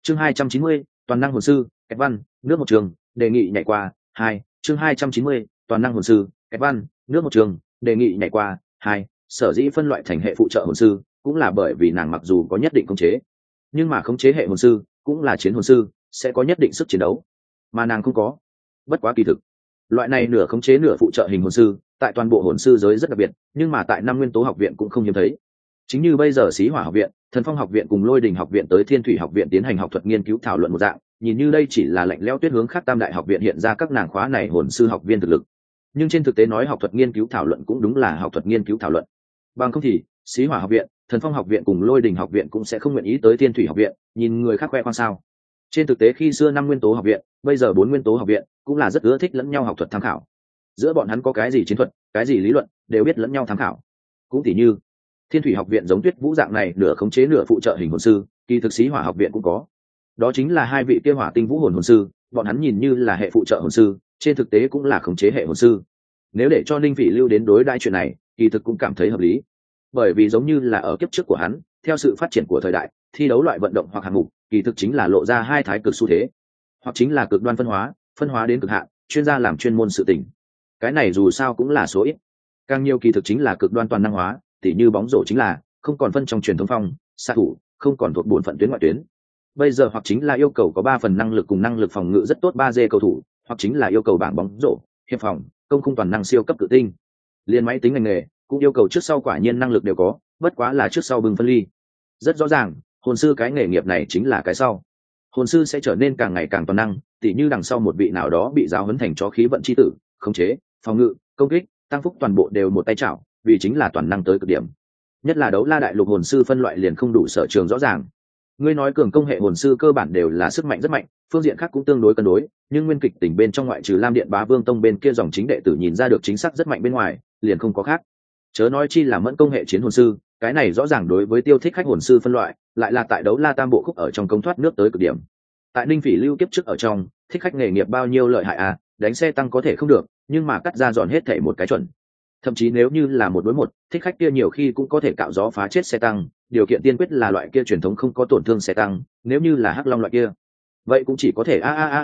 Chương 290, toàn năng hồn sư, Kẹp Văn, nước một trường, đề nghị nhảy qua. 2. Chương 290, toàn năng hồn sư, Kẹp Văn, nước một trường, đề nghị nhảy qua. 2. Sở dĩ phân loại thành hệ phụ trợ hồn sư, cũng là bởi vì nàng mặc dù có nhất định khống chế, nhưng mà khống chế hệ hồn sư cũng là chiến hồn sư, sẽ có nhất định sức chiến đấu, mà nàng không có. Bất quá kỳ thực, loại này nửa khống chế nửa phụ trợ hình hồn sư, tại toàn bộ hồn sư giới rất đặc biệt, nhưng mà tại năm nguyên tố học viện cũng không hiếm thấy. Chính như bây giờ Xí Hỏa học viện, Thần Phong học viện cùng Lôi Đình học viện tới Thiên Thủy học viện tiến hành học thuật nghiên cứu thảo luận một dạng, nhìn như đây chỉ là lạnh lẽo tuyết hướng khác tam đại học viện hiện ra các nàng khóa này hồn sư học viên thực lực. Nhưng trên thực tế nói học thuật nghiên cứu thảo luận cũng đúng là học thuật nghiên cứu thảo luận. Bằng không thì, Xí Hỏa học viện, Thần Phong học viện cùng Lôi Đình học viện cũng sẽ không nguyện ý tới Thiên Thủy học viện, nhìn người khác khoe khoang sao? Trên thực tế khi xưa năm nguyên tố học viện, bây giờ 4 nguyên tố học viện, cũng là rất ưa thích lẫn nhau học thuật tham khảo. Giữa bọn hắn có cái gì chiến thuật, cái gì lý luận, đều biết lẫn nhau tham khảo. Cũng tỉ như Thiên Thủy học viện giống Tuyết Vũ dạng này nửa khống chế nửa phụ trợ hình hồn sư, kỳ thực Xí Hỏa học viện cũng có. Đó chính là hai vị kia Hỏa Tinh Vũ hồn sư, bọn hắn nhìn như là hệ phụ trợ hồn sư, trên thực tế cũng là khống chế hệ hồn sư. Nếu để cho Ninh Phỉ Lưu đến đối đãi chuyện này, kỳ thực cũng cảm thấy hợp lý. Bởi vì giống như là ở kiếp trước của hắn, theo sự phát triển của thời đại, thi đấu loại vận động hoặc hạng mục, kỳ thực chính là lộ ra hai thái cực xu thế, hoặc chính là cực đoan phân hóa đến cực hạn, chuyên gia làm chuyên môn sự tình. Cái này dù sao cũng là số ít. Càng nhiều kỳ thực chính là cực đoan toàn năng hóa, tỉ như bóng rổ chính là không còn phân trong truyền thống phong, xạ thủ, không còn thuộc bổn phận tuyến ngoại tuyến. Bây giờ hoặc chính là yêu cầu có 3 phần năng lực cùng năng lực phòng ngự rất tốt 3G cầu thủ, hoặc chính là yêu cầu bảng bóng rổ, hiệp phòng, công khung toàn năng siêu cấp tự tinh. Liên máy tính ngành nghề cũng yêu cầu trước sau quả nhiên năng lực đều có, bất quá là trước sau bừng phân ly. Rất rõ ràng, hồn sư cái nghề nghiệp này chính là cái sau. Hồn sư sẽ trở nên càng ngày càng toàn năng, tỉ như đằng sau một vị nào đó bị giáo huấn thành chó khí vận chi tử, khống chế, phòng ngự, công kích, tăng phúc toàn bộ đều một tay chảo, vì chính là toàn năng tới cực điểm. Nhất là đấu la đại lục hồn sư phân loại liền không đủ sở trường rõ ràng. Ngươi nói cường công hệ hồn sư cơ bản đều là sức mạnh rất mạnh, phương diện khác cũng tương đối cân đối, nhưng nguyên kịch tỉnh bên trong ngoại trừ Lam Điện Bá Vương Tông bên kia dòng chính đệ tử nhìn ra được chính xác rất mạnh bên ngoài, liền không có khác. Chớ nói chi là mẫn công hệ chiến hồn sư, cái này rõ ràng đối với tiêu thích khách hồn sư phân loại, lại là tại đấu la tam bộ khúc ở trong công thoát nước tới cực điểm. Tại Ninh Phỉ Lưu kiếp trước ở trong, thích khách nghề nghiệp bao nhiêu lợi hại à, đánh xe tăng có thể không được, nhưng mà cắt ra dọn hết thể một cái chuẩn. Thậm chí nếu như là 1 đối 1, thích khách kia nhiều khi cũng có thể cạo gió phá chết xe tăng, điều kiện tiên quyết là loại kia truyền thống không có tổn thương xe tăng, nếu như là hắc long loại kia, vậy cũng chỉ có thể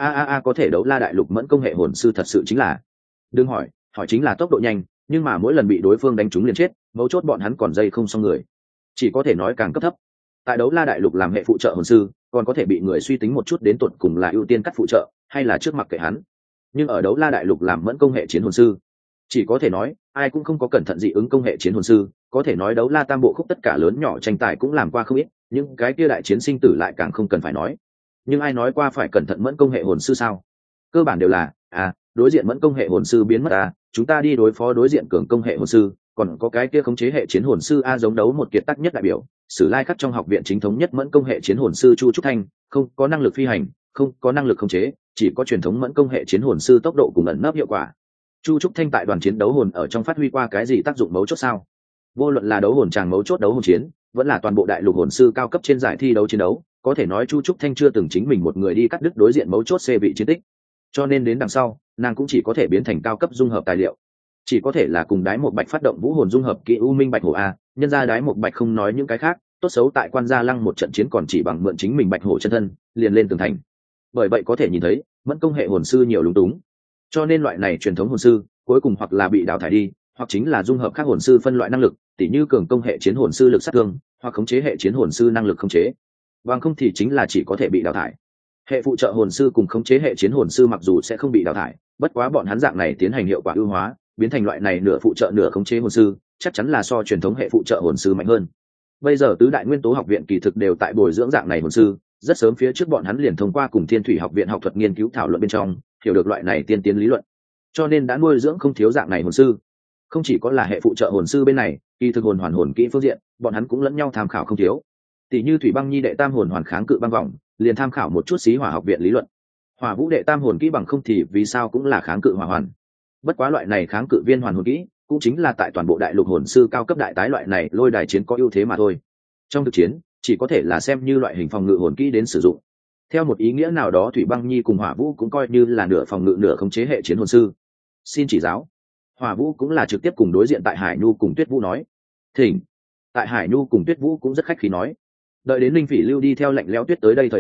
có thể đấu la đại lục mẫn công hệ hồn sư thật sự chính là. Đừng hỏi chính là tốc độ nhanh, nhưng mà mỗi lần bị đối phương đánh trúng liền chết, mấu chốt bọn hắn còn dây không xong người, chỉ có thể nói càng cấp thấp. Tại đấu la đại lục làm hệ phụ trợ hồn sư, còn có thể bị người suy tính một chút đến tột cùng là ưu tiên cắt phụ trợ hay là trước mặt kệ hắn, nhưng ở đấu la đại lục làm mẫn công hệ chiến hồn sư, chỉ có thể nói ai cũng không có cẩn thận dị ứng công hệ chiến hồn sư. Có thể nói đấu la tam bộ khúc tất cả lớn nhỏ tranh tài cũng làm qua không ít, nhưng cái kia đại chiến sinh tử lại càng không cần phải nói. Nhưng ai nói qua phải cẩn thận mẫn công hệ hồn sư sao? Cơ bản đều là đối diện mẫn công hệ hồn sư biến mất chúng ta đi đối phó đối diện cường công hệ hồn sư, còn có cái kia khống chế hệ chiến hồn sư giống đấu một kiệt tác nhất đại biểu Sử Lai Khắc trong học viện chính thống nhất mẫn công hệ chiến hồn sư Chu Trúc Thanh, không có năng lực phi hành, không có năng lực khống chế, chỉ có truyền thống mẫn công hệ chiến hồn sư tốc độ cùng ẩn nấp hiệu quả. Chu Trúc Thanh tại đoàn chiến đấu hồn ở trong phát huy qua cái gì tác dụng mấu chốt sao? Vô luận là đấu hồn tràng mấu chốt đấu hồn chiến, vẫn là toàn bộ đại lục hồn sư cao cấp trên giải thi đấu chiến đấu, có thể nói Chu Trúc Thanh chưa từng chính mình một người đi cắt đứt đối diện mấu chốt C vị chiến tích. Cho nên đến đằng sau, nàng cũng chỉ có thể biến thành cao cấp dung hợp tài liệu, chỉ có thể là cùng đái một bạch phát động vũ hồn dung hợp kỹ u minh bạch hổ nhân ra đái một bạch không nói những cái khác, tốt xấu tại Quan Gia Lăng một trận chiến còn chỉ bằng mượn chính mình bạch hổ chân thân liền lên tường thành. Bởi vậy có thể nhìn thấy mẫn công hệ hồn sư nhiều lúng túng, cho nên loại này truyền thống hồn sư cuối cùng hoặc là bị đào thải đi, hoặc chính là dung hợp các hồn sư phân loại năng lực, tỉ như cường công hệ chiến hồn sư lực sát thương, hoặc khống chế hệ chiến hồn sư năng lực khống chế, bằng không thì chính là chỉ có thể bị đào thải. Hệ phụ trợ hồn sư cùng khống chế hệ chiến hồn sư mặc dù sẽ không bị đào thải, bất quá bọn hắn dạng này tiến hành hiệu quả ưu hóa, biến thành loại này nửa phụ trợ nửa khống chế hồn sư, chắc chắn là so truyền thống hệ phụ trợ hồn sư mạnh hơn. Bây giờ tứ đại nguyên tố học viện kỳ thực đều tại bồi dưỡng dạng này hồn sư, rất sớm phía trước bọn hắn liền thông qua cùng Thiên Thủy học viện học thuật nghiên cứu thảo luận bên trong, hiểu được loại này tiên tiến lý luận, cho nên đã nuôi dưỡng không thiếu dạng này hồn sư. Không chỉ có là hệ phụ trợ hồn sư bên này, kỳ thực hồn hoàn hồn kỹ phương diện, bọn hắn cũng lẫn nhau tham khảo không thiếu. Tỷ như Thủy Băng Nhi đệ tam hồn hoàn kháng cự băng vòng, liền tham khảo một chút Xí Hỏa học viện lý luận. Hỏa Vũ đệ tam hồn kỹ bằng không thì vì sao cũng là kháng cự hỏa hoàn. Bất quá loại này kháng cự viên hoàn hồn kỹ, cũng chính là tại toàn bộ đại lục hồn sư cao cấp đại tái loại này lôi đài chiến có ưu thế mà thôi. Trong thực chiến, chỉ có thể là xem như loại hình phòng ngự hồn kỹ đến sử dụng. Theo một ý nghĩa nào đó Thủy Băng Nhi cùng Hỏa Vũ cũng coi như là nửa phòng ngự nửa khống chế hệ chiến hồn sư. Xin chỉ giáo. Hỏa Vũ cũng là trực tiếp cùng đối diện tại Hải Nhu cùng Tuyết Vũ nói. Thỉnh. Tại Hải Nhu cùng Tuyết Vũ cũng rất khách khí nói. Đợi đến Linh Phỉ Lưu đi theo lệnh lẽo tuyết tới đây thời điểm,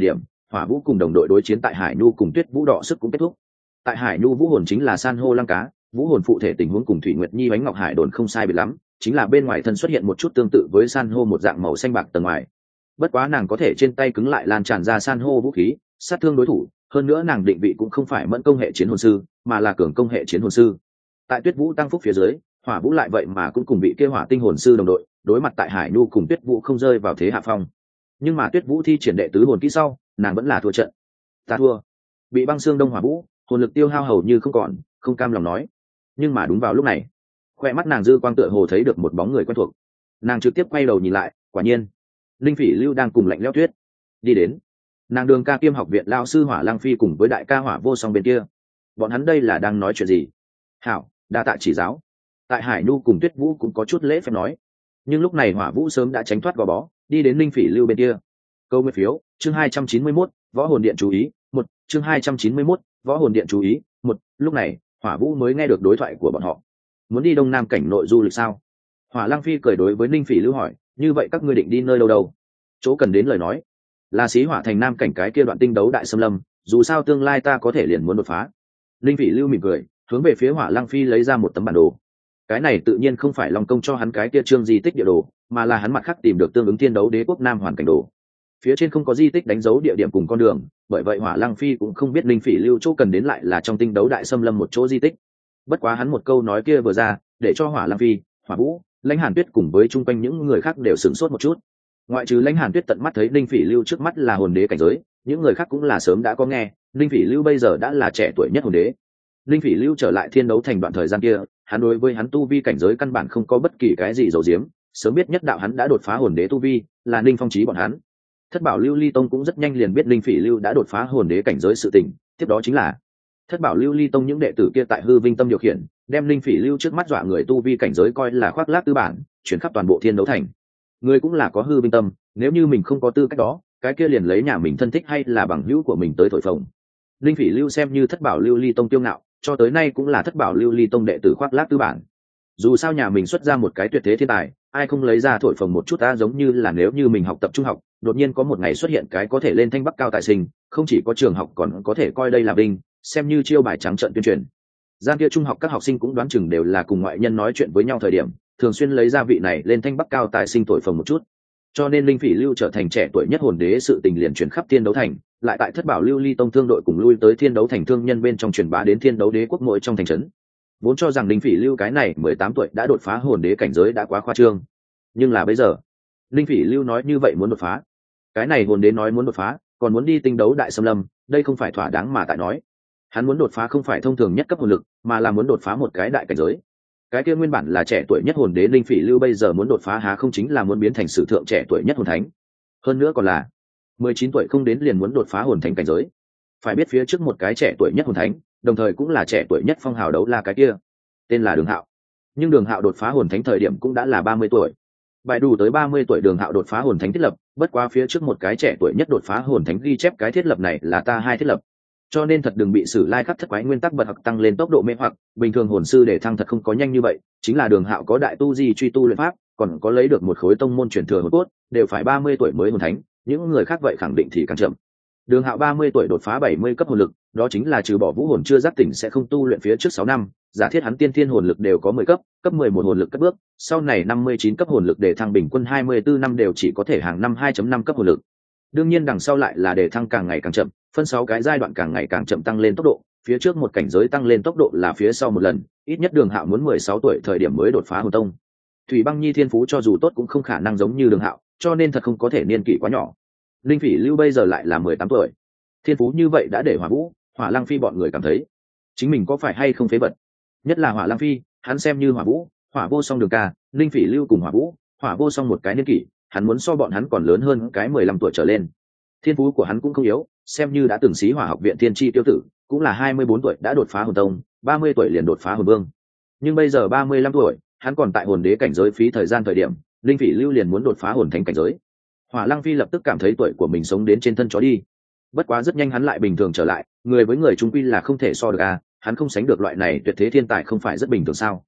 Hỏa Vũ cùng đồng đội đối chiến tại Hải Nhu cùng Tuyết Vũ đọ sức cũng kết thúc. Tại Hải Nhu vũ hồn chính là san hô lăng cá, vũ hồn phụ thể tình huống cùng Thủy Nguyệt Nhi bánh ngọc hải đồn không sai biệt lắm, chính là bên ngoài thân xuất hiện một chút tương tự với san hô một dạng màu xanh bạc tầng ngoài. Bất quá nàng có thể trên tay cứng lại lan tràn ra san hô vũ khí, sát thương đối thủ, hơn nữa nàng định vị cũng không phải mẫn công hệ chiến hồn sư, mà là cường công hệ chiến hồn sư. Tại Tuyết Vũ tăng phúc phía dưới, Hỏa Vũ lại vậy mà cũng cùng bị kêu hỏa tinh hồn sư đồng đội, đối mặt tại Hải Nhu cùng Tuyết Vũ không rơi vào thế hạ phong. Nhưng mà Tuyết Vũ thi triển đệ tứ hồn kỹ sau, nàng vẫn là thua trận. Ta thua. Bị băng xương đông Hỏa Vũ, hồn lực tiêu hao hầu như không còn, không cam lòng nói. Nhưng mà đúng vào lúc này, khoe mắt nàng dư quang tựa hồ thấy được một bóng người quen thuộc. Nàng trực tiếp quay đầu nhìn lại, quả nhiên, Linh Phỉ Lưu đang cùng Lạnh Lẽo Tuyết đi đến. Nàng Đường Ca Kiêm học viện lao sư Hỏa Lăng Phi cùng với đại ca Hỏa Vô Song bên kia, bọn hắn đây là đang nói chuyện gì? Hảo, đa tạ chỉ giáo. Tại Hải Nhu cùng Tuyết Vũ cũng có chút lễ phép nói, nhưng lúc này Hỏa Vũ sớm đã tránh thoát gò bó, đi đến Linh Phỉ Lưu bên kia. Câu nguyên phiếu, chương 291, Võ Hồn Điện chú ý, một chương 291, Võ Hồn Điện chú ý, một lúc này, Hỏa Vũ mới nghe được đối thoại của bọn họ. Muốn đi Đông Nam cảnh nội du lịch sao? Hỏa Lăng Phi cười đối với Ninh Phỉ Lưu hỏi, như vậy các ngươi định đi nơi đâu đâu? Chỗ cần đến lời nói, là Xí Hỏa thành Nam cảnh cái kia đoạn tinh đấu đại xâm lâm, dù sao tương lai ta có thể liền muốn đột phá. Ninh Phỉ Lưu mỉm cười, hướng về phía Hỏa Lăng Phi lấy ra một tấm bản đồ. Cái này tự nhiên không phải Long Công cho hắn cái kia chương di tích địa đồ, mà là hắn mặt khác tìm được tương ứng thiên đấu đế quốc Nam hoàn cảnh đồ. Phía trên không có di tích đánh dấu địa điểm cùng con đường, bởi vậy Hỏa Lăng Phi cũng không biết Ninh Phỉ Lưu chỗ cần đến lại là trong tinh đấu đại xâm lâm một chỗ di tích. Bất quá hắn một câu nói kia vừa ra, để cho Hỏa Lăng Phi, Hỏa Vũ, Lãnh Hàn Tuyết cùng với chung quanh những người khác đều sửng sốt một chút. Ngoại trừ Lãnh Hàn Tuyết tận mắt thấy Ninh Phỉ Lưu trước mắt là hồn đế cảnh giới, những người khác cũng là sớm đã có nghe, Ninh Phỉ Lưu bây giờ đã là trẻ tuổi nhất hồn đế. Ninh Phỉ Lưu trở lại thiên đấu thành đoạn thời gian kia, hắn đối với hắn tu vi cảnh giới căn bản không có bất kỳ cái gì giấu giếm, sớm biết nhất đạo hắn đã đột phá hồn đế tu vi, là Ninh Phong Chí bọn hắn. Thất Bảo Lưu Ly Tông cũng rất nhanh liền biết Ninh Phỉ Lưu đã đột phá hồn đế cảnh giới sự tình, tiếp đó chính là Thất Bảo Lưu Ly Tông những đệ tử kia tại Hư Vinh Tâm điều khiển, đem Ninh Phỉ Lưu trước mắt dọa người tu vi cảnh giới coi là khoác lác tư bản, chuyển khắp toàn bộ thiên đấu thành. Người cũng là có Hư Vinh Tâm, nếu như mình không có tư cách đó, cái kia liền lấy nhà mình thân thích hay là bằng hữu của mình tới thổi phồng. Ninh Phỉ Lưu xem như Thất Bảo Lưu Ly Tông tiêu ngạo, cho tới nay cũng là Thất Bảo Lưu Ly Tông đệ tử khoác lác tư bản. Dù sao nhà mình xuất ra một cái tuyệt thế thiên tài, ai không lấy ra thổi phồng một chút ta, giống như là nếu như mình học tập trung học, đột nhiên có một ngày xuất hiện cái có thể lên thanh bắc cao tài sinh, không chỉ có trường học còn có thể coi đây là vinh, xem như chiêu bài trắng trợn tuyên truyền. Gian kia trung học các học sinh cũng đoán chừng đều là cùng ngoại nhân nói chuyện với nhau thời điểm, thường xuyên lấy ra vị này lên thanh bắc cao tài sinh thổi phồng một chút. Cho nên Linh Phỉ Lưu trở thành trẻ tuổi nhất hồn đế sự tình liền chuyển khắp thiên đấu thành, lại tại Thất Bảo Lưu Ly Tông thương đội cùng lui tới thiên đấu thành thương nhân bên trong truyền bá đến thiên đấu đế quốc mỗi trong thành trấn. Vốn cho rằng Linh Phỉ Lưu cái này 18 tuổi đã đột phá hồn đế cảnh giới đã quá khoa trương, nhưng là bây giờ Linh Phỉ Lưu nói như vậy muốn đột phá, cái này hồn đế nói muốn đột phá, còn muốn đi tinh đấu đại xâm lâm, đây không phải thỏa đáng mà tại nói. Hắn muốn đột phá không phải thông thường nhất cấp hồn lực, mà là muốn đột phá một cái đại cảnh giới. Cái kia nguyên bản là trẻ tuổi nhất hồn đế Linh Phỉ Lưu bây giờ muốn đột phá há không chính là muốn biến thành sử thượng trẻ tuổi nhất hồn thánh, hơn nữa còn là 19 tuổi không đến liền muốn đột phá hồn thánh cảnh giới. Phải biết phía trước một cái trẻ tuổi nhất hồn thánh, đồng thời cũng là trẻ tuổi nhất phong hào đấu la cái kia, tên là Đường Hạo. Nhưng Đường Hạo đột phá hồn thánh thời điểm cũng đã là 30 tuổi. Bài đủ tới 30 tuổi Đường Hạo đột phá hồn thánh thiết lập, bất quá phía trước một cái trẻ tuổi nhất đột phá hồn thánh ghi chép cái thiết lập này là ta hai thiết lập. Cho nên thật đừng bị sử lai khắc thất quái nguyên tắc bật học tăng lên tốc độ mê hoặc, bình thường hồn sư để thăng thật không có nhanh như vậy, chính là Đường Hạo có đại tu di truy tu luyện pháp, còn có lấy được một khối tông môn truyền thừa hồn cốt, đều phải 30 tuổi mới hồn thánh, những người khác vậy khẳng định thì càng chậm. Đường Hạo 30 tuổi đột phá 70 cấp hồn lực, đó chính là trừ bỏ vũ hồn chưa giác tỉnh sẽ không tu luyện phía trước 6 năm, giả thiết hắn tiên thiên hồn lực đều có 10 cấp, cấp 11 hồn lực cất bước, sau này 59 cấp hồn lực để thăng bình quân 24 năm đều chỉ có thể hàng năm 2.5 cấp hồn lực. Đương nhiên đằng sau lại là để thăng càng ngày càng chậm, phân 6 cái giai đoạn càng ngày càng chậm tăng lên tốc độ, phía trước một cảnh giới tăng lên tốc độ là phía sau một lần, ít nhất Đường Hạo muốn 16 tuổi thời điểm mới đột phá hồn tông. Thủy Băng Nhi thiên phú cho dù tốt cũng không khả năng giống như Đường Hạo, cho nên thật không có thể niên kỷ quá nhỏ. Linh Phỉ Lưu bây giờ lại là 18 tuổi. Thiên phú như vậy đã để Hỏa Vũ, Hỏa Lăng Phi bọn người cảm thấy chính mình có phải hay không phế vật. Nhất là Hỏa Lăng Phi, hắn xem như Hỏa Vũ, Hỏa Vô Song Đường Ca, Linh Phỉ Lưu cùng Hỏa Vũ, Hỏa Vô Song một cái niên kỷ, hắn muốn so bọn hắn còn lớn hơn cái 15 tuổi trở lên. Thiên phú của hắn cũng không yếu, xem như đã từng xí Hỏa học viện thiên chi tiêu tử, cũng là 24 tuổi đã đột phá hồn tông, 30 tuổi liền đột phá hồn vương. Nhưng bây giờ 35 tuổi, hắn còn tại hồn đế cảnh giới phí thời gian thời điểm, Linh Phỉ Lưu liền muốn đột phá hồn thánh cảnh giới. Hỏa Lăng Phi lập tức cảm thấy tuổi của mình sống đến trên thân chó đi. Bất quá rất nhanh hắn lại bình thường trở lại, người với người chung quy là không thể so được à, hắn không sánh được loại này tuyệt thế thiên tài không phải rất bình thường sao?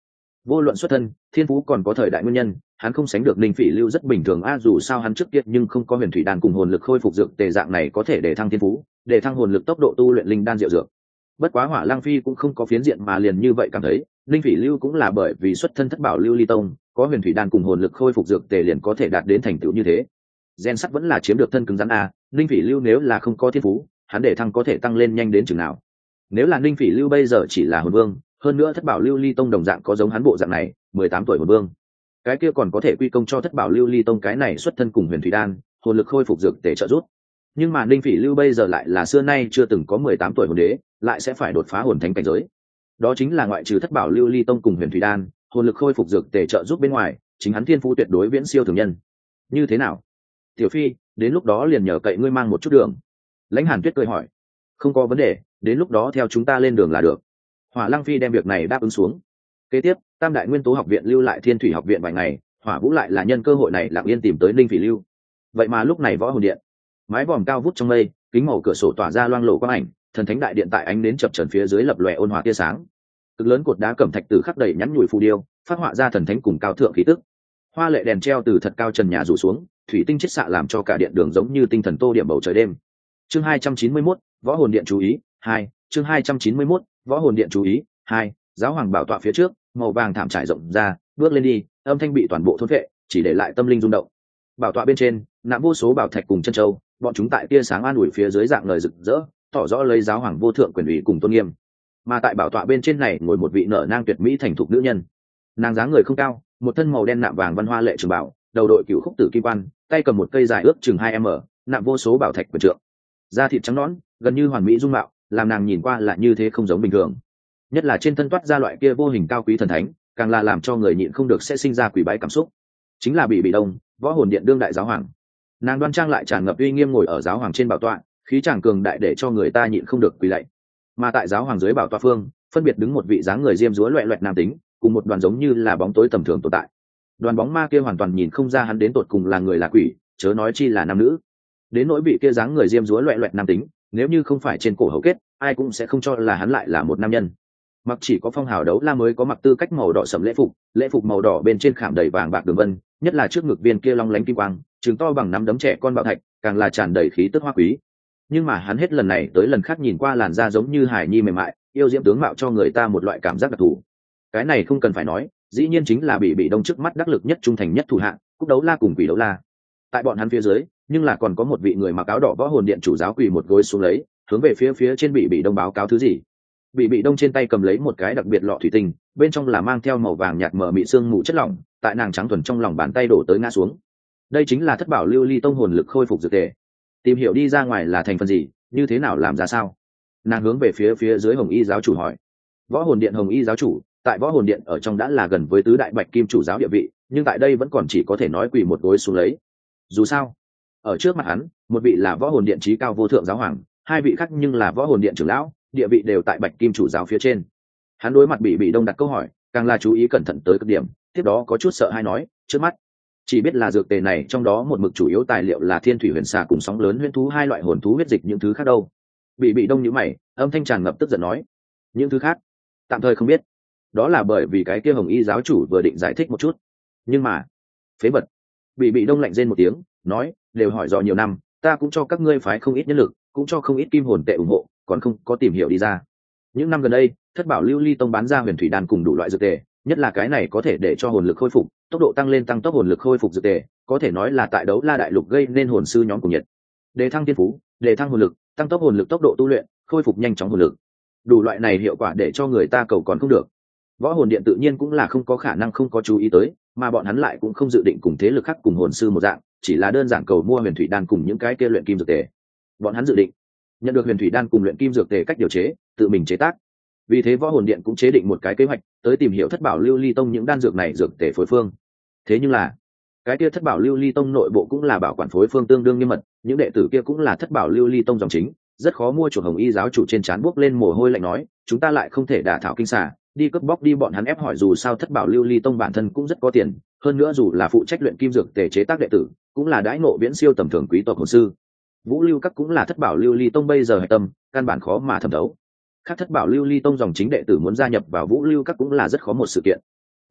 vô luận xuất thân thiên phú còn có thời đại nguyên nhân, hắn không sánh được Ninh Phỉ Lưu rất bình thường dù sao hắn trước kia nhưng không có huyền thủy đan cùng hồn lực khôi phục dược tề dạng này có thể để thăng thiên phú, để thăng hồn lực tốc độ tu luyện linh đan diệu dược. Bất quá Hỏa Lăng Phi cũng không có phiến diện mà liền như vậy cảm thấy, Ninh Phỉ Lưu cũng là bởi vì xuất thân thất bảo lưu ly tông, có huyền thủy đan cùng hồn lực khôi phục dược tề liền có thể đạt đến thành tựu như thế. Gen sắt vẫn là chiếm được thân cứng rắn Ninh Phỉ Lưu nếu là không có thiên phú, hắn để thăng có thể tăng lên nhanh đến chừng nào. Nếu là Ninh Phỉ Lưu bây giờ chỉ là hồn vương, hơn nữa thất bảo lưu ly tông đồng dạng có giống hắn bộ dạng này 18 tuổi hồn vương, cái kia còn có thể quy công cho thất bảo lưu ly tông cái này xuất thân cùng huyền thủy đan hồn lực khôi phục dược tề trợ giúp. Nhưng mà Ninh Phỉ Lưu bây giờ lại là xưa nay chưa từng có 18 tuổi hồn đế, lại sẽ phải đột phá hồn thánh cảnh giới. Đó chính là ngoại trừ thất bảo lưu ly tông cùng huyền thủy đan hồn lực khôi phục dược tề trợ giúp bên ngoài, chính hắn thiên phú tuyệt đối viễn siêu thường nhân. Như thế nào tiểu phi, đến lúc đó liền nhờ cậy ngươi mang một chút đường. Lãnh Hàn Tuyết cười hỏi. Không có vấn đề, đến lúc đó theo chúng ta lên đường là được. Hỏa Lăng Phi đem việc này đáp ứng xuống. Kế tiếp Tam Đại Nguyên Tố Học viện lưu lại Thiên Thủy Học viện vài ngày, Hỏa Vũ lại là nhân cơ hội này lặng yên tìm tới Ninh Phỉ Lưu. Vậy mà lúc này võ hồn điện, mái vòm cao vút trong mây, kính màu cửa sổ tỏa ra loang lổ quang ảnh, thần thánh đại điện tại ánh đến chập chờn phía dưới lập lòe ôn hòa tia sáng. Cực lớn cột đá cẩm thạch từ khắc đầy nhắn nhủi phù điêu, phát họa ra thần thánh cùng cao thượng khí tức. Hoa lệ đèn treo từ thật cao trần nhà rủ xuống, thủy tinh chiết xạ làm cho cả điện đường giống như tinh thần tô điểm bầu trời đêm. Chương 291, võ hồn điện chú ý 2, chương 291, võ hồn điện chú ý 2, giáo hoàng bảo tọa phía trước, màu vàng thảm trải rộng ra, bước lên đi, âm thanh bị toàn bộ thôn vệ, chỉ để lại tâm linh rung động. Bảo tọa bên trên, nạm vô số bảo thạch cùng chân châu, bọn chúng tại tia sáng an ủi phía dưới dạng lời rực rỡ, tỏ rõ lấy giáo hoàng vô thượng quyền ủy cùng tôn nghiêm. Mà tại bảo tọa bên trên này ngồi một vị nở nang tuyệt mỹ thành thục nữ nhân. Nàng dáng người không cao, một thân màu đen nạm vàng văn hoa lệ trường bảo, đầu đội cửu khúc tử kim quan, tay cầm một cây dài ước chừng 2 m, nạm vô số bảo thạch quyền trượng. Da thịt trắng nõn, gần như hoàn mỹ dung mạo, làm nàng nhìn qua là như thế không giống bình thường. Nhất là trên thân toát ra loại kia vô hình cao quý thần thánh, càng là làm cho người nhịn không được sẽ sinh ra quỷ bái cảm xúc. Chính là Bỉ Đông, võ hồn điện đương đại giáo hoàng. Nàng đoan trang lại tràn ngập uy nghiêm ngồi ở giáo hoàng trên bảo tọa, khí chàng cường đại để cho người ta nhịn không được quỳ lạy. Mà tại giáo hoàng dưới bảo tọa phương, phân biệt đứng một vị dáng người diêm dúa loẹt loẹt nam tính, cùng một đoàn giống như là bóng tối tầm thường tồn tại. Đoàn bóng ma kia hoàn toàn nhìn không ra hắn đến tột cùng là người là quỷ, chớ nói chi là nam nữ. Đến nỗi vị kia dáng người diêm dúa loẹt loẹt nam tính, nếu như không phải trên cổ hầu kết, ai cũng sẽ không cho là hắn lại là một nam nhân. Mặc chỉ có phong hào đấu la mới có mặc tư cách màu đỏ sẫm lễ phục màu đỏ bên trên khảm đầy vàng bạc đường vân, nhất là trước ngực viên kia long lánh kim quang, trừng to bằng nắm đấm trẻ con bảo thạch, càng là tràn đầy khí tức hoa quý. Nhưng mà hắn hết lần này tới lần khác nhìn qua làn da giống như hải nhi mềm mại, yêu diễm tướng mạo cho người ta một loại cảm giác đặc thù. Cái này không cần phải nói, dĩ nhiên chính là Bỉ Đông trước mắt đắc lực nhất trung thành nhất thủ hạng, Cúc Đấu La cùng Quỷ Đấu La. Tại bọn hắn phía dưới, nhưng là còn có một vị người mặc áo đỏ võ hồn điện chủ giáo quỳ một gối xuống lấy, hướng về phía trên Bỉ Đông báo cáo thứ gì. Bỉ Đông trên tay cầm lấy một cái đặc biệt lọ thủy tinh, bên trong là mang theo màu vàng nhạt mờ mị sương mù chất lỏng, tại nàng trắng thuần trong lòng bàn tay đổ tới ngã xuống. Đây chính là thất bảo lưu ly tông hồn lực khôi phục dược tề. Tìm hiểu đi ra ngoài là thành phần gì, như thế nào làm ra sao? Nàng hướng về phía dưới Hồng Y giáo chủ hỏi. Võ hồn điện Hồng Y giáo chủ, tại võ hồn điện ở trong đã là gần với tứ đại bạch kim chủ giáo địa vị, nhưng tại đây vẫn còn chỉ có thể nói quỳ một gối xuống lấy. Dù sao, ở trước mặt hắn, một vị là võ hồn điện trí cao vô thượng giáo hoàng, hai vị khác nhưng là võ hồn điện trưởng lão, địa vị đều tại bạch kim chủ giáo phía trên. Hắn đối mặt Bỉ Đông đặt câu hỏi, càng là chú ý cẩn thận tới cực điểm, tiếp đó có chút sợ hay nói, trước mắt chỉ biết là dược tề này trong đó một mực chủ yếu tài liệu là thiên thủy huyền xà cùng sóng lớn huyễn thú hai loại hồn thú huyết dịch, những thứ khác đâu? Bỉ Đông nhíu mày, âm thanh tràn ngập tức giận nói, những thứ khác tạm thời không biết. Đó là bởi vì cái kia Hồng Y giáo chủ vừa định giải thích một chút, nhưng mà phế vật. Bỉ Đông lạnh rên một tiếng, nói, đều hỏi dò nhiều năm, ta cũng cho các ngươi phái không ít nhân lực, cũng cho không ít kim hồn tệ ủng hộ, còn không có tìm hiểu đi ra. Những năm gần đây, thất bảo lưu ly tông bán ra huyền thủy đan cùng đủ loại dược tề, nhất là cái này có thể để cho hồn lực khôi phục tốc độ tăng lên, tăng tốc hồn lực khôi phục dược tề, có thể nói là tại đấu la đại lục gây nên hồn sư nhóm cùng nhiệt. Đề thăng thiên phú, đề thăng hồn lực, tăng tốc hồn lực tốc độ tu luyện, khôi phục nhanh chóng hồn lực, đủ loại này hiệu quả để cho người ta cầu còn không được. Võ hồn điện tự nhiên cũng là không có khả năng không có chú ý tới, mà bọn hắn lại cũng không dự định cùng thế lực khác cùng hồn sư một dạng, chỉ là đơn giản cầu mua huyền thủy đan cùng những cái kia luyện kim dược tề. Bọn hắn dự định nhận được huyền thủy đan cùng luyện kim dược tề cách điều chế, tự mình chế tác. Vì thế võ hồn điện cũng chế định một cái kế hoạch tới tìm hiểu thất bảo lưu ly tông những đan dược này dược tề phối phương. Thế nhưng là cái kia thất bảo lưu ly tông nội bộ cũng là bảo quản phối phương tương đương nghiêm mật, những đệ tử kia cũng là thất bảo lưu ly tông dòng chính, rất khó mua chuộc. Hồng Y giáo chủ trên trán buốc lên mồ hôi lạnh nói, chúng ta lại không thể đả thảo kinh xà, đi cướp bóc đi bọn hắn ép hỏi, dù sao thất bảo lưu ly tông bản thân cũng rất có tiền, hơn nữa dù là phụ trách luyện kim dược tề chế tác đệ tử, cũng là đãi ngộ viễn siêu tầm thường quý tộc hồn sư. Vũ Lưu Các cũng là thất bảo lưu ly tông bây giờ hệ tâm, căn bản khó mà thẩm thấu. Khác thất bảo lưu ly tông dòng chính đệ tử muốn gia nhập vào Vũ Lưu Các cũng là rất khó một sự kiện.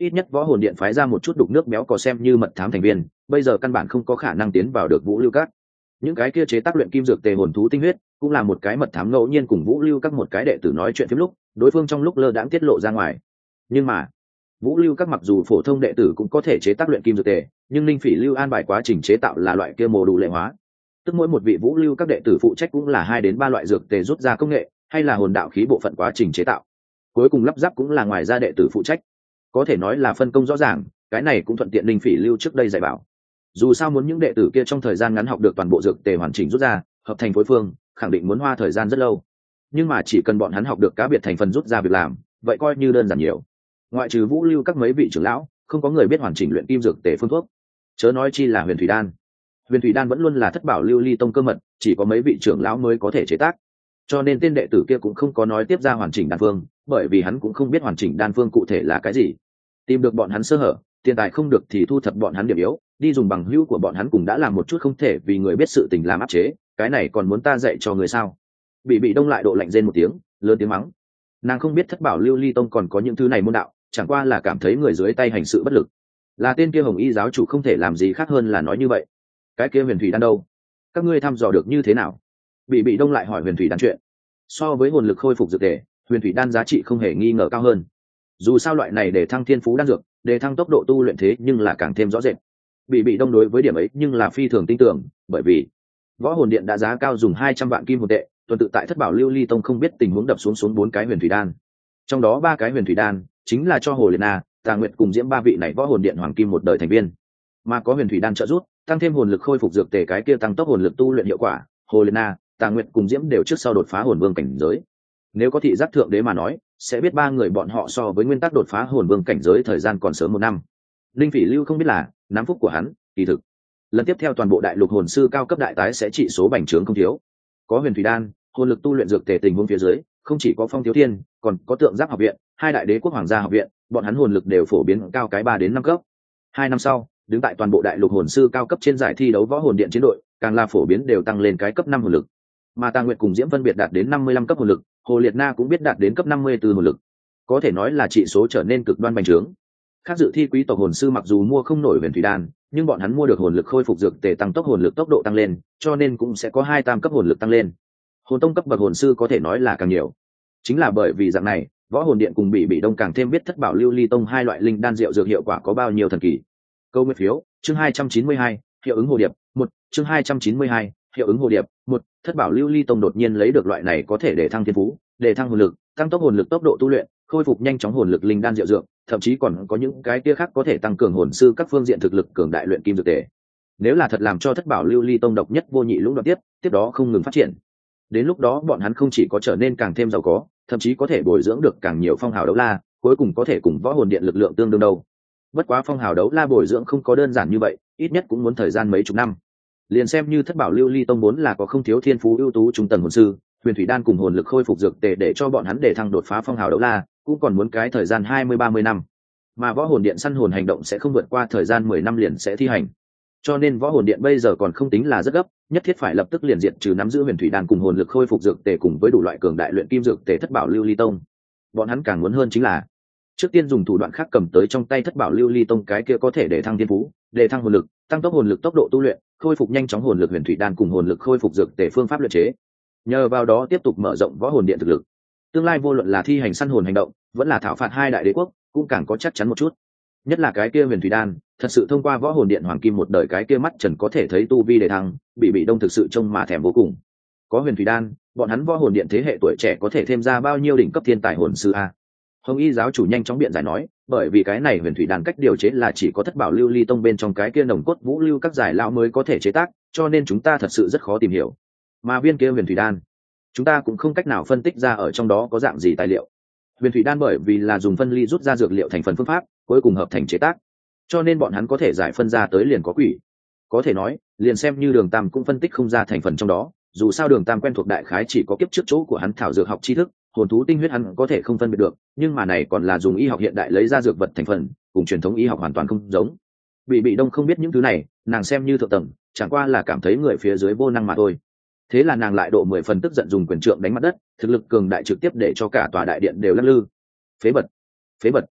ít nhất võ hồn điện phái ra một chút đục nước béo cò xem như mật thám thành viên, bây giờ căn bản không có khả năng tiến vào được Vũ Lưu Các. Những cái kia chế tác luyện kim dược tề hồn thú tinh huyết cũng là một cái mật thám ngẫu nhiên cùng Vũ Lưu Các một cái đệ tử nói chuyện phím lúc, đối phương trong lúc lơ đãng tiết lộ ra ngoài. Nhưng mà Vũ Lưu Các mặc dù phổ thông đệ tử cũng có thể chế tác luyện kim dược tề, nhưng Linh Phỉ Lưu an bài quá trình chế tạo là loại kia mồ đủ lệ hóa, tức mỗi một vị Vũ Lưu Các đệ tử phụ trách cũng là 2 đến 3 loại dược tề rút ra công nghệ, hay là hồn đạo khí bộ phận quá trình chế tạo. Cuối cùng lắp ráp cũng là ngoài ra đệ tử phụ trách. Có thể nói là phân công rõ ràng, cái này cũng thuận tiện Linh Phỉ Lưu trước đây dạy bảo. Dù sao muốn những đệ tử kia trong thời gian ngắn học được toàn bộ dược tề hoàn chỉnh rút ra, hợp thành phối phương, khẳng định muốn hoa thời gian rất lâu. Nhưng mà chỉ cần bọn hắn học được cá biệt thành phần rút ra việc làm, vậy coi như đơn giản nhiều. Ngoại trừ Vũ Lưu Các mấy vị trưởng lão, không có người biết hoàn chỉnh luyện kim dược tề phương thuốc. Chớ nói chi là Huyền Thủy Đan. Huyền Thủy Đan vẫn luôn là thất bảo lưu ly tông cơ mật, chỉ có mấy vị trưởng lão mới có thể chế tác. Cho nên tên đệ tử kia cũng không có nói tiếp ra hoàn chỉnh đan phương, bởi vì hắn cũng không biết hoàn chỉnh đan phương cụ thể là cái gì. Tìm được bọn hắn sơ hở, tiền tài không được thì thu thập bọn hắn điểm yếu, đi dùng bằng hữu của bọn hắn cùng đã làm một chút không thể vì người biết sự tình làm áp chế, cái này còn muốn ta dạy cho người sao? Bị đông lại độ lạnh rên một tiếng, lớn tiếng mắng. Nàng không biết thất bảo lưu ly tông còn có những thứ này môn đạo, chẳng qua là cảm thấy người dưới tay hành sự bất lực. Là tên kia Hồng Y giáo chủ không thể làm gì khác hơn là nói như vậy. Cái kia Huyền Thủy Đan đâu? Các ngươi thăm dò được như thế nào? Bị đông lại hỏi Huyền Thủy Đan chuyện. So với hồn lực khôi phục dược thể, Huyền Thủy Đan giá trị không hề nghi ngờ cao hơn. Dù sao loại này để thăng thiên phú đan dược, để thăng tốc độ tu luyện thế nhưng là càng thêm rõ rệt. Bị đông đối với điểm ấy nhưng là phi thường tin tưởng, bởi vì võ hồn điện đã giá cao dùng 200 vạn kim hồn tệ, tuần tự tại thất bảo lưu ly tông không biết tình huống đập xuống 4 cái Huyền Thủy Đan. Trong đó 3 cái Huyền Thủy Đan chính là cho Hồ Liệt Na, Tà Nguyệt cùng Diễm 3 vị này võ hồn điện hoàng kim một đời thành viên. Mà có Huyền Thủy Đan trợ giúp, tăng thêm hồn lực khôi phục dược tề cái kia tăng tốc hồn lực tu luyện hiệu quả, Hồ Liệt Na, Tà Nguyệt cùng Diễm đều trước sau đột phá hồn vương cảnh giới. Nếu có thị giác thượng đế mà nói, sẽ biết 3 người bọn họ so với nguyên tắc đột phá hồn vương cảnh giới thời gian còn sớm 1 năm. Linh Phỉ Lưu không biết là, nắm phúc của hắn, kỳ thực. Lần tiếp theo toàn bộ đại lục hồn sư cao cấp đại tái sẽ trị số bành trướng không thiếu. Có Huyền Thủy Đan, hồn lực tu luyện dược tề tình huống phía dưới, không chỉ có Phong Thiếu Thiên, còn có Tượng Giáp học viện, 2 đại đế quốc hoàng gia học viện, bọn hắn hồn lực đều phổ biến cao cái 3 đến 5 cấp. 2 năm sau, đứng tại toàn bộ đại lục hồn sư cao cấp trên giải thi đấu võ hồn điện chiến đội, càng là phổ biến đều tăng lên cái cấp 5 hồn lực. Mà Tà Nguyệt cùng Diễm phân biệt đạt đến 55 cấp hồn lực, Hồ Liệt Na cũng biết đạt đến cấp 54 hồn lực. Có thể nói là trị số trở nên cực đoan bành trướng. Khác dự thi quý tộc hồn sư mặc dù mua không nổi Huyền Thủy Đan, nhưng bọn hắn mua được hồn lực khôi phục dược tề tăng tốc hồn lực tốc độ tăng lên, cho nên cũng sẽ có 2 tam cấp hồn lực tăng lên. Hồn tông cấp bậc hồn sư có thể nói là càng nhiều. Chính là bởi vì dạng này, võ hồn điện cùng bị đông càng thêm biết thất bảo lưu ly tông 2 loại linh đan rượu dược hiệu quả có bao nhiêu thần kỳ. Câu nguyên phiếu, chương 292, hiệu ứng hồ điệp, 1, chương 292, hiệu ứng hồ điệp, 1, thất bảo lưu ly tông đột nhiên lấy được loại này có thể để thăng thiên phú, để thăng hồn lực, tăng tốc hồn lực tốc độ tu luyện, khôi phục nhanh chóng hồn lực linh đan rượu dược, thậm chí còn có những cái kia khác có thể tăng cường hồn sư các phương diện thực lực cường đại luyện kim dược tề. Nếu là thật làm cho thất bảo lưu ly tông độc nhất vô nhị lũng đoạn tiếp đó không ngừng phát triển. Đến lúc đó bọn hắn không chỉ có trở nên càng thêm giàu có, thậm chí có thể bồi dưỡng được càng nhiều phong hào đấu la, cuối cùng có thể cùng võ hồn điện lực lượng tương đương đâu. Bất quá phong hào đấu la bồi dưỡng không có đơn giản như vậy, ít nhất cũng muốn thời gian mấy chục năm. Liền xem như thất bảo lưu ly tông muốn là có không thiếu thiên phú ưu tú trung tầng hồn sư, Huyền Thủy Đan cùng hồn lực khôi phục dược tề để cho bọn hắn để thăng đột phá phong hào đấu la, cũng còn muốn cái thời gian 20-30 năm. Mà võ hồn điện săn hồn hành động sẽ không vượt qua thời gian 10 năm liền sẽ thi hành. Cho nên võ hồn điện bây giờ còn không tính là rất gấp, nhất thiết phải lập tức liền diệt trừ nắm giữ Huyền Thủy Đan cùng hồn lực khôi phục dược tề cùng với đủ loại cường đại luyện kim dược tề thất bảo lưu ly tông. Bọn hắn càng muốn hơn chính là trước tiên dùng thủ đoạn khác cầm tới trong tay thất bảo lưu ly tông cái kia có thể để thăng thiên phú, để thăng hồn lực, tăng tốc hồn lực tốc độ tu luyện, khôi phục nhanh chóng hồn lực Huyền Thủy Đan cùng hồn lực khôi phục dược tề phương pháp luyện chế. Nhờ vào đó tiếp tục mở rộng võ hồn điện thực lực. Tương lai vô luận là thi hành săn hồn hành động, vẫn là thảo phạt 2 đại đế quốc, cũng càng có chắc chắn một chút. Nhất là cái kia Huyền Thủy Đan, thật sự thông qua võ hồn điện hoàng kim một đời cái kia mắt trần có thể thấy tu vi để thăng, bị đông thực sự trông mà thèm vô cùng. Có Huyền Thủy Đan, bọn hắn võ hồn điện thế hệ tuổi trẻ có thể thêm ra bao nhiêu đỉnh cấp thiên tài hồn sư a. Hồng Y giáo chủ nhanh chóng biện giải nói, bởi vì cái này Huyền Thủy Đan cách điều chế là chỉ có thất bảo lưu ly tông bên trong cái kia nồng cốt vũ lưu các giải lão mới có thể chế tác, cho nên chúng ta thật sự rất khó tìm hiểu. Mà viên kia Huyền Thủy Đan, chúng ta cũng không cách nào phân tích ra ở trong đó có dạng gì tài liệu. Huyền Thủy Đan bởi vì là dùng phân ly rút ra dược liệu thành phần phương pháp, cuối cùng hợp thành chế tác, cho nên bọn hắn có thể giải phân ra tới liền có quỷ. Có thể nói, liền xem như Đường Tam cũng phân tích không ra thành phần trong đó, dù sao Đường Tam quen thuộc đại khái chỉ có kiếp trước chỗ của hắn thảo dược học tri thức, hồn thú tinh huyết hắn có thể không phân biệt được, nhưng mà này còn là dùng y học hiện đại lấy ra dược vật thành phần, cùng truyền thống y học hoàn toàn không giống. Bị đông không biết những thứ này, nàng xem như thượng tầng, chẳng qua là cảm thấy người phía dưới vô năng mà thôi. Thế là nàng lại độ 10 phần tức giận dùng quyền trượng đánh mặt đất, thực lực cường đại trực tiếp để cho cả tòa đại điện đều lắc lư. Phế vật,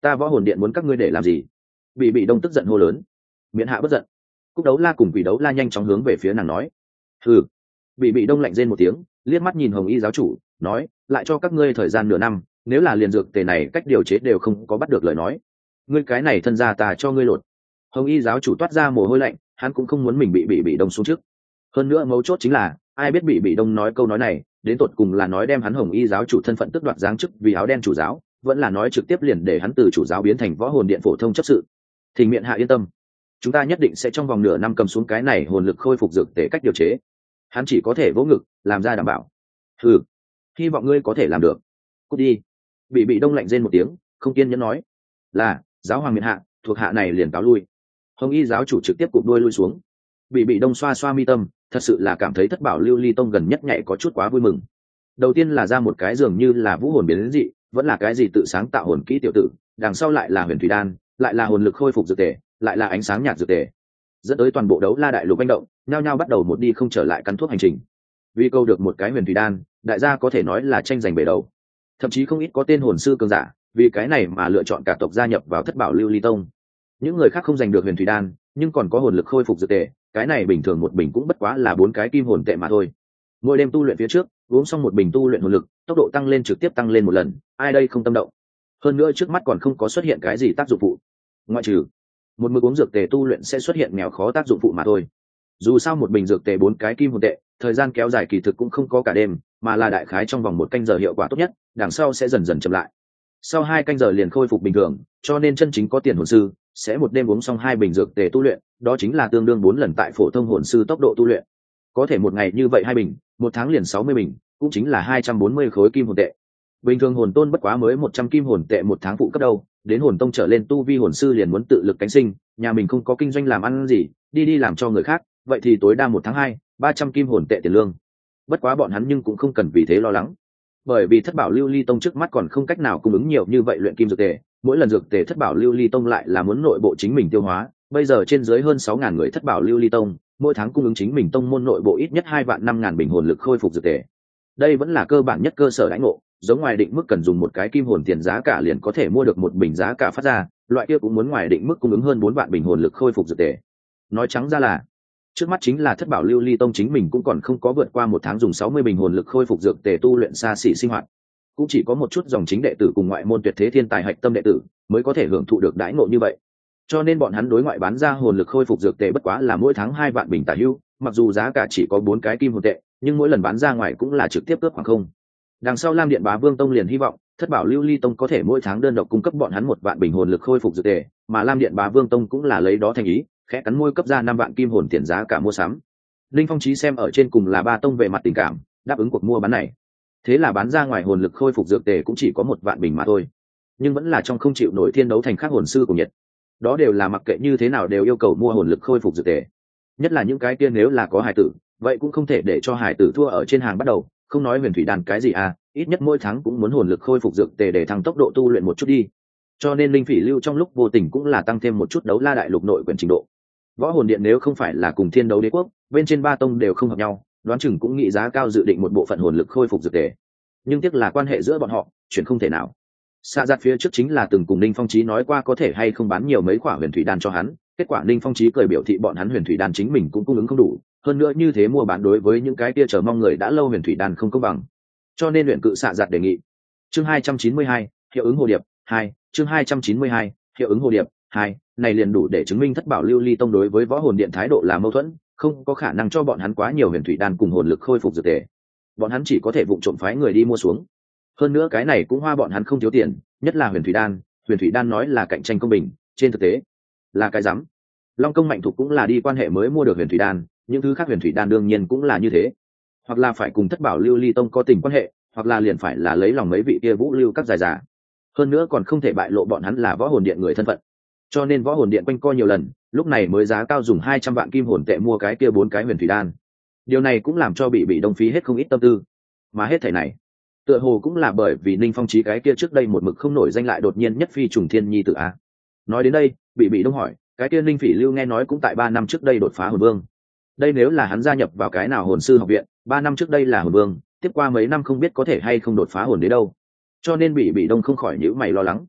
ta võ hồn điện muốn các ngươi để làm gì? Bị đông tức giận hô lớn. Miễn hạ bất giận. Cúc Đấu La cùng Quỷ Đấu La nhanh chóng hướng về phía nàng nói. Hừ. Bị đông lạnh rên một tiếng, liếc mắt nhìn Hồng Y giáo chủ, nói, lại cho các ngươi thời gian nửa năm, nếu là liền dược tề này cách điều chế đều không có bắt được lời nói, ngươi cái này thân gia ta cho ngươi lột. Hồng Y giáo chủ toát ra mồ hôi lạnh, hắn cũng không muốn mình bị đông xuống trước. Hơn nữa mấu chốt chính là, ai biết bị đông nói câu nói này, đến tột cùng là nói đem hắn Hồng Y giáo chủ thân phận tước đoạt giáng chức vì áo đen chủ giáo, vẫn là nói trực tiếp liền để hắn từ chủ giáo biến thành võ hồn điện phổ thông chấp sự. Thỉnh miệng hạ yên tâm, chúng ta nhất định sẽ trong vòng nửa năm cầm xuống cái này hồn lực khôi phục dược tề cách điều chế. Hắn chỉ có thể vỗ ngực làm ra đảm bảo. Ừ, hy vọng ngươi có thể làm được. Cút đi. Bị đông lạnh rên một tiếng, không kiên nhẫn nói, là giáo hoàng miền hạ, thuộc hạ này liền cáo lui. Hồng Y giáo chủ trực tiếp cụp đuôi lui xuống. Bị đông xoa xoa mi tâm, thật sự là cảm thấy thất bảo lưu ly tông gần nhất nhảy có chút quá vui mừng. Đầu tiên là ra một cái dường như là vũ hồn biến đến dị, vẫn là cái gì tự sáng tạo hồn kỹ tiểu tử, đằng sau lại là huyền thủy đan, lại là hồn lực khôi phục dược tề, lại là ánh sáng nhạt dược tề, dẫn tới toàn bộ đấu la đại lục manh động, nhao nhao bắt đầu một đi không trở lại cắn thuốc hành trình. Vì câu được một cái huyền thủy đan, đại gia có thể nói là tranh giành bể đầu. Thậm chí không ít có tên hồn sư cường giả, vì cái này mà lựa chọn cả tộc gia nhập vào thất bảo lưu ly tông. Những người khác không giành được huyền thủy đan, nhưng còn có hồn lực khôi phục dược tề, cái này bình thường một bình cũng bất quá là 4 cái kim hồn tệ mà thôi. Mỗi đêm tu luyện phía trước, uống xong một bình tu luyện hồn lực, tốc độ tăng lên trực tiếp tăng lên một lần, ai đây không tâm động. Hơn nữa trước mắt còn không có xuất hiện cái gì tác dụng phụ, ngoại trừ một mực uống dược tề tu luyện sẽ xuất hiện nghèo khó tác dụng phụ mà thôi. Dù sao một bình dược tề 4 cái kim hồn tệ, thời gian kéo dài kỳ thực cũng không có cả đêm, mà là đại khái trong vòng 1 canh giờ hiệu quả tốt nhất, đằng sau sẽ dần dần chậm lại. Sau 2 canh giờ liền khôi phục bình thường, cho nên chân chính có tiền hồn sư sẽ một đêm uống xong 2 bình dược tề tu luyện, đó chính là tương đương 4 lần tại phổ thông hồn sư tốc độ tu luyện. Có thể một ngày như vậy 2 bình, một tháng liền 60 bình, cũng chính là 240 khối kim hồn tệ. Bình thường hồn tôn bất quá mới 100 kim hồn tệ một tháng phụ cấp đâu, đến hồn tông trở lên tu vi hồn sư liền muốn tự lực cánh sinh, nhà mình không có kinh doanh làm ăn gì, đi làm cho người khác, vậy thì tối đa 1 tháng 300 kim hồn tệ tiền lương. Bất quá bọn hắn nhưng cũng không cần vì thế lo lắng, bởi vì thất bảo lưu ly tông trước mắt còn không cách nào cung ứng nhiều như vậy luyện kim dược tề, mỗi lần dược tề thất bảo lưu ly tông lại là muốn nội bộ chính mình tiêu hóa. Bây giờ trên dưới hơn 6.000 người thất bảo lưu ly tông, mỗi tháng cung ứng chính mình tông môn nội bộ ít nhất 2.500.000 bình hồn lực khôi phục dược tề. Đây vẫn là cơ bản nhất cơ sở đãi ngộ, giống ngoài định mức cần dùng một cái kim hồn tiền giá cả liền có thể mua được một bình giá cả phát ra, loại kia cũng muốn ngoài định mức cung ứng hơn 4 vạn bình hồn lực khôi phục dược tề. Nói trắng ra là, trước mắt chính là thất bảo lưu ly tông chính mình cũng còn không có vượt qua 1 tháng dùng 60 bình hồn lực khôi phục dược tề tu luyện xa xỉ sinh hoạt. Cũng chỉ có một chút dòng chính đệ tử cùng ngoại môn tuyệt thế thiên tài hạch tâm đệ tử mới có thể hưởng thụ được đãi ngộ như vậy. Cho nên bọn hắn đối ngoại bán ra hồn lực khôi phục dược tề bất quá là mỗi tháng 2 vạn bình tả hữu, mặc dù giá cả chỉ có 4 cái kim hồn tệ, nhưng mỗi lần bán ra ngoài cũng là trực tiếp cướp khoảng không. Đằng sau Lam Điện Bá Vương Tông liền hy vọng thất bảo lưu ly tông có thể mỗi tháng đơn độc cung cấp bọn hắn 1 vạn bình hồn lực khôi phục dược tề, mà Lam Điện Bá Vương Tông cũng là lấy đó thành ý, khẽ cắn môi cấp ra 5 vạn kim hồn tiền giá cả mua sắm. Linh Phong Chí xem ở trên cùng là ba tông về mặt tình cảm, đáp ứng cuộc mua bán này. Thế là bán ra ngoài hồn lực khôi phục dược tề cũng chỉ có 1 vạn bình mà thôi, nhưng vẫn là trong không chịu nổi thiên đấu thành khác hồn sư của nhiệt. Đó đều là mặc kệ như thế nào đều yêu cầu mua hồn lực khôi phục dược tề. Nhất là những cái kia nếu là có hải tử, vậy cũng không thể để cho hải tử thua ở trên hàng bắt đầu, không nói huyền thủy đan cái gì à, ít nhất mỗi tháng cũng muốn hồn lực khôi phục dược tề để tăng tốc độ tu luyện một chút đi. Cho nên Linh Phỉ Lưu trong lúc vô tình cũng là tăng thêm một chút đấu la đại lục nội quyền trình độ. Võ hồn điện nếu không phải là cùng thiên đấu đế quốc, bên trên ba tông đều không hợp nhau, đoán chừng cũng nghĩ giá cao dự định một bộ phận hồn lực khôi phục dược tề. Nhưng tiếc là quan hệ giữa bọn họ chuyển không thể nào. Xa giặt phía trước chính là từng cùng Ninh Phong Chí nói qua có thể hay không bán nhiều mấy quả huyền thủy đan cho hắn, kết quả Ninh Phong Chí cười biểu thị bọn hắn huyền thủy đan chính mình cũng cung ứng không đủ, hơn nữa như thế mua bán đối với những cái kia chờ mong người đã lâu huyền thủy đan không công bằng. Cho nên luyện cự xạ giặt đề nghị. Chương 292, hiệu ứng hồ điệp 2, chương 292, hiệu ứng hồ điệp 2, này liền đủ để chứng minh thất bảo lưu ly tông đối với võ hồn điện thái độ là mâu thuẫn, không có khả năng cho bọn hắn quá nhiều huyền thủy đan cùng hồn lực khôi phục dược tề. Bọn hắn chỉ có thể vụng trộm phái người đi mua xuống. Hơn nữa cái này cũng hoa bọn hắn không thiếu tiền, nhất là huyền thủy đan nói là cạnh tranh công bình, trên thực tế là cái rắm. Long Công Mạnh Thục cũng là đi quan hệ mới mua được huyền thủy đan, những thứ khác huyền thủy đan đương nhiên cũng là như thế, hoặc là phải cùng thất bảo lưu ly tông có tình quan hệ, hoặc là liền phải là lấy lòng mấy vị kia vũ lưu các dài giả. Hơn nữa còn không thể bại lộ bọn hắn là võ hồn điện người thân phận. Cho nên võ hồn điện quanh co nhiều lần, lúc này mới giá cao dùng 200 vạn kim hồn tệ mua cái kia 4 cái huyền thủy đan. Điều này cũng làm cho bị đông phí hết không ít tâm tư, mà hết thảy này tựa hồ cũng là bởi vì Ninh Phong Chí cái kia trước đây một mực không nổi danh lại đột nhiên nhất phi trùng thiên nhi tử a. Nói đến đây, bị đông hỏi, cái kia Ninh Phỉ Lưu nghe nói cũng tại 3 năm trước đây đột phá hồn vương. Đây nếu là hắn gia nhập vào cái nào hồn sư học viện, 3 năm trước đây là hồn vương, tiếp qua mấy năm không biết có thể hay không đột phá hồn đế đâu. Cho nên bị đông không khỏi nhíu mày lo lắng.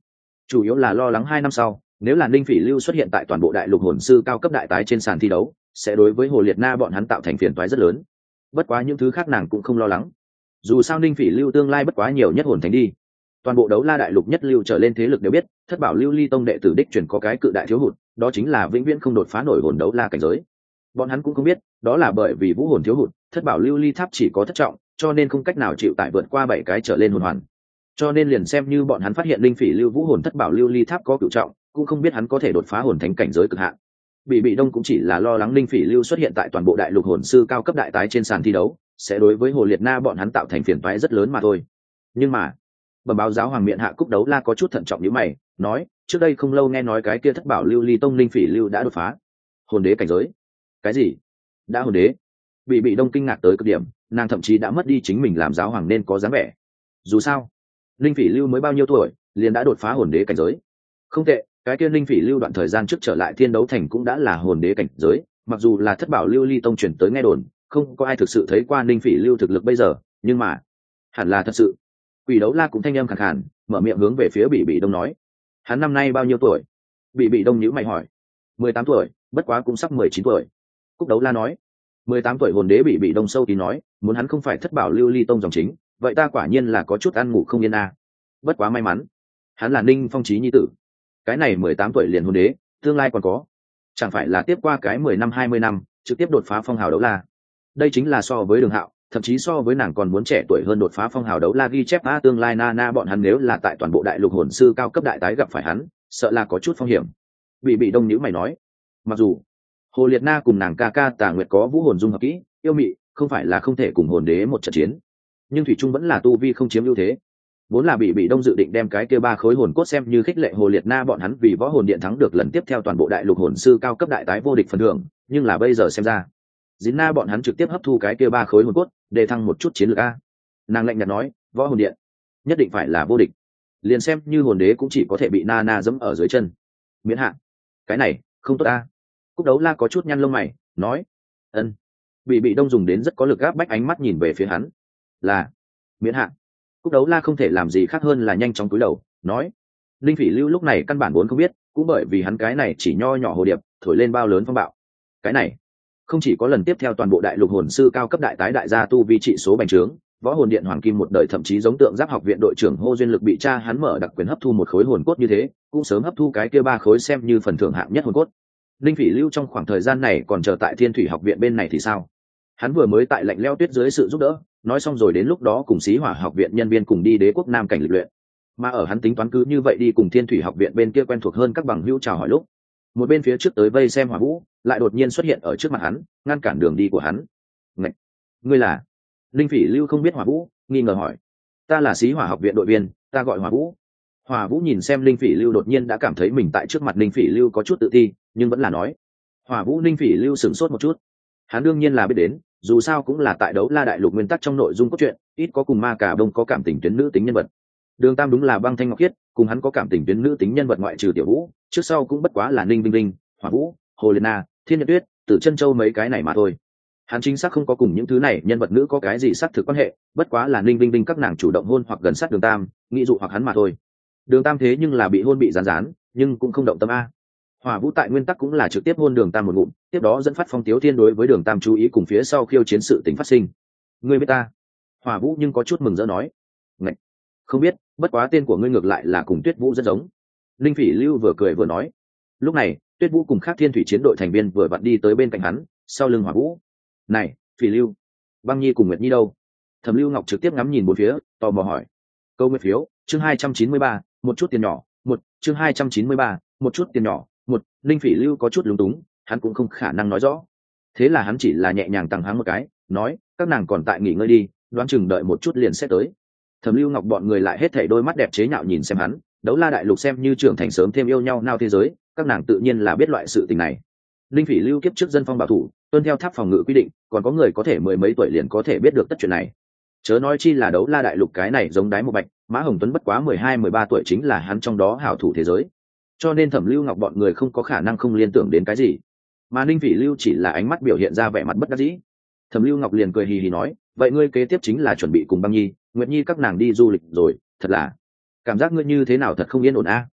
chủ yếu là lo lắng 2 năm sau nếu là Ninh Phỉ Lưu xuất hiện tại toàn bộ đại lục hồn sư cao cấp đại tái trên sàn thi đấu sẽ đối với Hồ Liệt Na bọn hắn tạo thành phiền toái rất lớn. Bất quá những thứ khác nàng cũng không lo lắng, dù sao Ninh Phỉ Lưu tương lai bất quá nhiều nhất hồn thánh đi. Toàn bộ đấu la đại lục nhất lưu trở lên thế lực đều biết Thất Bảo Lưu Ly tông đệ tử đích truyền có cái cự đại thiếu hụt, đó chính là vĩnh viễn không đột phá nổi hồn đấu la cảnh giới. Bọn hắn cũng không biết đó là bởi vì vũ hồn thiếu hụt, Thất Bảo Lưu Ly tháp chỉ có thất trọng, cho nên không cách nào chịu tải vượt qua 7 cái trở lên hồn hoàn. Cho nên liền xem như bọn hắn phát hiện Ninh Phỉ Lưu vũ hồn Thất Bảo Lưu Ly tháp có cửu trọng, cũng không biết hắn có thể đột phá hồn thánh cảnh giới cực hạn. Bị đông cũng chỉ là lo lắng Ninh Phỉ Lưu xuất hiện tại toàn bộ đại lục hồn sư cao cấp đại tái trên sàn thi đấu sẽ đối với Hồ Liệt Na bọn hắn tạo thành phiền toái rất lớn mà thôi. Nhưng mà bẩm báo giáo hoàng miện hạ Cúc Đấu La có chút thận trọng như mày, nói trước đây không lâu nghe nói cái kia Thất Bảo Lưu Ly tông Ninh Phỉ Lưu đã đột phá hồn đế cảnh giới. Cái gì? Đã hồn đế? Bị đông kinh ngạc tới cực điểm, nàng thậm chí đã mất đi chính mình làm giáo hoàng nên có dáng vẻ. Dù sao Ninh Phỉ Lưu mới bao nhiêu tuổi liền đã đột phá hồn đế cảnh giới. Không tệ, cái kia Ninh Phỉ Lưu đoạn thời gian trước trở lại Thiên Đấu Thành cũng đã là hồn đế cảnh giới, mặc dù là Thất Bảo Lưu Ly tông chuyển tới nghe đồn không có ai thực sự thấy qua Ninh Phỉ Lưu thực lực bây giờ, nhưng mà hẳn là thật sự. Quỷ Đấu La cũng thanh âm khàn khàn mở miệng hướng về phía Bị đông nói, hắn năm nay bao nhiêu tuổi? Bị đông nhíu mày hỏi. 18 tuổi, bất quá cũng sắp 19 tuổi. Cúc Đấu La nói. 18 tuổi hồn đế Bị đông sâu kín nói, muốn hắn không phải Thất Bảo Lưu Ly tông dòng chính, vậy ta quả nhiên là có chút ăn ngủ không yên à. Bất quá may mắn hắn là Ninh Phong Chí nhi tử, cái này 18 tuổi liền hồn đế, tương lai còn có, chẳng phải là tiếp qua cái 10 năm 20 năm trực tiếp đột phá phong hào đấu la. Đây chính là so với Đường Hạo, thậm chí so với nàng còn muốn trẻ tuổi hơn đột phá phong hào đấu la ghi chép tương lai Nana bọn hắn nếu là tại toàn bộ đại lục hồn sư cao cấp đại tái gặp phải hắn, sợ là có chút phong hiểm. Bị đông nhíu mày nói, mặc dù Hồ Liệt Na cùng nàng ca ca Tà Nguyệt có vũ hồn dung hợp kỹ, yêu mị, không phải là không thể cùng hồn đế một trận chiến, nhưng thủy trung vẫn là tu vi không chiếm ưu thế. Vốn là bị đông dự định đem cái kia 3 khối hồn cốt xem như khích lệ Hồ Liệt Na bọn hắn vì võ hồn điện thắng được lần tiếp theo toàn bộ đại lục hồn sư cao cấp đại tái vô địch phần thưởng, nhưng là bây giờ xem ra Dính Na bọn hắn trực tiếp hấp thu cái kia 3 khối hồn cốt để thăng một chút chiến lược a. Nàng lạnh nhạt nói, võ hồn điện nhất định phải là vô địch, liền xem như hồn đế cũng chỉ có thể bị Na dẫm ở dưới chân. Miễn hạn, cái này không tốt a. Cúc Đấu La có chút nhăn lông mày nói, ân. Bị đông dùng đến rất có lực áp bách ánh mắt nhìn về phía hắn, là miễn hạn. Cúc Đấu La không thể làm gì khác hơn là nhanh chóng cúi đầu nói, Linh Phỉ Lưu lúc này căn bản vốn không biết, cũng bởi vì hắn cái này chỉ nho nhỏ hồ điệp thổi lên bao lớn phong bạo. Cái này không chỉ có lần tiếp theo toàn bộ đại lục hồn sư cao cấp đại tái đại gia tu vi trị số bành trướng, võ hồn điện hoàng kim một đời thậm chí giống tượng giáp học viện đội trưởng Hô Duyên Lực bị cha hắn mở đặc quyền hấp thu một khối hồn cốt như thế, cũng sớm hấp thu cái kia 3 khối xem như phần thưởng hạng nhất hồn cốt. Linh Phỉ Lưu trong khoảng thời gian này còn chờ tại Thiên Thủy học viện bên này thì sao? Hắn vừa mới tại lạnh lẽo tuyết dưới sự giúp đỡ, nói xong rồi đến lúc đó cùng Xí Hỏa học viện nhân viên cùng đi Đế quốc Nam cảnh lịch luyện. Mà ở hắn tính toán cứ như vậy đi cùng Thiên Thủy học viện bên kia quen thuộc hơn các bằng hữu chào hỏi lúc, một bên phía trước tới vây xem Hỏa Vũ lại đột nhiên xuất hiện ở trước mặt hắn, ngăn cản đường đi của hắn. Ngạch, ngươi là? Linh Phỉ Lưu không biết Hỏa Vũ, nghi ngờ hỏi. Ta là Xí Hỏa học viện đội viên, ta gọi Hỏa Vũ. Hỏa Vũ nhìn xem Linh Phỉ Lưu đột nhiên đã cảm thấy mình tại trước mặt Linh Phỉ Lưu có chút tự ti, nhưng vẫn là nói. Hỏa Vũ Linh Phỉ Lưu sửng sốt một chút. Hắn đương nhiên là biết đến, dù sao cũng là tại đấu la đại lục nguyên tắc trong nội dung cốt truyện, ít có cùng Ma Cả Đông có cảm tình tuyến nữ tính nhân vật. Đường Tam đúng là Băng Thanh Ngọc Khiết, cùng hắn có cảm tình tuyến nữ tính nhân vật ngoại trừ Tiểu Vũ, trước sau cũng bất quá là Ninh Vinh Vinh, Hỏa Vũ, Hồ Liệt Na, Thiên Nhật Tuyết, Tử Chân Châu mấy cái này mà thôi. Hắn chính xác không có cùng những thứ này nhân vật nữ có cái gì xác thực quan hệ, bất quá là Ninh Vinh Vinh các nàng chủ động hôn hoặc gần sát Đường Tam, nghĩ dụ hoặc hắn mà thôi. Đường Tam thế nhưng là bị hôn bị rán, nhưng cũng không động tâm a. Hỏa Vũ tại nguyên tắc cũng là trực tiếp hôn Đường Tam một ngụm, tiếp đó dẫn phát Phong Tiếu Thiên đối với Đường Tam chú ý cùng phía sau khiêu chiến sự tình phát sinh. Ngươi biết ta? Hỏa Vũ nhưng có chút mừng rỡ nói. Ngạch, không biết, bất quá tên của ngươi ngược lại là cùng Tuyết Vũ rất giống. Linh Phỉ Lưu vừa cười vừa nói. Lúc này, Tuyết Vũ cùng khác Thiên Thủy chiến đội thành viên vừa vặn đi tới bên cạnh hắn, sau lưng Hỏa Vũ. Này, Phỉ Lưu, Băng Nhi cùng Nguyệt Nhi đâu? Thẩm Lưu Ngọc trực tiếp ngắm nhìn bốn phía, tò mò hỏi. Câu nguyện phiếu, chương 293, một chút tiền nhỏ, chương 293, một chút tiền nhỏ. Linh Phỉ Lưu có chút lúng túng, hắn cũng không khả năng nói rõ. Thế là hắn chỉ là nhẹ nhàng tằng hắng một cái, nói, các nàng còn tại nghỉ ngơi đi, đoán chừng đợi một chút liền sẽ tới. Thẩm Lưu Ngọc bọn người lại hết thảy đôi mắt đẹp chế nhạo nhìn xem hắn, đấu la đại lục xem như trưởng thành sớm thêm yêu nhau nao thế giới, các nàng tự nhiên là biết loại sự tình này. Linh Phỉ Lưu kiếp trước dân phong bảo thủ, tuân theo tháp phòng ngự quy định, còn có người có thể mười mấy tuổi liền có thể biết được tất chuyện này. Chớ nói chi là đấu la đại lục cái này giống đái một bạch, Mã Hồng Tuấn bất quá 12-13 tuổi chính là hắn trong đó hảo thủ thế giới. Cho nên Thẩm Lưu Ngọc bọn người không có khả năng không liên tưởng đến cái gì, mà Linh Phỉ Lưu chỉ là ánh mắt biểu hiện ra vẻ mặt bất đắc dĩ. Thẩm Lưu Ngọc liền cười hì hì nói, vậy ngươi kế tiếp chính là chuẩn bị cùng Băng Nhi, Nguyệt Nhi các nàng đi du lịch rồi, thật là cảm giác ngươi như thế nào thật không yên ổn a.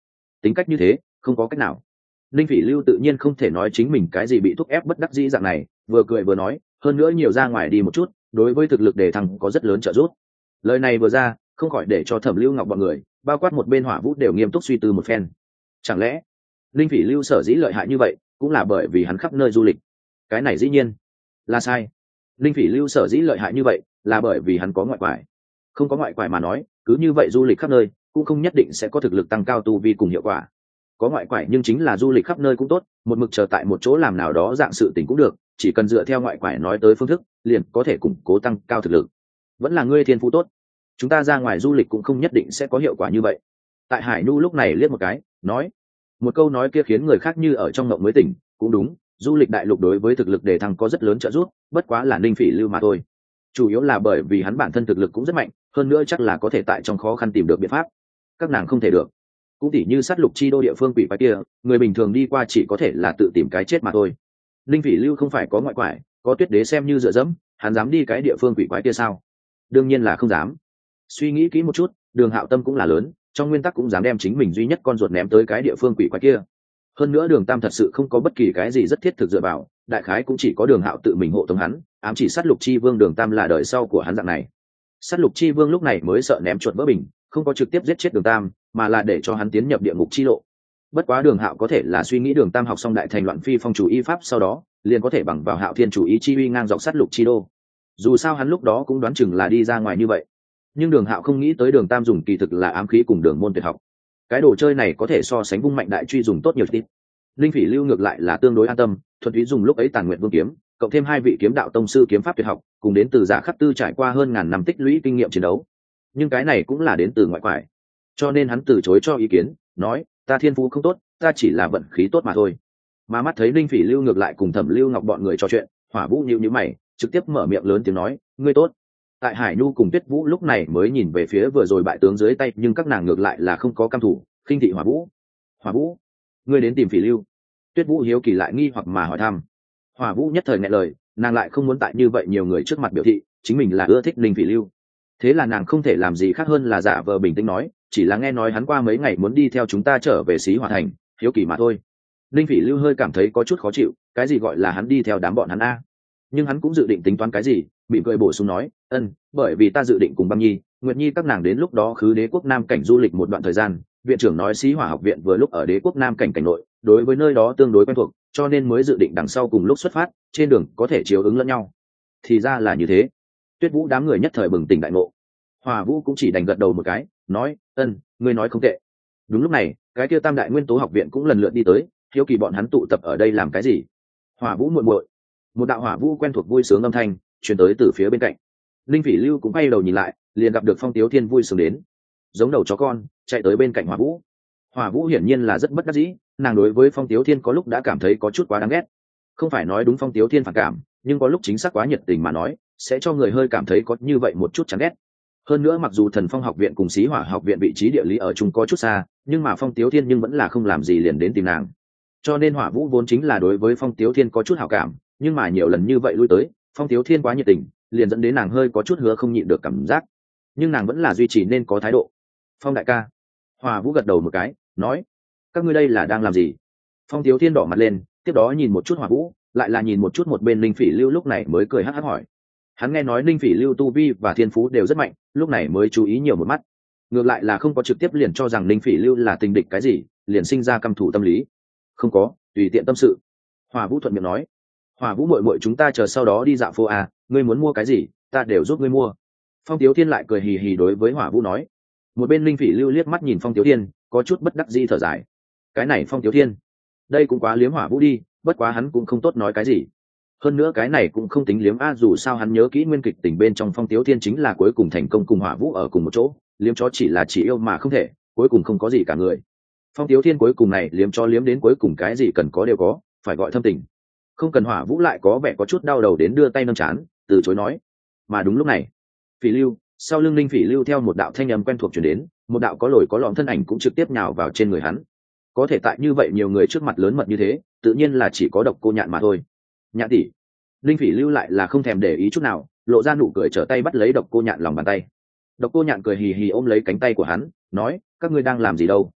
tính cách như thế không có cách nào. Linh Phỉ Lưu tự nhiên không thể nói chính mình cái gì bị thúc ép bất đắc dĩ dạng này, vừa cười vừa nói, hơn nữa nhiều ra ngoài đi một chút đối với thực lực đề thăng có rất lớn trợ giúp. Lời này vừa ra không khỏi để cho Thẩm Lưu Ngọc bọn người bao quát một bên Hỏa Vũ đều nghiêm túc suy tư một phen. Chẳng lẽ Linh Phỉ Lưu sở dĩ lợi hại như vậy cũng là bởi vì hắn khắp nơi du lịch? Cái này dĩ nhiên là sai. Linh Phỉ Lưu sở dĩ lợi hại như vậy là bởi vì hắn có ngoại quải. Không có ngoại quải mà nói, cứ như vậy du lịch khắp nơi cũng không nhất định sẽ có thực lực tăng cao tu vi cùng hiệu quả. Có ngoại quải nhưng chính là du lịch khắp nơi cũng tốt, một mực chờ tại một chỗ làm nào đó dạng sự tình cũng được, chỉ cần dựa theo ngoại quải nói tới phương thức liền có thể củng cố tăng cao thực lực. Vẫn là ngươi thiên phú tốt, chúng ta ra ngoài du lịch cũng không nhất định sẽ có hiệu quả như vậy. Tại Hải Nhu lúc này liếc một cái nói, một câu nói kia khiến người khác như ở trong mộng mới tỉnh. Cũng đúng, du lịch đại lục đối với thực lực đề thăng có rất lớn trợ giúp, bất quá là Ninh Phỉ Lưu mà thôi. Chủ yếu là bởi vì hắn bản thân thực lực cũng rất mạnh, hơn nữa chắc là có thể tại trong khó khăn tìm được biện pháp. Các nàng không thể được. Cũng tỉ như sát lục chi đô địa phương quỷ quái kia, người bình thường đi qua chỉ có thể là tự tìm cái chết mà thôi. Ninh Phỉ Lưu không phải có ngoại quải, có tuyết đế xem như dựa dẫm, hắn dám đi cái địa phương quỷ quái kia sao? Đương nhiên là không dám. Suy nghĩ kỹ một chút, Đường Hạo tâm cũng là lớn, trong nguyên tắc cũng dám đem chính mình duy nhất con ruột ném tới cái địa phương quỷ quái kia. Hơn nữa Đường Tam thật sự không có bất kỳ cái gì rất thiết thực dựa vào, đại khái cũng chỉ có Đường Hạo tự mình hộ tống hắn, ám chỉ sát lục chi vương Đường Tam là đời sau của hắn dạng này. Sát lục chi vương lúc này mới sợ ném chuột vỡ bình, không có trực tiếp giết chết Đường Tam, mà là để cho hắn tiến nhập địa ngục chi lộ. Bất quá Đường Hạo có thể là suy nghĩ Đường Tam học xong đại thành loạn phi phong chủ y pháp sau đó liền có thể bằng vào Hạo thiên chủ ý chi uy ngang dọc sát lục chi đô. Dù sao hắn lúc đó cũng đoán chừng là đi ra ngoài như vậy, nhưng Đường Hạo không nghĩ tới Đường Tam dùng kỳ thực là ám khí cùng đường môn tuyệt học. Cái đồ chơi này có thể so sánh vung mạnh đại truy dùng tốt nhiều tít. Linh Phỉ Lưu ngược lại là tương đối an tâm, thuần túy dùng lúc ấy Tàn Nguyệt Vương kiếm, cộng thêm hai vị kiếm đạo tông sư kiếm pháp tuyệt học, cùng đến từ Giả Khắc Tư trải qua hơn ngàn năm tích lũy kinh nghiệm chiến đấu. Nhưng cái này cũng là đến từ ngoại quải, cho nên hắn từ chối cho ý kiến, nói: "Ta thiên phú không tốt, ta chỉ là vận khí tốt mà thôi." Mà mắt thấy Linh Phỉ Lưu ngược lại cùng Thẩm Lưu Ngọc bọn người trò chuyện, Hỏa Vũ nhíu nhíu mày, trực tiếp mở miệng lớn tiếng nói: "Ngươi tốt." Tại Hải Nhu cùng Tuyết Vũ lúc này mới nhìn về phía vừa rồi bại tướng dưới tay, nhưng các nàng ngược lại là không có cam thủ, khinh thị Hỏa Vũ. "Hỏa Vũ, ngươi đến tìm Phỉ Lưu?" Tuyết Vũ hiếu kỳ lại nghi hoặc mà hỏi thăm. Hỏa Vũ nhất thời nghẹn lời, nàng lại không muốn tại như vậy nhiều người trước mặt biểu thị chính mình là ưa thích Linh Phỉ Lưu. Thế là nàng không thể làm gì khác hơn là giả vờ bình tĩnh nói, chỉ là nghe nói hắn qua mấy ngày muốn đi theo chúng ta trở về Xí Hỏa Thành, hiếu kỳ mà thôi. Linh Phỉ Lưu hơi cảm thấy có chút khó chịu, cái gì gọi là hắn đi theo đám bọn hắn a? Nhưng hắn cũng dự định tính toán cái gì, bị cười bổ sung nói, bởi vì ta dự định cùng Băng Nhi, Nguyệt Nhi các nàng đến lúc đó khứ Đế quốc Nam cảnh du lịch một đoạn thời gian, viện trưởng nói Xí Hỏa học viện vừa lúc ở Đế quốc Nam cảnh cảnh nội, đối với nơi đó tương đối quen thuộc, cho nên mới dự định đằng sau cùng lúc xuất phát, trên đường có thể chiếu ứng lẫn nhau. Thì ra là như thế. Tuyết Vũ đám người nhất thời bừng tỉnh đại ngộ. Hỏa Vũ cũng chỉ đành gật đầu một cái, nói, ngươi nói không tệ. Đúng lúc này, cái kia Tam đại nguyên tố học viện cũng lần lượt đi tới, hiếu kỳ bọn hắn tụ tập ở đây làm cái gì. Hỏa Vũ muội muội. Một đạo hỏa vũ quen thuộc vui sướng âm thanh truyền tới từ phía bên cạnh. Linh Phỉ Lưu cũng quay đầu nhìn lại, liền gặp được Phong Tiếu Thiên vui sướng đến, giống đầu chó con chạy tới bên cạnh Hỏa Vũ. Hỏa Vũ hiển nhiên là rất bất đắc dĩ, nàng đối với Phong Tiếu Thiên có lúc đã cảm thấy có chút quá đáng ghét. Không phải nói đúng Phong Tiếu Thiên phản cảm, nhưng có lúc chính xác quá nhiệt tình mà nói, sẽ cho người hơi cảm thấy có như vậy một chút chán ghét. Hơn nữa mặc dù Thần Phong học viện cùng Xí Hỏa học viện vị trí địa lý ở chung có chút xa, nhưng mà Phong Tiếu Thiên nhưng vẫn là không làm gì liền đến tìm nàng. Cho nên Hỏa Vũ vốn chính là đối với Phong Tiếu Thiên có chút hảo cảm, nhưng mà nhiều lần như vậy lui tới, Phong Tiếu Thiên quá nhiệt tình, liền dẫn đến nàng hơi có chút hứa không nhịn được cảm giác, nhưng nàng vẫn là duy trì nên có thái độ. Phong đại ca. Hỏa Vũ gật đầu một cái, nói, các ngươi đây là đang làm gì? Phong Tiếu Thiên đỏ mặt lên, tiếp đó nhìn một chút Hỏa Vũ, lại là nhìn một chút một bên Linh Phỉ Lưu, lúc này mới cười hắc hắc hỏi. Hắn nghe nói Linh Phỉ Lưu tu vi và thiên phú đều rất mạnh, lúc này mới chú ý nhiều một mắt, ngược lại là không có trực tiếp liền cho rằng Linh Phỉ Lưu là tình địch cái gì, liền sinh ra căm thù tâm lý. Không có, tùy tiện tâm sự. Hỏa Vũ thuận miệng nói. Hỏa Vũ muội muội, chúng ta chờ sau đó đi dạo phố à, ngươi muốn mua cái gì ta đều giúp ngươi mua. Phong Tiếu Thiên lại cười hì hì đối với Hỏa Vũ nói. Một bên Linh Phỉ Lưu liếc mắt nhìn Phong Tiếu Thiên, có chút bất đắc dĩ thở dài. Cái này Phong Tiếu Thiên, đây cũng quá liếm Hỏa Vũ đi, bất quá hắn cũng không tốt nói cái gì. Hơn nữa cái này cũng không tính liếm a, dù sao hắn nhớ kỹ nguyên kịch tình bên trong Phong Tiếu Thiên chính là cuối cùng thành công cùng Hỏa Vũ ở cùng một chỗ, liếm chó chỉ là chỉ yêu mà không thể, cuối cùng không có gì cả người. Phong Tiếu Thiên cuối cùng này liếm chó liếm đến cuối cùng cái gì cần có đều có, phải gọi thâm tình. Không cần. Hỏa Vũ lại có vẻ có chút đau đầu đến đưa tay nâng chán, từ chối nói. Mà đúng lúc này, Phỉ Lưu, sau lưng Linh Phỉ Lưu theo một đạo thanh âm quen thuộc truyền đến, một đạo có lồi có lõm thân ảnh cũng trực tiếp nhào vào trên người hắn. Có thể tại như vậy nhiều người trước mặt lớn mật như thế, tự nhiên là chỉ có Độc Cô Nhạn mà thôi. Nhạn tỷ. Linh Phỉ Lưu lại là không thèm để ý chút nào, lộ ra nụ cười, trở tay bắt lấy Độc Cô Nhạn lòng bàn tay. Độc Cô Nhạn cười hì hì ôm lấy cánh tay của hắn, nói, các ngươi đang làm gì đâu?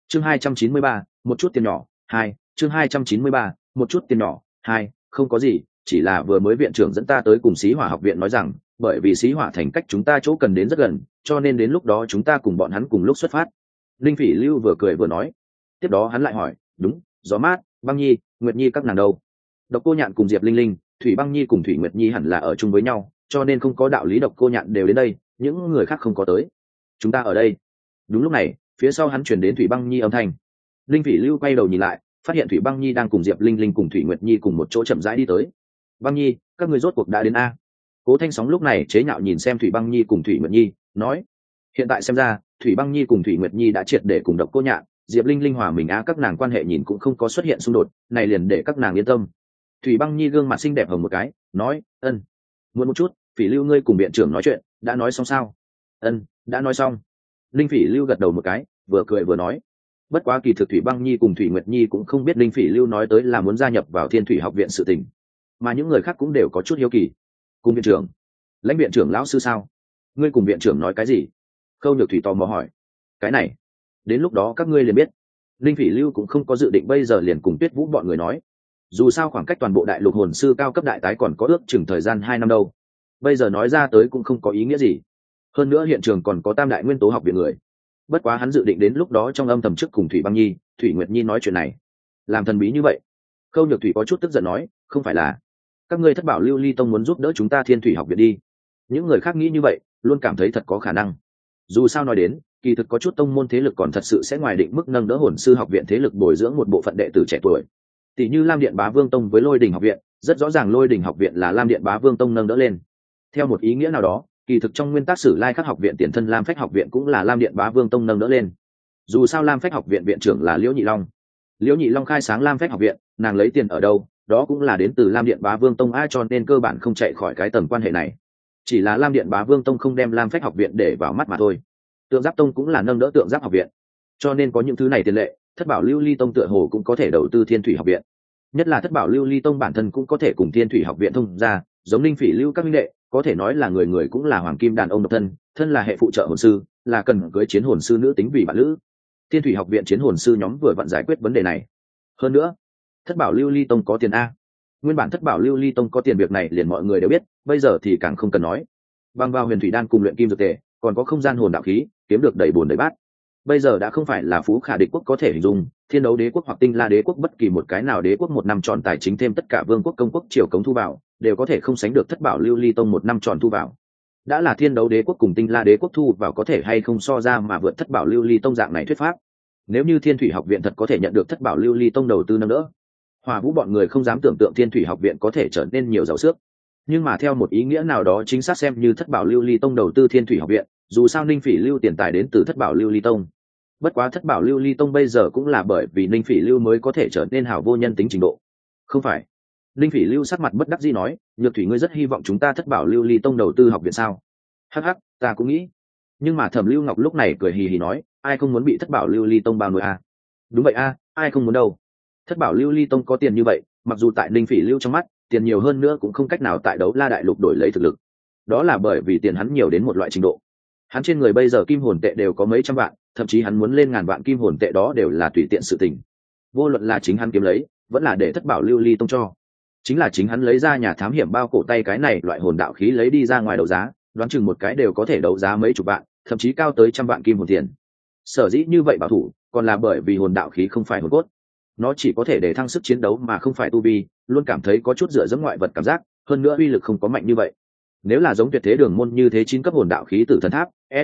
chương 293, một chút tiền nhỏ. 2, chương 293, một chút tiền nhỏ. 2, không có gì, chỉ là vừa mới viện trưởng dẫn ta tới cùng Xí Hỏa học viện nói rằng bởi vì Xí Hỏa thành cách chúng ta chỗ cần đến rất gần, cho nên đến lúc đó chúng ta cùng bọn hắn cùng lúc xuất phát. Linh Phỉ Lưu vừa cười vừa nói. Tiếp đó hắn lại hỏi, đúng, Gió Mát, Băng Nhi, Nguyệt Nhi các nàng đâu? Độc Cô Nhạn cùng Diệp Linh Linh, Thủy Băng Nhi cùng Thủy Nguyệt Nhi hẳn là ở chung với nhau, cho nên không có đạo lý Độc Cô Nhạn đều đến đây, những người khác không có tới. Chúng ta ở đây. Đúng lúc này, phía sau hắn truyền đến Thủy Băng Nhi âm thanh. Linh Phỉ Lưu quay đầu nhìn lại, phát hiện Thủy Băng Nhi đang cùng Diệp Linh Linh cùng Thủy Nguyệt Nhi cùng một chỗ chậm rãi đi tới. Băng Nhi, các người rốt cuộc đã đến a? Cố Thanh Sóng lúc này chế nhạo nhìn xem Thủy Băng Nhi cùng Thủy Nguyệt Nhi, nói: hiện tại xem ra, Thủy Băng Nhi cùng Thủy Nguyệt Nhi đã triệt để cùng Độc Cô Nhạn, Diệp Linh Linh hòa mình các nàng quan hệ nhìn cũng không có xuất hiện xung đột, này liền để các nàng yên tâm. Thủy Băng Nhi gương mặt xinh đẹp hồng một cái, nói: ân, muốn một chút, Phỉ Lưu ngươi cùng viện trưởng nói chuyện, đã nói xong sao? Ân, đã nói xong. Linh Phỉ Lưu gật đầu một cái, vừa cười vừa nói. Bất quá kỳ thực Thủy Băng Nhi cùng Thủy Nguyệt Nhi cũng không biết Linh Phỉ Lưu nói tới là muốn gia nhập vào Thiên Thủy học viện sự tình, mà những người khác cũng đều có chút hiếu kỳ. Cùng viện trưởng, lãnh viện trưởng lão sư sao? Ngươi cùng viện trưởng nói cái gì? Khâu Nhược Thủy tò mò hỏi. Cái này, đến lúc đó các ngươi liền biết. Linh Phỉ Lưu cũng không có dự định bây giờ liền cùng Tuyết Vũ bọn người nói. Dù sao khoảng cách toàn bộ đại lục hồn sư cao cấp đại tái còn có ước chừng thời gian 2 năm đâu. Bây giờ nói ra tới cũng không có ý nghĩa gì. Hơn nữa hiện trường còn có Tam đại nguyên tố học viện người. Bất quá hắn dự định đến lúc đó trong âm thầm trước cùng Thủy Băng Nhi, Thủy Nguyệt Nhi nói chuyện này. Làm thần bí như vậy. Khâu Nhược Thủy có chút tức giận nói, không phải là các ngươi Thất Bảo Lưu Ly tông muốn giúp đỡ chúng ta Thiên Thủy học viện đi. Những người khác nghĩ như vậy, luôn cảm thấy thật có khả năng. Dù sao nói đến, kỳ thực có chút tông môn thế lực còn thật sự sẽ ngoài định mức nâng đỡ hồn sư học viện thế lực bồi dưỡng một bộ phận đệ tử trẻ tuổi. Tỷ như Lam Điện Bá Vương tông với Lôi Đình học viện, rất rõ ràng Lôi Đình học viện là Lam Điện Bá Vương tông nâng đỡ lên. Theo một ý nghĩa nào đó, kỳ thực trong nguyên tắc Sử Lai Khắc học viện tiền thân Lam Phách học viện cũng là Lam Điện Bá Vương tông nâng đỡ lên. Dù sao Lam Phách học viện viện trưởng là Liễu Nhị Long. Liễu Nhị Long khai sáng Lam Phách học viện, nàng lấy tiền ở đâu, đó cũng là đến từ Lam Điện Bá Vương tông, cho nên cơ bản không chạy khỏi cái tầng quan hệ này. Chỉ là Lam Điện Bá Vương tông không đem Lam Phách học viện để vào mắt mà thôi. Tượng Giáp tông cũng là nâng đỡ Tượng Giáp học viện, cho nên có những thứ này tiền lệ, Thất Bảo Lưu Ly tông tựa hồ cũng có thể đầu tư Thiên Thủy học viện. Nhất là Thất Bảo Lưu Ly tông bản thân cũng có thể cùng Thiên Thủy học viện thông ra, giống Linh Phỉ Lưu các minh đệ, có thể nói là người người cũng là hoàng kim đàn ông độc thân, thân là hệ phụ trợ hồn sư, là cần cưới chiến hồn sư nữ tính vì bạn lữ. Thiên Thủy học viện chiến hồn sư nhóm vừa vặn giải quyết vấn đề này. Hơn nữa, Thất Bảo Lưu Ly tông có tiền a. Nguyên bản Thất Bảo Lưu Ly tông có tiền, việc này liền mọi người đều biết, bây giờ thì càng không cần nói. Bằng vào huyền thủy đan cùng luyện kim dược tề, còn có không gian hồn đạo khí, kiếm được đầy bùn đầy bát. Bây giờ đã không phải là phú khả địch quốc có thể hình dung, Thiên Đấu đế quốc hoặc Tinh La đế quốc bất kỳ một cái nào đế quốc một năm tròn tài chính thêm tất cả vương quốc công quốc triều cống thu vào, đều có thể không sánh được Thất Bảo Lưu Ly tông một năm tròn thu vào. Đã là Thiên Đấu đế quốc cùng Tinh La đế quốc thu vào có thể hay không so ra mà vượt Thất Bảo Lưu Ly tông dạng này thuyết pháp. Nếu như Thiên Thủy học viện thật có thể nhận được Thất Bảo Lưu Ly tông đầu tư nâng đỡ, Hỏa Vũ bọn người không dám tưởng tượng Thiên Thủy học viện có thể trở nên nhiều giàu xước. Nhưng mà theo một ý nghĩa nào đó chính xác xem như Thất Bảo Lưu Ly tông đầu tư Thiên Thủy học viện, dù sao Ninh Phỉ Lưu tiền tài đến từ Thất Bảo Lưu Ly tông. Bất quá Thất Bảo Lưu Ly tông bây giờ cũng là bởi vì Ninh Phỉ Lưu mới có thể trở nên hảo vô nhân tính trình độ. Không phải? Ninh Phỉ Lưu sắc mặt bất đắc dĩ nói, Nhược Thủy ngươi rất hy vọng chúng ta Thất Bảo Lưu Ly tông đầu tư học viện sao? Hắc hắc, ta cũng nghĩ. Nhưng mà Thẩm Lưu Ngọc lúc này cười hì hì nói, ai không muốn bị Thất Bảo Lưu Ly tông bao nuôi a? Đúng vậy a, ai không muốn đâu. Thất Bảo Lưu Ly tông có tiền như vậy, mặc dù tại Ninh Phỉ Lưu trong mắt, tiền nhiều hơn nữa cũng không cách nào tại Đấu La đại lục đổi lấy thực lực. Đó là bởi vì tiền hắn nhiều đến một loại trình độ. Hắn trên người bây giờ kim hồn tệ đều có mấy trăm vạn, thậm chí hắn muốn lên ngàn vạn kim hồn tệ đó đều là tùy tiện sự tình. Vô luận là chính hắn kiếm lấy, vẫn là để Thất Bảo Lưu Ly tông cho. Chính là chính hắn lấy ra nhà thám hiểm bao cổ tay cái này loại hồn đạo khí lấy đi ra ngoài đấu giá, đoán chừng một cái đều có thể đấu giá mấy chục vạn, thậm chí cao tới trăm vạn kim hồn tiền. Sở dĩ như vậy bảo thủ, còn là bởi vì hồn đạo khí không phải hồn cốt. Nó chỉ có thể để thăng sức chiến đấu mà không phải tu vi, luôn cảm thấy có chút dựa dẫm ngoại vật cảm giác, hơn nữa uy lực không có mạnh như vậy. Nếu là giống Tuyệt Thế Đường môn như thế 9 cấp hồn đạo khí Tử Thần Tháp,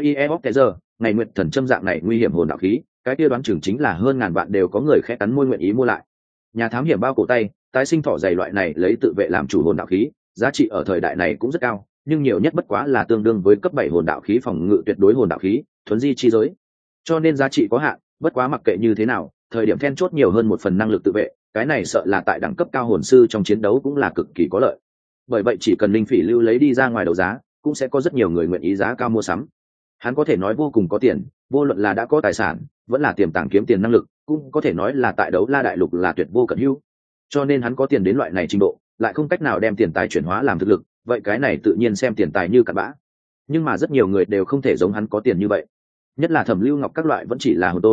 EIE ngày nguyệt thần châm dạng này nguy hiểm hồn đạo khí, cái kia đoán chừng chính là hơn ngàn vạn đều có người khẽ cắn môi nguyện ý mua lại. Nhà thám hiểm bao cổ tay, tái sinh thỏ dày loại này lấy tự vệ làm chủ hồn đạo khí, giá trị ở thời đại này cũng rất cao, nhưng nhiều nhất bất quá là tương đương với cấp 7 hồn đạo khí phòng ngự tuyệt đối hồn đạo khí, thuần di chi giới. Cho nên giá trị có hạn, bất quá mặc kệ như thế nào, thời điểm then chốt nhiều hơn một phần năng lực tự vệ, cái này sợ là tại đẳng cấp cao hồn sư trong chiến đấu cũng là cực kỳ có lợi. Bởi vậy chỉ cần Linh Phỉ Lưu lấy đi ra ngoài đấu giá, cũng sẽ có rất nhiều người nguyện ý giá cao mua sắm. Hắn có thể nói vô cùng có tiền, vô luận là đã có tài sản, vẫn là tiềm tàng kiếm tiền năng lực, cũng có thể nói là tại Đấu La đại lục là tuyệt vô cận hữu. Cho nên hắn có tiền đến loại này trình độ, lại không cách nào đem tiền tài chuyển hóa làm thực lực, vậy cái này tự nhiên xem tiền tài như cặn bã. Nhưng mà rất nhiều người đều không thể giống hắn có tiền như vậy. Nhất là Thẩm Lưu Ngọc các loại vẫn chỉ là hồn tôn,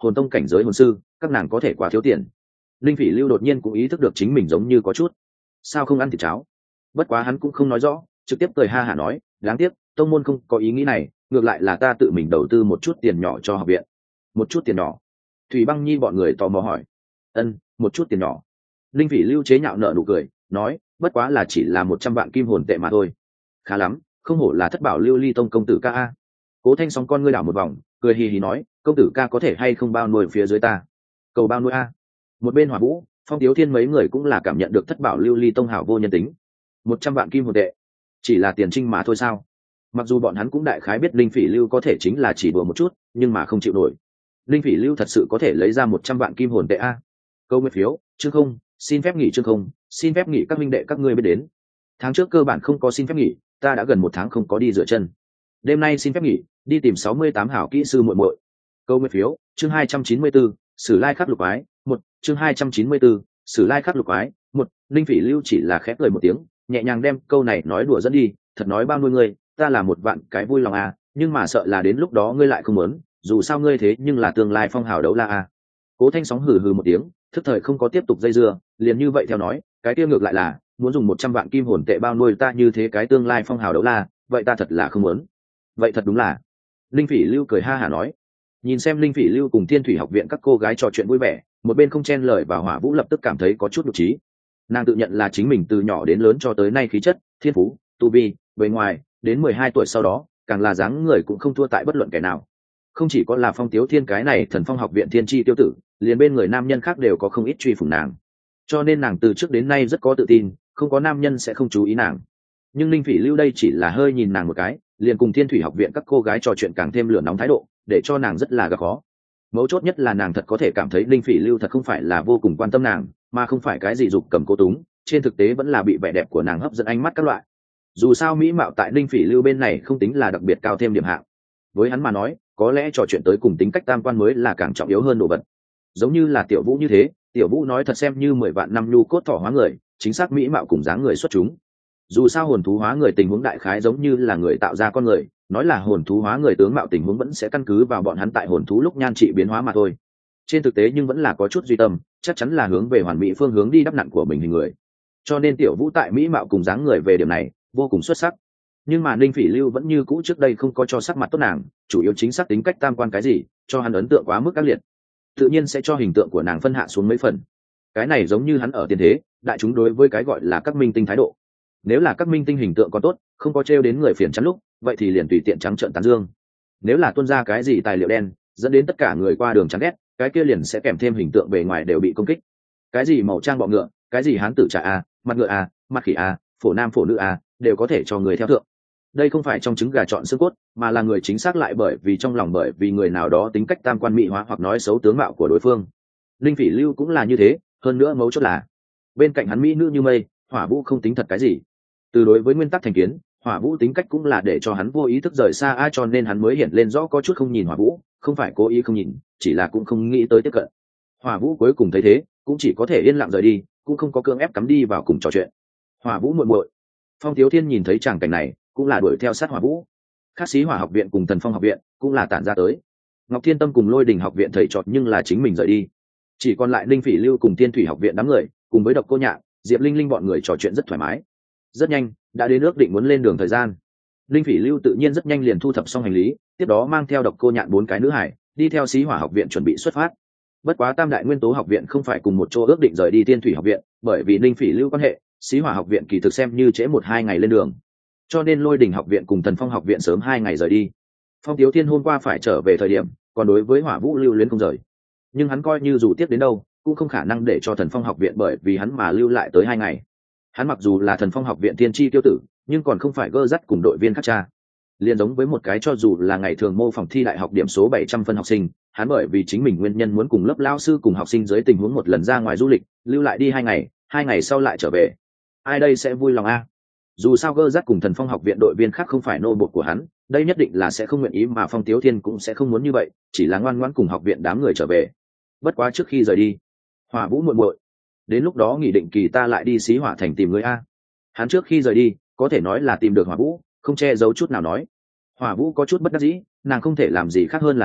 hồn tông cảnh giới hồn sư các nàng có thể quá thiếu tiền. Linh Phỉ Lưu đột nhiên cũng ý thức được chính mình giống như có chút sao không ăn thịt cháo. Bất quá hắn cũng không nói rõ, trực tiếp cười ha hả nói, đáng tiếc tông môn không có ý nghĩ này, ngược lại là ta tự mình đầu tư một chút tiền nhỏ cho học viện. Một chút tiền nhỏ? Thủy Băng Nhi bọn người tò mò hỏi. Một chút tiền nhỏ. Linh Phỉ Lưu chế nhạo nở nụ cười nói, bất quá là chỉ là 100 vạn kim hồn tệ mà thôi. Khá lắm, không hổ là thất bảo Lưu Ly tông công tử ca a. Cố Thanh sóng con ngươi đảo một vòng, cười hì hì nói, công tử ca có thể hay không bao nuôi phía dưới ta? Cầu bao nuôi a. Một bên Hỏa Vũ, Phong Tiếu Thiên mấy người cũng là cảm nhận được thất bảo Lưu Ly tông hảo vô nhân tính. 100 vạn kim hồn tệ chỉ là tiền trinh mà thôi sao? Mặc dù bọn hắn cũng đại khái biết Linh Phỉ Lưu có thể chính là chỉ đùa một chút, nhưng mà không chịu nổi. Linh Phỉ Lưu thật sự có thể lấy ra 100 vạn kim hồn tệ a. Câu nguyện phiếu, chương không, xin phép nghỉ chương không, xin phép nghỉ các minh đệ các ngươi biết đến. Tháng trước cơ bản không có xin phép nghỉ, ta đã gần 1 tháng không có đi rửa chân. Đêm nay xin phép nghỉ, đi tìm 68 hảo kỹ sư muội muội. Câu nguyện phiếu, chương 294, Sử Lai Khắc Lục Ái, 1, chương 294, Sử Lai Khắc Lục Ái, 1, Linh Phỉ Lưu chỉ là khép cười một tiếng, nhẹ nhàng đem câu này nói đùa dẫn đi, thật nói bao nuôi ngươi, ta là 1 vạn cái vui lòng à, nhưng mà sợ là đến lúc đó ngươi lại không muốn, dù sao ngươi thế nhưng là tương lai phong hào đấu la à. Cố Thanh sóng hừ hừ một tiếng, thức thời không có tiếp tục dây dưa, liền như vậy theo nói, cái kia ngược lại là muốn dùng 100 vạn kim hồn tệ bao nuôi ta như thế cái tương lai phong hào đấu la, vậy ta thật là không muốn. Vậy thật đúng là. Linh Phỉ Lưu cười ha hả nói. Nhìn xem Linh Phỉ Lưu cùng Thiên Thủy học viện các cô gái trò chuyện vui vẻ, một bên không chen lời và Hỏa Vũ lập tức cảm thấy có chút nhục trí. Nàng tự nhận là chính mình từ nhỏ đến lớn cho tới nay khí chất, thiên phú, tu vi, bề ngoài, đến 12 tuổi sau đó, càng là dáng người cũng không thua tại bất luận kẻ nào. Không chỉ có là Phong Tiếu Thiên cái này Thần Phong học viện thiên chi tiêu tử, liền bên người nam nhân khác đều có không ít truy phủng nàng. Cho nên nàng từ trước đến nay rất có tự tin, không có nam nhân sẽ không chú ý nàng. Nhưng Linh Phỉ Lưu đây chỉ là hơi nhìn nàng một cái, liền cùng Thiên Thủy học viện các cô gái trò chuyện càng thêm lửa nóng thái độ, để cho nàng rất là gặp khó. Mấu chốt nhất là nàng thật có thể cảm thấy Linh Phỉ Lưu thật không phải là vô cùng quan tâm nàng, mà không phải cái gì dục cầm cố túng, trên thực tế vẫn là bị vẻ đẹp của nàng hấp dẫn ánh mắt các loại. Dù sao mỹ mạo tại Linh Phỉ Lưu bên này không tính là đặc biệt cao thêm điểm hạng. Với hắn mà nói, có lẽ trò chuyện tới cùng tính cách tam quan mới là càng trọng yếu hơn đồ vật. Giống như là Tiểu Vũ như thế, Tiểu Vũ nói thật xem như 10 vạn năm nhu cốt thỏ hóa người, chính xác mỹ mạo cùng dáng người xuất chúng. Dù sao hồn thú hóa người tình huống đại khái giống như là người tạo ra con người, nói là hồn thú hóa người tướng mạo tình huống vẫn sẽ căn cứ vào bọn hắn tại hồn thú lúc nhan trị biến hóa mà thôi. Trên thực tế nhưng vẫn là có chút duy tâm, chắc chắn là hướng về hoàn mỹ phương hướng đi đắp nặn của mình hình người. Cho nên Tiểu Vũ tại mỹ mạo cùng dáng người về điểm này vô cùng xuất sắc. Nhưng mà Ninh Phỉ Lưu vẫn như cũ trước đây không có cho sắc mặt tốt nàng, chủ yếu chính xác tính cách tam quan cái gì, cho hắn ấn tượng quá mức ác liệt, tự nhiên sẽ cho hình tượng của nàng phân hạ xuống mấy phần. Cái này giống như hắn ở tiền thế, đại chúng đối với cái gọi là các minh tinh thái độ. Nếu là các minh tinh hình tượng còn tốt, không có trêu đến người phiền chán lúc, vậy thì liền tùy tiện trắng trợn tán dương. Nếu là tuôn ra cái gì tài liệu đen, dẫn đến tất cả người qua đường chán ghét, cái kia liền sẽ kèm thêm hình tượng bề ngoài đều bị công kích. Cái gì màu trang bọ ngựa, cái gì hán tử trà a, mặt ngựa a, mặt khỉ a, phổ nam phổ nữ a, đều có thể cho người theo thượng. Đây không phải trong trứng gà chọn xương cốt, mà là người chính xác lại bởi vì trong lòng bởi vì người nào đó tính cách tam quan mỹ hóa hoặc nói xấu tướng mạo của đối phương. Linh Phỉ Lưu cũng là như thế, hơn nữa mấu chốt là bên cạnh hắn mỹ nữ như mây, Hỏa Vũ không tính thật cái gì. Từ đối với nguyên tắc thành kiến, Hỏa Vũ tính cách cũng là để cho hắn vô ý thức rời xa ai, cho nên hắn mới hiện lên rõ có chút không nhìn Hỏa Vũ, không phải cố ý không nhìn, chỉ là cũng không nghĩ tới tiếp cận. Hỏa Vũ cuối cùng thấy thế, cũng chỉ có thể yên lặng rời đi, cũng không có cưỡng ép cắm đi vào cùng trò chuyện. Hỏa Vũ muội muội. Phong Tiếu Thiên nhìn thấy tràng cảnh này, cũng là đuổi theo sát Hỏa Vũ. Khác Sĩ Hỏa học viện cùng Thần Phong học viện cũng là tản ra tới. Ngọc Thiên Tâm cùng Lôi Đình học viện thầy trọt nhưng là chính mình rời đi. Chỉ còn lại Linh Phỉ Lưu cùng Thiên Thủy học viện đám người, cùng với Độc Cô Nhạn, Diệp Linh Linh bọn người trò chuyện rất thoải mái. Rất nhanh, đã đến ước định muốn lên đường thời gian. Linh Phỉ Lưu tự nhiên rất nhanh liền thu thập xong hành lý, tiếp đó mang theo Độc Cô Nhạn 4 cái nữ hải, đi theo Sĩ Hỏa học viện chuẩn bị xuất phát. Bất quá Tam Đại Nguyên Tố học viện không phải cùng một chỗ ước định rời đi Thiên Thủy học viện, bởi vì Linh Phỉ Lưu quan hệ, Sĩ Hỏa học viện kỳ thực xem như trễ 1-2 ngày lên đường. Cho nên Lôi Đình học viện cùng Thần Phong học viện sớm 2 ngày rời đi. Phong Tiếu Thiên hôm qua phải trở về thời điểm, còn đối với Hỏa Vũ lưu luyến không rời. Nhưng hắn coi như dù tiếp đến đâu, cũng không khả năng để cho Thần Phong học viện bởi vì hắn mà lưu lại tới 2 ngày. Hắn mặc dù là Thần Phong học viện tiên tri tiêu tử, nhưng còn không phải gơ dắt cùng đội viên khác cha. Liên giống với một cái cho dù là ngày thường mô phỏng thi đại học điểm số 700 phân học sinh, hắn bởi vì chính mình nguyên nhân muốn cùng lớp lao sư cùng học sinh dưới tình huống một lần ra ngoài du lịch, lưu lại đi 2 ngày, 2 ngày sau lại trở về. Ai đây sẽ vui lòng a? Dù sao gơ dắt cùng Thần Phong học viện đội viên khác không phải nô bộc của hắn, đây nhất định là sẽ không nguyện ý, mà Phong Tiếu Thiên cũng sẽ không muốn như vậy, chỉ là ngoan ngoãn cùng học viện đám người trở về. Bất quá trước khi rời đi, Hỏa Vũ muội muội, đến lúc đó nghỉ định kỳ ta lại đi Xí Hỏa thành tìm người a. Hắn trước khi rời đi, có thể nói là tìm được Hỏa Vũ, không che giấu chút nào nói. Hỏa Vũ có chút bất đắc dĩ, nàng không thể làm gì khác hơn là nói,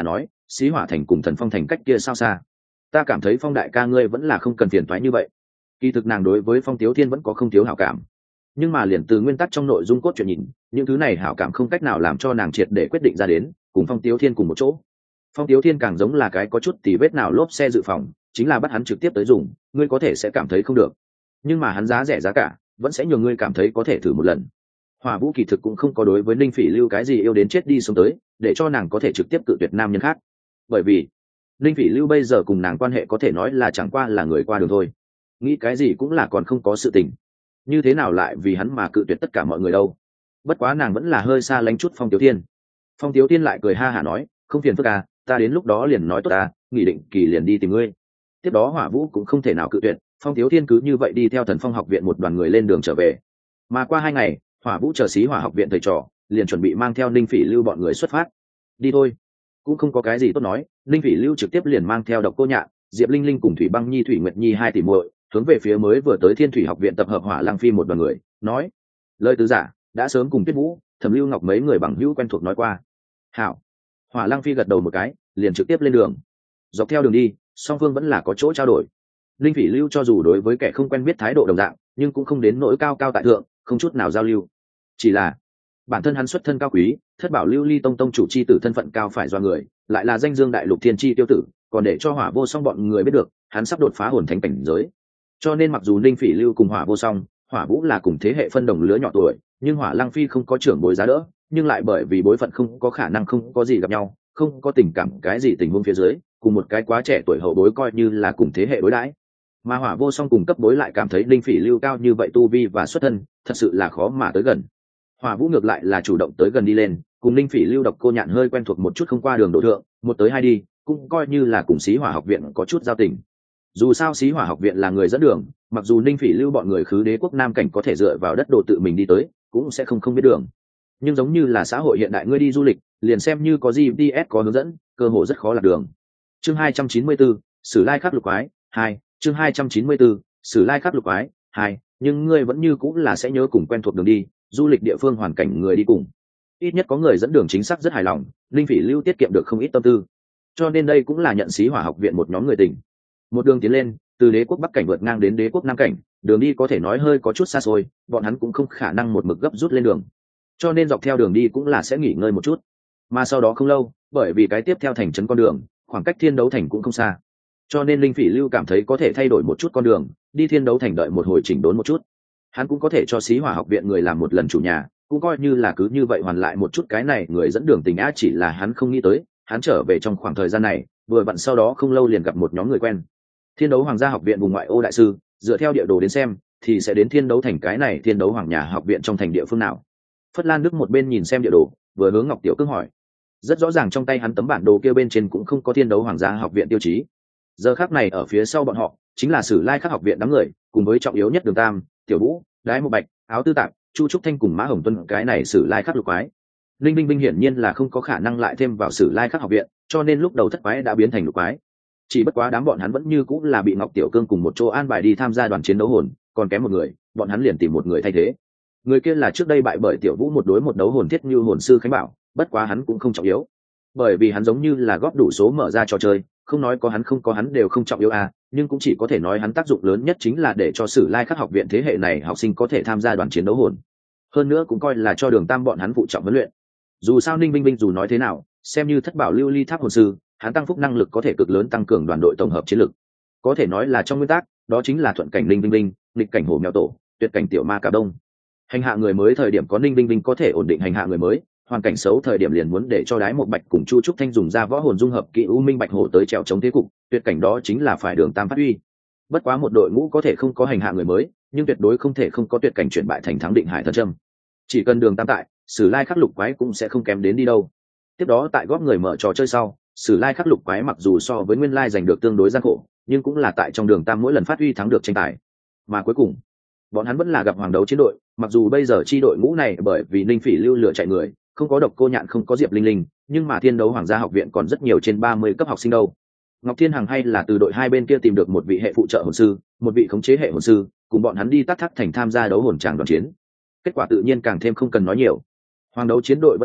xí hỏa thành cùng thần phong thành cách kia sao xa. Ta cảm thấy Phong đại ca ngươi vẫn là không cần phiền toái như vậy. Kỳ thực nàng đối với Phong Tiếu Thiên vẫn có không thiếu hảo cảm, nhưng mà liền từ nguyên tắc trong nội dung cốt truyện nhìn, những thứ này hảo cảm không cách nào làm cho nàng triệt để quyết định ra đến cùng Phong Tiếu Thiên cùng một chỗ. Phong Tiếu Thiên càng giống là cái có chút tỉ vết nào lốp xe dự phòng, chính là bắt hắn trực tiếp tới dùng, ngươi có thể sẽ cảm thấy không được, nhưng mà hắn giá rẻ giá cả vẫn sẽ nhường ngươi cảm thấy có thể thử một lần. Hỏa Vũ kỳ thực cũng không có đối với Ninh Phỉ Lưu cái gì yêu đến chết đi sống tới, để cho nàng có thể trực tiếp cự tuyệt nam nhân khác, bởi vì Ninh Phỉ Lưu bây giờ cùng nàng quan hệ có thể nói là chẳng qua là người qua đường thôi, nghĩ cái gì cũng là còn không có sự tình, như thế nào lại vì hắn mà cự tuyệt tất cả mọi người đâu. Bất quá nàng vẫn là hơi xa lánh chút Phong Tiếu Thiên. Phong Tiếu Thiên lại cười ha hả nói, không phiền phức à, ta đến lúc đó liền nói tốt à, nghỉ định kỳ liền đi tìm ngươi. Tiếp đó Hỏa Vũ cũng không thể nào cự tuyệt, Phong Tiếu Thiên cứ như vậy đi theo Thần Phong học viện một đoàn người lên đường trở về. Mà qua 2 ngày, Hỏa Vũ chờ xí hỏa học viện thầy trò liền chuẩn bị mang theo Ninh Phỉ Lưu bọn người xuất phát. Đi thôi. Cũng không có cái gì tốt nói, Ninh Phỉ Lưu trực tiếp liền mang theo Độc Cô Nhạn, Diệp Linh Linh cùng Thủy Băng Nhi, Thủy Nguyệt Nhi 2 tỷ muội hướng về phía mới vừa tới Thiên Thủy học viện tập hợp Hỏa Lăng Phi một đoàn người, nói: lời tứ giả đã sớm cùng Tuyết Vũ, Thẩm Lưu Ngọc mấy người bằng hữu quen thuộc nói qua. Hảo. Hỏa Lăng Phi gật đầu một cái, liền trực tiếp lên đường. Dọc theo đường đi, song phương vẫn là có chỗ trao đổi. Linh Phỉ Lưu cho dù đối với kẻ không quen biết thái độ đồng dạng, nhưng cũng không đến nỗi cao cao tại thượng, không chút nào giao lưu. Chỉ là bản thân hắn xuất thân cao quý, Thất Bảo Lưu Ly tông tông chủ chi tử thân phận cao phải do người, lại là danh dương đại lục thiên chi tiêu tử, còn để cho Hỏa Vô Song bọn người biết được, hắn sắp đột phá hồn thánh cảnh giới. Cho nên mặc dù Linh Phỉ Lưu cùng Hỏa Vô Song, Hỏa Vũ là cùng thế hệ phân đồng lứa nhỏ tuổi, nhưng Hỏa Lăng Phi không có trưởng bối giá đỡ, nhưng lại bởi vì bối phận không có khả năng không có gì gặp nhau, không có tình cảm cái gì tình huống phía dưới, cùng một cái quá trẻ tuổi hậu bối coi như là cùng thế hệ đối đãi. Mà Hỏa Vô Song cùng cấp bối lại cảm thấy Linh Phỉ Lưu cao như vậy tu vi và xuất thân, thật sự là khó mà tới gần. Hỏa Vũ ngược lại là chủ động tới gần đi lên, cùng Linh Phỉ Lưu Độc Cô Nhạn hơi quen thuộc một chút không qua đường độ thượng, một tới hai đi, cũng coi như là cùng Xí Hỏa học viện có chút giao tình. Dù sao Xí Hỏa học viện là người dẫn đường, mặc dù Linh Phỉ Lưu bọn người khứ Đế quốc Nam cảnh có thể dựa vào đất độ tự mình đi tới, cũng sẽ không biết đường. Nhưng giống như là xã hội hiện đại ngươi đi du lịch, liền xem như có GPS có hướng dẫn, cơ hội rất khó lạc đường. Chương 294, Sử Lai Khắc Lục Quái 2, chương 294, Sử Lai Khắc Lục Quái 2, nhưng ngươi vẫn như cũng là sẽ nhớ cùng quen thuộc đường đi, du lịch địa phương hoàn cảnh người đi cùng. Ít nhất có người dẫn đường chính xác rất hài lòng, Linh Phỉ Lưu tiết kiệm được không ít tâm tư. Cho nên đây cũng là nhận Xí Hỏa học viện một nhóm người tình. Một đường tiến lên, từ Đế quốc Bắc cảnh vượt ngang đến Đế quốc Nam cảnh, đường đi có thể nói hơi có chút xa xôi, bọn hắn cũng không khả năng một mực gấp rút lên đường. Cho nên dọc theo đường đi cũng là sẽ nghỉ ngơi một chút. Mà sau đó không lâu, bởi vì cái tiếp theo thành trấn con đường, khoảng cách Thiên Đấu thành cũng không xa. Cho nên Linh Phỉ Lưu cảm thấy có thể thay đổi một chút con đường, đi Thiên Đấu thành đợi một hồi chỉnh đốn một chút. Hắn cũng có thể cho Xí Hỏa học viện người làm một lần chủ nhà, cũng coi như là cứ như vậy hoàn lại một chút cái này người dẫn đường tình á, chỉ là hắn không nghĩ tới, hắn trở về trong khoảng thời gian này, vừa vặn sau đó không lâu liền gặp một nhóm người quen. Thiên Đấu Hoàng gia học viện vùng ngoại ô đại sư, dựa theo địa đồ đến xem, thì sẽ đến Thiên Đấu thành cái này Thiên Đấu Hoàng nhà học viện trong thành địa phương nào. Phất Lan Đức một bên nhìn xem địa đồ, vừa hướng Ngọc Tiểu Cương hỏi. Rất rõ ràng trong tay hắn tấm bản đồ kia bên trên cũng không có Thiên Đấu Hoàng gia học viện tiêu chí. Giờ khắc này ở phía sau bọn họ, chính là Sử Lai Khắc học viện đám người, cùng với trọng yếu nhất Đường Tam, Tiểu Vũ, Đái Một Bạch, Áo Tư Tạp, Chu Trúc Thanh cùng Mã Hồng Tuân, cái này Sử Lai Khắc Lục Quái. Linh Binh Binh hiển nhiên là không có khả năng lại thêm vào Sử Lai Khắc học viện, cho nên lúc đầu thất quái đã biến thành lục quái. Chỉ bất quá đám bọn hắn vẫn như cũng là bị Ngọc Tiểu Cương cùng một chỗ an bài đi tham gia đoàn chiến đấu hồn, còn kém một người, bọn hắn liền tìm một người thay thế. Người kia là trước đây bại bởi Tiểu Vũ một đối một đấu hồn thiết như hồn sư Khánh Bảo, bất quá hắn cũng không trọng yếu, bởi vì hắn giống như là góp đủ số mở ra trò chơi, không nói có hắn không có hắn đều không trọng yếu à, nhưng cũng chỉ có thể nói hắn tác dụng lớn nhất chính là để cho Sử Lai Khắc học viện thế hệ này học sinh có thể tham gia đoàn chiến đấu hồn. Hơn nữa cũng coi là cho Đường Tam bọn hắn phụ trọng huấn luyện. Dù sao Ninh Binh Binh dù nói thế nào, xem như Thất Bảo Lưu Ly Tháp hồn sư, hắn tăng phúc năng lực có thể cực lớn tăng cường đoàn đội tổng hợp chiến lực. Có thể nói là trong nguyên tắc, đó chính là thuận cảnh Ninh Binh Binh, nghịch cảnh Hổ Mèo Tổ, tuyệt cảnh Tiểu Ma Cả Đông. Hành hạ người mới thời điểm có Ninh Binh Binh có thể ổn định hành hạ người mới, hoàn cảnh xấu thời điểm liền muốn để cho Đái Một Bạch cùng Chu Trúc Thanh dùng ra võ hồn dung hợp kỹ U Minh Bạch Hổ tới trèo chống thế cục, tuyệt cảnh đó chính là phải Đường Tam phát huy. Bất quá một đội ngũ có thể không có hành hạ người mới, nhưng tuyệt đối không thể không có tuyệt cảnh chuyển bại thành thắng định hải thần châm. Chỉ cần Đường Tam tại, Sử Lai Khắc Lục Quái cũng sẽ không kém đến đi đâu. Tiếp đó tại góp người mở trò chơi sau, Sử Lai Khắc Lục Quái mặc dù so với nguyên lai giành được tương đối gian khổ, nhưng cũng là tại trong Đường Tam mỗi lần phát huy thắng được tranh tài. Mà cuối cùng, bọn hắn vẫn là gặp hoàng đấu chiến đội, mặc dù bây giờ chi đội ngũ này bởi vì Ninh Phỉ Lưu lựa chạy người, không có Độc Cô Nhạn không có Diệp Linh Linh, nhưng mà Thiên Đấu Hoàng gia học viện còn rất nhiều trên 30 cấp học sinh đâu. Ngọc Thiên Hằng hay là từ đội hai bên kia tìm được một vị hệ phụ trợ hồn sư, một vị khống chế hệ hồn sư, cùng bọn hắn đi Tắc Thác thành tham gia đấu hồn tràng đoàn chiến. Kết quả tự nhiên càng thêm không cần nói nhiều. Hoàng đấu chiến đội bất thua,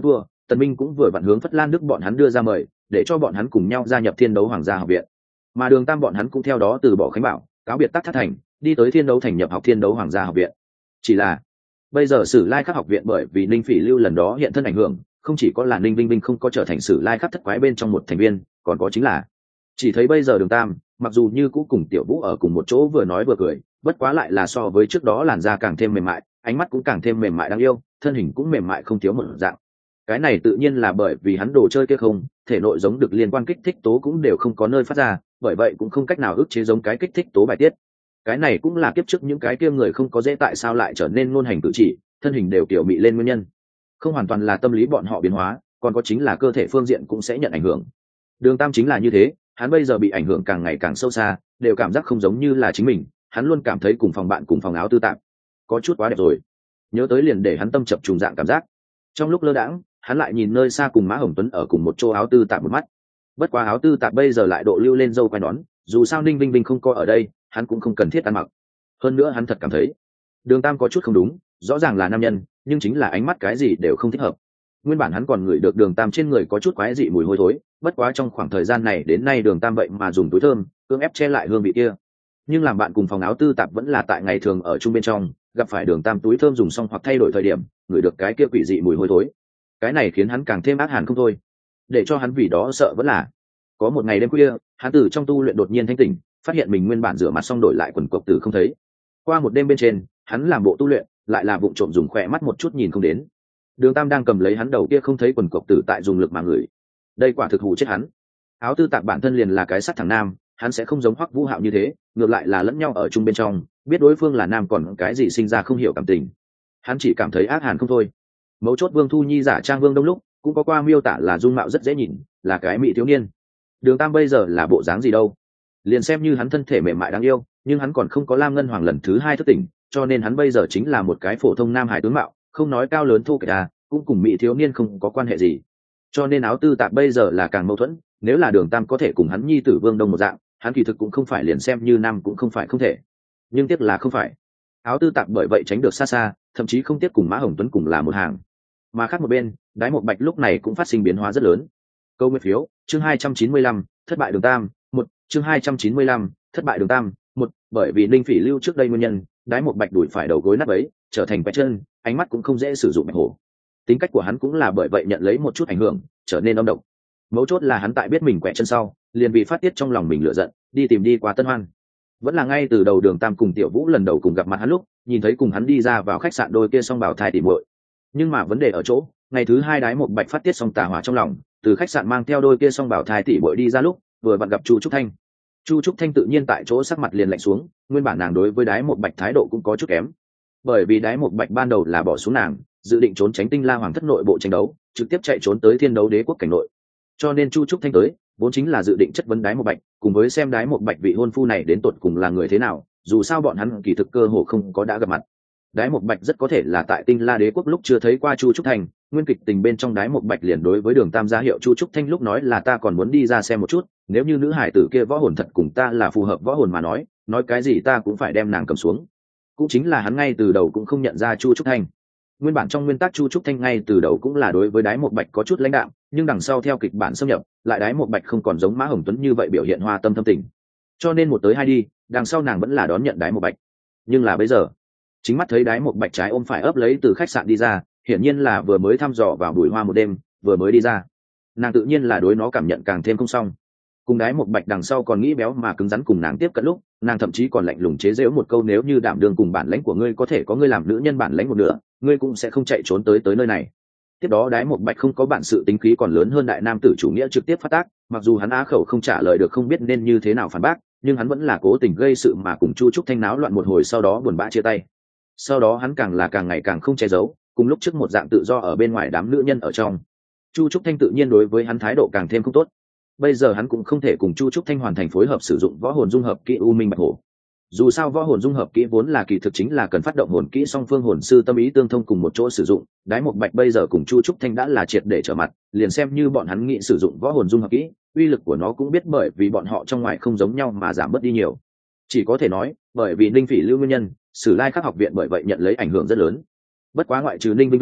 Tần Minh cũng vừa vặn hướng Phất Lan Đức bọn hắn đưa ra mời, để cho bọn hắn cùng nhau gia nhập Thiên Đấu Hoàng gia học viện. Mà Đường Tam bọn hắn cũng theo đó từ bỏ Khánh Bảo, cáo biệt Tắc Thác Thành, đi tới Thiên Đấu Thành nhập học Thiên Đấu Hoàng gia học viện. Chỉ là bây giờ Sử Lai Khắc học viện bởi vì Ninh Phỉ Lưu lần đó hiện thân ảnh hưởng, không chỉ có là Ninh Vinh Vinh không có trở thành Sử Lai Khắc thất quái bên trong một thành viên, còn có chính là chỉ thấy bây giờ Đường Tam, mặc dù như cũ cùng Tiểu Vũ ở cùng một chỗ vừa nói vừa cười, bất quá lại là so với trước đó làn da càng thêm mềm mại, ánh mắt cũng càng thêm mềm mại đáng yêu, thân hình cũng mềm mại không thiếu một dạng. Cái này tự nhiên là bởi vì hắn đồ chơi kia không, thể nội giống được liên quan kích thích tố cũng đều không có nơi phát ra, bởi vậy cũng không cách nào ức chế giống cái kích thích tố bài tiết. Cái này cũng là kiếp trước những cái kia người không có dễ tại sao lại trở nên ngôn hành cử chỉ, thân hình đều kiểu mị lên nguyên nhân. Không hoàn toàn là tâm lý bọn họ biến hóa, còn có chính là cơ thể phương diện cũng sẽ nhận ảnh hưởng. Đường Tam chính là như thế, hắn bây giờ bị ảnh hưởng càng ngày càng sâu xa, đều cảm giác không giống như là chính mình, hắn luôn cảm thấy cùng phòng bạn cùng phòng áo tư tạp có chút quá đẹp rồi, nhớ tới liền để hắn tâm chập trùng dạng cảm giác. Trong lúc lơ đãng, hắn lại nhìn nơi xa cùng Mã Hồng Tuấn ở cùng một chỗ áo tư tạp một mắt. Bất quá áo tư tạp bây giờ lại độ lưu lên dâu quai nón, dù sao Ninh Vinh Vinh không có ở đây, hắn cũng không cần thiết ăn mặc. Hơn nữa hắn thật cảm thấy Đường Tam có chút không đúng, rõ ràng là nam nhân, nhưng chính là ánh mắt cái gì đều không thích hợp. Nguyên bản hắn còn ngửi được Đường Tam trên người có chút quái dị mùi hôi thối, bất quá trong khoảng thời gian này đến nay Đường Tam vậy mà dùng túi thơm cưỡng ép che lại hương vị kia. Nhưng làm bạn cùng phòng áo tư tạp vẫn là tại ngày thường ở chung bên trong, gặp phải Đường Tam túi thơm dùng xong hoặc thay đổi thời điểm, ngửi được cái kia quỷ dị mùi hôi thối. Cái này khiến hắn càng thêm ác hàn không thôi. Để cho hắn vì đó sợ vẫn là có một ngày đêm khuya, hắn từ trong tu luyện đột nhiên thanh tỉnh, phát hiện mình nguyên bản rửa mặt xong đổi lại quần cộc tử không thấy. Qua một đêm bên trên, hắn làm bộ tu luyện, lại là vụng trộm dùng khỏe mắt một chút nhìn không đến. Đường Tam đang cầm lấy hắn đầu kia không thấy quần cộc tử tại dùng lực mà ngửi. Đây quả thực hù chết hắn. Áo tư tạp bản thân liền là cái sắt thằng nam, hắn sẽ không giống Hoắc Vũ Hạo như thế, ngược lại là lẫn nhau ở chung bên trong, biết đối phương là nam còn cái gì sinh ra không hiểu cảm tình. Hắn chỉ cảm thấy ác hàn không thôi. Mấu chốt Vương Thu Nhi giả trang Vương Đông lúc cũng có qua miêu tả là dung mạo rất dễ nhìn, là cái mỹ thiếu niên. Đường Tam bây giờ là bộ dáng gì đâu? Liền xem như hắn thân thể mềm mại đáng yêu, nhưng hắn còn không có Lam Ngân Hoàng lần thứ hai thức tỉnh, cho nên hắn bây giờ chính là một cái phổ thông nam hải tướng mạo, không nói cao lớn thô kệch cũng cùng mỹ thiếu niên không có quan hệ gì. Cho nên áo tư tạp bây giờ là càng mâu thuẫn, nếu là Đường Tam có thể cùng hắn nhi tử Vương Đông một dạng, hắn kỳ thực cũng không phải liền xem như nam cũng không phải không thể. Nhưng tiếc là không phải. Áo tư tạp bởi vậy tránh được xa xa, thậm chí không tiếc cùng Mã Hồng Tuấn cùng là một hàng. Mà khác một bên, Đái Một Bạch lúc này cũng phát sinh biến hóa rất lớn. Câu nguyên phiếu, chương 295, thất bại Đường Tam, một chương 295, thất bại Đường Tam, một bởi vì Ninh Phỉ Lưu trước đây nguyên nhân, Đái Một Bạch đuổi phải đầu gối nát bấy, trở thành quẹt chân, ánh mắt cũng không dễ sử dụng bạch hổ. Tính cách của hắn cũng là bởi vậy nhận lấy một chút ảnh hưởng, trở nên âm độc. Mấu chốt là hắn tại biết mình quẹt chân sau, liền bị phát tiết trong lòng mình lửa giận, đi tìm đi qua Tân Hoan. Vẫn là ngay từ đầu Đường Tam cùng Tiểu Vũ lần đầu cùng gặp mặt hắn lúc, nhìn thấy cùng hắn đi ra vào khách sạn đôi kia song bảo thai tỉ muội. Nhưng mà vấn đề ở chỗ, ngày thứ hai Đái Một Bạch phát tiết xong tà hỏa trong lòng, từ khách sạn mang theo đôi kia song bảo thai tỉ muội đi ra lúc, vừa vặn gặp Chu Trúc Thanh. Chu Trúc Thanh tự nhiên tại chỗ sắc mặt liền lạnh xuống, nguyên bản nàng đối với Đái Một Bạch thái độ cũng có chút kém. Bởi vì Đái Một Bạch ban đầu là bỏ xuống nàng, dự định trốn tránh Tinh La Hoàng thất nội bộ tranh đấu, trực tiếp chạy trốn tới Thiên Đấu Đế quốc cảnh nội. Cho nên Chu Trúc Thanh tới, vốn chính là dự định chất vấn Đái Một Bạch, cùng với xem Đái Một Bạch vị hôn phu này đến tột cùng là người thế nào, dù sao bọn hắn kỳ thực cơ hồ không có đã gặp mặt. Đái Một Bạch rất có thể là tại Tinh La Đế quốc lúc chưa thấy qua Chu Trúc Thanh, nguyên kịch tình bên trong Đái Một Bạch liền đối với Đường Tam ra hiệu Chu Trúc Thanh lúc nói là ta còn muốn đi ra xem một chút, nếu như nữ hải tử kia võ hồn thật cùng ta là phù hợp võ hồn mà nói cái gì ta cũng phải đem nàng cầm xuống. Cũng chính là hắn ngay từ đầu cũng không nhận ra Chu Trúc Thanh. Nguyên bản trong nguyên tắc Chu Trúc Thanh ngay từ đầu cũng là đối với Đái Một Bạch có chút lãnh đạm, nhưng đằng sau theo kịch bản xâm nhập, lại Đái Một Bạch không còn giống Mã Hồng Tuấn như vậy biểu hiện hoa tâm thâm tình. Cho nên một tới hai đi, đằng sau nàng vẫn là đón nhận Đái Một Bạch. Nhưng là bây giờ, chính mắt thấy Đái Một Bạch trái ôm phải ấp lấy từ khách sạn đi ra, hiển nhiên là vừa mới thăm dò vào bụi hoa một đêm, vừa mới đi ra. Nàng tự nhiên là đối nó cảm nhận càng thêm không xong. Cùng Đái Một Bạch đằng sau còn nghĩ béo mà cứng rắn cùng nàng tiếp cận lúc, nàng thậm chí còn lạnh lùng chế giễu một câu nếu như đảm đương cùng bản lãnh của ngươi có thể có ngươi làm nữ nhân bản lãnh một nửa, ngươi cũng sẽ không chạy trốn tới nơi này. Tiếp đó Đái Một Bạch không có bản sự tính khí còn lớn hơn đại nam tử chủ nghĩa trực tiếp phát tác, mặc dù hắn á khẩu không trả lời được không biết nên như thế nào phản bác, nhưng hắn vẫn là cố tình gây sự mà cùng Chu Trúc Thanh náo loạn một hồi sau đó buồn bã chia tay. Sau đó hắn càng là càng ngày càng không che giấu, cùng lúc trước một dạng tự do ở bên ngoài đám nữ nhân ở trong. Chu Trúc Thanh tự nhiên đối với hắn thái độ càng thêm không tốt. Bây giờ hắn cũng không thể cùng Chu Trúc Thanh hoàn thành phối hợp sử dụng võ hồn dung hợp kỹ U Minh Bạch Hổ. Dù sao võ hồn dung hợp kỹ vốn là kỳ thực chính là cần phát động hồn kỹ song phương hồn sư tâm ý tương thông cùng một chỗ sử dụng. Đái Một Bạch bây giờ cùng Chu Trúc Thanh đã là triệt để trở mặt, liền xem như bọn hắn nghĩ sử dụng võ hồn dung hợp kỹ, uy lực của nó cũng biết bởi vì bọn họ trong ngoài không giống nhau mà giảm bớt đi nhiều. Chỉ có thể nói, bởi vì Ninh Phỉ Lưu nguyên nhân, Sử Lai Khắc học viện bởi vậy nhận lấy ảnh hưởng rất lớn. Bất quá ngoại trừ Ninh Vinh Vinh,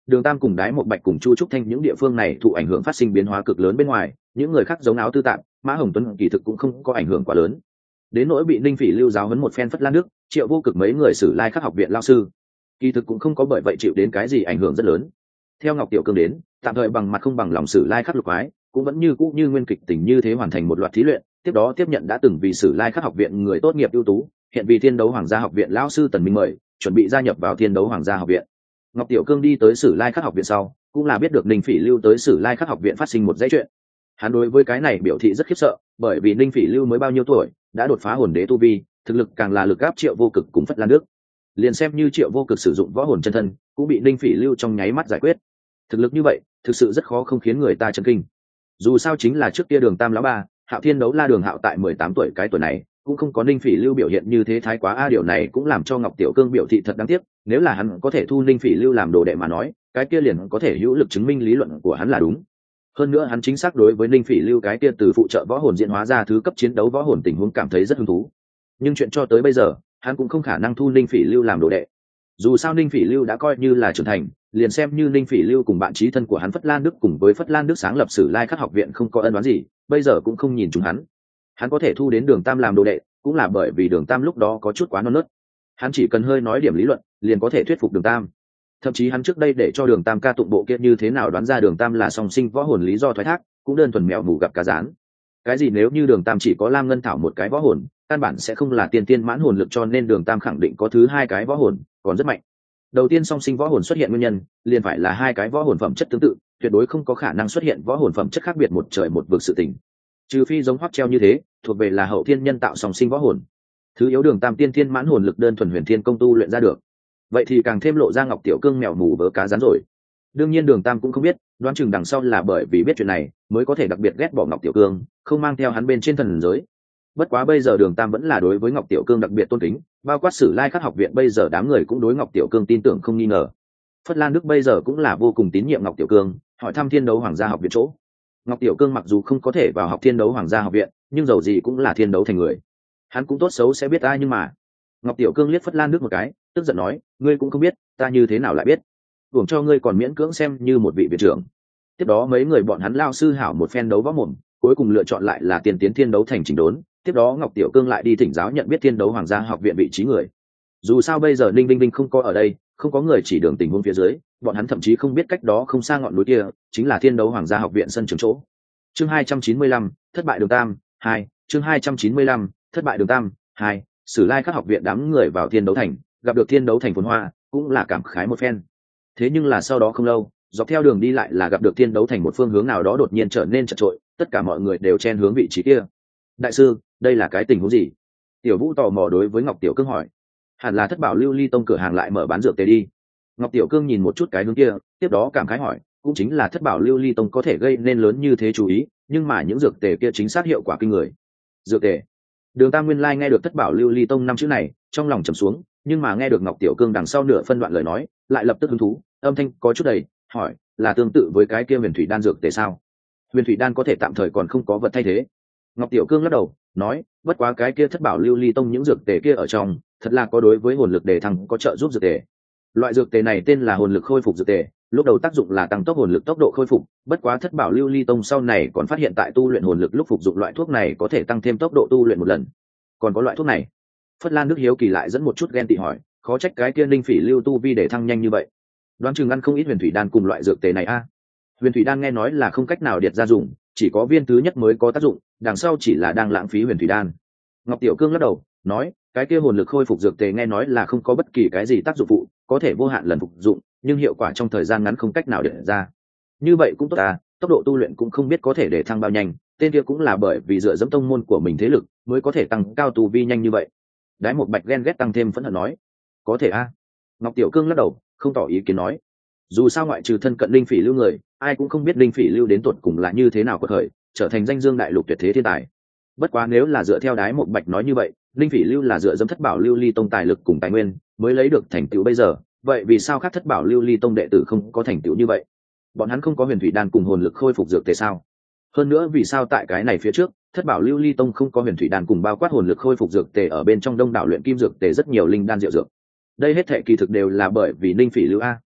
Đường Tam cùng Đái Một Bạch cùng Chu Trúc Thanh những địa phương này thụ ảnh hưởng phát sinh biến hóa cực lớn bên ngoài, những người khác giống Áo Tư Tạm, Mã Hồng Tuấn kỳ thực cũng không có ảnh hưởng quá lớn. Đến nỗi bị Ninh Phỉ Lưu giáo huấn một phen Phất Lan Đức, Triệu Vô Cực mấy người Sử Lai Khắc học viện lao sư, kỳ thực cũng không có bởi vậy chịu đến cái gì ảnh hưởng rất lớn. Theo Ngọc Tiểu Cương đến, tạm thời bằng mặt không bằng lòng Sử Lai Khắc lục ái, cũng vẫn như cũ như nguyên kịch tình như thế hoàn thành một loạt thí luyện, tiếp đó tiếp nhận đã từng vì Sử Lai Khắc học viện người tốt nghiệp ưu tú, hiện vì Thiên Đấu Hoàng gia học viện lão sư Tần Minh mời, chuẩn bị gia nhập vào Thiên Đấu Hoàng gia học viện. Ngọc Tiểu Cương đi tới Sử Lai Khắc học viện sau, cũng là biết được Ninh Phỉ Lưu tới Sử Lai Khắc học viện phát sinh một dãy chuyện. Hắn đối với cái này biểu thị rất khiếp sợ, bởi vì Ninh Phỉ Lưu mới bao nhiêu tuổi, đã đột phá hồn đế tu vi, thực lực càng là lực áp Triệu Vô Cực cùng Phất Lan Đức. Liền xem như Triệu Vô Cực sử dụng võ hồn chân thân, cũng bị Ninh Phỉ Lưu trong nháy mắt giải quyết. Thực lực như vậy, thực sự rất khó không khiến người ta chấn kinh. Dù sao chính là trước kia Đường Tam lão ba, Hạo Thiên Đấu La Đường Hạo tại 18 tuổi cái tuổi này, cũng không có Ninh Phỉ Lưu biểu hiện như thế thái quá điều này cũng làm cho Ngọc Tiểu Cương biểu thị thật đáng tiếc, nếu là hắn có thể thu Ninh Phỉ Lưu làm đồ đệ mà nói, cái kia liền có thể hữu lực chứng minh lý luận của hắn là đúng. Hơn nữa hắn chính xác đối với Ninh Phỉ Lưu cái kia từ phụ trợ võ hồn diễn hóa ra thứ cấp chiến đấu võ hồn tình huống cảm thấy rất hứng thú. Nhưng chuyện cho tới bây giờ, hắn cũng không khả năng thu Ninh Phỉ Lưu làm đồ đệ. Dù sao Ninh Phỉ Lưu đã coi như là trưởng thành, liền xem như Ninh Phỉ Lưu cùng bạn chí thân của hắn Phất Lan Đức cùng với Phất Lan Đức sáng lập Sử Lai Khắc học viện không có ân oán gì, bây giờ cũng không nhìn chúng hắn. Hắn có thể thu đến Đường Tam làm đồ đệ, cũng là bởi vì Đường Tam lúc đó có chút quá non nớt. Hắn chỉ cần hơi nói điểm lý luận, liền có thể thuyết phục Đường Tam. Thậm chí hắn trước đây để cho Đường Tam ca tụng bộ kia như thế nào đoán ra Đường Tam là song sinh võ hồn lý do thoái thác, cũng đơn thuần mèo mù gặp cá rán. Cái gì nếu như Đường Tam chỉ có Lam Ngân Thảo một cái võ hồn, căn bản sẽ không là tiên tiên mãn hồn lực, cho nên Đường Tam khẳng định có thứ hai cái võ hồn, còn rất mạnh. Đầu tiên song sinh võ hồn xuất hiện nguyên nhân, liền phải là hai cái võ hồn phẩm chất tương tự, tuyệt đối không có khả năng xuất hiện võ hồn phẩm chất khác biệt một trời một vực sự tình. Trừ phi giống Hoắc Treo như thế, thuộc về là hậu thiên nhân tạo song sinh võ hồn. Thứ yếu Đường Tam tiên thiên mãn hồn lực đơn thuần huyền thiên công tu luyện ra được. Vậy thì càng thêm lộ ra Ngọc Tiểu Cương mèo mù vớ cá rán rồi. Đương nhiên Đường Tam cũng không biết, đoán chừng đằng sau là bởi vì biết chuyện này, mới có thể đặc biệt ghét bỏ Ngọc Tiểu Cương, không mang theo hắn bên trên thần giới. Bất quá bây giờ Đường Tam vẫn là đối với Ngọc Tiểu Cương đặc biệt tôn kính, bao quát Sử Lai Khắc học viện bây giờ đám người cũng đối Ngọc Tiểu Cương tin tưởng không nghi ngờ. Phất Lan Đức bây giờ cũng là vô cùng tín nhiệm Ngọc Tiểu Cương, hỏi thăm Thiên Đấu Hoàng gia học viện chỗ. Ngọc Tiểu Cương mặc dù không có thể vào học Thiên Đấu Hoàng gia học viện, nhưng dầu gì cũng là thiên đấu thành người. Hắn cũng tốt xấu sẽ biết ai, nhưng mà Ngọc Tiểu Cương liếc Phất Lan Đức một cái, tức giận nói, ngươi cũng không biết, ta như thế nào lại biết? Uổng cho ngươi còn miễn cưỡng xem như một vị viện trưởng. Tiếp đó mấy người bọn hắn lao sư hảo một phen đấu võ mồm, cuối cùng lựa chọn lại là tiên tiến thiên đấu thành chỉnh đốn. Tiếp đó Ngọc Tiểu Cương lại đi thỉnh giáo nhận biết Thiên Đấu Hoàng gia học viện vị trí người. Dù sao bây giờ Ninh Vinh không có ở đây, không có người chỉ đường tình huống phía dưới, bọn hắn thậm chí không biết cách đó không xa ngọn núi kia chính là Thiên Đấu Hoàng gia học viện sân trường chỗ. Chương 295, thất bại Đường Tam 2, chương 295, thất bại Đường Tam 2, Sử Lai Khắc học viện đám người vào Thiên Đấu thành, gặp được Thiên Đấu thành phồn hoa, cũng là cảm khái một phen. Thế nhưng là sau đó không lâu, dọc theo đường đi lại là gặp được Thiên Đấu thành một phương hướng nào đó đột nhiên trở nên chật trội, tất cả mọi người đều chen hướng vị trí kia. Đại sư, đây là cái tình huống gì? Tiểu Vũ tò mò đối với Ngọc Tiểu Cương hỏi. Hẳn là Thất Bảo Lưu Ly tông cửa hàng lại mở bán dược tề đi. Ngọc Tiểu Cương nhìn một chút cái hướng kia, tiếp đó cảm khái hỏi, cũng chính là Thất Bảo Lưu Ly tông có thể gây nên lớn như thế chú ý, nhưng mà những dược tề kia chính xác hiệu quả kinh người. Dược tề? Đường Tam nguyên lai nghe được Thất Bảo Lưu Ly tông năm chữ này, trong lòng trầm xuống, nhưng mà nghe được Ngọc Tiểu Cương đằng sau nửa phân đoạn lời nói, lại lập tức hứng thú, âm thanh có chút đầy, hỏi, là tương tự với cái kia Huyền Thủy đan dược tề sao? Huyền Thủy đan có thể tạm thời còn không có vật thay thế. Ngọc Tiểu Cương lắc đầu, nói, bất quá cái kia Thất Bảo Lưu Ly tông những dược tề kia ở trong, thật là có đối với hồn lực đề thăng có trợ giúp dược tề. Loại dược tề này tên là hồn lực khôi phục dược tề, lúc đầu tác dụng là tăng tốc hồn lực tốc độ khôi phục, bất quá Thất Bảo Lưu Ly tông sau này còn phát hiện tại tu luyện hồn lực lúc phục dụng loại thuốc này có thể tăng thêm tốc độ tu luyện một lần. Còn có loại thuốc này? Phất Lan Đức hiếu kỳ lại dẫn một chút ghen tị hỏi, khó trách cái kia Ninh Phỉ Lưu tu vi để thăng nhanh như vậy. Đoán chừng ăn không ít Huyền Thủy đan cùng loại dược tề này a. Huyền Thủy đan nghe nói là không cách nào điệt ra dùng, chỉ có viên thứ nhất mới có tác dụng, đằng sau chỉ là đang lãng phí Huyền Thủy đan. Ngọc Tiểu Cương lắc đầu, nói, cái kia hồn lực khôi phục dược tề nghe nói là không có bất kỳ cái gì tác dụng phụ, có thể vô hạn lần phục dụng, nhưng hiệu quả trong thời gian ngắn không cách nào điệt ra. Như vậy cũng tốt à, tốc độ tu luyện cũng không biết có thể để thăng bao nhanh, tên kia cũng là bởi vì dựa dẫm tông môn của mình thế lực mới có thể tăng cao tu vi nhanh như vậy. Đái Một Bạch ghen ghét tăng thêm phẫn hận nói, có thể a. Ngọc Tiểu Cương lắc đầu, không tỏ ý kiến nói, dù sao ngoại trừ thân cận Linh Phỉ Lưu người, ai cũng không biết Linh Phỉ Lưu đến tuột cùng là như thế nào quật khởi, trở thành danh dương đại lục tuyệt thế thiên tài. Bất quá nếu là dựa theo Đái Một Bạch nói như vậy, Linh Phỉ Lưu là dựa dẫm Thất Bảo Lưu Ly tông tài lực cùng tài nguyên mới lấy được thành tựu bây giờ, vậy vì sao khác Thất Bảo Lưu Ly tông đệ tử không có thành tựu như vậy? Bọn hắn không có Huyền Thủy đan cùng hồn lực khôi phục dược tề sao? Hơn nữa vì sao tại cái này phía trước, Thất Bảo Lưu Ly tông không có Huyền Thủy đan cùng bao quát hồn lực khôi phục dược tề ở bên trong đông đảo luyện kim dược tề rất nhiều linh đan diệu dược? Đây hết thệ kỳ thực đều là bởi vì Linh Phỉ Lưu a.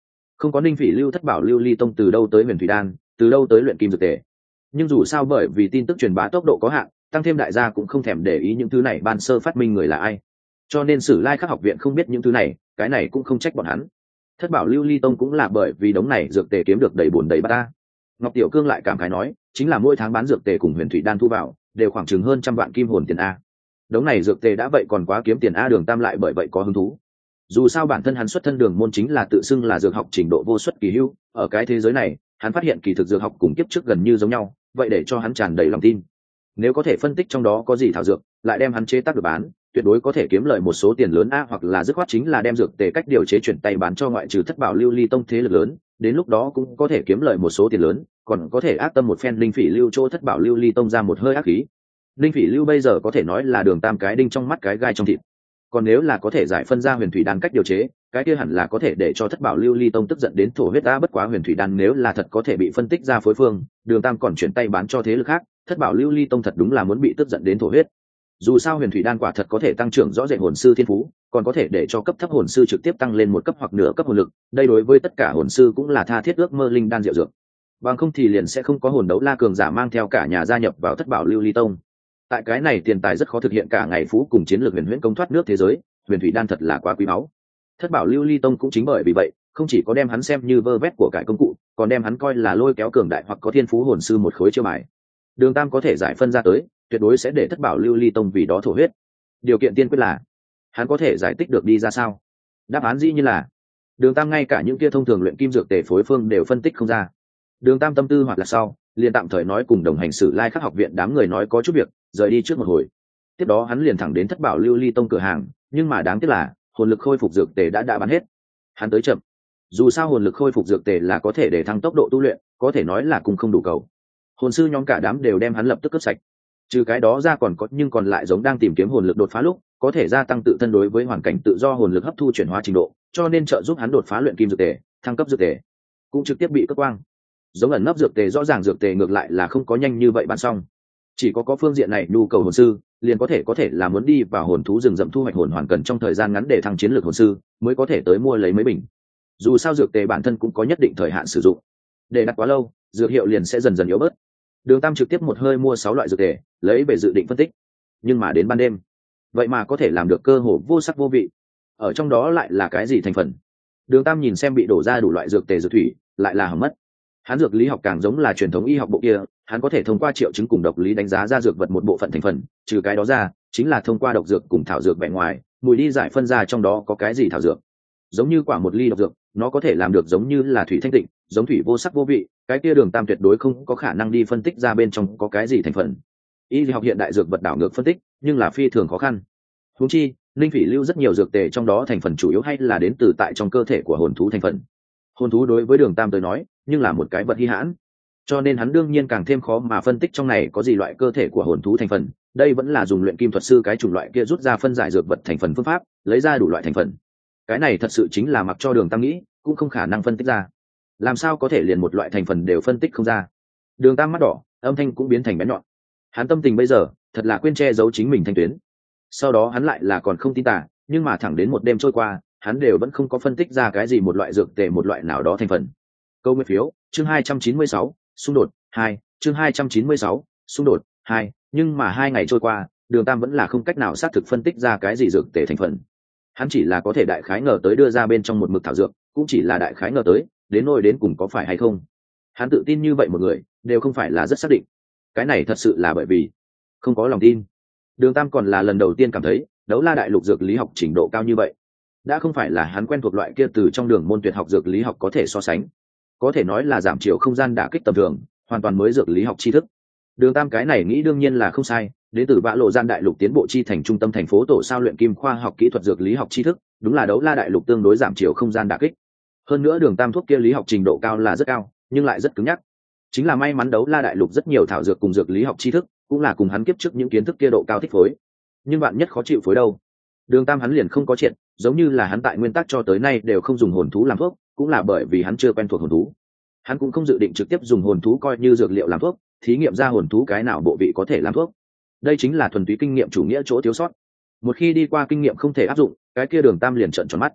không có ninh phỉ lưu thất bảo lưu ly tông từ đâu tới huyền thủy đan, từ đâu tới luyện kim dược tề. Nhưng dù sao bởi vì tin tức truyền bá tốc độ có hạn, tăng thêm đại gia cũng không thèm để ý những thứ này ban sơ phát minh người là ai, cho nên Sử Lai Khắc học viện không biết những thứ này, cái này cũng không trách bọn hắn. Thất bảo lưu ly tông cũng là bởi vì đống này dược tề kiếm được đầy bùn đầy bát ta. Ngọc Tiểu Cương lại cảm khái nói, chính là mỗi tháng bán dược tề cùng huyền thủy đan thu vào đều khoảng chừng hơn 100 vạn kim hồn tiền a. Đống này dược tề đã vậy còn quá kiếm tiền a. Đường Tam lại bởi vậy có hứng thú. Dù sao bản thân hắn xuất thân đường môn chính là tự xưng là dược học trình độ vô xuất kỳ hữu, ở cái thế giới này hắn phát hiện kỳ thực dược học cùng kiếp trước gần như giống nhau, vậy để cho hắn tràn đầy lòng tin. Nếu có thể phân tích trong đó có gì thảo dược, lại đem hắn chế tác được bán, tuyệt đối có thể kiếm lợi một số tiền lớn a. Hoặc là dứt khoát chính là đem dược tề cách điều chế chuyển tay bán cho ngoại trừ thất bảo lưu ly tông thế lực lớn, đến lúc đó cũng có thể kiếm lợi một số tiền lớn, còn có thể ác tâm một phen linh phỉ lưu chỗ thất bảo lưu ly tông ra một hơi ác khí. Linh phỉ lưu bây giờ có thể nói là Đường Tam cái đinh trong mắt cái gai trong thịt, còn nếu là có thể giải phân ra huyền thủy đan cách điều chế, cái kia hẳn là có thể để cho thất bảo lưu ly tông tức giận đến thổ huyết a. Bất quá huyền thủy đan nếu là thật có thể bị phân tích ra phối phương, Đường Tam còn chuyển tay bán cho thế lực khác, thất bảo lưu ly tông thật đúng là muốn bị tức giận đến thổ huyết. Dù sao huyền thủy đan quả thật có thể tăng trưởng rõ rệt hồn sư thiên phú, còn có thể để cho cấp thấp hồn sư trực tiếp tăng lên một cấp hoặc nửa cấp hồn lực, đây đối với tất cả hồn sư cũng là tha thiết ước mơ linh đan diệu dược. Bằng không thì liền sẽ không có hồn đấu la cường giả mang theo cả nhà gia nhập vào thất bảo lưu ly tông. Tại cái này tiền tài rất khó thực hiện cả ngày phú cùng chiến lược huyền huyễn công thoát nước thế giới, huyền thủy đan thật là quá quý báu. Thất bảo lưu ly tông cũng chính bởi vì vậy, không chỉ có đem hắn xem như vơ vét của cải công cụ, còn đem hắn coi là lôi kéo cường đại hoặc có thiên phú hồn sư một khối chiêu bài. Đường Tam có thể giải phân ra tới, tuyệt đối sẽ để thất bảo lưu ly tông vì đó thổ huyết. Điều kiện tiên quyết là hắn có thể giải tích được đi ra sao. Đáp án dĩ như là Đường Tam ngay cả những kia thông thường luyện kim dược tề phối phương đều phân tích không ra. Đường Tam tâm tư hoặc là sau liền tạm thời nói cùng đồng hành Sử Lai Khắc học viện đám người nói có chút việc, rời đi trước một hồi. Tiếp đó hắn liền thẳng đến thất bảo lưu ly tông cửa hàng, nhưng mà đáng tiếc là hồn lực khôi phục dược tề đã bán hết. Hắn tới chậm. Dù sao hồn lực khôi phục dược tề là có thể để thăng tốc độ tu luyện, có thể nói là cùng không đủ cầu. Hồn sư nhóm cả đám đều đem hắn lập tức cướp sạch. Trừ cái đó ra còn có nhưng còn lại giống đang tìm kiếm hồn lực đột phá lúc có thể gia tăng tự thân đối với hoàn cảnh tự do hồn lực hấp thu chuyển hóa trình độ, cho nên trợ giúp hắn đột phá luyện kim dược tề, thăng cấp dược tề cũng trực tiếp bị cướp quang. Giống ẩn nấp dược tề rõ ràng dược tề ngược lại là không có nhanh như vậy bán xong, chỉ có phương diện này nhu cầu hồn sư liền có thể là muốn đi vào hồn thú rừng rậm thu hoạch hồn hoàn cần trong thời gian ngắn để thăng chiến lược hồn sư mới có thể tới mua lấy mấy bình. Dù sao dược tề bản thân cũng có nhất định thời hạn sử dụng, để đặt quá lâu dược hiệu liền sẽ dần dần yếu bớt. Đường Tam trực tiếp một hơi mua 6 loại dược tề lấy về dự định phân tích, nhưng mà đến ban đêm vậy mà có thể làm được cơ hồ vô sắc vô vị. Ở trong đó lại là cái gì thành phần? Đường Tam nhìn xem bị đổ ra đủ loại dược tề dược thủy lại là hỏng mất. Hắn dược lý học càng giống là truyền thống y học bộ kia, hắn có thể thông qua triệu chứng cùng độc lý đánh giá ra dược vật một bộ phận thành phần, trừ cái đó ra chính là thông qua độc dược cùng thảo dược vẻ ngoài mùi đi giải phân ra trong đó có cái gì thảo dược. Giống như quả một ly độc dược nó có thể làm được giống như là thủy thanh tịnh, giống thủy vô sắc vô vị, cái kia Đường Tam tuyệt đối không có khả năng đi phân tích ra bên trong có cái gì thành phần. Y học hiện đại dược vật đảo ngược phân tích nhưng là phi thường khó khăn. Huống chi linh phỉ lưu rất nhiều dược tề trong đó thành phần chủ yếu hay là đến từ tại trong cơ thể của hồn thú thành phần. Hồn thú đối với Đường Tam tới nói nhưng là một cái vật hi hãn, cho nên hắn đương nhiên càng thêm khó mà phân tích trong này có gì loại cơ thể của hồn thú thành phần. Đây vẫn là dùng luyện kim thuật sư cái chủng loại kia rút ra phân giải dược vật thành phần phương pháp lấy ra đủ loại thành phần. Cái này thật sự chính là mặc cho Đường Tam nghĩ cũng không khả năng phân tích ra. Làm sao có thể liền một loại thành phần đều phân tích không ra? Đường Tam mắt đỏ, âm thanh cũng biến thành bén nhọn. Hắn tâm tình bây giờ thật là quên che giấu chính mình thanh tuyến. Sau đó hắn lại là còn không tin tả, nhưng mà thẳng đến một đêm trôi qua hắn đều vẫn không có phân tích ra cái gì một loại dược tề một loại nào đó thành phần. Câu nguyên phiếu chương 296, xung đột 2, chương 296, xung đột 2. Nhưng mà 2 ngày trôi qua Đường Tam vẫn là không cách nào xác thực phân tích ra cái gì dược tề thành phần. Hắn chỉ là có thể đại khái ngờ tới đưa ra bên trong một mực thảo dược, cũng chỉ là đại khái ngờ tới, đến nỗi đến cùng có phải hay không, hắn tự tin như vậy một người đều không phải là rất xác định. Cái này thật sự là bởi vì không có lòng tin. Đường Tam còn là lần đầu tiên cảm thấy Đấu La đại lục dược lý học trình độ cao như vậy đã không phải là hắn quen thuộc loại kia từ trong đường môn tuyệt học dược lý học có thể so sánh, có thể nói là giảm chiều không gian đả kích tầm thường, hoàn toàn mới dược lý học tri thức. Đường Tam cái này nghĩ đương nhiên là không sai, đến từ Vã Lộ Gian đại lục tiến bộ chi thành trung tâm thành phố tổ sao luyện kim khoa học kỹ thuật dược lý học tri thức, đúng là Đấu La đại lục tương đối giảm chiều không gian đả kích. Hơn nữa Đường Tam thuốc kia lý học trình độ cao là rất cao, nhưng lại rất cứng nhắc. Chính là may mắn Đấu La đại lục rất nhiều thảo dược cùng dược lý học tri thức, cũng là cùng hắn kiếp trước những kiến thức kia độ cao thích phối. Nhưng bạn nhất khó chịu phối đâu? Đường Tam hắn liền không có chuyện, giống như là hắn tại nguyên tắc cho tới nay đều không dùng hồn thú làm thuốc, cũng là bởi vì hắn chưa quen thuộc hồn thú. Hắn cũng không dự định trực tiếp dùng hồn thú coi như dược liệu làm thuốc, thí nghiệm ra hồn thú cái nào bộ vị có thể làm thuốc. Đây chính là thuần túy kinh nghiệm chủ nghĩa chỗ thiếu sót. Một khi đi qua kinh nghiệm không thể áp dụng, cái kia Đường Tam liền trợn tròn mắt.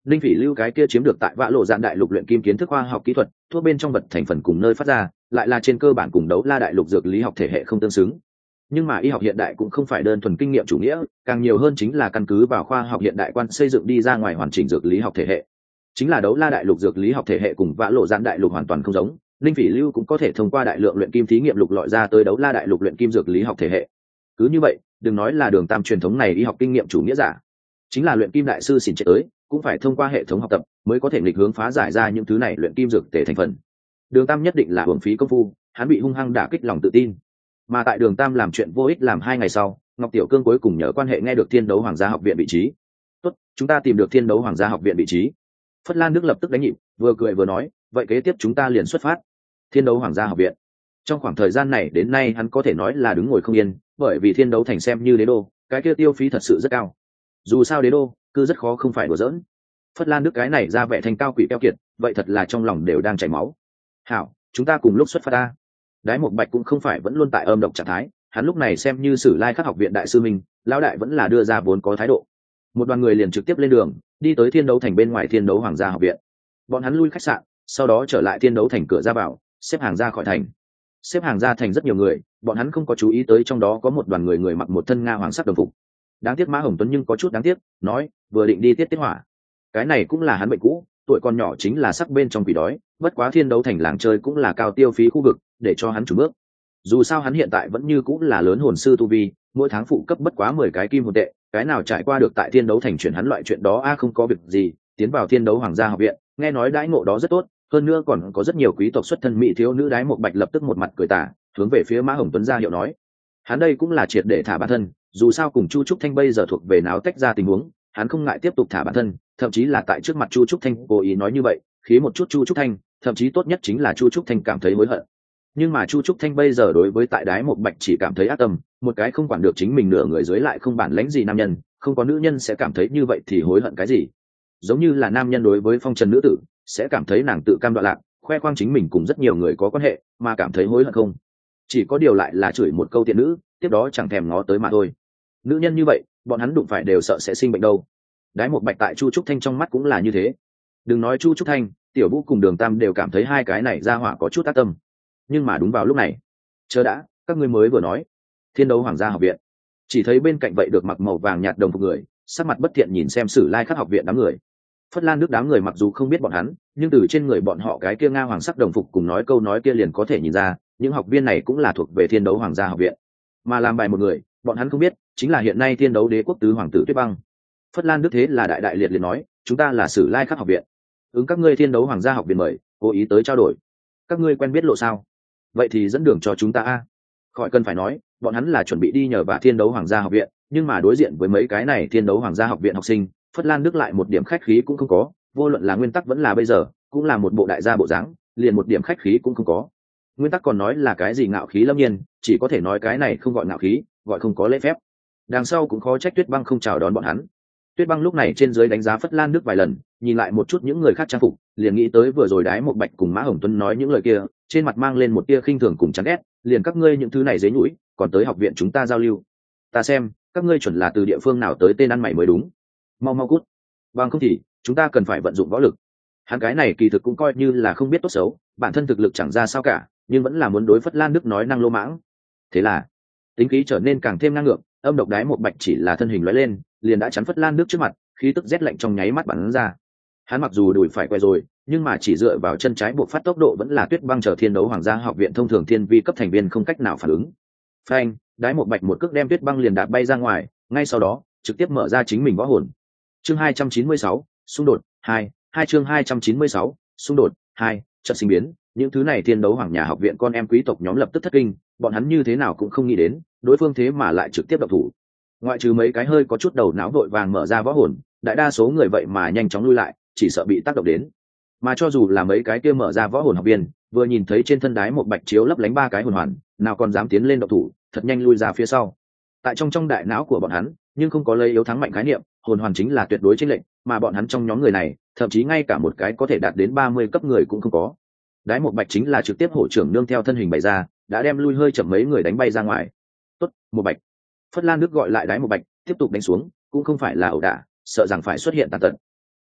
linh phỉ lưu cái kia chiếm được tại vã lộ dạn đại lục luyện kim kiến thức khoa học kỹ thuật thuốc bên trong vật thành phần cùng nơi phát ra lại là trên cơ bản cùng đấu la đại lục dược lý học thể hệ không tương xứng. Nhưng mà y học hiện đại cũng không phải đơn thuần kinh nghiệm chủ nghĩa, càng nhiều hơn chính là căn cứ vào khoa học hiện đại quan xây dựng đi ra ngoài hoàn chỉnh dược lý học thể hệ. Chính là đấu la đại lục dược lý học thể hệ cùng vã lộ dạn đại lục hoàn toàn không giống, linh phỉ lưu cũng có thể thông qua đại lượng luyện kim thí nghiệm lục lọi ra tới đấu la đại lục luyện kim dược lý học thể hệ. Cứ như vậy, đừng nói là Đường Tam truyền thống này y học kinh nghiệm chủ nghĩa giả, chính là luyện kim đại sư xỉn chết tới cũng phải thông qua hệ thống học tập mới có thể nghịch hướng phá giải ra những thứ này luyện kim dược tể thành phần. Đường Tam nhất định là hưởng phí công phu, hắn bị hung hăng đả kích lòng tự tin. Mà tại Đường Tam làm chuyện vô ích làm 2 ngày sau, Ngọc Tiểu Cương cuối cùng nhờ quan hệ nghe được Thiên Đấu Hoàng gia học viện vị trí. Tốt, chúng ta tìm được Thiên Đấu Hoàng gia học viện vị trí. Phất Lan Đức lập tức đánh nhịp, vừa cười vừa nói, vậy kế tiếp chúng ta liền xuất phát. Thiên Đấu Hoàng gia học viện. Trong khoảng thời gian này đến nay hắn có thể nói là đứng ngồi không yên, bởi vì Thiên Đấu thành xem như đế đô, cái kia tiêu phí thật sự rất cao. Dù sao đế đô, cứ rất khó không phải đùa giỡn. Phất Lan Đức cái này ra vẻ thành cao quỷ keo kiệt, vậy thật là trong lòng đều đang chảy máu. Hảo, chúng ta cùng lúc xuất phát ta. Đái Mộc Bạch cũng không phải vẫn luôn tại âm độc trạng thái, hắn lúc này xem như Sử Lai Khắc học viện đại sư mình, lão đại vẫn là đưa ra vốn có thái độ. Một đoàn người liền trực tiếp lên đường, đi tới Thiên Đấu thành bên ngoài Thiên Đấu Hoàng gia học viện. Bọn hắn lui khách sạn, sau đó trở lại Thiên Đấu thành cửa ra vào, xếp hàng ra khỏi thành. Xếp hàng ra thành rất nhiều người, bọn hắn không có chú ý tới trong đó có một đoàn người người mặc một thân nga hoàng sắc đồng phục. Đáng tiếc Mã Hồng Tuấn nhưng có chút đáng tiếc, nói vừa định đi tiết hỏa. Cái này cũng là hắn bệnh cũ, tuổi còn nhỏ chính là sắc bên trong quỷ đói, bất quá Thiên Đấu thành làng chơi cũng là cao tiêu phí khu vực, để cho hắn chủ bước. Dù sao hắn hiện tại vẫn như cũng là lớn hồn sư tu vi, mỗi tháng phụ cấp bất quá 10 cái kim hồn tệ, cái nào trải qua được tại Thiên Đấu thành chuyển hắn loại chuyện đó không có việc gì, tiến vào Thiên Đấu Hoàng gia học viện, nghe nói đãi ngộ đó rất tốt, hơn nữa còn có rất nhiều quý tộc xuất thân mỹ thiếu nữ. Đái Mộc Bạch lập tức một mặt cười tà, hướng về phía Mã Hồng Tuấn ra hiệu nói, hắn đây cũng là triệt để thả bản thân, dù sao cùng Chu Trúc Thanh bây giờ thuộc về náo tách ra tình huống, hắn không ngại tiếp tục thả bản thân, thậm chí là tại trước mặt Chu Trúc Thanh cố ý nói như vậy, khí một chút Chu Trúc Thanh, thậm chí tốt nhất chính là Chu Trúc Thanh cảm thấy hối hận. Nhưng mà Chu Trúc Thanh bây giờ đối với tại Đái Mộc Bạch chỉ cảm thấy ác tâm, một cái không quản được chính mình nửa người dưới lại không bản lãnh gì nam nhân, không có nữ nhân sẽ cảm thấy như vậy thì hối hận cái gì? Giống như là nam nhân đối với phong trần nữ tử, sẽ cảm thấy nàng tự cam đoạn lạc, khoe khoang chính mình cùng rất nhiều người có quan hệ, mà cảm thấy hối hận không? Chỉ có điều lại là chửi một câu tiện nữ, tiếp đó chẳng thèm ngó tới mà thôi. Nữ nhân như vậy, bọn hắn đụng phải đều sợ sẽ sinh bệnh đâu. Đái Mộc Bạch tại Chu Trúc Thanh trong mắt cũng là như thế. Đừng nói Chu Trúc Thanh, Tiểu Vũ cùng Đường Tam đều cảm thấy hai cái này ra hỏa có chút ác tâm. Nhưng mà đúng vào lúc này, chờ đã, các ngươi mới vừa nói Thiên Đấu Hoàng gia học viện, chỉ thấy bên cạnh vậy được mặc màu vàng nhạt đồng phục người, sắc mặt bất thiện nhìn xem Sử Lai Khắc học viện đám người. Phất Lan Đức đám người mặc dù không biết bọn hắn, nhưng từ trên người bọn họ cái kia nga hoàng sắc đồng phục cùng nói câu nói kia liền có thể nhìn ra, những học viên này cũng là thuộc về Thiên Đấu Hoàng gia học viện. Mà làm bài một người, bọn hắn không biết, chính là hiện nay Thiên Đấu Đế quốc tứ hoàng tử Tuyết Băng. Phất Lan Đức thế là đại đại liệt liệt nói, chúng ta là Sử Lai Khắc học viện, ứng các ngươi Thiên Đấu Hoàng gia học viện mời, cố ý tới trao đổi. Các ngươi quen biết lộ sao? Vậy thì dẫn đường cho chúng ta a. Khỏi cần phải nói, bọn hắn là chuẩn bị đi nhờ vả Thiên Đấu Hoàng gia học viện, nhưng mà đối diện với mấy cái này Thiên Đấu Hoàng gia học viện học sinh, Phất Lan Đức lại một điểm khách khí cũng không có, vô luận là nguyên tắc vẫn là bây giờ, cũng là một bộ đại gia bộ dáng, liền một điểm khách khí cũng không có. Nguyên tắc còn nói là cái gì ngạo khí lâm nhiên, chỉ có thể nói cái này không gọi ngạo khí, gọi không có lễ phép. Đằng sau cũng khó trách Tuyết Băng không chào đón bọn hắn. Tuyết Băng lúc này trên dưới đánh giá Phất Lan Đức vài lần, nhìn lại một chút những người khác trang phục, liền nghĩ tới vừa rồi Đái Mộc Bạch cùng Mã Hồng Tuấn nói những lời kia, trên mặt mang lên một tia khinh thường cùng chán ghét, liền các ngươi những thứ này dế nhũi, còn tới học viện chúng ta giao lưu. Ta xem, các ngươi chuẩn là từ địa phương nào tới tên ăn mày mới đúng. Mau mau cút. Bằng không thì, chúng ta cần phải vận dụng võ lực. Hắn cái này kỳ thực cũng coi như là không biết tốt xấu, bản thân thực lực chẳng ra sao cả, nhưng vẫn là muốn đối Phất Lan Đức nói năng lô mãng. Thế là, tính khí trở nên càng thêm ngang ngược, âm độc Đái Mộc Bạch chỉ là thân hình lóe lên, liền đã chắn Phất Lan Đức trước mặt, khí tức rét lạnh trong nháy mắt bắn ra. Hắn mặc dù đùi phải quay rồi, nhưng mà chỉ dựa vào chân trái buộc phát tốc độ vẫn là Tuyết Băng chờ Thiên Đấu Hoàng gia học viện thông thường thiên vi cấp thành viên không cách nào phản ứng. Phanh, Đái Mộc Bạch một cước đem Tuyết Băng liền đạp bay ra ngoài, ngay sau đó, trực tiếp mở ra chính mình võ hồn. Chương 296, xung đột 2, chương 296, xung đột 2, trận sinh biến, những thứ này Thiên Đấu Hoàng nhà học viện con em quý tộc nhóm lập tức thất kinh, bọn hắn như thế nào cũng không nghĩ đến, đối phương thế mà lại trực tiếp động thủ. Ngoại trừ mấy cái hơi có chút đầu não vội vàng mở ra võ hồn, đại đa số người vậy mà nhanh chóng lui lại, chỉ sợ bị tác động đến. Mà cho dù là mấy cái kia mở ra võ hồn học viên, vừa nhìn thấy trên thân Đái Mộc Bạch chiếu lấp lánh 3 cái hồn hoàn, nào còn dám tiến lên động thủ, thật nhanh lui ra phía sau. Tại trong đại não của bọn hắn, nhưng không có lấy yếu thắng mạnh khái niệm, hồn hoàn chính là tuyệt đối chênh lệnh, mà bọn hắn trong nhóm người này, thậm chí ngay cả một cái có thể đạt đến 30 cấp người cũng không có. Đái Mộc Bạch chính là trực tiếp hổ trưởng nương theo thân hình bày ra, đã đem lui hơi chậm mấy người đánh bay ra ngoài. Tốt, Mộc Bạch. Phất Lan Đức gọi lại Đái Mộc Bạch, tiếp tục đánh xuống, cũng không phải là ẩu đả, sợ rằng phải xuất hiện tàn tật.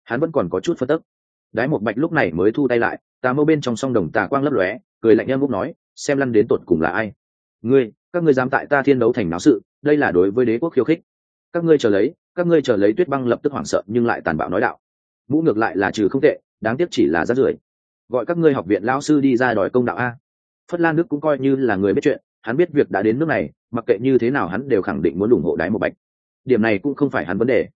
hắn vẫn còn có chút phân tức. Đái một bạch lúc này mới thu tay lại, tà mâu bên trong song đồng tà quang lấp lóe, cười lạnh em bốc nói, xem lăn đến tột cùng là ai. Các ngươi dám tại ta thiên đấu thành náo sự, đây là đối với đế quốc khiêu khích. Các ngươi chờ lấy. Tuyết Băng lập tức hoảng sợ nhưng lại tàn bạo nói đạo. Mũ ngược lại là trừ không tệ, đáng tiếc chỉ là rác rưởi. Gọi các ngươi học viện lão sư đi ra đòi công đạo a. Phất Lan Đức cũng coi như là người biết chuyện, hắn biết việc đã đến nước này, mặc kệ như thế nào hắn đều khẳng định muốn ủng hộ Đái một bạch. Điểm này cũng không phải hắn vấn đề.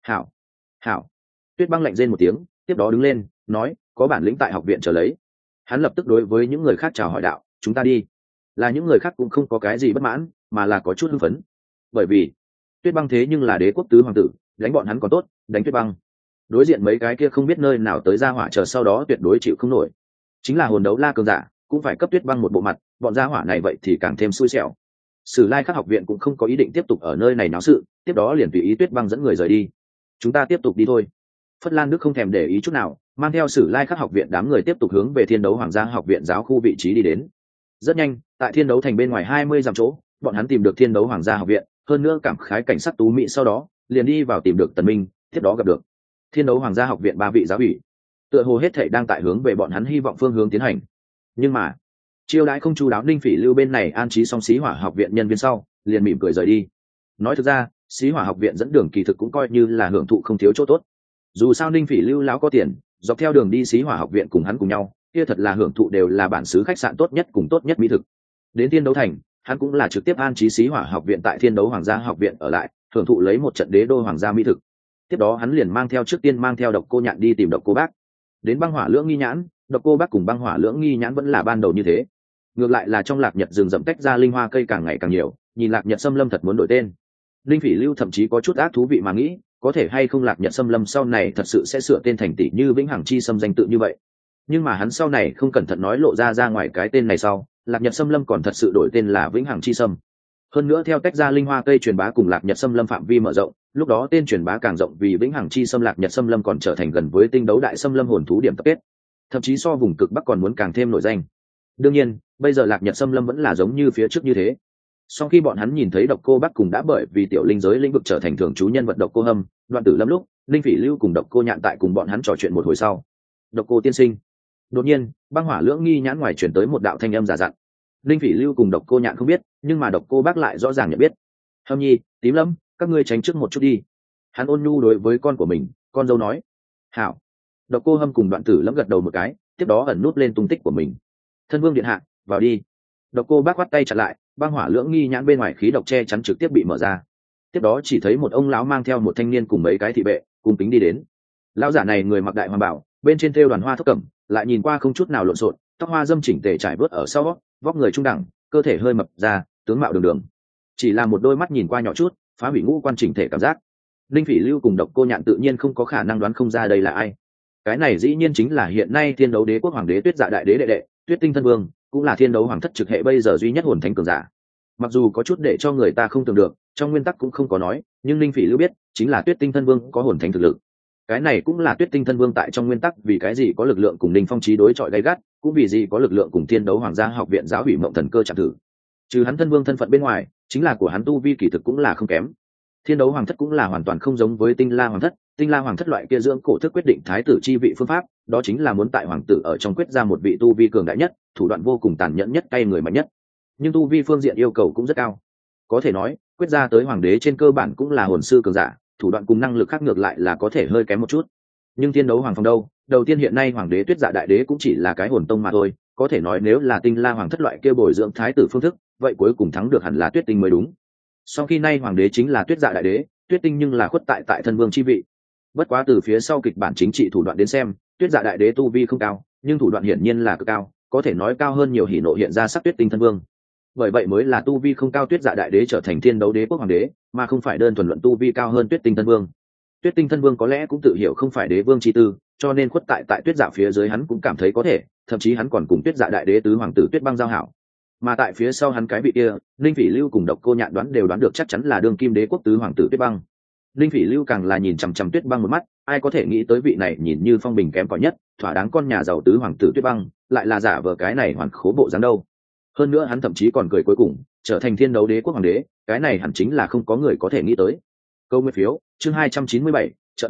Hảo. Tuyết Băng lạnh rên một tiếng, tiếp đó đứng lên nói, có bản lĩnh tại học viện chờ lấy. Hắn lập tức đối với những người khác chào hỏi đạo, chúng ta đi. Là những người khác cũng không có cái gì bất mãn, mà là có chút hưng phấn. Bởi vì Tuyết Băng thế nhưng là đế quốc tứ hoàng tử, đánh bọn hắn còn tốt, đánh Tuyết Băng đối diện mấy cái kia không biết nơi nào tới ra hỏa chờ sau đó tuyệt đối chịu không nổi. Chính là hồn đấu la cường giả cũng phải cấp Tuyết Băng một bộ mặt, bọn gia hỏa này vậy thì càng thêm xui xẻo. Sử Lai Khắc học viện cũng không có ý định tiếp tục ở nơi này náo sự, tiếp đó liền tùy ý Tuyết Băng dẫn người rời đi. Chúng ta tiếp tục đi thôi. Phất Lan Đức không thèm để ý chút nào, mang theo Sử Lai Khắc học viện đám người tiếp tục hướng về Thiên Đấu Hoàng gia học viện giáo khu vị trí đi đến. Rất nhanh, tại Thiên Đấu thành bên ngoài 20 dặm chỗ, bọn hắn tìm được Thiên Đấu Hoàng gia học viện, hơn nữa cảm khái cảnh sắc tú mỹ, sau đó liền đi vào tìm được Tần Minh, tiếp đó gặp được Thiên Đấu Hoàng gia học viện 3 vị giáo ủy. Tựa hồ hết thảy đang tại hướng về bọn hắn hy vọng phương hướng tiến hành. Nhưng mà, chiêu đãi không chu đáo Ninh Phỉ Lưu bên này an trí xong Xí Hỏa học viện nhân viên sau, liền mỉm cười rời đi. Nói thực ra, Xí Hỏa học viện dẫn đường kỳ thực cũng coi như là hưởng thụ không thiếu chỗ tốt. Dù sao Ninh Phỉ Lưu lão có tiền, dọc theo đường đi Xí Hỏa học viện cùng hắn cùng nhau, kia thật là hưởng thụ đều là bản xứ khách sạn tốt nhất cùng tốt nhất mỹ thực. Đến Thiên Đấu thành, hắn cũng là trực tiếp an trí Xí Hỏa học viện tại Thiên Đấu Hoàng gia học viện ở lại, hưởng thụ lấy một trận đế đô hoàng gia mỹ thực. Tiếp đó hắn liền trước tiên mang theo Độc Cô Nhạn đi tìm Độc Cô Bác. Đến Băng Hỏa Lưỡng Nghi Nhãn, Độc Cô Bác cùng Băng Hỏa Lưỡng Nghi Nhãn vẫn là ban đầu như thế. Ngược lại là trong Lạc Nhật rừng rậm tách ra linh hoa cây càng ngày càng nhiều, nhìn Lạc Nhật Xâm Lâm thật muốn đổi tên. Linh Phỉ Lưu thậm chí có chút ác thú vị mà nghĩ, có thể hay không Lạc Nhật Xâm Lâm sau này thật sự sẽ sửa tên thành tỷ như Vĩnh Hằng Chi Xâm danh tự như vậy. Nhưng mà hắn sau này không cẩn thận nói lộ ra ngoài cái tên này sau, Lạc Nhật Xâm Lâm còn thật sự đổi tên là Vĩnh Hằng Chi Xâm. Hơn nữa theo tách ra linh hoa cây truyền bá cùng Lạc Nhật Xâm Lâm phạm vi mở rộng, lúc đó tên truyền bá càng rộng vì Vĩnh Hằng Chi Xâm, Lạc Nhật Xâm Lâm còn trở thành gần với Tinh Đấu Đại Xâm Lâm hồn thú điểm tập kết, thậm chí so vùng cực Bắc còn muốn càng thêm nổi danh. Đương nhiên, bây giờ Lạc Nhật Xâm Lâm vẫn là giống như phía trước như thế. Sau khi bọn hắn nhìn thấy Độc Cô Bắc cùng đã bởi vì tiểu linh giới lĩnh vực trở thành thường trú nhân vật Độc Cô Hâm, Đoạn Tử Lâm lúc, Linh Phỉ Lưu cùng Độc Cô Nhạn tại cùng bọn hắn trò chuyện một hồi sau. Độc Cô tiên sinh. Đột nhiên, Băng Hỏa Lưỡng Nghi Nhãn ngoài truyền tới một đạo thanh âm giả dặn. Linh Phỉ Lưu cùng Độc Cô Nhạn không biết, nhưng mà Độc Cô Bác lại rõ ràng nhận biết. Hâm Nhi, Tím Lâm, các ngươi tránh trước một chút đi. Hắn ôn nhu đối với con của mình, con dâu nói. Hảo. Độc Cô Hâm cùng Đoạn Tử Lâm gật đầu một cái, tiếp đó ẩn nút lên tung tích của mình. Thân Vương điện hạ, vào đi. Độc Cô Bác quát tay chặn lại, Băng Hỏa Lưỡng Nghi Nhãn bên ngoài khí độc che chắn trực tiếp bị mở ra. Tiếp đó chỉ thấy một ông lão mang theo một thanh niên cùng mấy cái thị vệ, cùng kính đi đến. Lão giả này người mặc đại hoàng bảo, bên trên thêu đoàn hoa thất cẩm, lại nhìn qua không chút nào lộn xộn, tóc hoa dâm chỉnh tề trải vớt ở sau, vóc người trung đẳng, cơ thể hơi mập ra, tướng mạo đường đường. Chỉ là một đôi mắt nhìn qua nhỏ chút, phá hủy ngũ quan chỉnh thể cảm giác. Linh Phỉ Lưu cùng Độc Cô Nhạn tự nhiên không có khả năng đoán không ra đây là ai. Cái này dĩ nhiên chính là hiện nay Thiên Đấu Đế quốc hoàng đế Tuyết Dạ đại đế đệ đệ, Tuyết Tinh thân vương, cũng là Thiên Đấu hoàng thất trực hệ bây giờ duy nhất hồn thánh cường giả. Mặc dù có chút để cho người ta không tưởng được, trong nguyên tắc cũng không có nói, nhưng Linh Phỉ Lưu biết, chính là Tuyết Tinh thân vương có hồn thánh thực lực. Cái này cũng là Tuyết Tinh thân vương tại trong nguyên tắc vì cái gì có lực lượng cùng Ninh Phong Chí đối chọi gay gắt, cũng vì gì có lực lượng cùng Thiên Đấu Hoàng gia học viện giáo hủy mộng thần cơ chạm thử. Trừ hắn thân vương thân phận bên ngoài, chính là của hắn tu vi kỳ thực cũng là không kém. Thiên Đấu Hoàng thất cũng là hoàn toàn không giống với Tinh La Hoàng thất, Tinh La Hoàng thất loại kia dưỡng cổ thức quyết định thái tử chi vị phương pháp, đó chính là muốn tại hoàng tử ở trong quyết ra một vị tu vi cường đại nhất, thủ đoạn vô cùng tàn nhẫn nhất, cay người mạnh nhất. Nhưng tu vi phương diện yêu cầu cũng rất cao. Có thể nói, quyết ra tới hoàng đế trên cơ bản cũng là hồn sư cường giả, thủ đoạn cùng năng lực khác ngược lại là có thể hơi kém một chút. Nhưng Thiên Đấu Hoàng Phong đâu, đầu tiên hiện nay hoàng đế Tuyết Dạ đại đế cũng chỉ là cái hồn tông mà thôi, có thể nói nếu là Tinh La Hoàng thất loại kia bồi dưỡng thái tử phương thức, vậy cuối cùng thắng được hẳn là Tuyết Tinh mới đúng. Sau khi nay hoàng đế chính là Tuyết Dạ đại đế, Tuyết Tinh nhưng là khuất tại thân vương chi vị. Bất quá từ phía sau kịch bản chính trị thủ đoạn đến xem, Tuyết Dạ đại đế tu vi không cao, nhưng thủ đoạn hiển nhiên là cực cao, có thể nói cao hơn nhiều hỉ nộ hiện ra sắc Tuyết Tinh thân vương. Bởi vậy mới là tu vi không cao Tuyết Dạ đại đế trở thành Thiên Đấu Đế quốc hoàng đế, mà không phải đơn thuần luận tu vi cao hơn Tuyết Tinh thân vương. Tuyết Tinh thân vương có lẽ cũng tự hiểu không phải đế vương chi tư, cho nên khuất tại Tuyết Dạ phía dưới hắn cũng cảm thấy có thể, thậm chí hắn còn cùng Tuyết Dạ đại đế tứ hoàng tử Tuyết Băng giao hảo. Mà tại phía sau hắn cái vị kia, Linh Phỉ Lưu cùng Độc Cô Nhạn đều đoán được chắc chắn là đương kim đế quốc tứ hoàng tử Tuyết Băng. Linh Phỉ Lưu càng là nhìn chằm chằm Tuyết Băng một mắt, ai có thể nghĩ tới vị này nhìn như phong bình kém cỏi nhất, thỏa đáng con nhà giàu tứ hoàng tử Tuyết Băng, lại là giả vờ cái này hoàn khố bộ dáng đâu. Hơn nữa hắn thậm chí còn cười cuối cùng, trở thành Thiên Đấu Đế quốc hoàng đế, cái này hẳn chính là không có người có thể nghĩ tới. Câu nguyên phiếu, chương 297, trợ uy,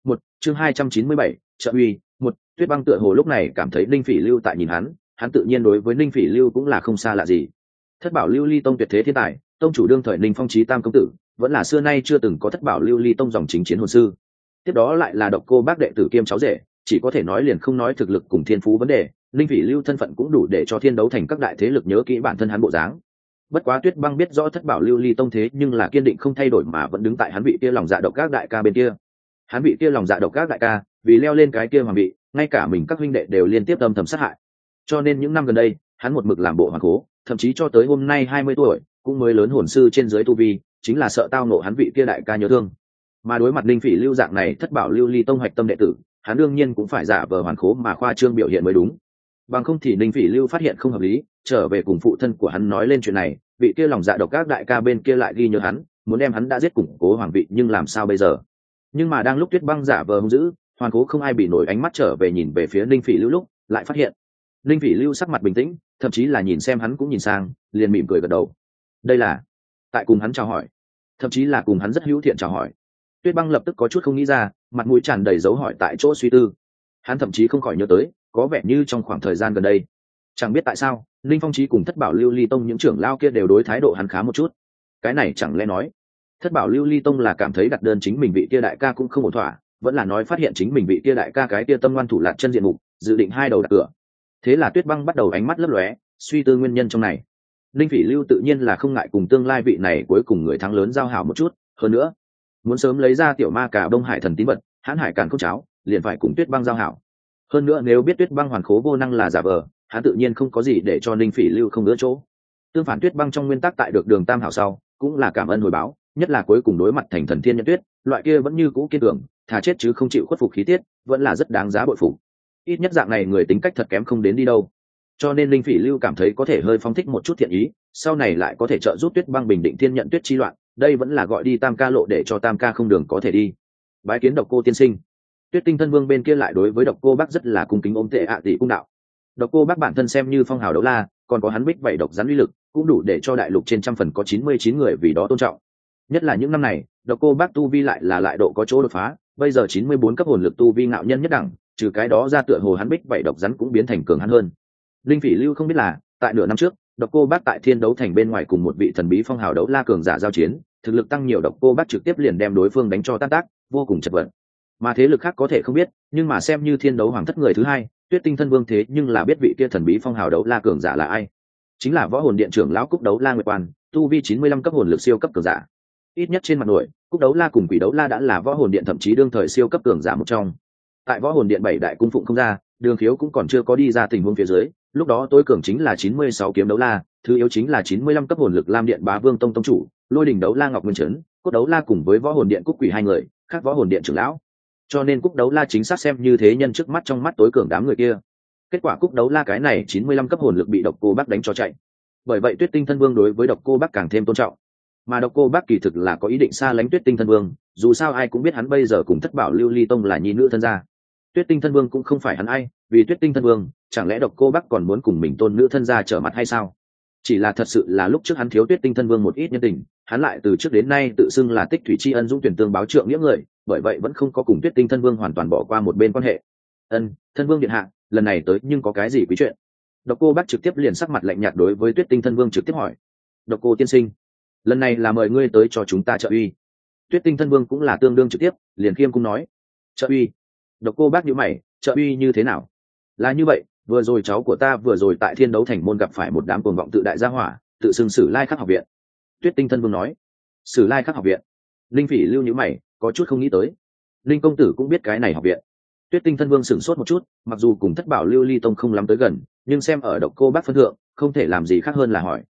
một chương 297, trợ uy một. Tuyết Băng tựa hồ lúc này cảm thấy Ninh Phỉ Lưu tại nhìn hắn tự nhiên đối với Ninh Phỉ Lưu cũng là không xa lạ gì. Thất bảo lưu ly tông tuyệt thế thiên tài, tông chủ đương thời Ninh Phong Chí Tam công tử, vẫn là xưa nay chưa từng có thất bảo lưu ly tông dòng chính chiến hồn sư. Tiếp đó lại là Độc Cô Bác đệ tử kiêm cháu rể, chỉ có thể nói liền không nói thực lực cùng thiên phú vấn đề, Ninh Phỉ Lưu thân phận cũng đủ để cho thiên đấu thành các đại thế lực nhớ kỹ bản thân hắn bộ dáng. Bất quá Tuyết Băng biết rõ thất bảo lưu ly tông thế nhưng là kiên định không thay đổi mà vẫn đứng tại hắn vị kia lòng dạ độc các đại ca bên kia. Hắn vị kia lòng dạ độc các đại ca, vì leo lên cái kia hoàng vị, ngay cả mình các huynh đệ đều liên tiếp âm thầm sát hại. Cho nên những năm gần đây, hắn một mực làm bộ hoàng cố, thậm chí cho tới hôm nay 20 tuổi, cũng mới lớn hồn sư trên dưới tu vi, chính là sợ tao nộ hắn vị kia đại ca nhớ thương. Mà đối mặt Ninh Phỉ Lưu dạng này thất bảo lưu ly tông hoạch tâm đệ tử, hắn đương nhiên cũng phải giả vờ hoàn khố mà khoa trương biểu hiện mới đúng. Bằng không thì Ninh Phỉ Lưu phát hiện không hợp lý, trở về cùng phụ thân của hắn nói lên chuyện này, vị kia lòng dạ độc các đại ca bên kia lại ghi nhớ hắn, muốn đem hắn đã giết củng cố hoàng vị, nhưng làm sao bây giờ? Nhưng mà đang lúc Tuyết Băng giả vờ hung dữ, hoàn cố không ai bị nổi ánh mắt trở về nhìn về phía Ninh Phỉ Lưu lúc, lại phát hiện Ninh Phỉ Lưu sắc mặt bình tĩnh, thậm chí là nhìn xem hắn cũng nhìn sang, liền mỉm cười gật đầu. Đây là tại cùng hắn chào hỏi, thậm chí là cùng hắn rất hữu thiện chào hỏi. Tuyết Băng lập tức có chút không nghĩ ra, mặt mũi tràn đầy dấu hỏi tại chỗ suy tư. Hắn thậm chí không khỏi nhớ tới, có vẻ như trong khoảng thời gian gần đây, chẳng biết tại sao, Linh Phong Chí cùng thất bảo lưu ly tông những trưởng lao kia đều đối thái độ hắn khá một chút. Cái này chẳng lẽ nói thất bảo lưu ly tông là cảm thấy đặt đơn chính mình vị kia đại ca cũng không ổn thỏa, vẫn là nói phát hiện chính mình vị kia đại ca cái kia tâm ngoan thủ lạt chân diện mục, dự định hai đầu đặt cửa. Thế là Tuyết Băng bắt đầu ánh mắt lấp lóe, suy tư nguyên nhân trong này. Linh Phỉ Lưu tự nhiên là không ngại cùng tương lai vị này cuối cùng người thắng lớn giao hảo một chút, hơn nữa muốn sớm lấy ra tiểu ma cả Đông Hải thần tín vật, Hán Hải Càn Khôn cháo, liền phải cùng Tuyết Băng giao hảo. Hơn nữa nếu biết Tuyết Băng hoàn khố vô năng là giả vờ, hắn tự nhiên không có gì để cho Ninh Phỉ Lưu không đỡ chỗ. Tương phản Tuyết Băng trong nguyên tắc tại được Đường Tam hảo sau, cũng là cảm ơn hồi báo, nhất là cuối cùng đối mặt thành thần thiên nhân tuyết, loại kia vẫn như cũ kiên cường, thà chết chứ không chịu khuất phục khí tiết, vẫn là rất đáng giá bội phục. Ít nhất dạng này người tính cách thật kém không đến đi đâu. Cho nên Ninh Phỉ Lưu cảm thấy có thể hơi phóng thích một chút thiện ý, sau này lại có thể trợ giúp Tuyết Băng bình định thiên nhận tuyết chi loạn, đây vẫn là gọi đi Tam ca lộ để cho Tam ca không đường có thể đi. Bái kiến Độc Cô tiên sinh. Tuyết Tinh Thân Vương bên kia lại đối với Độc Cô Bác rất là cung kính ôm tệ tỷ cung đạo. Độc Cô Bác bản thân xem như phong hào đấu la, còn có hắn bích bảy độc rắn uy lực, cũng đủ để cho đại lục trên trăm phần có 99 người vì đó tôn trọng. Nhất là những năm này, Độc Cô Bác tu vi lại độ có chỗ đột phá, bây giờ 94 cấp hồn lực tu vi ngạo nhân nhất đẳng, trừ cái đó ra tựa hồ hắn bích bảy độc rắn cũng biến thành cường hắn hơn. Linh Phỉ Lưu không biết là, tại nửa năm trước, Độc Cô Bác tại Thiên Đấu Thành bên ngoài cùng một vị thần bí phong hào đấu la cường giả giao chiến, thực lực tăng nhiều, Độc Cô Bác trực tiếp liền đem đối phương đánh cho tan tác, vô cùng chật vật. Mà thế lực khác có thể không biết, nhưng mà xem như Thiên Đấu Hoàng thất người thứ hai, Tuyết Tinh Thân Vương thế nhưng là biết vị kia thần bí phong hào đấu la cường giả là ai. Chính là Võ Hồn Điện trưởng lão Cúc Đấu La Nguyệt Quan, tu vi 95 cấp hồn lực siêu cấp cường giả. Ít nhất trên mặt nổi, Cúc Đấu La cùng Quỷ Đấu La đã là Võ Hồn Điện thậm chí đương thời siêu cấp cường giả một trong. Tại Võ Hồn Điện 7 đại cung phụng không ra, Đường Khiếu cũng còn chưa có đi ra tình huống phía dưới, lúc đó tối cường chính là 96 kiếm đấu la, thứ yếu chính là 95 cấp hồn lực Lam Điện Bá Vương tông tông chủ, Lôi Đỉnh Đấu La Ngọc Nguyên Trấn, Cốt Đấu La cùng với Võ Hồn Điện Cúc Quỷ hai người, khác Võ Hồn Điện trưởng lão. Cho nên Cúc Đấu La chính xác xem như thế nhân trước mắt trong mắt tối cường đám người kia. Kết quả Cúc Đấu La cái này 95 cấp hồn lực bị Độc Cô Bác đánh cho chạy. Bởi vậy Tuyết Tinh Thân Vương đối với Độc Cô Bác càng thêm tôn trọng. Mà Độc Cô Bác kỳ thực là có ý định xa lánh Tuyết Tinh Thân Vương, dù sao ai cũng biết hắn bây giờ cùng Thất Bảo Lưu Ly Tông là nhi nữ thân gia. Tuyết Tinh Thân Vương cũng không phải hắn ai, vì Tuyết Tinh Thân Vương, chẳng lẽ Độc Cô Bác còn muốn cùng mình tôn nữ thân gia trở mặt hay sao? Chỉ là thật sự là lúc trước hắn thiếu Tuyết Tinh Thân Vương một ít nhân tình, hắn lại từ trước đến nay tự xưng là Tích Thủy Tri Ân dũng tuyển tương báo trượng nghĩa người, bởi vậy vẫn không có cùng Tuyết Tinh Thân Vương hoàn toàn bỏ qua một bên quan hệ. Thân Vương điện hạ, lần này tới nhưng có cái gì quý chuyện? Độc Cô Bác trực tiếp liền sắc mặt lạnh nhạt đối với Tuyết Tinh Thân Vương trực tiếp hỏi. Độc Cô tiên sinh, lần này là mời ngươi tới cho chúng ta trợ uy. Tuyết Tinh Thân Vương cũng là tương đương trực tiếp, liền khiêm cung nói. Trợ uy? Độc Cô Bác nhíu mày, trợ uy như thế nào? Là như vậy, vừa rồi cháu của ta vừa rồi tại Thiên Đấu Thành môn gặp phải một đám cuồng vọng tự đại gia hỏa, tự xưng Sử Lai Khắc học viện. Tuyết Tinh Thân Vương nói. Sử Lai Khắc học viện? Linh Phỉ Lưu nhíu mày, có chút không nghĩ tới. Linh công tử cũng biết cái này học viện? Tuyết Tinh Thân Vương sửng sốt một chút, mặc dù cùng Thất Bảo Lưu Ly Tông không lắm tới gần, nhưng xem ở Độc Cô Bác phân thượng, không thể làm gì khác hơn là hỏi.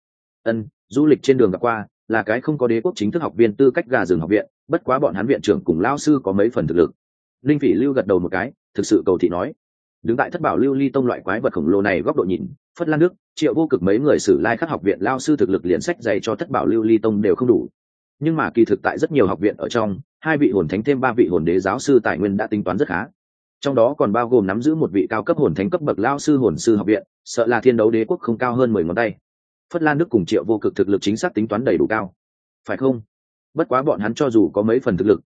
Du lịch trên đường gặp qua, là cái không có đế quốc chính thức học viên tư cách gà rừng học viện, bất quá bọn hắn viện trưởng cùng lão sư có mấy phần thực lực. Linh Phỉ Lưu gật đầu một cái, thực sự cầu thị nói. Đứng tại Thất Bảo Lưu Ly Tông loại quái vật khổng lồ này góc độ nhìn, Phất Lan Đức, Triệu Vô Cực mấy người Sử Lai Khắc học viện lão sư thực lực liền sách dày cho Thất Bảo Lưu Ly Tông đều không đủ. Nhưng mà kỳ thực tại rất nhiều học viện ở trong, 2 vị hồn thánh thêm 3 vị hồn đế giáo sư tài nguyên đã tính toán rất khá. Trong đó còn bao gồm nắm giữ một vị cao cấp hồn thánh cấp bậc lão sư hồn sư học viện, sợ là Thiên Đấu Đế quốc không cao hơn 10 ngón tay. Phất Lan Đức cùng Triệu Vô Cực thực lực chính xác tính toán đầy đủ cao, phải không? Bất quá bọn hắn cho dù có mấy phần thực lực,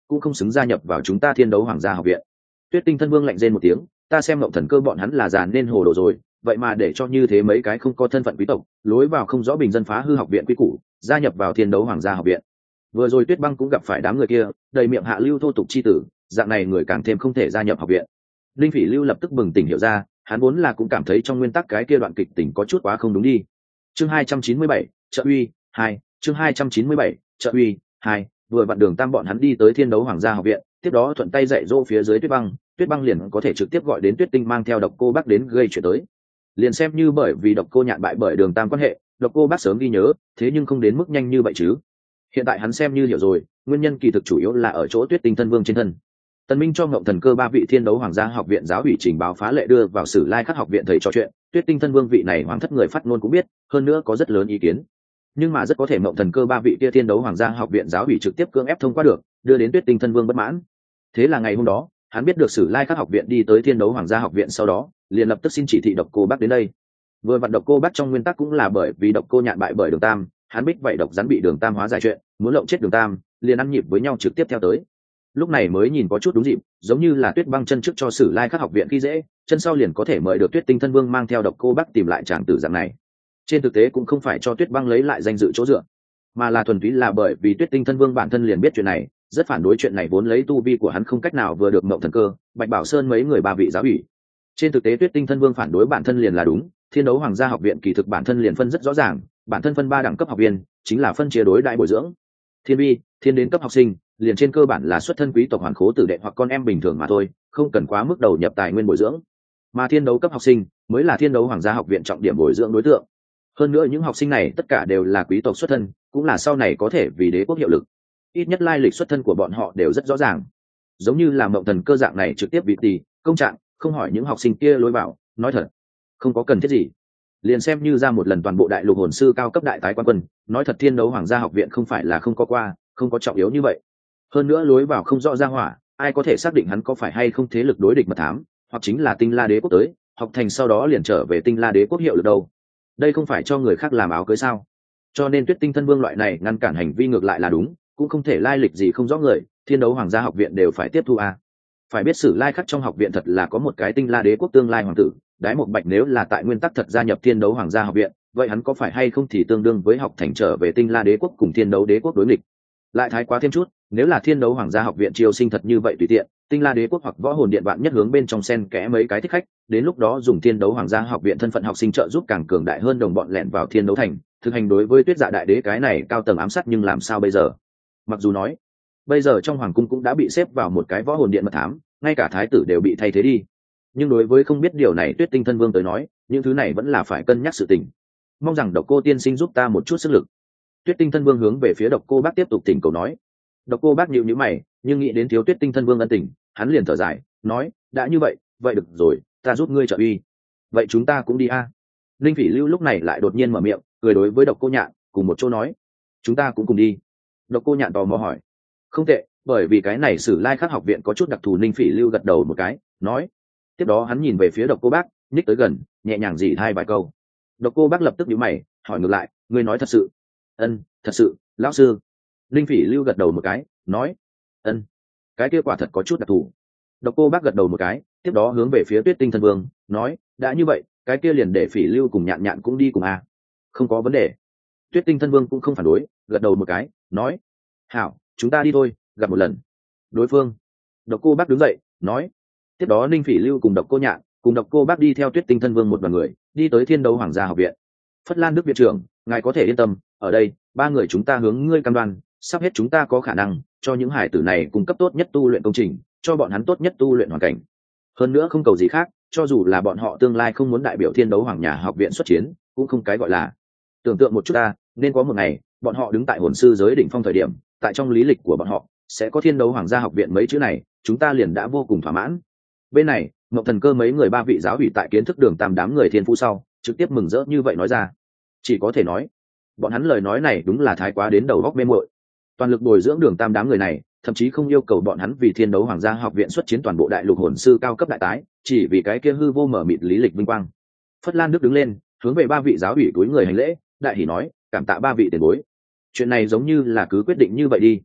cũng không xứng gia nhập vào chúng ta Thiên Đấu Hoàng gia học viện. Tuyết Tinh Thân Vương lạnh rên một tiếng, ta xem Mộng Thần Cơ bọn hắn là già nên hồ đồ rồi, vậy mà để cho như thế mấy cái không có thân phận quý tộc, lối vào không rõ bình dân phá hư học viện quy củ, gia nhập vào Thiên Đấu Hoàng gia học viện. Vừa rồi Tuyết Băng cũng gặp phải đám người kia, đầy miệng hạ lưu thô tục chi tử, dạng này người càng thêm không thể gia nhập học viện. Linh Phỉ Lưu lập tức bừng tỉnh hiểu ra, hắn vốn là cũng cảm thấy trong nguyên tắc cái kia đoạn kịch tình có chút quá không đúng đi. Chương 297, trợ uy 2, chương 297, trợ uy 2, vừa vặn Đường Tam bọn hắn đi tới Thiên Đấu Hoàng gia học viện, tiếp đó thuận tay dạy dỗ phía dưới Tuyết Băng liền có thể trực tiếp gọi đến Tuyết Tinh mang theo Độc Cô Bác đến gây chuyện tới. Liền xem như bởi vì Độc Cô Nhạn bại bởi Đường Tam quan hệ, Độc Cô Bác sớm ghi nhớ, thế nhưng không đến mức nhanh như vậy chứ. Hiện tại hắn xem như hiểu rồi, nguyên nhân kỳ thực chủ yếu là ở chỗ Tuyết Tinh Thân Vương trên thân. Tần Minh cho Ngộng Thần Cơ ba vị Thiên Đấu Hoàng gia học viện giáo ủy trình báo phá lệ đưa vào Sử Lai Khắc học viện thầy trò chuyện, Tuyết Tinh Thân Vương vị này hoàng thất người phát ngôn cũng biết, hơn nữa có rất lớn ý kiến. Nhưng mà rất có thể Ngộng Thần Cơ ba vị kia Thiên Đấu Hoàng gia học viện giáo ủy trực tiếp cưỡng ép thông qua được, đưa đến Tuyết Tinh Thân Vương bất mãn. Thế là ngày hôm đó, hắn biết được Sử Lai Khắc học viện đi tới Thiên Đấu Hoàng gia học viện sau đó, liền lập tức xin chỉ thị Độc Cô Bác đến đây. Vừa vặn Độc Cô Bác trong nguyên tắc cũng là bởi vì Độc Cô Nhạn bại bởi Đường Tam, hắn bích vậy độc rắn bị Đường Tam hóa giải chuyện, muốn lộng chết Đường Tam, liền ăn nhịp với nhau trực tiếp theo tới. Lúc này mới nhìn có chút đúng dịp, giống như là Tuyết Băng chân trước cho Sử Lai Khắc học viện khi dễ, chân sau liền có thể mời được Tuyết Tinh Thân Vương mang theo Độc Cô Bác tìm lại chàng tử dạng này. Trên thực tế cũng không phải cho Tuyết Băng lấy lại danh dự chỗ dựa, mà là thuần túy là bởi vì Tuyết Tinh Thân Vương bản thân liền biết chuyện này, rất phản đối chuyện này, vốn lấy tu vi của hắn không cách nào vừa được Mộng Thần Cơ, Bạch Bảo Sơn mấy người ba vị giáo ủy. Trên thực tế Tuyết Tinh Thân Vương phản đối bản thân liền là đúng, Thiên Đấu Hoàng gia học viện kỳ thực bản thân liền phân rất rõ ràng, bản thân phân ba đẳng cấp học viên, chính là phân chia đối đại bồi dưỡng. Thiên vi, thiên đến cấp học sinh, liền trên cơ bản là xuất thân quý tộc hoàn khố tử đệ hoặc con em bình thường mà thôi, không cần quá mức đầu nhập tài nguyên bồi dưỡng. Mà thiên đấu cấp học sinh mới là Thiên Đấu Hoàng gia học viện trọng điểm bồi dưỡng đối tượng. Hơn nữa những học sinh này tất cả đều là quý tộc xuất thân, cũng là sau này có thể vì đế quốc hiệu lực. Ít nhất lai lịch xuất thân của bọn họ đều rất rõ ràng. Giống như là Mộng Thần Cơ dạng này trực tiếp bị tỳ, công trạng, không hỏi những học sinh kia lối vào, nói thật, không có cần thiết gì. Liền xem như ra một lần toàn bộ đại lục hồn sư cao cấp đại tái quan quân, nói thật Thiên Đấu Hoàng gia học viện không phải là không có qua, không có trọng yếu như vậy. Hơn nữa lối vào không rõ ra hỏa, ai có thể xác định hắn có phải hay không thế lực đối địch mật thám, hoặc chính là Tinh La Đế quốc tới, học thành sau đó liền trở về Tinh La Đế quốc hiệu lực đâu. Đây không phải cho người khác làm áo cưới sao? Cho nên Tuyết Tinh Thân Vương loại này ngăn cản hành vi ngược lại là đúng, cũng không thể lai lịch gì không rõ người, Thiên Đấu Hoàng gia học viện đều phải tiếp thu à. Phải biết Sử Lai Khắc trong học viện thật là có một cái Tinh La Đế quốc tương lai hoàng tử, Đái Một Bạch nếu là tại nguyên tắc thật gia nhập Thiên Đấu Hoàng gia học viện, vậy hắn có phải hay không thì tương đương với học thành trở về Tinh La Đế quốc cùng Thiên Đấu Đế quốc đối nghịch. Lại thái quá thêm chút, nếu là Thiên Đấu Hoàng gia học viện chiêu sinh thật như vậy tùy tiện, Tinh La Đế quốc hoặc Võ Hồn Điện bạn nhất hướng bên trong xen kẽ mấy cái thích khách, đến lúc đó dùng Thiên Đấu Hoàng gia học viện thân phận học sinh trợ giúp càng cường đại hơn đồng bọn lẻn vào Thiên Đấu thành, thực hành đối với Tuyết Dạ đại đế cái này cao tầng ám sát, nhưng làm sao bây giờ? Mặc dù nói, bây giờ trong hoàng cung cũng đã bị xếp vào một cái Võ Hồn Điện mật thám, ngay cả thái tử đều bị thay thế đi. Nhưng đối với không biết điều này Tuyết Tinh Thân Vương tới nói, những thứ này vẫn là phải cân nhắc sự tình. Mong rằng Độc Cô tiên sinh giúp ta một chút sức lực. Tuyết Tinh Thân Vương hướng về phía Độc Cô Bác tiếp tục thỉnh cầu nói. Độc Cô Bác nhíu nhíu mày, nhưng nghĩ đến thiếu Tuyết Tinh Thân Vương ân tình, hắn liền thở dài, nói, đã như vậy, vậy được rồi, ta giúp ngươi trợ uy. Vậy chúng ta cũng đi a. Linh Phỉ Lưu lúc này lại đột nhiên mở miệng, cười đối với Độc Cô Nhạn, cùng một chỗ nói, chúng ta cũng cùng đi. Độc Cô Nhạn tò mò hỏi, không tệ, bởi vì cái này Sử Lai Khắc học viện có chút đặc thù. Linh Phỉ Lưu gật đầu một cái, nói. Tiếp đó hắn nhìn về phía Độc Cô Bác, nhích tới gần, nhẹ nhàng dì hai vài câu. Độc Cô Bác lập tức nhíu mày, hỏi ngược lại, ngươi nói thật sự? Ân, thật sự, lão sư. Linh Phỉ Lưu gật đầu một cái, nói, ân, cái kia quả thật có chút đặc thù. Độc Cô Bác gật đầu một cái, tiếp đó hướng về phía Tuyết Tinh Thân Vương, nói, đã như vậy, cái kia liền để Phỉ Lưu cùng Nhạn Nhạn cũng đi cùng à. Không có vấn đề. Tuyết Tinh Thân Vương cũng không phản đối, gật đầu một cái, nói, hảo, chúng ta đi thôi, gặp một lần. Đối phương. Độc Cô Bác đứng dậy, nói. Tiếp đó Ninh Phỉ Lưu cùng Độc Cô Nhạn cùng Độc Cô Bác đi theo Tuyết Tinh Thân Vương một đoàn người đi tới Thiên Đấu Hoàng gia học viện. Phất Lan Đức viện trưởng, ngài có thể yên tâm, ở đây ba người chúng ta hướng ngươi cam đoan, sắp hết chúng ta có khả năng cho những hải tử này cung cấp tốt nhất tu luyện công trình, cho bọn hắn tốt nhất tu luyện hoàn cảnh. Hơn nữa không cầu gì khác, cho dù là bọn họ tương lai không muốn đại biểu Thiên Đấu Hoàng nhà học viện xuất chiến, cũng không cái gọi là. Tưởng tượng một chút ta, nên có một ngày, bọn họ đứng tại hồn sư giới đỉnh phong thời điểm, tại trong lý lịch của bọn họ sẽ có Thiên Đấu Hoàng gia học viện mấy chữ này, chúng ta liền đã vô cùng thỏa mãn. Bên này, Ngọc Thần Cơ mấy người ba vị giáo ủy tại kiến thức Đường Tam đám người thiên phú sau, trực tiếp mừng rỡ như vậy nói ra. Chỉ có thể nói, bọn hắn lời nói này đúng là thái quá đến đầu góc mê muội. Toàn lực bồi dưỡng Đường Tam đám người này, thậm chí không yêu cầu bọn hắn vì Thiên Đấu Hoàng gia học viện xuất chiến toàn bộ đại lục hồn sư cao cấp đại tái, chỉ vì cái kia hư vô mở mịt lý lịch vinh quang. Phất Lan Đức đứng lên, hướng về ba vị giáo ủy cúi người hành lễ, đại hỉ nói, cảm tạ ba vị tiền bối. Chuyện này giống như là cứ quyết định như vậy đi.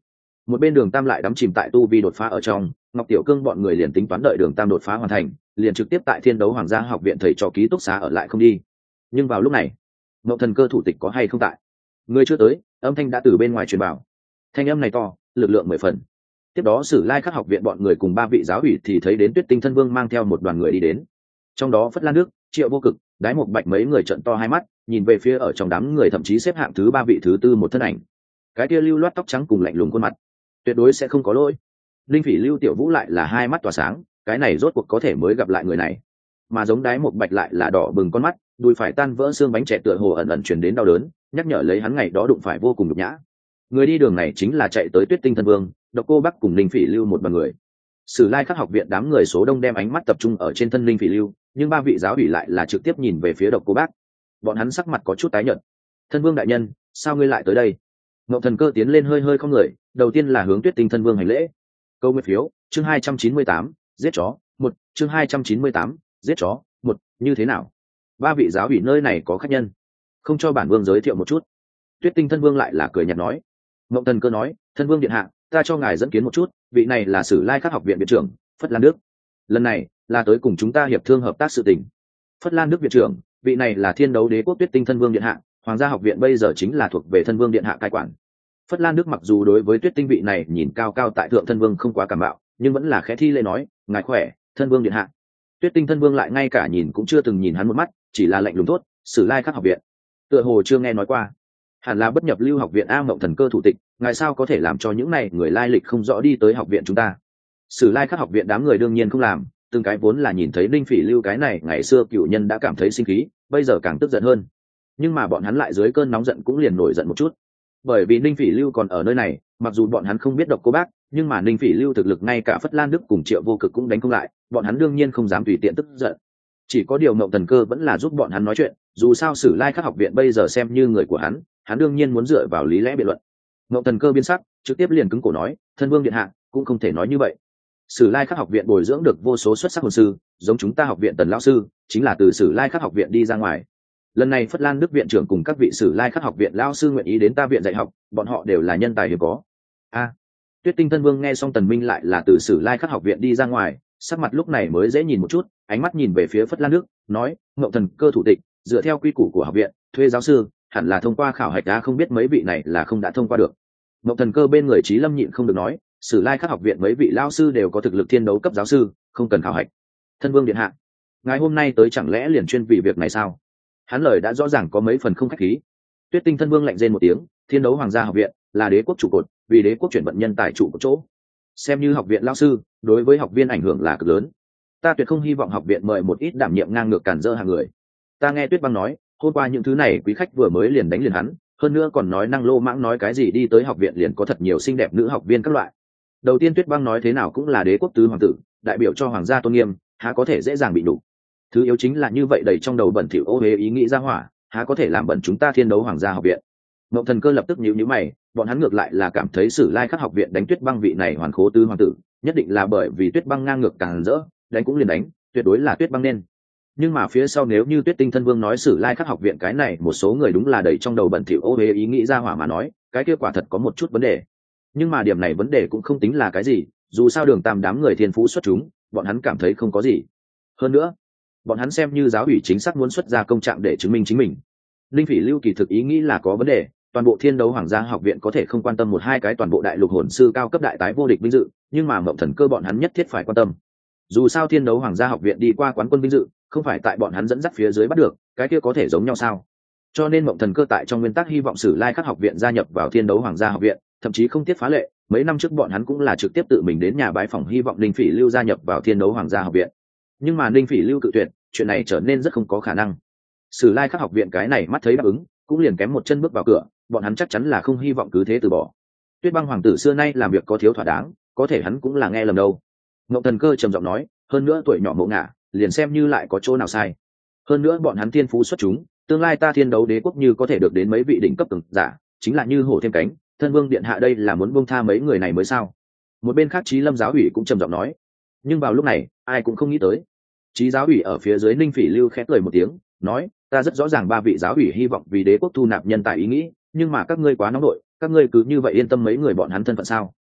Một bên Đường Tam lại đắm chìm tại tu vi đột phá ở trong, Ngọc Tiểu Cương bọn người liền tính toán đợi Đường Tam đột phá hoàn thành, liền trực tiếp tại Thiên Đấu Hoàng gia học viện thầy trò ký túc xá ở lại không đi. Nhưng vào lúc này, Ngọc Thần Cơ thủ tịch có hay không tại? Người chưa tới, âm thanh đã từ bên ngoài truyền vào. Thanh âm này to, lực lượng 10 phần. Tiếp đó Sử Lai Khắc học viện bọn người cùng 3 vị giáo ủy thì thấy đến Tuyết Tinh Thân Vương mang theo một đoàn người đi đến. Trong đó Phất Lan Nước, Triệu Vô Cực, Đái Mộc Bạch mấy người trợn to hai mắt, nhìn về phía ở trong đám người thậm chí xếp hạng thứ 3 vị thứ tư một thân ảnh. Cái kia lưu loát tóc trắng cùng lạnh lùng khuôn mặt, tuyệt đối sẽ không có lỗi. Linh Phỉ Lưu Tiểu Vũ lại là hai mắt tỏa sáng, cái này rốt cuộc có thể mới gặp lại người này. Mà giống Đái Mộc Bạch lại là đỏ bừng con mắt, đùi phải tan vỡ xương bánh trẻ tựa hồ ẩn ẩn truyền đến đau đớn, nhắc nhở lấy hắn ngày đó đụng phải vô cùng nhục nhã. Người đi đường này chính là chạy tới Tuyết Tinh Thân Vương, Độc Cô Bắc cùng Linh Phỉ Lưu một đoàn người. Sử Lai Khắc học viện đám người số đông đem ánh mắt tập trung ở trên thân Linh Phỉ Lưu, nhưng 3 vị giáo ủy lại là trực tiếp nhìn về phía Độc Cô Bắc. Bọn hắn sắc mặt có chút tái nhợt. Thân Vương đại nhân, sao ngươi lại tới đây? Ngộ Thần Cơ tiến lên hơi hơi không người, đầu tiên là hướng Tuyết Tinh Thân Vương hành lễ. Câu nguyện phiếu, chương 298, giết chó, 1, chương 298, giết chó, 1, như thế nào? 3 vị giáo ủy nơi này có khách nhân, không cho bản vương giới thiệu một chút? Tuyết Tinh Thân Vương lại là cười nhạt nói. Ngộ Thần Cơ nói, Thân Vương điện hạ, ta cho ngài dẫn kiến một chút, vị này là Sử Lai Khắc học viện viện trưởng Phất Lan Đức. Lần này là tới cùng chúng ta hiệp thương hợp tác sự tình. Phất Lan Đức viện trưởng, vị này là Thiên Đấu Đế quốc Tuyết Tinh Thân Vương điện hạ, Hoàng gia học viện bây giờ chính là thuộc về Thân Vương điện hạ cai quản. Phất Lan Đức mặc dù đối với Tuyết Tinh vị này nhìn cao cao tại thượng Thân Vương không quá cảm mạo, nhưng vẫn là khẽ thi lễ nói, ngài khỏe, Thân Vương điện hạ. Tuyết Tinh Thân Vương lại ngay cả nhìn cũng chưa từng nhìn hắn một mắt, chỉ là lạnh lùng thốt, Sử Lai Khắc học viện, tựa hồ chưa nghe nói qua. Hẳn là bất nhập lưu học viện A Mộng Thần Cơ thủ tịch, ngài sao có thể làm cho những này người lai lịch không rõ đi tới học viện chúng ta? Sử Lai Khắc học viện đám người đương nhiên không làm, từng cái vốn là nhìn thấy Linh Phỉ Lưu cái này ngày xưa cựu nhân đã cảm thấy sinh khí, bây giờ càng tức giận hơn. Nhưng mà bọn hắn lại dưới cơn nóng giận cũng liền nổi giận một chút, bởi vì Linh Phỉ Lưu còn ở nơi này, mặc dù bọn hắn không biết Độc Cô Bác, nhưng mà Linh Phỉ Lưu thực lực ngay cả Phất Lan Đức cùng Triệu Vô Cực cũng đánh không lại, bọn hắn đương nhiên không dám tùy tiện tức giận. Chỉ có điều Mộng Thần Cơ vẫn là giúp bọn hắn nói chuyện, dù sao Sử Lai Khắc học viện bây giờ xem như người của hắn đương nhiên muốn dựa vào lý lẽ biện luận. Mộng Thần Cơ biến sắc, trực tiếp liền cứng cổ nói, Thân Vương điện hạ cũng không thể nói như vậy. Sử Lai Khắc học viện bồi dưỡng được vô số xuất sắc hồn sư, giống chúng ta học viện Tần lão sư chính là từ Sử Lai Khắc học viện đi ra ngoài. Lần này Phất Lan Đức viện trưởng cùng các vị Sử Lai Khắc học viện lão sư nguyện ý đến ta viện dạy học, bọn họ đều là nhân tài hiếm có. Tuyết Tinh Thân Vương nghe xong Tần Minh lại là từ Sử Lai Khắc học viện đi ra ngoài, sắc mặt lúc này mới dễ nhìn một chút, ánh mắt nhìn về phía Phất Lan Đức, nói, Ngộ Thần Cơ thủ tịch, dựa theo quy củ của học viện, thuê giáo sư hẳn là thông qua khảo hạch, đã không biết mấy vị này là không đã thông qua được. Ngộ Thần Cơ bên người Chí Lâm nhịn không được nói, Sử Lai Khắc học viện mấy vị lão sư đều có thực lực thiên đấu cấp giáo sư, không cần khảo hạch. Thân Vương điện hạ, ngài hôm nay tới chẳng lẽ liền chuyên vì việc này sao? Hắn lời đã rõ ràng có mấy phần không khách khí. Tuyết Tinh Thân Vương lạnh rên một tiếng, Thiên Đấu Hoàng gia học viện là đế quốc trụ cột, vì đế quốc chuyển vận nhân tài trụ một chỗ. Xem như học viện lão sư, đối với học viên ảnh hưởng là cực lớn. Ta tuyệt không hy vọng học viện mời một ít đảm nhiệm ngang ngược cản rỡ hàng người. Ta nghe Tuyết Băng nói, hôm qua những thứ này quý khách vừa mới liền đánh liền hắn, hơn nữa còn nói năng lô mãng nói cái gì đi tới học viện liền có thật nhiều xinh đẹp nữ học viên các loại. Đầu tiên Tuyết Băng nói thế nào cũng là đế quốc tứ hoàng tử, đại biểu cho hoàng gia tôn nghiêm, há có thể dễ dàng bị đủ. Thứ yếu chính là như vậy đầy trong đầu bẩn thỉu ô uế ý nghĩ ra hỏa, há có thể làm bẩn chúng ta Thiên Đấu Hoàng gia học viện. Mộng Thần Cơ lập tức nhíu nhíu mày, bọn hắn ngược lại là cảm thấy Sử Lai Khắc học viện đánh Tuyết Băng vị này hoàn khố tứ hoàng tử, nhất định là bởi vì Tuyết Băng ngang ngược càng rỡ, đánh cũng liền đánh, tuyệt đối là Tuyết Băng nên. Nhưng mà phía sau nếu như Tuyết Tinh Thân Vương nói Sử Lai Khắc học viện cái này một số người đúng là đầy trong đầu bẩn thỉu ô uế ý nghĩ ra hỏa mà nói, cái kia quả thật có một chút vấn đề. Nhưng mà điểm này vấn đề cũng không tính là cái gì, dù sao Đường Tam đám người thiên phú xuất chúng, bọn hắn cảm thấy không có gì. Hơn nữa, bọn hắn xem như giáo ủy chính xác muốn xuất ra công trạng để chứng minh chính mình. Linh Phỉ Lưu kỳ thực ý nghĩ là có vấn đề, toàn bộ Thiên Đấu Hoàng gia học viện có thể không quan tâm một hai cái toàn bộ đại lục hồn sư cao cấp đại tái vô địch vinh dự, nhưng mà Mộng Thần Cơ bọn hắn nhất thiết phải quan tâm. Dù sao Thiên Đấu Hoàng gia học viện đi qua quán quân vinh dự, không phải tại bọn hắn dẫn dắt phía dưới bắt được, cái kia có thể giống nhau sao? Cho nên Mộng Thần Cơ tại trong nguyên tắc hy vọng Sử Lai Khắc học viện gia nhập vào Thiên Đấu Hoàng gia học viện, thậm chí không tiếc phá lệ, mấy năm trước bọn hắn cũng là trực tiếp tự mình đến nhà bái phỏng hy vọng Linh Phỉ Lưu gia nhập vào Thiên Đấu Hoàng gia học viện. Nhưng mà Linh Phỉ Lưu cự tuyệt, chuyện này trở nên rất không có khả năng. Sử Lai Khắc học viện cái này mắt thấy đáp ứng, cũng liền kém một chân bước vào cửa, bọn hắn chắc chắn là không hy vọng cứ thế từ bỏ. Tuyết Băng hoàng tử xưa nay làm việc có thiếu thỏa đáng, có thể hắn cũng là nghe lầm đâu. Ngộ Thần Cơ trầm giọng nói, hơn nữa tuổi nhỏ mộ ngả, liền xem như lại có chỗ nào sai. Hơn nữa bọn hắn thiên phú xuất chúng, tương lai ta Thiên Đấu đế quốc như có thể được đến mấy vị đỉnh cấp cường giả, chính là như hổ thêm cánh. Thân Vương điện hạ đây là muốn buông tha mấy người này mới sao? Một bên khác Chí Lâm giáo ủy cũng trầm giọng nói. Nhưng vào lúc này, ai cũng không nghĩ tới. Chí giáo ủy ở phía dưới Ninh Phỉ Lưu khẽ cười một tiếng, nói, ta rất rõ ràng ba vị giáo ủy hy vọng vì đế quốc thu nạp nhân tài ý nghĩ, nhưng mà các ngươi quá nóng nội, các ngươi cứ như vậy yên tâm mấy người bọn hắn thân phận sao?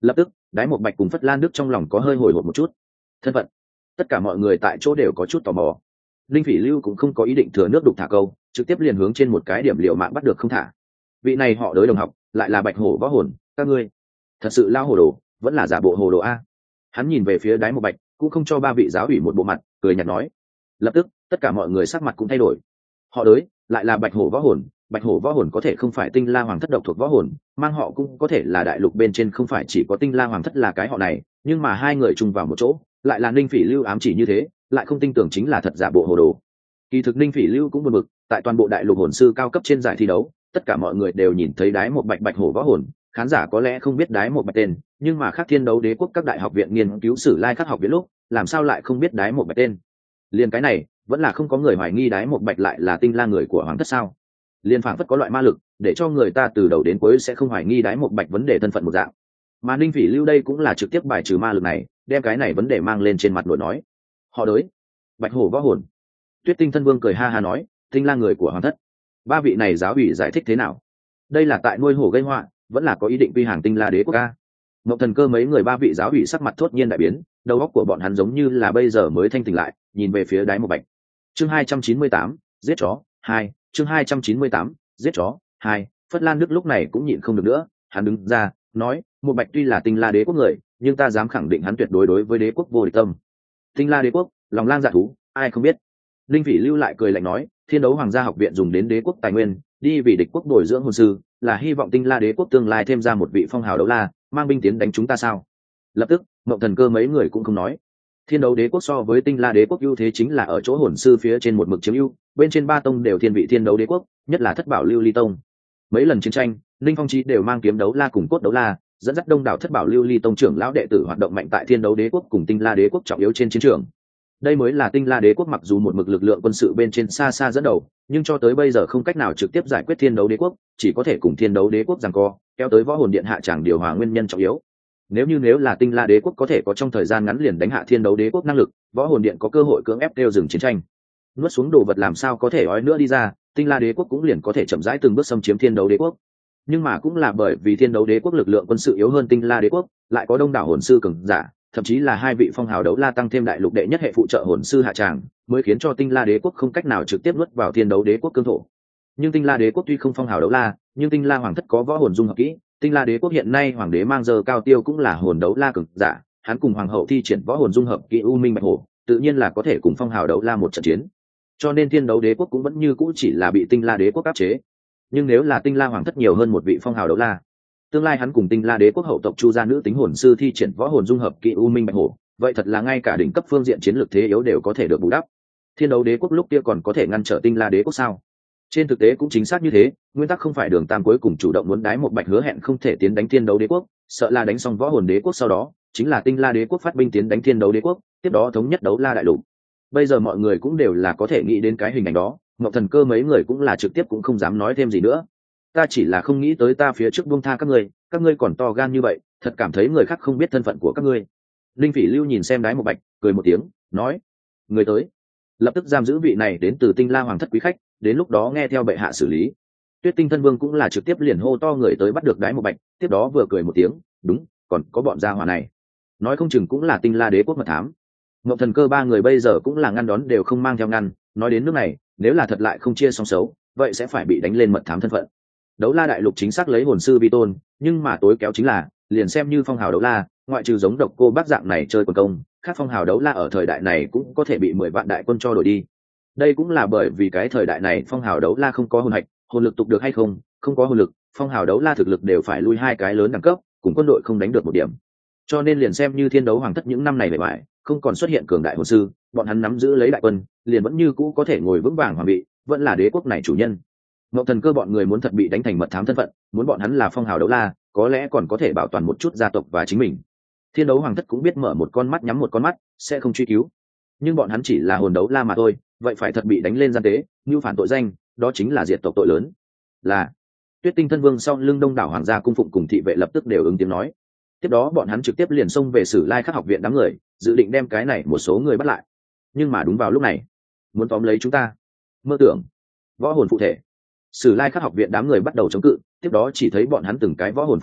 Lập tức Đái Một Bạch cùng Phất Lan Đức trong lòng có hơi hồi hộp một chút. Thân phận, tất cả mọi người tại chỗ đều có chút tò mò. Linh Phỉ Lưu cũng không có ý định thừa nước đục thả câu, trực tiếp liền hướng trên một cái điểm liều mạng bắt được không thả. Vị này họ đối đồng học, lại là Bạch Hổ võ hồn, các ngươi thật sự lao hồ đồ, vẫn là giả bộ hồ đồ a. Hắn nhìn về phía Đái Một Bạch, cũng không cho ba vị giáo ủy một bộ mặt, cười nhạt nói. Lập tức tất cả mọi người sắc mặt cũng thay đổi. Họ đối lại là Bạch Hổ võ hồn, Bạch Hổ võ hồn có thể không phải Tinh La Hoàng thất độc thuộc võ hồn, mang họ cũng có thể là đại lục bên trên không phải chỉ có Tinh La Hoàng thất là cái họ này, nhưng mà hai người chung vào một chỗ, lại là Ninh Phỉ Lưu ám chỉ như thế, lại không tin tưởng chính là thật giả bộ hồ đồ. Kỳ thực Ninh Phỉ Lưu cũng buồn bực, tại toàn bộ đại lục hồn sư cao cấp trên giải thi đấu, tất cả mọi người đều nhìn thấy Đái Một Bạch Bạch Hổ võ hồn, khán giả có lẽ không biết Đái Một Bạch tên, nhưng mà Khắc Thiên Đấu Đế quốc các đại học viện nghiên cứu sử lai khắc học viện lúc, làm sao lại không biết Đái Một Bạch tên? Liên cái này, vẫn là không có người hoài nghi Đái Một Bạch lại là Tinh La người của hoàng thất sao? Liên phảng phất có loại ma lực, để cho người ta từ đầu đến cuối sẽ không hoài nghi Đái Một Bạch vấn đề thân phận một dạng. Mà Ninh Phỉ Lưu đây cũng là trực tiếp bài trừ ma lực này, đem cái này vấn đề mang lên trên mặt nổi nói. Họ đối, Bạch Hổ võ hồn. Tuyết Tinh Thân Vương cười ha ha nói, Tinh La người của hoàng thất. Ba vị này giáo ủy giải thích thế nào? Đây là tại nuôi hổ gây họa, vẫn là có ý định quy hàng Tinh La đế quốc ca? Ngọc Thần Cơ mấy người ba vị giáo ủy sắc mặt thốt nhiên đại biến, đầu óc của bọn hắn giống như là bây giờ mới thanh tỉnh lại, nhìn về phía Đái Một Bạch. Chương 298, giết chó 2, chương 298, giết chó 2. Phất Lan Đức lúc này cũng nhịn không được nữa, hắn đứng ra, nói, Một Bạch tuy là Tinh La đế quốc người, nhưng ta dám khẳng định hắn tuyệt đối đối với đế quốc vô địch tâm. Tinh La đế quốc, lòng lang dạ thú, ai không biết. Linh Phỉ Lưu lại cười lạnh nói, Thiên Đấu Hoàng gia học viện dùng đến đế quốc tài nguyên, đi vì địch quốc bồi dưỡng hồn sư, là hy vọng Tinh La đế quốc tương lai thêm ra một vị phong hào đấu la, mang binh tiến đánh chúng ta sao? Lập tức, Ngộng Thần Cơ mấy người cũng không nói. Thiên Đấu đế quốc so với Tinh La đế quốc ưu thế chính là ở chỗ hồn sư phía trên một mực chiếm ưu, bên trên ba tông đều thiên vị Thiên Đấu đế quốc, nhất là Thất Bảo Lưu Ly tông. Mấy lần chiến tranh, Linh Phong Chí đều mang kiếm đấu la cùng cốt đấu la, dẫn dắt đông đảo Thất Bảo Lưu Ly tông trưởng lão đệ tử hoạt động mạnh tại Thiên Đấu đế quốc cùng Tinh La đế quốc trọng yếu trên chiến trường. Đây mới là Tinh La đế quốc mặc dù một mực lực lượng quân sự bên trên xa xa dẫn đầu, nhưng cho tới bây giờ không cách nào trực tiếp giải quyết Thiên Đấu đế quốc, chỉ có thể cùng Thiên Đấu đế quốc giằng co, kéo tới võ hồn điện hạ tràng điều hòa nguyên nhân trọng yếu. Nếu là Tinh La đế quốc có thể có trong thời gian ngắn liền đánh hạ Thiên Đấu đế quốc năng lực, võ hồn điện có cơ hội cưỡng ép đeo dừng chiến tranh. Nuốt xuống đồ vật làm sao có thể ói nữa đi ra, Tinh La đế quốc cũng liền có thể chậm rãi từng bước xâm chiếm Thiên Đấu đế quốc. Nhưng mà cũng là bởi vì Thiên Đấu đế quốc lực lượng quân sự yếu hơn Tinh La đế quốc, lại có đông đảo hồn sư cường giả, thậm chí là hai vị phong hào đấu la tăng thêm đại lục đệ nhất hệ phụ trợ hồn sư hạ tràng, mới khiến cho Tinh La đế quốc không cách nào trực tiếp nuốt vào Thiên Đấu đế quốc cương thổ. Nhưng Tinh La đế quốc tuy không phong hào đấu la, nhưng Tinh La hoàng thất có võ hồn dung hợp kỹ, Tinh La đế quốc hiện nay hoàng đế mang giờ cao tiêu cũng là hồn đấu la cường giả, hắn cùng hoàng hậu thi triển võ hồn dung hợp kỹ U Minh Bạch Hổ, tự nhiên là có thể cùng phong hào đấu la một trận chiến. Cho nên Thiên Đấu đế quốc cũng vẫn như cũ chỉ là bị Tinh La đế quốc áp chế. Nhưng nếu là Tinh La hoàng thất nhiều hơn một vị phong hào đấu la, tương lai hắn cùng Tinh La đế quốc hậu tộc Chu gia nữ tính hồn sư thi triển võ hồn dung hợp kỹ U Minh Bạch Hổ, vậy thật là ngay cả đỉnh cấp phương diện chiến lược thế yếu đều có thể được bù đắp. Thiên Đấu đế quốc lúc kia còn có thể ngăn trở Tinh La đế quốc sao? Trên thực tế cũng chính xác như thế, nguyên tắc không phải Đường Tam cuối cùng chủ động muốn Đái Một Bạch hứa hẹn không thể tiến đánh Thiên Đấu đế quốc, sợ là đánh xong võ hồn đế quốc sau đó, chính là Tinh La đế quốc phát binh tiến đánh Thiên Đấu đế quốc, tiếp đó thống nhất đấu la đại lục. Bây giờ mọi người cũng đều là có thể nghĩ đến cái hình ảnh đó, Ngọc Thần Cơ mấy người cũng là trực tiếp cũng không dám nói thêm gì nữa. Ta chỉ là không nghĩ tới ta phía trước buông tha các ngươi còn to gan như vậy, thật cảm thấy người khác không biết thân phận của các ngươi. Linh Phỉ Lưu nhìn xem Đái Một Bạch, cười một tiếng, nói: người tới, lập tức giam giữ vị này đến từ Tinh La hoàng thất quý khách, đến lúc đó nghe theo bệ hạ xử lý. Tuyết Tinh Thân Vương cũng là trực tiếp liền hô to người tới bắt được Đái Một Bạch, tiếp đó vừa cười một tiếng, đúng, còn có bọn gia hỏa này, nói không chừng cũng là Tinh La đế quốc mật thám. Ngọc Thần Cơ ba người bây giờ cũng là ngăn đón đều không mang theo ngăn, nói đến nước này, nếu là thật lại không chia xong xấu, vậy sẽ phải bị đánh lên mật thám thân phận. Đấu la đại lục chính xác lấy hồn sư vi tôn, nhưng mà tối kéo chính là, liền xem như phong hào đấu la, ngoại trừ giống Độc Cô Bác dạng này chơi quần công, khác phong hào đấu la ở thời đại này cũng có thể bị 10 vạn đại quân cho đổi đi. Đây cũng là bởi vì cái thời đại này phong hào đấu la không có hồn hạch, hồn lực tục được hay không có hồn lực, phong hào đấu la thực lực đều phải lui hai cái lớn đẳng cấp, cùng quân đội không đánh được một điểm. Cho nên liền xem như Thiên Đấu hoàng thất những năm này bề bại, không còn xuất hiện cường đại hồn sư, bọn hắn nắm giữ lấy đại quân, liền vẫn như cũ có thể ngồi vững vàng hoàng vị, vẫn là đế quốc này chủ nhân. Ngọc Thần Cơ bọn người muốn thật bị đánh thành mật thám thân phận, muốn bọn hắn là phong hào đấu la, có lẽ còn có thể bảo toàn một chút gia tộc và chính mình. Thiên Đấu hoàng thất cũng biết mở một con mắt nhắm một con mắt, sẽ không truy cứu. Nhưng bọn hắn chỉ là hồn đấu la mà thôi, vậy phải thật bị đánh lên gian tế, như phản tội danh, đó chính là diệt tộc tội lớn. Là Tuyết Tinh Thân Vương sau lưng đông đảo hoàng gia cung phụng cùng thị vệ lập tức đều ứng tiếng nói. Tiếp đó bọn hắn trực tiếp liền xông về Sử Lai Khắc học viện đám người, dự định đem cái này một số người bắt lại. Nhưng mà đúng vào lúc này, muốn tóm lấy chúng ta, mơ tưởng. Võ hồn phụ thể. Sử Lai Khắc học viện đám người bắt đầu chống cự, tiếp đó chỉ thấy bọn hắn từng cái võ hồn phụ thể,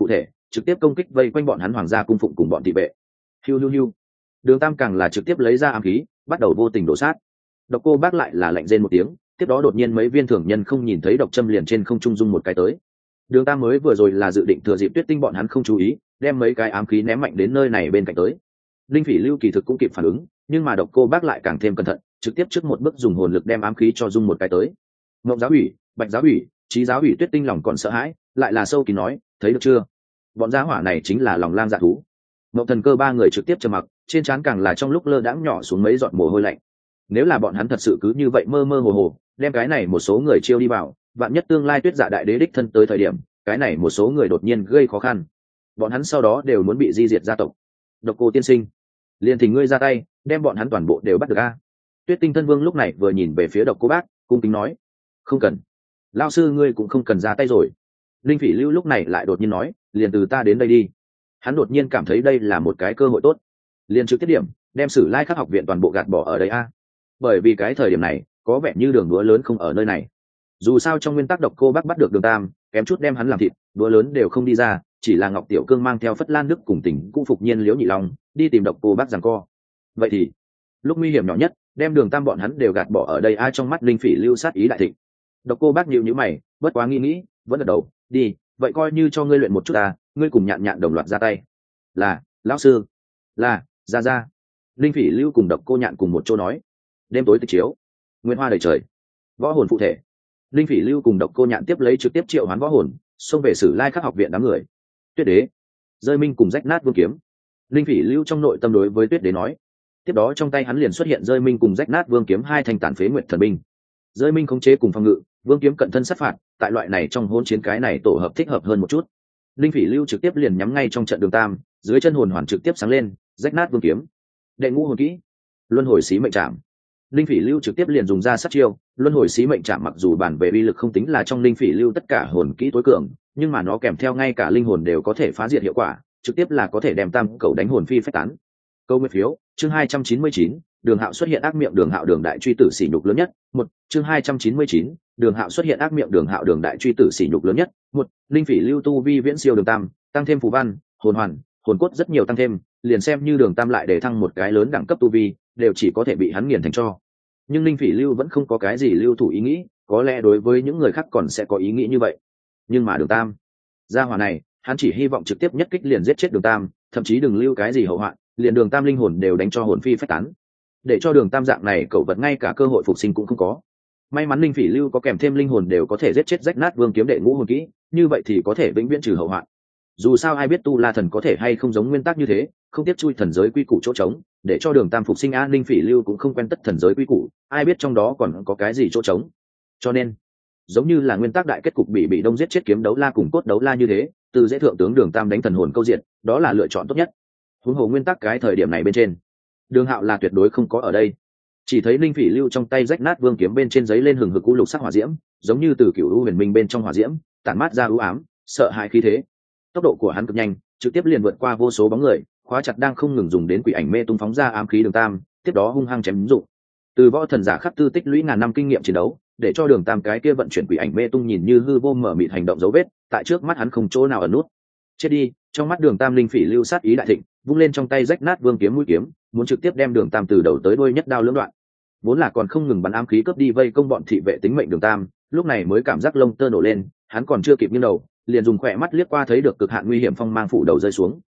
trực tiếp công kích vây quanh bọn hắn hoàng gia cung phụng cùng bọn thị vệ. Hiu hiu hiu. Đường Tam càng là trực tiếp lấy ra ám khí, bắt đầu vô tình đổ sát. Độc Cô Bác lại là lạnh rên một tiếng, tiếp đó đột nhiên mấy viên thường nhân không nhìn thấy độc châm liền trên không trung dung một cái tới. Đường Tam mới vừa rồi là dự định thừa dịp Tuyết Tinh bọn hắn không chú ý, đem mấy cái ám khí ném mạnh đến nơi này bên cạnh tới. Linh Phỉ Lưu kỳ thực cũng kịp phản ứng, nhưng mà Độc Cô Bác lại càng thêm cẩn thận, trực tiếp trước một bước dùng hồn lực đem ám khí cho dung một cái tới. Ngộng Giáo ủy, Bạch Giáo ủy, Chí Giáo ủy Tuyết Tinh lòng còn sợ hãi, lại là sâu kín nói, thấy được chưa? Bọn gia hỏa này chính là lòng lang dạ thú. Ngộng Thần Cơ ba người trực tiếp trầm mặc, trên trán càng là trong lúc lơ đãng nhỏ xuống mấy giọt mồ hôi lạnh. Nếu là bọn hắn thật sự cứ như vậy mơ mơ hồ hồ, đem cái này một số người chiêu đi vào, vạn nhất tương lai Tuyết Dạ đại đế đích thân tới thời điểm, cái này một số người đột nhiên gây khó khăn, bọn hắn sau đó đều muốn bị di diệt gia tộc. Độc Cô tiên sinh, liền thỉnh ngươi ra tay, đem bọn hắn toàn bộ đều bắt được a. Tuyết Tinh Thân Vương lúc này vừa nhìn về phía Độc Cô Bác, cung kính nói, không cần, lão sư ngươi cũng không cần ra tay rồi. Linh Phỉ Lưu lúc này lại đột nhiên nói, liền từ ta đến đây đi. Hắn đột nhiên cảm thấy đây là một cái cơ hội tốt, liền trực tiếp điểm đem Sử Lai Khắc học viện toàn bộ gạt bỏ ở đây a. Bởi vì cái thời điểm này có vẻ như đường đũa lớn không ở nơi này. Dù sao trong nguyên tắc Độc Cô Bác bắt được Đường Tam, kém chút đem hắn làm thịt, đũa lớn đều không đi ra, chỉ là Ngọc Tiểu Cương mang theo Phất Lan Đức cùng Tình Cũ Phục Nhiên Liễu Nhị Long đi tìm Độc Cô Bác giằng co. Vậy thì lúc nguy hiểm nhỏ nhất, đem Đường Tam bọn hắn đều gạt bỏ ở đây. Ai trong mắt Linh Phỉ Lưu sát ý đại thịnh. Độc Cô Bác nhíu nhíu mày, bất quá nghĩ vẫn gật đầu, đi, vậy coi như cho ngươi luyện một chút ta, ngươi cùng Nhạn Nhạn đồng loạt ra tay. Là, lão sư. Là, ra. Linh Phỉ Lưu cùng Độc Cô Nhạn cùng một chỗ nói. Đêm tối tịch chiếu, nguyên hoa đầy trời, võ hồn phụ thể. Linh Phỉ Lưu cùng Độc Cô Nhạn tiếp lấy trực tiếp triệu hoán võ hồn, xông về Sử Lai Khắc học viện đám người. Tuyết Đế, Rơi Minh cùng rách nát vương kiếm. Linh Phỉ Lưu trong nội tâm đối với Tuyết Đế nói. Tiếp đó trong tay hắn liền xuất hiện Rơi Minh cùng rách nát vương kiếm, hai thanh tàn phế nguyệt thần binh. Rơi Minh khống chế cùng phòng ngự, vương kiếm cận thân sát phạt, tại loại này trong hỗn chiến cái này tổ hợp thích hợp hơn một chút. Linh Phỉ Lưu trực tiếp liền nhắm ngay trong trận Đường Tam, dưới chân hồn hoàn trực tiếp sáng lên, rách nát vương kiếm. Đệ ngũ hồn kỹ, luân hồi xí mệnh trảm. Linh Phỉ Lưu trực tiếp liền dùng ra sát chiêu, luân hồi xí mệnh trảm mặc dù bản về uy lực không tính là trong Linh Phỉ Lưu tất cả hồn kỹ tối cường, nhưng mà nó kèm theo ngay cả linh hồn đều có thể phá diệt hiệu quả, trực tiếp là có thể đem tam cầu đánh hồn phi phách tán. Câu nguyên phiếu, chương 299, Đường Hạo xuất hiện ác miệng Đường Hạo Đường đại truy tử sỉ nhục lớn nhất. Một, chương 299, Đường Hạo xuất hiện ác miệng Đường Hạo Đường đại truy tử sỉ nhục lớn nhất. Một, Linh Phỉ Lưu tu vi viễn siêu Đường Tam, tăng thêm phù văn, hồn hoàn, hồn cốt rất nhiều tăng thêm, liền xem như Đường Tam lại để thăng một cái lớn đẳng cấp tu vi, đều chỉ có thể bị hắn nghiền thành tro. Nhưng Linh Phỉ Lưu vẫn không có cái gì lưu thủ ý nghĩ, có lẽ đối với những người khác còn sẽ có ý nghĩ như vậy, nhưng mà Đường Tam, gia hỏa này, hắn chỉ hy vọng trực tiếp nhất kích liền giết chết Đường Tam, thậm chí đừng lưu cái gì hậu hoạn, liền Đường Tam linh hồn đều đánh cho hồn phi phách tán, để cho Đường Tam dạng này cậu vật ngay cả cơ hội phục sinh cũng không có. May mắn Linh Phỉ Lưu có kèm thêm linh hồn đều có thể giết chết rách nát vương kiếm đệ ngũ hồn kỹ, như vậy thì có thể vĩnh viễn trừ hậu hoạn. Dù sao ai biết tu la thần có thể hay không giống nguyên tắc như thế, không tiếp chui thần giới quy củ chỗ trống, để cho Đường Tam phục sinh. An Linh Phỉ Lưu cũng không quen tất thần giới quy củ, ai biết trong đó còn có cái gì chỗ trống. Cho nên giống như là nguyên tắc đại kết cục bị đông giết chết kiếm đấu la cùng cốt đấu la như thế, từ dễ thượng tướng Đường Tam đánh thần hồn câu diện, đó là lựa chọn tốt nhất. Huống hồ nguyên tắc cái thời điểm này bên trên, Đường Hạo là tuyệt đối không có ở đây. Chỉ thấy Linh Phỉ Lưu trong tay rách nát vương kiếm bên trên giấy lên hừng hực u lục sắc hỏa diễm, giống như từ cựu u huyền minh bên trong hỏa diễm tản mát ra u ám sợ hãi khí thế. Tốc độ của hắn cực nhanh, trực tiếp liền vượt qua vô số bóng người, khóa chặt đang không ngừng dùng đến quỷ ảnh mê tung phóng ra ám khí Đường Tam, tiếp đó hung hăng chém dụng. Từ võ thần giả khắp tư tích lũy ngàn năm kinh nghiệm chiến đấu, để cho Đường Tam cái kia vận chuyển quỷ ảnh mê tung nhìn như hư vô mở mịt hành động dấu vết, tại trước mắt hắn không chỗ nào ẩn nút. Chết đi! Trong mắt Đường Tam Linh Phỉ Lưu sát ý đại thịnh, vung lên trong tay rách nát vương kiếm mũi kiếm, muốn trực tiếp đem Đường Tam từ đầu tới đuôi nhất đao lưỡng đoạn. Vốn là còn không ngừng bắn ám khí cướp đi vây công bọn thị vệ tính mệnh Đường Tam, lúc này mới cảm giác lông tơ nổ lên, hắn còn chưa kịp nghiêng đầu, liền dùng khỏe mắt liếc qua thấy được cực hạn nguy hiểm phong mang phủ đầu rơi xuống.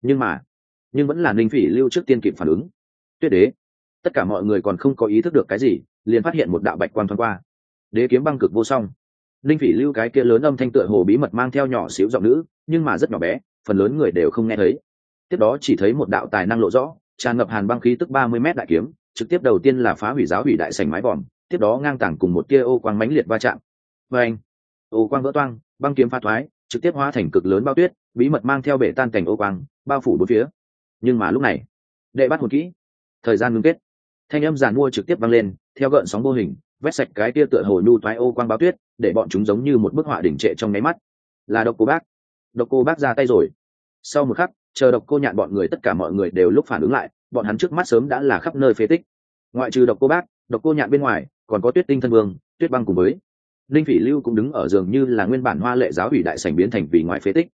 Nhưng vẫn là Linh Phỉ Lưu trước tiên kịp phản ứng. Tuyết Đế! Tất cả mọi người còn không có ý thức được cái gì, liền phát hiện một đạo bạch quang thoáng qua. Đế kiếm băng cực vô song. Linh Phỉ Lưu cái kia lớn âm thanh tựa hồ bí mật mang theo nhỏ xíu giọng nữ, nhưng mà rất nhỏ bé, phần lớn người đều không nghe thấy. Tiếp đó chỉ thấy một đạo tài năng lộ rõ, tràn ngập hàn băng khí tức 30 mét đại kiếm, trực tiếp đầu tiên là phá hủy giáo hủy đại sảnh mái vòm, tiếp đó ngang tảng cùng một tia ô quang mãnh liệt va chạm. Oeng! Ô quang vỡ toang, băng kiếm phá thoái, trực tiếp hóa thành cực lớn bao tuyết, bí mật mang theo bể tan cảnh ô quang, bao phủ bốn phía. Nhưng mà lúc này, đệ bắt hồn kỹ, thời gian ngưng kết, thanh âm giàn mua trực tiếp vang lên, theo gợn sóng vô hình, vét sạch cái tia tựa hồ nhu toái ô quang bao tuyết, để bọn chúng giống như một bức họa đỉnh trệ trong nháy mắt. Là Độc Cô Bác. Độc Cô Bác ra tay rồi. Sau một khắc, chờ Độc Cô Nhạn bọn người tất cả mọi người đều lúc phản ứng lại, bọn hắn trước mắt sớm đã là khắp nơi phế tích. Ngoại trừ Độc Cô Bác, Độc Cô Nhạn bên ngoài, còn có Tuyết Tinh Thân Vương, Tuyết Băng cùng với Linh Phỉ Lưu cũng đứng ở giường như là nguyên bản hoa lệ giáo ủy đại sảnh biến thành vì ngoại phế tích.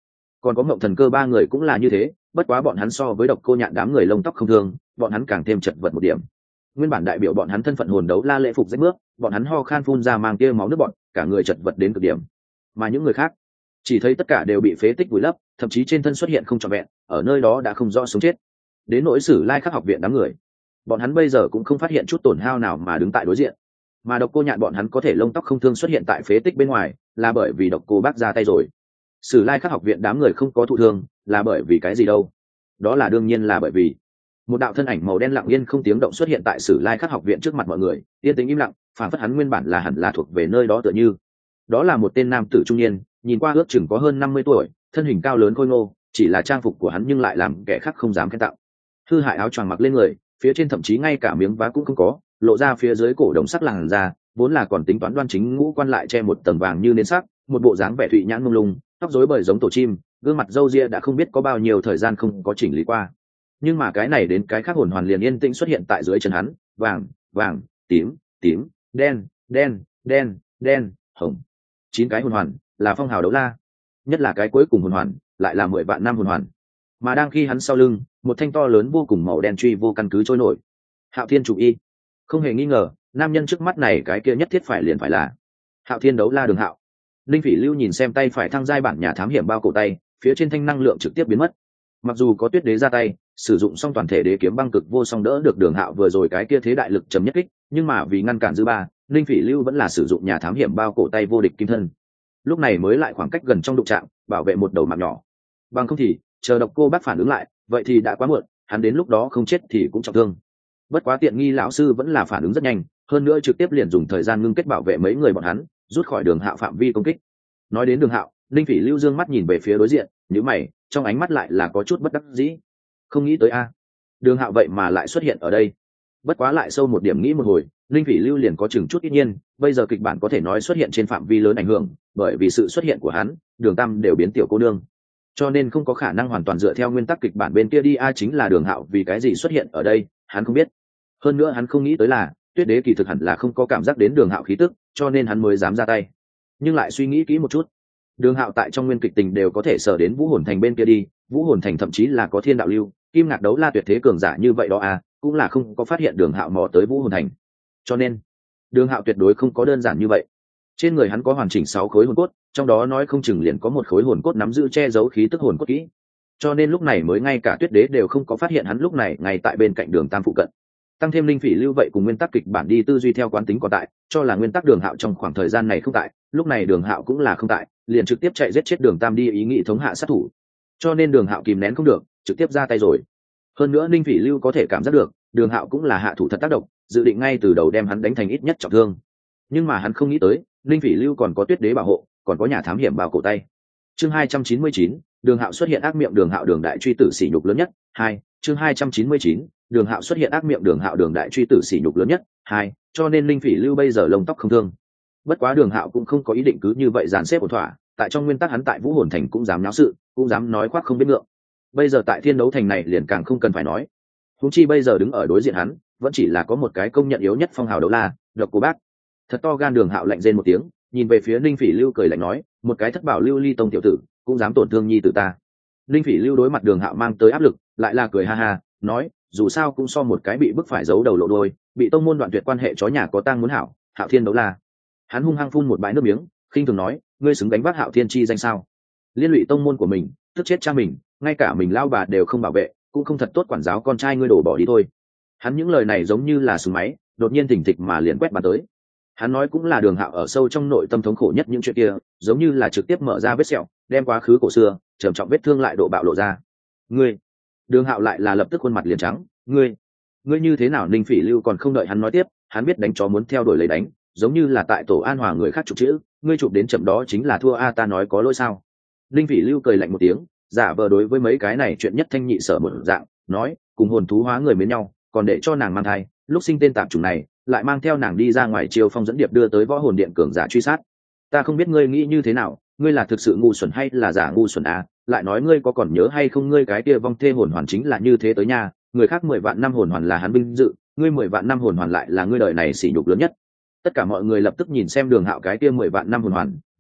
còn có Mộng Thần Cơ ba người cũng là như thế, bất quá bọn hắn so với Độc Cô Nhạn đám người lông tóc không thương, bọn hắn càng thêm chật vật một điểm. Nguyên bản đại biểu bọn hắn thân phận hồn đấu la lễ phục rách bước, bọn hắn ho khan phun ra mang tia máu nước bọn, cả người chật vật đến cực điểm. Mà những người khác, chỉ thấy tất cả đều bị phế tích vùi lấp, thậm chí trên thân xuất hiện không trọn vẹn, ở nơi đó đã không rõ sống chết. Đến nỗi Sử Lai Khắc học viện đám người, bọn hắn bây giờ cũng không phát hiện chút tổn hao nào mà đứng tại đối diện. Mà Độc Cô Nhạn bọn hắn có thể lông tóc không thương xuất hiện tại phế tích bên ngoài, là bởi vì Độc Cô Bác ra tay rồi. Sử Lai Khắc học viện đám người không có thụ thương, là bởi vì cái gì đâu? Đó là đương nhiên là bởi vì một đạo thân ảnh màu đen lặng yên không tiếng động xuất hiện tại Sử Lai Khắc học viện trước mặt mọi người, yên tĩnh im lặng, phản phất hắn nguyên bản là hẳn là thuộc về nơi đó tựa như. Đó là một tên nam tử trung niên, nhìn qua ước chừng có hơn 50 tuổi, thân hình cao lớn khôi ngô, chỉ là trang phục của hắn nhưng lại làm kẻ khác không dám khen tặng. Hư hại áo choàng mặc lên người, phía trên thậm chí ngay cả miếng vá cũng không có, lộ ra phía dưới cổ đồng sắc làn da, vốn là còn tính toán đoan chính ngũ quan lại che một tầng vàng như nến sắc, một bộ dáng vẻ thụy nhãn mông lung, tóc rối bời giống tổ chim, gương mặt râu ria đã không biết có bao nhiêu thời gian không có chỉnh lý qua. Nhưng mà cái này đến cái khác hồn hoàn liền yên tĩnh xuất hiện tại dưới chân hắn, vàng, vàng, tím, tím, đen, đen, đen, đen, hồng. 9 cái hồn hoàn, là phong hào đấu la. Nhất là cái cuối cùng hồn hoàn, lại là 10 vạn năm hồn hoàn. Mà đang khi hắn sau lưng, một thanh to lớn vô cùng màu đen truy vô căn cứ trôi nổi. Hạo Thiên chủ y. Không hề nghi ngờ, nam nhân trước mắt này cái kia nhất thiết phải liền phải là Hạo Thiên đấu la Đường Hạo. Linh Phỉ Lưu nhìn xem tay phải thăng giai bản nhà thám hiểm bao cổ tay, phía trên thanh năng lượng trực tiếp biến mất. Mặc dù có Tuyết Đế ra tay, sử dụng xong toàn thể đế kiếm băng cực vô song đỡ được Đường Hạo vừa rồi cái kia thế đại lực chấm nhất kích, nhưng mà vì ngăn cản dư ba, Linh Phỉ Lưu vẫn là sử dụng nhà thám hiểm bao cổ tay vô địch kim thân. Lúc này mới lại khoảng cách gần trong đụng chạm, bảo vệ một đầu mạng nhỏ. Bằng không thì, chờ Độc Cô Bác phản ứng lại, vậy thì đã quá muộn, hắn đến lúc đó không chết thì cũng trọng thương. Bất quá tiện nghi lão sư vẫn là phản ứng rất nhanh, hơn nữa trực tiếp liền dùng thời gian ngưng kết bảo vệ mấy người bọn hắn, rút khỏi Đường Hạo phạm vi công kích. Nói đến Đường Hạo, Linh Phỉ Lưu dương mắt nhìn về phía đối diện, nhíu mày, trong ánh mắt lại là có chút bất đắc dĩ. Không nghĩ tới a, Đường Hạo vậy mà lại xuất hiện ở đây. Bất quá lại sâu một điểm nghĩ một hồi, Linh Phỉ Lưu liền có chừng chút ít nhiên, bây giờ kịch bản có thể nói xuất hiện trên phạm vi lớn ảnh hưởng, bởi vì sự xuất hiện của hắn, Đường Tam đều biến tiểu cô nương. Cho nên không có khả năng hoàn toàn dựa theo nguyên tắc kịch bản bên kia đi, chính là Đường Hạo vì cái gì xuất hiện ở đây, hắn không biết. Hơn nữa hắn không nghĩ tới là, Tuyết Đế kỳ thực hẳn là không có cảm giác đến Đường Hạo khí tức, cho nên hắn mới dám ra tay. Nhưng lại suy nghĩ kỹ một chút, Đường Hạo tại trong nguyên kịch tình đều có thể sở đến Vũ Hồn Thành bên kia đi, Vũ Hồn Thành thậm chí là có Thiên Đạo Lưu, Kim Ngạc đấu la tuyệt thế cường giả như vậy đó cũng là không có phát hiện Đường Hạo mò tới Vũ Hồn Thành. Cho nên, Đường Hạo tuyệt đối không có đơn giản như vậy. Trên người hắn có hoàn chỉnh 6 khối hồn cốt, trong đó nói không chừng liền có một khối hồn cốt nắm giữ che giấu khí tức hồn cốt kỹ. Cho nên lúc này mới ngay cả Tuyết Đế đều không có phát hiện hắn lúc này ngay tại bên cạnh Đường Tam phụ cận. Tăng thêm Linh Phỉ Lưu vậy cùng nguyên tắc kịch bản đi tư duy theo quán tính còn tại, cho là nguyên tắc Đường Hạo trong khoảng thời gian này không tại, lúc này Đường Hạo cũng là không tại, liền trực tiếp chạy giết chết Đường Tam đi ý nghĩ thống hạ sát thủ. Cho nên Đường Hạo kìm nén không được, trực tiếp ra tay rồi. Hơn nữa Linh Phỉ Lưu có thể cảm giác được, Đường Hạo cũng là hạ thủ thật tác động, dự định ngay từ đầu đem hắn đánh thành ít nhất trọng thương. Nhưng mà hắn không nghĩ tới, Linh Phỉ Lưu còn có Tuyết Đế bảo hộ, còn có nhà thám hiểm bao cổ tay. Chương 299, Đường Hạo xuất hiện ác miệng Đường Hạo Đường đại truy tử sỉ nhục lớn nhất. 2, chương 299, Đường Hạo xuất hiện ác miệng Đường Hạo Đường đại truy tử sỉ nhục lớn nhất. 2, cho nên Linh Phỉ Lưu bây giờ lông tóc không thương. Bất quá Đường Hạo cũng không có ý định cứ như vậy dàn xếp ổn thỏa, tại trong nguyên tắc hắn tại Vũ Hồn Thành cũng dám náo sự, cũng dám nói khoác không biết ngượng. Bây giờ tại Thiên Đấu Thành này liền càng không cần phải nói. Huống chi bây giờ đứng ở đối diện hắn, vẫn chỉ là có một cái công nhận yếu nhất phong hào đấu la, Độc Cô Bác. Thật to gan Đường Hạo lạnh rên một tiếng, nhìn về phía Linh Phỉ Lưu cười lạnh nói, một cái thất bảo lưu ly tông tiểu tử, cũng dám tổn thương nhi tử ta. Linh Phỉ Lưu đối mặt Đường Hạo mang tới áp lực, lại là cười ha ha, nói, dù sao cũng so một cái bị bức phải giấu đầu lộ đuôi, bị tông môn đoạn tuyệt quan hệ chó nhà có tang muốn hảo, Hạo Thiên đấu la. Hắn hung hăng phun một bãi nước miếng, khinh thường nói, ngươi xứng đánh vác Hạo Thiên chi danh sao? Liên lụy tông môn của mình, tức chết cha mình, ngay cả mình lao bà đều không bảo vệ, cũng không thật tốt quản giáo con trai ngươi, đổ bỏ đi thôi. Hắn những lời này giống như là súng máy, đột nhiên thình thịch mà liền quét bàn tới. Hắn nói cũng là Đường Hạo ở sâu trong nội tâm thống khổ nhất những chuyện kia, giống như là trực tiếp mở ra vết sẹo, đem quá khứ cổ xưa trầm trọng vết thương lại độ bạo lộ ra. Ngươi, Đường Hạo lại là lập tức khuôn mặt liền trắng. Ngươi như thế nào? Ninh Phỉ Lưu còn không đợi hắn nói tiếp, hắn biết đánh chó muốn theo đuổi lấy đánh, giống như là tại tổ An Hòa người khác chụp chữ, ngươi chụp đến chậm đó chính là thua ta nói có lỗi sao? Ninh Phỉ Lưu cười lạnh một tiếng, giả vờ đối với mấy cái này chuyện nhất thanh nhị sở một dạng, nói, cùng hồn thú hóa người mến nhau, còn để cho nàng mang thai, lúc sinh tên tạp chủng này, lại mang theo nàng đi ra ngoài chiêu phong dẫn điệp đưa tới võ hồn điện cường giả truy sát. Ta không biết ngươi nghĩ như thế nào, ngươi là thực sự ngu xuẩn hay là giả ngu xuẩn lại nói ngươi có còn nhớ hay không, ngươi cái kia vong thê hồn hoàn chính là như thế tới nha, người khác 10 vạn năm hồn hoàn là hắn vinh dự, ngươi 10 vạn năm hồn hoàn lại là ngươi đời này sỉ nhục lớn nhất. Tất cả mọi người lập tức nhìn xem Đường Hạo cái kia 10 vạn năm hồn hoàn,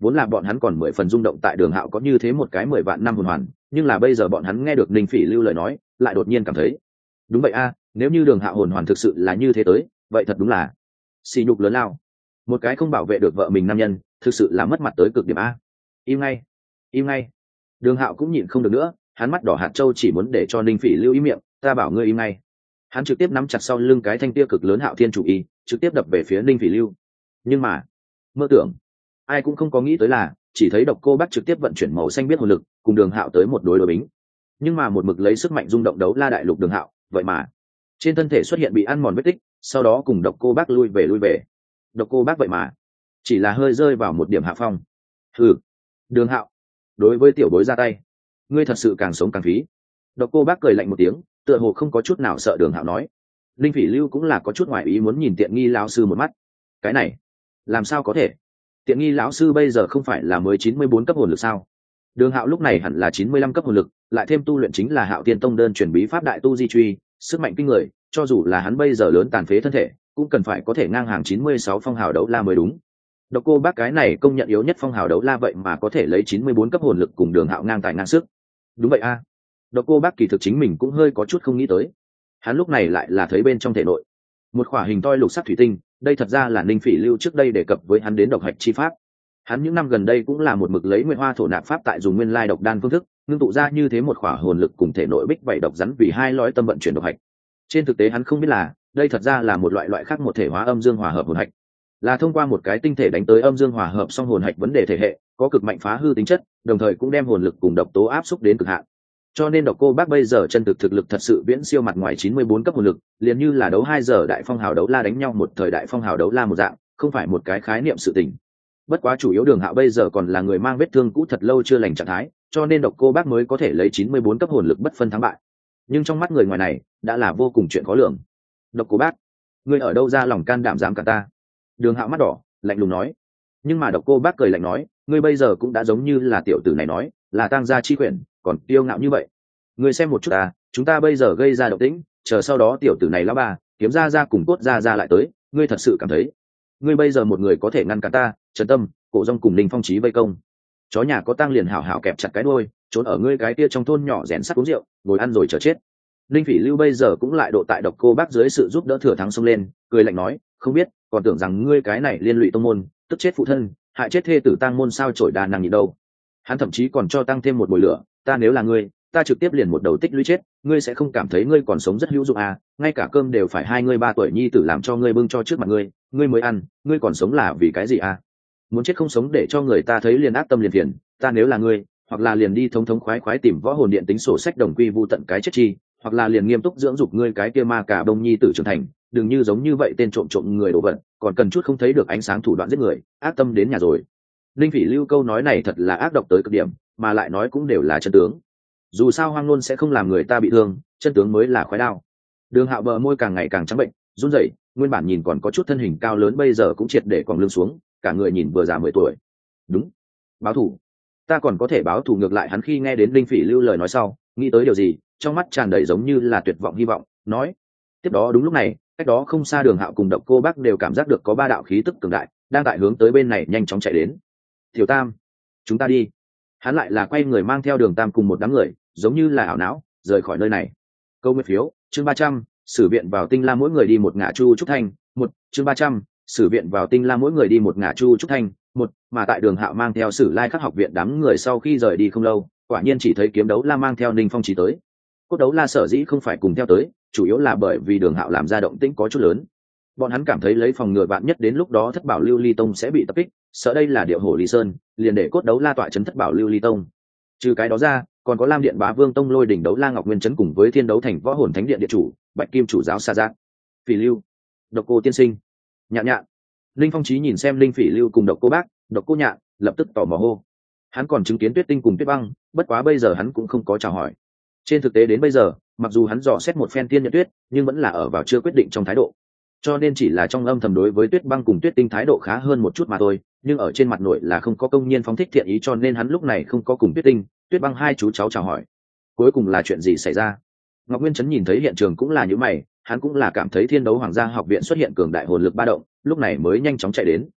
vốn là bọn hắn còn 10 phần rung động tại Đường Hạo có như thế một cái 10 vạn năm hồn hoàn, nhưng là bây giờ bọn hắn nghe được Ninh Phỉ Lưu lời nói, lại đột nhiên cảm thấy, đúng vậy a, nếu như Đường Hạo hồn hoàn thực sự là như thế tới, vậy thật đúng là sỉ nhục lớn lao. Một cái không bảo vệ được vợ mình nam nhân, thực sự là mất mặt tới cực điểm a. Im ngay, im ngay. Đường Hạo cũng nhịn không được nữa, hắn mắt đỏ hạt châu chỉ muốn để cho Ninh Phỉ Lưu im miệng, ta bảo ngươi im ngay. Hắn trực tiếp nắm chặt sau lưng cái thanh tia cực lớn Hạo Thiên chủ y, trực tiếp đập về phía Ninh Phỉ Lưu. Nhưng mà, mơ tưởng, ai cũng không có nghĩ tới là, chỉ thấy Độc Cô Bác trực tiếp vận chuyển màu xanh biết hồn lực, cùng Đường Hạo tới một đối đối bính. Nhưng mà một mực lấy sức mạnh rung động đấu la đại lục Đường Hạo, vậy mà trên thân thể xuất hiện bị ăn mòn vết tích, sau đó cùng Độc Cô Bác lui về. Độc Cô Bác vậy mà chỉ là hơi rơi vào một điểm hạ phong. Hừ, Đường Hạo, đối với tiểu bối ra tay, ngươi thật sự càng sống càng phí. Độc Cô Bác cười lạnh một tiếng, tựa hồ không có chút nào sợ Đường Hạo nói. Linh Phỉ Lưu cũng là có chút ngoại ý muốn nhìn Tiện Nghi lão sư một mắt. Cái này, làm sao có thể? Tiện Nghi lão sư bây giờ không phải là mới 94 cấp hồn lực sao? Đường Hạo lúc này hẳn là 95 cấp hồn lực, lại thêm tu luyện chính là Hạo Tiên Tông đơn truyền bí pháp đại tu di truy, sức mạnh kinh người, cho dù là hắn bây giờ lớn tàn phế thân thể, cũng cần phải có thể ngang hàng 96 phong hào đấu la mới đúng. Độc Cô Bác cái này công nhận yếu nhất phong hào đấu la vậy mà có thể lấy 94 cấp hồn lực cùng Đường Hạo ngang tài ngang sức. Đúng vậy a. Độc Cô Bác kỳ thực chính mình cũng hơi có chút không nghĩ tới. Hắn lúc này lại là thấy bên trong thể nội một khỏa hình toi lục sắc thủy tinh, đây thật ra là Ninh Phỉ Lưu trước đây đề cập với hắn đến độc hạch chi pháp. Hắn những năm gần đây cũng là một mực lấy nguyên hoa thổ nạp pháp tại dùng nguyên lai độc đan phương thức, ngưng tụ ra như thế một khỏa hồn lực cùng thể nội bích vảy độc rắn vì hai lõi tâm vận chuyển độc hạch. Trên thực tế hắn không biết là, đây thật ra là một loại khác một thể hóa âm dương hòa hợp hồn hạch, là thông qua một cái tinh thể đánh tới âm dương hòa hợp song hồn hạch vấn đề thể hệ, có cực mạnh phá hư tính chất, đồng thời cũng đem hồn lực cùng độc tố áp xúc đến cực hạn. Cho nên Độc Cô Bác bây giờ chân thực lực thật sự viễn siêu mặt ngoài 94 cấp hồn lực, liền như là đấu 2 giờ đại phong hào đấu la đánh nhau một thời đại phong hào đấu la một dạng, không phải một cái khái niệm sự tình. Bất quá chủ yếu Đường Hạo bây giờ còn là người mang vết thương cũ thật lâu chưa lành trạng thái, cho nên Độc Cô Bác mới có thể lấy 94 cấp hồn lực bất phân thắng bại. Nhưng trong mắt người ngoài này, đã là vô cùng chuyện khó lường. Độc Cô Bác, ngươi ở đâu ra lòng can đảm dám cả ta? Đường Hạo mắt đỏ, lạnh lùng nói. Nhưng mà Độc Cô Bác cười lạnh nói, ngươi bây giờ cũng đã giống như là tiểu tử này nói, là tang gia chi quyển, còn kiêu ngạo như vậy. Ngươi xem một chút à, chúng ta bây giờ gây ra động tĩnh, chờ sau đó tiểu tử này lão bà, kiếm ra cùng cốt ra lại tới, ngươi thật sự cảm thấy, ngươi bây giờ một người có thể ngăn cản ta, Trần Tâm, Cổ Dung cùng Ninh Phong Chí vây công. Chó nhà có tang liền hảo hảo kẹp chặt cái đuôi, trốn ở ngươi cái kia trong thôn nhỏ rèn sắt uống rượu, ngồi ăn rồi chờ chết. Ninh Phỉ Lưu bây giờ cũng lại độ tại Độc Cô Bác dưới sự giúp đỡ thừa thắng xông lên, cười lạnh nói, không biết, còn tưởng rằng ngươi cái này liên lụy tông môn, tức chết phụ thân, hại chết thê tử tang môn sao chổi đà năng nhịn đâu. Hắn thậm chí còn cho tăng thêm một mùi lửa, ta nếu là ngươi, ta trực tiếp liền một đầu tích lũy chết, ngươi sẽ không cảm thấy ngươi còn sống rất hữu dụng à, ngay cả cơm đều phải hai ngươi 3 tuổi nhi tử làm cho ngươi bưng cho trước mặt ngươi mới ăn, ngươi còn sống là vì cái gì à? Muốn chết không sống để cho người ta thấy liền ác tâm liền phiền, ta nếu là ngươi, hoặc là liền đi thống khoái tìm võ hồn điện tính sổ sách đồng quy vu tận cái chết chi, hoặc là liền nghiêm túc dưỡng dục ngươi cái kia ma cả đông nhi tử trưởng thành, đừng như giống như vậy tên trộm người đồ vật, còn cần chút không thấy được ánh sáng thủ đoạn giết người, ác tâm đến nhà rồi. Linh Phỉ Lưu câu nói này thật là ác độc tới cực điểm, mà lại nói cũng đều là chân tướng. Dù sao hoang ngôn sẽ không làm người ta bị thương, chân tướng mới là khoái đao. Đường Hạo bờ môi càng ngày càng trắng bệnh, run rẩy, nguyên bản nhìn còn có chút thân hình cao lớn bây giờ cũng triệt để quòng lưng xuống, cả người nhìn vừa già 10 tuổi. Đúng, báo thù, ta còn có thể báo thù. Ngược lại hắn khi nghe đến Linh Phỉ Lưu lời nói sau, nghĩ tới điều gì, trong mắt tràn đầy giống như là tuyệt vọng hy vọng, nói. Tiếp đó đúng lúc này, cách đó không xa Đường Hạo cùng Độc Cô Bác đều cảm giác được có 3 đạo khí tức cường đại đang tại hướng tới bên này nhanh chóng chạy đến. Tiểu Tam, chúng ta đi. Hắn lại là quay người mang theo Đường Tam cùng một đám người, giống như là ảo não rời khỏi nơi này. Câu nguyên phiếu chương 300, sử viện vào Tinh La mỗi người đi một ngả chu trúc thanh. Chương 300, sử viện vào Tinh La mỗi người đi một ngả chu trúc thanh. Mà tại Đường Hạo mang theo Sử Lai Khắc học viện đám người sau khi rời đi không lâu, quả nhiên chỉ thấy Kiếm Đấu La mang theo Ninh Phong Chí tới. Cốt Đấu La sở dĩ không phải cùng theo tới, chủ yếu là bởi vì Đường Hạo làm ra động tĩnh có chút lớn. Bọn hắn cảm thấy lấy phòng ngừa vạn nhất đến lúc đó Thất Bảo Lưu Ly Tông sẽ bị tập kích, sợ đây là Điệu Hổ Ly Sơn, liền để Cốt Đấu La tọa trấn Thất Bảo Lưu Ly Tông. Trừ cái đó ra, còn có Lam Điện Bá Vương Tông Lôi Đỉnh Đấu La Ngọc Nguyên Trấn cùng với Thiên Đấu Thành Võ Hồn Thánh Điện điện chủ Bạch Kim chủ giáo Sa Giác, Phỉ Lưu, Độc Cô tiên sinh, Nhạn Nhạn. Linh Phong Chí nhìn xem Linh Phỉ Lưu cùng Độc Cô Bác, Độc Cô Nhạn, lập tức tò mò hô. Hắn còn chứng kiến Tuyết Tinh cùng Tuyết Băng, bất quá bây giờ hắn cũng không có chào hỏi. Trên thực tế đến bây giờ, mặc dù hắn dò xét một phen Tiên Nhật Tuyết, nhưng vẫn là ở vào chưa quyết định trong thái độ. Cho nên chỉ là trong âm thầm đối với Tuyết Băng cùng Tuyết Tinh thái độ khá hơn một chút mà thôi, nhưng ở trên mặt nội là không có công nhiên phóng thích thiện ý, cho nên hắn lúc này không có cùng Tuyết Tinh, Tuyết Băng hai chú cháu chào hỏi. Cuối cùng là chuyện gì xảy ra? Ngọc Nguyên Trấn nhìn thấy hiện trường cũng là như mày, hắn cũng là cảm thấy Thiên Đấu Hoàng gia học viện xuất hiện cường đại hồn lực ba động, lúc này mới nhanh chóng chạy đến.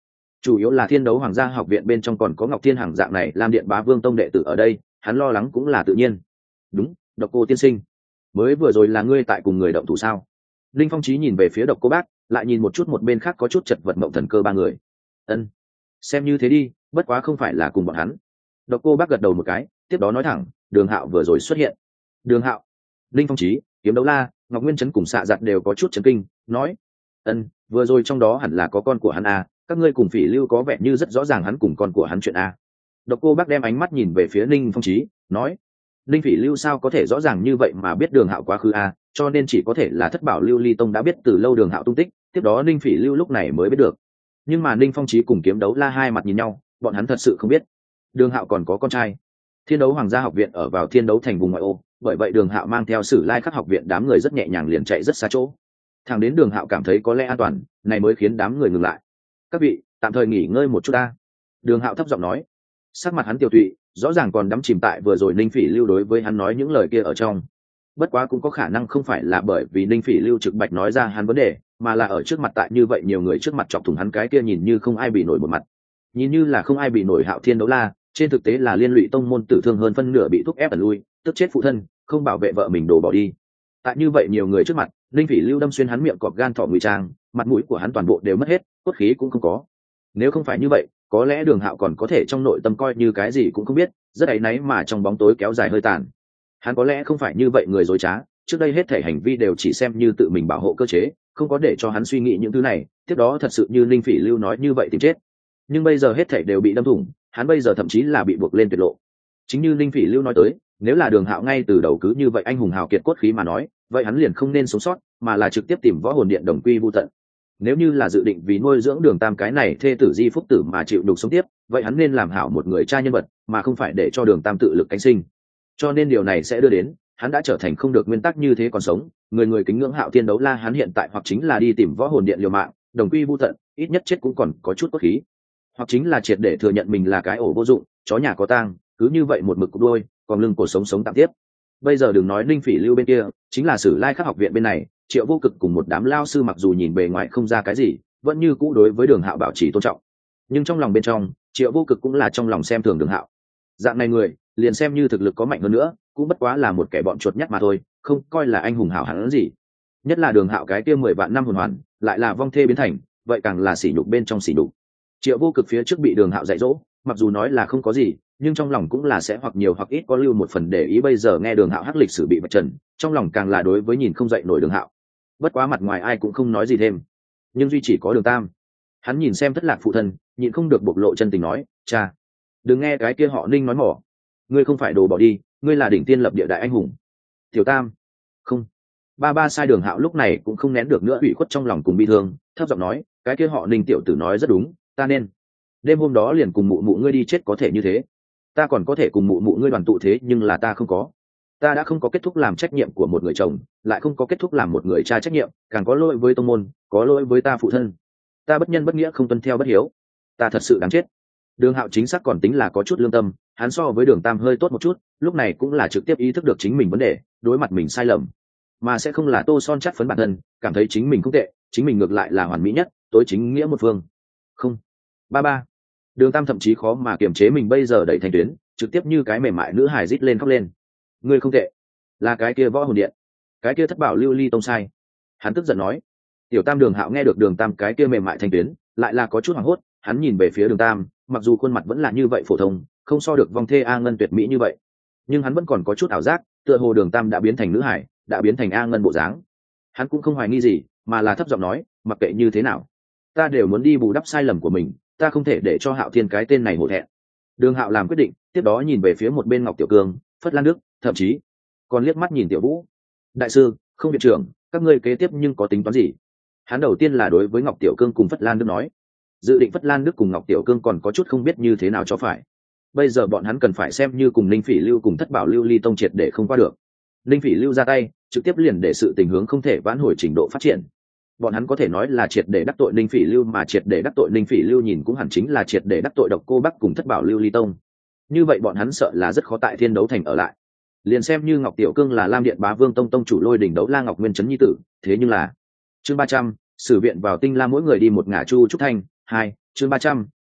chủ yếu là thiên đấu hoàng gia học viện bên trong còn có Ngọc Thiên Hằng dạng này làm điện bá vương tông đệ tử ở đây, hắn lo lắng cũng là tự nhiên. Đúng, Độc Cô tiên sinh, mới vừa rồi là ngươi tại cùng người động thủ sao? Linh Phong Chí nhìn về phía Độc Cô Bác, lại nhìn một chút một bên khác có chút chật vật Mộng Thần Cơ ba người. Ân, xem như thế đi, bất quá không phải là cùng bọn hắn. Độc Cô Bác gật đầu một cái, tiếp đó nói thẳng, Đường Hạo vừa rồi xuất hiện. Đường Hạo? Linh Phong Chí, Kiếm Đấu La, Ngọc Nguyên Chấn cùng Xạ Giật đều có chút chấn kinh, nói: Ân, vừa rồi trong đó hẳn là có con của hắn à, các ngươi cùng Phỉ Lưu có vẻ như rất rõ ràng hắn cùng con của hắn chuyện à. Độc Cô Bác đem ánh mắt nhìn về phía Linh Phong Chí, nói: Linh Phỉ Lưu sao có thể rõ ràng như vậy mà biết Đường Hạo quá khứ à, cho nên chỉ có thể là Thất Bảo Lưu Ly Tông đã biết từ lâu Đường Hạo tung tích, tiếp đó Linh Phỉ Lưu lúc này mới biết được. Nhưng mà Linh Phong Chí cùng Kiếm Đấu La hai mặt nhìn nhau, bọn hắn thật sự không biết Đường Hạo còn có con trai. Thiên đấu hoàng gia học viện ở vào Thiên đấu thành vùng ngoại ô, bởi vậy Đường Hạo mang theo Sử Lai Khắc học viện đám người rất nhẹ nhàng liền chạy rất xa chỗ. Thẳng đến Đường Hạo cảm thấy có lẽ an toàn, này mới khiến đám người ngừng lại. Các vị, tạm thời nghỉ ngơi một chút ta. Đường Hạo thấp giọng nói. Sắc mặt hắn tiêu tụy, rõ ràng còn đắm chìm tại vừa rồi Ninh Phỉ Lưu đối với hắn nói những lời kia ở trong. Bất quá cũng có khả năng không phải là bởi vì Ninh Phỉ Lưu trực bạch nói ra hắn vấn đề, mà là ở trước mặt tại như vậy nhiều người trước mặt chọc thủng hắn cái kia nhìn như không ai bị nổi một mặt. Nhìn như là không ai bị nổi Hạo Thiên Đấu La, trên thực tế là liên lụy tông môn tử thương hơn phân nửa bị thúc ép ẩn lui, tức chết phụ thân, không bảo vệ vợ mình đổ bỏ đi. Tại như vậy nhiều người trước mặt, Ninh Phỉ Lưu đâm xuyên hắn miệng cọp gan thỏ ngụy trang, mặt mũi của hắn toàn bộ đều mất hết, cốt khí cũng không có. Nếu không phải như vậy, có lẽ Đường Hạo còn có thể trong nội tâm coi như cái gì cũng không biết, rất áy náy mà trong bóng tối kéo dài hơi tàn. Hắn có lẽ không phải như vậy người dối trá, trước đây hết thể hành vi đều chỉ xem như tự mình bảo hộ cơ chế, không có để cho hắn suy nghĩ những thứ này, tiếp đó thật sự như Ninh Phỉ Lưu nói như vậy thì chết. Nhưng bây giờ hết thể đều bị đâm thủng, hắn bây giờ thậm chí là bị buộc lên tuyệt lộ. Chính như Ninh Phỉ Lưu nói tới, nếu là Đường Hạo ngay từ đầu cứ như vậy anh hùng hào kiệt cốt khí mà nói, vậy hắn liền không nên sống sót, mà là trực tiếp tìm Võ Hồn Điện đồng quy vu tận. Nếu như là dự định vì nuôi dưỡng Đường Tam cái này thê tử di phúc tử mà chịu đục sống tiếp, vậy hắn nên làm hảo một người cha nhân vật, mà không phải để cho Đường Tam tự lực cánh sinh. Cho nên điều này sẽ đưa đến hắn đã trở thành không được nguyên tắc như thế còn sống, người người kính ngưỡng Hạo Thiên Đấu La hắn hiện tại hoặc chính là đi tìm Võ Hồn Điện liều mạng, đồng quy vu tận, ít nhất chết cũng còn có chút cốt khí, hoặc chính là triệt để thừa nhận mình là cái ổ vô dụng, chó nhà có tang, cứ như vậy một mực cục đuôi, còn lưng cổ sống sống tạm tiếp. Bây giờ đừng nói Ninh Phỉ Lưu bên kia, chính là Sử Lai Khắc học viện bên này, Triệu Vô Cực cùng một đám lao sư mặc dù nhìn bề ngoài không ra cái gì, vẫn như cũ đối với Đường Hạo bảo trì tôn trọng. Nhưng trong lòng bên trong, Triệu Vô Cực cũng là trong lòng xem thường Đường Hạo. Dạng này người, liền xem như thực lực có mạnh hơn nữa, cũng bất quá là một kẻ bọn chuột nhắt mà thôi, không coi là anh hùng hảo hán gì. Nhất là Đường Hạo cái kia 10 vạn năm hồn hoàn, lại là vong thê biến thành, vậy càng là sỉ nhục bên trong sỉ nhục. Triệu Vô Cực phía trước bị Đường Hạo dạy dỗ, mặc dù nói là không có gì, nhưng trong lòng cũng là sẽ hoặc nhiều hoặc ít có lưu một phần để ý. Bây giờ nghe Đường Hạo hắc lịch sử bị vạch trần, trong lòng càng là đối với nhìn không dậy nổi Đường Hạo. Bất quá mặt ngoài ai cũng không nói gì thêm, nhưng duy chỉ có Đường Tam, hắn nhìn xem thất lạc phụ thân, nhịn không được bộc lộ chân tình nói: cha, đừng nghe cái kia họ Ninh nói mỏ, ngươi không phải đồ bỏ đi, ngươi là đỉnh tiên lập địa đại anh hùng. Tiểu Tam, không. Ba sai. Đường Hạo lúc này cũng không nén được nữa ủy khuất trong lòng cùng bi thương, thấp giọng nói: cái kia họ Ninh tiểu tử nói rất đúng, ta nên đêm hôm đó liền cùng mụ mụ ngươi đi chết có thể như thế, ta còn có thể cùng mụ mụ ngươi đoàn tụ, thế nhưng là ta không có, ta đã không có kết thúc làm trách nhiệm của một người chồng, lại không có kết thúc làm một người cha trách nhiệm, càng có lỗi với tông môn, có lỗi với ta phụ thân, ta bất nhân bất nghĩa không tuân theo bất hiếu, ta thật sự đáng chết. Đường Hạo chính xác còn tính là có chút lương tâm, hắn so với Đường Tam hơi tốt một chút, lúc này cũng là trực tiếp ý thức được chính mình vấn đề, đối mặt mình sai lầm, mà sẽ không là tô son chắt phấn bản thân, cảm thấy chính mình không tệ, chính mình ngược lại là hoàn mỹ nhất, tối chính nghĩa một phương. Không. Ba. Đường Tam thậm chí khó mà kiềm chế mình bây giờ đẩy thành tuyến, trực tiếp như cái mềm mại nữ hài rít lên khóc lên. Ngươi không tệ, là cái kia Võ Hồn Điện, cái kia Thất Bảo Lưu Ly Tông sai. Hắn tức giận nói. Tiểu Tam Đường Hạo nghe được Đường Tam cái kia mềm mại thành tuyến, lại là có chút hoảng hốt, hắn nhìn về phía Đường Tam, mặc dù khuôn mặt vẫn là như vậy phổ thông, không so được vong thê A Ngân tuyệt mỹ như vậy, nhưng hắn vẫn còn có chút ảo giác, tựa hồ Đường Tam đã biến thành nữ hải, đã biến thành A Ngân bộ dáng. Hắn cũng không hoài nghi gì, mà là thấp giọng nói: mặc kệ như thế nào, ta đều muốn đi bù đắp sai lầm của mình, ta không thể để cho Hạo Thiên cái tên này hổ thẹn. Đường Hạo làm quyết định, tiếp đó nhìn về phía một bên Ngọc Tiểu Cương, Phất Lan Đức, thậm chí còn liếc mắt nhìn Tiểu Vũ. Đại sư, không viện trưởng, các ngươi kế tiếp nhưng có tính toán gì? Hắn đầu tiên là đối với Ngọc Tiểu Cương cùng Phất Lan Đức nói. Dự định Phất Lan Đức cùng Ngọc Tiểu Cương còn có chút không biết như thế nào cho phải. Bây giờ bọn hắn cần phải xem như cùng Ninh Phỉ Lưu cùng Thất Bảo Lưu Ly Tông triệt để không qua được. Ninh Phỉ Lưu ra tay, trực tiếp liền để sự tình hướng không thể vãn hồi trình độ phát triển. Bọn hắn có thể nói là triệt để đắc tội Ninh Phỉ Lưu, mà triệt để đắc tội Ninh Phỉ Lưu nhìn cũng hẳn chính là triệt để đắc tội Độc Cô Bắc cùng Thất Bảo Lưu Ly Tông. Như vậy bọn hắn sợ là rất khó tại Thiên Đấu Thành ở lại. Liền xem như Ngọc Tiểu Cương là Lam Điện Bá Vương Tông tông chủ Lôi Đỉnh Đấu La Ngọc Nguyên Chấn nhi tử, thế nhưng là chương 300, Sử viện vào Tinh La mỗi người đi một ngả chu trúc thanh. 2, chương 300,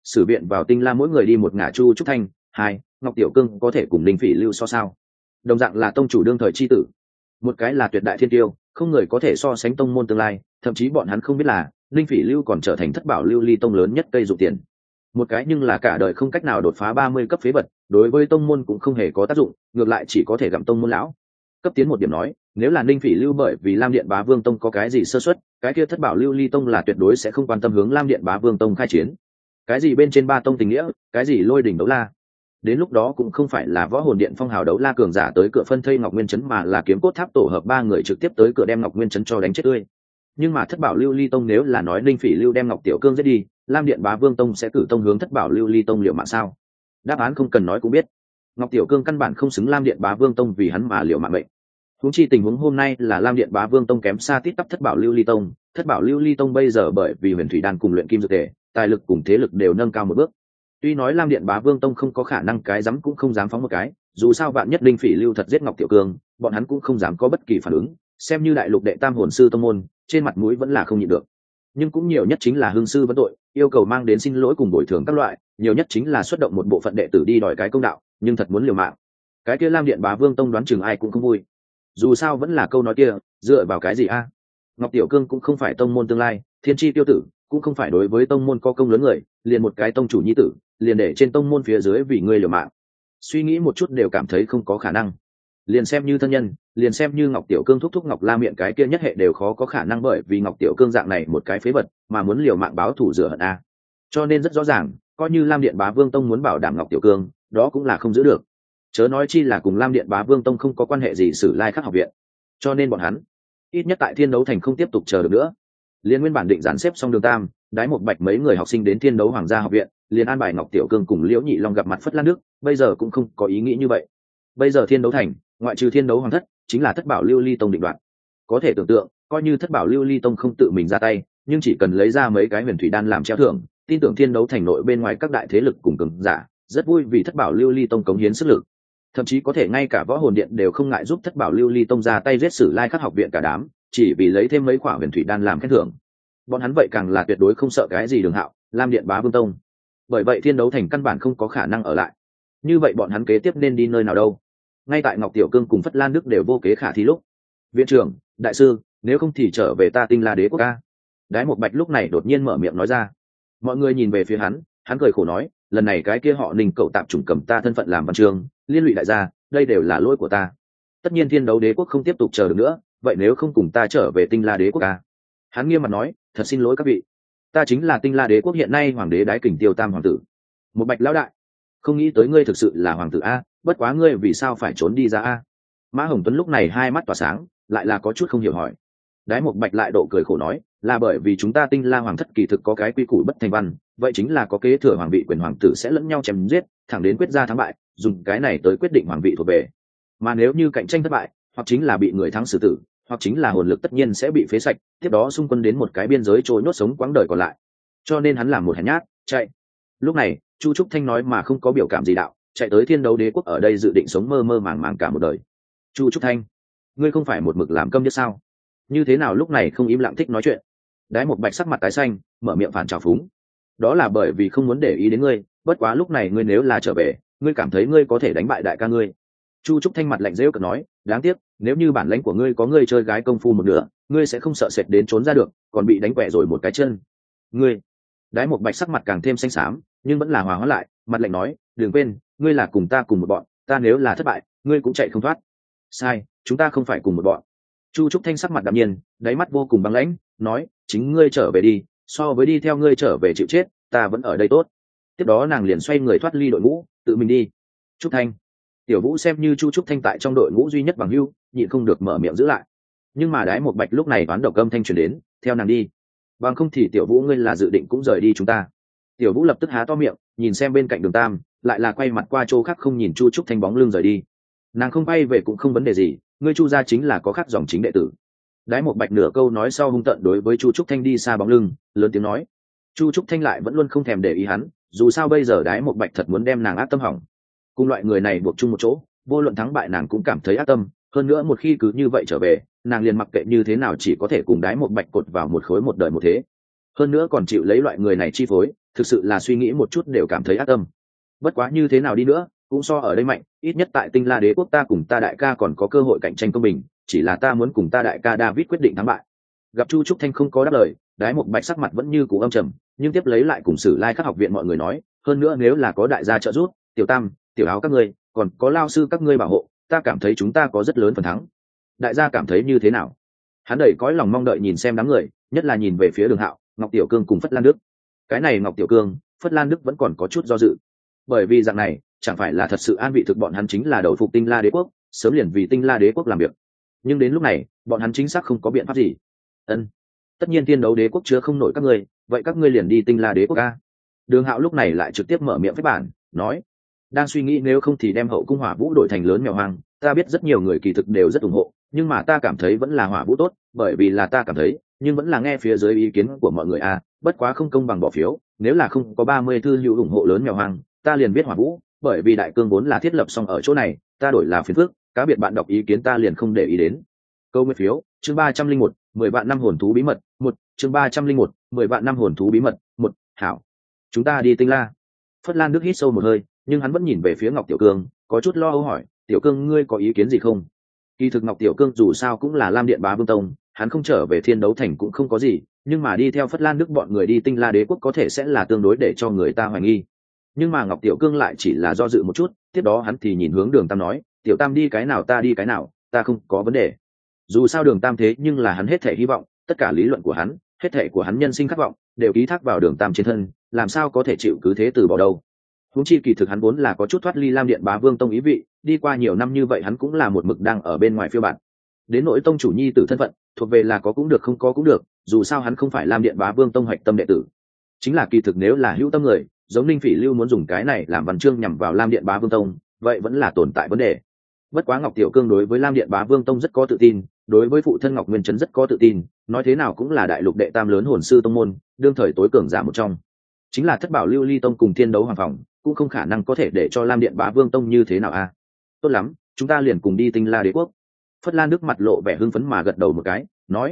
Sử viện vào tinh la mỗi người đi một ngả. Chu Trúc Thanh. 2. Ngọc Tiểu Cương có thể cùng Ninh Phỉ Lưu so sao? Đồng dạng là tông chủ đương thời chi tử, một cái là tuyệt đại thiên tiêu, không người có thể so sánh tông môn tương lai, thậm chí bọn hắn không biết là Ninh Phỉ Lưu còn trở thành thất bảo lưu ly tông lớn nhất cây dụng tiền. Một cái nhưng là cả đời không cách nào đột phá 30 cấp phế vật, đối với tông môn cũng không hề có tác dụng, ngược lại chỉ có thể gặm tông môn lão. Cấp tiến một điểm nói, nếu là Ninh Phỉ Lưu bởi vì Lam Điện Bá Vương tông có cái gì sơ suất, cái kia thất bảo lưu ly tông là tuyệt đối sẽ không quan tâm hướng Lam Điện Bá Vương tông khai chiến. Cái gì bên trên ba tông tình nghĩa, cái gì lôi đỉnh đấu la, đến lúc đó cũng không phải là võ hồn điện phong hào đấu la cường giả tới cửa phân thây Ngọc Nguyên Chấn, mà là kiếm cốt tháp tổ hợp ba người trực tiếp tới cửa đem Ngọc Nguyên Chấn cho đánh chết tươi. Nhưng mà thất bảo lưu ly tông nếu là nói Ninh Phỉ Lưu đem Ngọc Tiểu Cương giết đi, Lam Điện Bá Vương tông sẽ cử tông hướng thất bảo lưu ly tông liệu mạng sao? Đáp án không cần nói cũng biết, Ngọc Tiểu Cương căn bản không xứng Lam Điện Bá Vương tông vì hắn mà liệu mạng mệnh. Huống chi tình huống hôm nay là Lam Điện Bá Vương tông kém xa tít tắp thất bảo lưu ly tông, thất bảo lưu ly tông bây giờ bởi vì huyền thủy đan cùng luyện kim dược thể, tài lực cùng thế lực đều nâng cao một bước. Tuy nói Lam Điện Bá Vương tông không có khả năng cái dám cũng không dám phóng một cái, dù sao vạn nhất Ninh Phỉ Lưu thật giết Ngọc Tiểu Cương, bọn hắn cũng không dám có bất kỳ phản ứng, xem như đại lục đệ tam hồn sư tông môn, trên mặt mũi vẫn là không nhịn được. Nhưng cũng nhiều nhất chính là hương sư vấn tội, yêu cầu mang đến xin lỗi cùng bồi thường các loại, nhiều nhất chính là xuất động một bộ phận đệ tử đi đòi cái công đạo, nhưng thật muốn liều mạng, cái kia Lam Điện Bá Vương tông đoán chừng ai cũng không vui. Dù sao vẫn là câu nói kia, dựa vào cái gì a? Ngọc Tiểu Cương cũng không phải tông môn tương lai, thiên chi tiêu tử, cũng không phải đối với tông môn có công lớn người, liền một cái tông chủ nhi tử, liền để trên tông môn phía dưới vì ngươi liều mạng. Suy nghĩ một chút đều cảm thấy không có khả năng. Liền xem như thân nhân, liền xem như Ngọc Tiểu Cương thúc thúc Ngọc La Miện cái kia nhất hệ đều khó có khả năng, bởi vì Ngọc Tiểu Cương dạng này một cái phế vật mà muốn liều mạng báo thù rửa hận a. Cho nên rất rõ ràng, coi như Lam Điện Bá Vương tông muốn bảo đảm Ngọc Tiểu Cương, đó cũng là không giữ được. Chớ nói chi là cùng Lam Điện Bá Vương tông không có quan hệ gì Sử Lai Khắc học viện. Cho nên bọn hắn ít nhất tại Thiên Đấu Thành không tiếp tục chờ được nữa. Liên nguyên bản định dàn xếp xong Đường Tam, Đái Một Bạch mấy người học sinh đến Thiên Đấu Hoàng gia học viện, liền an bài Ngọc Tiểu Cương cùng Liễu Nhị Long gặp mặt Phất Lan Nước, bây giờ cũng không có ý nghĩ như vậy. Bây giờ Thiên Đấu Thành, ngoại trừ Thiên Đấu Hoàng thất, chính là Thất Bảo Lưu Ly tông định đoạt. Có thể tưởng tượng, coi như Thất Bảo Lưu Ly tông không tự mình ra tay, nhưng chỉ cần lấy ra mấy cái huyền thủy đan làm treo thưởng, tin tưởng Thiên Đấu Thành nội bên ngoài các đại thế lực cùng cường giả, rất vui vì Thất Bảo Lưu Ly tông cống hiến sức lực. Thậm chí có thể ngay cả võ hồn điện đều không ngại giúp Thất Bảo Lưu Ly tông ra tay giết Sử Lai Khắc học viện cả đám, chỉ vì lấy thêm mấy quả huyền thủy đan làm khen thưởng. Bọn hắn vậy càng là tuyệt đối không sợ cái gì Đường Hạo, Lam Điện Bá Vương tông. Bởi vậy Thiên Đấu Thành căn bản không có khả năng ở lại. Như vậy bọn hắn kế tiếp nên đi nơi nào đâu? Ngay tại Ngọc Tiểu Cương cùng Phất Lan Đức đều vô kế khả thi lúc, viện trưởng, đại sư, nếu không thì trở về ta Tinh La Đế quốc a. Đái Một Bạch lúc này đột nhiên mở miệng nói ra. Mọi người nhìn về phía hắn cười khổ nói, lần này cái kia họ Ninh cậu tạm chủng cầm ta thân phận làm văn chương, liên lụy đại gia, đây đều là lỗi của ta. Tất nhiên Thiên Đấu Đế quốc không tiếp tục chờ được nữa, vậy nếu không cùng ta trở về Tinh La Đế quốc a? Hắn nghiêm mặt nói, thật xin lỗi các vị, ta chính là Tinh La Đế quốc hiện nay hoàng đế Đái Kình Tiêu Tam hoàng tử. Một Bạch lão đại, không nghĩ tới ngươi thực sự là hoàng tử a, bất quá ngươi vì sao phải trốn đi ra a? Mã Hồng Tuấn lúc này hai mắt tỏa sáng, lại là có chút không hiểu hỏi. Đái Một Bạch lại độ cười khổ nói, là bởi vì chúng ta Tinh La hoàng thất kỳ thực có cái quy củ bất thành văn, vậy chính là có kế thừa hoàng vị quyền hoàng tử sẽ lẫn nhau chém giết, thẳng đến quyết ra thắng bại, dùng cái này tới quyết định hoàng vị thuộc về. Mà nếu như cạnh tranh thất bại, hoặc chính là bị người thắng xử tử, hoặc chính là hồn lực tất nhiên sẽ bị phế sạch, tiếp đó xung quân đến một cái biên giới trôi nhốt sống quãng đời còn lại. Cho nên hắn làm một hèn nhát, chạy. Lúc này, Chu Trúc Thanh nói mà không có biểu cảm gì đạo, chạy tới Thiên Đấu Đế quốc ở đây dự định sống mơ mơ màng màng cả một đời. Chu Trúc Thanh, ngươi không phải một mực làm câm điếc sao? Như thế nào lúc này không im lặng thích nói chuyện? Đái Một Bạch sắc mặt tái xanh, mở miệng phản trào phúng. Đó là bởi vì không muốn để ý đến ngươi, bất quá lúc này ngươi nếu là trở về, ngươi cảm thấy ngươi có thể đánh bại đại ca ngươi. Chu Trúc Thanh mặt lạnh rêu cợt nói, đáng tiếc, nếu như bản lãnh của ngươi có ngươi chơi gái công phu một nửa, ngươi sẽ không sợ sệt đến trốn ra được, còn bị đánh quẹ rồi một cái chân. Ngươi. Đái Một Bạch sắc mặt càng thêm xanh xám, nhưng vẫn là hòa hóa lại, mặt lạnh nói, đừng quên, ngươi là cùng ta cùng một bọn, ta nếu là thất bại, ngươi cũng chạy không thoát. Sai, chúng ta không phải cùng một bọn. Chu Trúc Thanh sắc mặt đạm nhiên, đáy mắt vô cùng băng lãnh, nói, chính ngươi trở về đi, so với đi theo ngươi trở về chịu chết, ta vẫn ở đây tốt. Tiếp đó nàng liền xoay người thoát ly đội ngũ, tự mình đi. Trúc Thanh. Tiểu Vũ xem như Chu Trúc Thanh tại trong đội ngũ duy nhất bằng hữu, nhịn không được mở miệng giữ lại. Nhưng mà Đái Một Bạch lúc này toán độc âm thanh truyền đến, theo nàng đi. Bằng không thì Tiểu Vũ ngươi là dự định cũng rời đi chúng ta. Tiểu Vũ lập tức há to miệng, nhìn xem bên cạnh Đường Tam, lại là quay mặt qua chỗ khác không nhìn Chu Trúc Thanh bóng lưng rời đi. Nàng không bay về cũng không vấn đề gì, ngươi Chu gia chính là có khác dòng chính đệ tử. Đái Một Bạch nửa câu nói sau hung tợn đối với Chu Trúc Thanh đi xa bóng lưng, lớn tiếng nói. Chu Trúc Thanh lại vẫn luôn không thèm để ý hắn, dù sao bây giờ Đái Một Bạch thật muốn đem nàng ác tâm hỏng. Cùng loại người này buộc chung một chỗ, vô luận thắng bại nàng cũng cảm thấy ác tâm, hơn nữa một khi cứ như vậy trở về, nàng liền mặc kệ như thế nào chỉ có thể cùng Đái Một Bạch cột vào một khối một đời một thế. Hơn nữa còn chịu lấy loại người này chi phối, thực sự là suy nghĩ một chút đều cảm thấy ác tâm. Bất quá như thế nào đi nữa cũng so ở đây mạnh, ít nhất tại Tinh La Đế quốc ta cùng ta đại ca còn có cơ hội cạnh tranh công bình, chỉ là ta muốn cùng ta đại ca David quyết định thắng bại. Gặp Chu Trúc Thanh không có đáp lời, Đái Mộc Bạch sắc mặt vẫn như cũ âm trầm, nhưng tiếp lấy lại cùng Sử Lai Khắc học viện mọi người nói, hơn nữa nếu là có đại gia trợ giúp, Tiểu Tam, Tiểu Áo các ngươi, còn có lao sư các ngươi bảo hộ, ta cảm thấy chúng ta có rất lớn phần thắng. Đại gia cảm thấy như thế nào? Hắn đầy cõi lòng mong đợi nhìn xem đám người, nhất là nhìn về phía Đường Hạo, Ngọc Tiểu Cương cùng Phất Lan Đức. Cái này Ngọc Tiểu Cương, Phất Lan Đức vẫn còn có chút do dự, bởi vì dạng này chẳng phải là thật sự an vị thực bọn hắn chính là đầu phục Tinh La Đế quốc, sớm liền vì Tinh La Đế quốc làm việc. Nhưng đến lúc này bọn hắn chính xác không có biện pháp gì. Tất nhiên Thiên Đấu Đế quốc chứa không nổi các ngươi, vậy các ngươi liền đi Tinh La Đế quốc a. Đường Hạo lúc này lại trực tiếp mở miệng phép bản nói, đang suy nghĩ nếu không thì đem Hậu Cung Hỏa Vũ đổi thành lớn mèo hoang. Ta biết rất nhiều người kỳ thực đều rất ủng hộ, nhưng mà ta cảm thấy vẫn là Hỏa Vũ tốt, bởi vì là ta cảm thấy, nhưng vẫn là nghe phía dưới ý kiến của mọi người a. Bất quá không công bằng bỏ phiếu, nếu là không có 30 thư hữu ủng hộ lớn mèo hoang, ta liền biết Hỏa Vũ, bởi vì đại cương vốn là thiết lập xong ở chỗ này, ta đổi là phiền phức, cá biệt bạn đọc ý kiến ta liền không để ý đến. Câu nguyên phiếu, chương 301, 10 vạn năm hồn thú bí mật, 1, chương 301, 10 vạn năm hồn thú bí mật, 1, hảo. Chúng ta đi Tinh La. Phất Lan Đức hít sâu một hơi, nhưng hắn vẫn nhìn về phía Ngọc Tiểu Cương, có chút lo âu hỏi, Tiểu Cương ngươi có ý kiến gì không? Kỳ thực Ngọc Tiểu Cương dù sao cũng là Lam Điện Bá Vương Tông, hắn không trở về Thiên Đấu Thành cũng không có gì, nhưng mà đi theo Phất Lan Đức bọn người đi Tinh La Đế quốc có thể sẽ là tương đối để cho người ta hoài nghi. Nhưng mà Ngọc Tiểu Cương lại chỉ là do dự một chút, tiếp đó hắn thì nhìn hướng Đường Tam nói, Tiểu Tam đi cái nào ta đi cái nào, ta không có vấn đề. Dù sao Đường Tam thế nhưng là hắn hết thể hy vọng, tất cả lý luận của hắn, hết thể của hắn nhân sinh khát vọng đều ký thác vào Đường Tam trên thân, làm sao có thể chịu cứ thế từ bỏ đâu. Huống chi kỳ thực hắn vốn là có chút thoát ly Lam Điện Bá Vương Tông ý vị, đi qua nhiều năm như vậy hắn cũng là một mực đang ở bên ngoài phiêu bạt. Đến nỗi tông chủ nhi tử thân phận, thuộc về là có cũng được không có cũng được, dù sao hắn không phải Lam Điện Bá Vương Tông hoạch tâm đệ tử. Chính là kỳ thực nếu là hữu tâm người, giống Ninh Phỉ Lưu muốn dùng cái này làm văn chương nhằm vào Lam Điện Bá Vương Tông, vậy vẫn là tồn tại vấn đề. Bất quá Ngọc Tiểu Cương đối với Lam Điện Bá Vương Tông rất có tự tin, đối với phụ thân Ngọc Nguyên Trấn rất có tự tin, nói thế nào cũng là đại lục đệ tam lớn hồn sư tông môn, đương thời tối cường giả một trong. Chính là Thất Bảo Lưu Ly Tông cùng Thiên Đấu Hoàng Phòng, cũng không khả năng có thể để cho Lam Điện Bá Vương Tông như thế nào a. Tốt lắm, chúng ta liền cùng đi Tinh La Đế quốc. Phất Lan Đức mặt lộ vẻ hưng phấn mà gật đầu một cái, nói,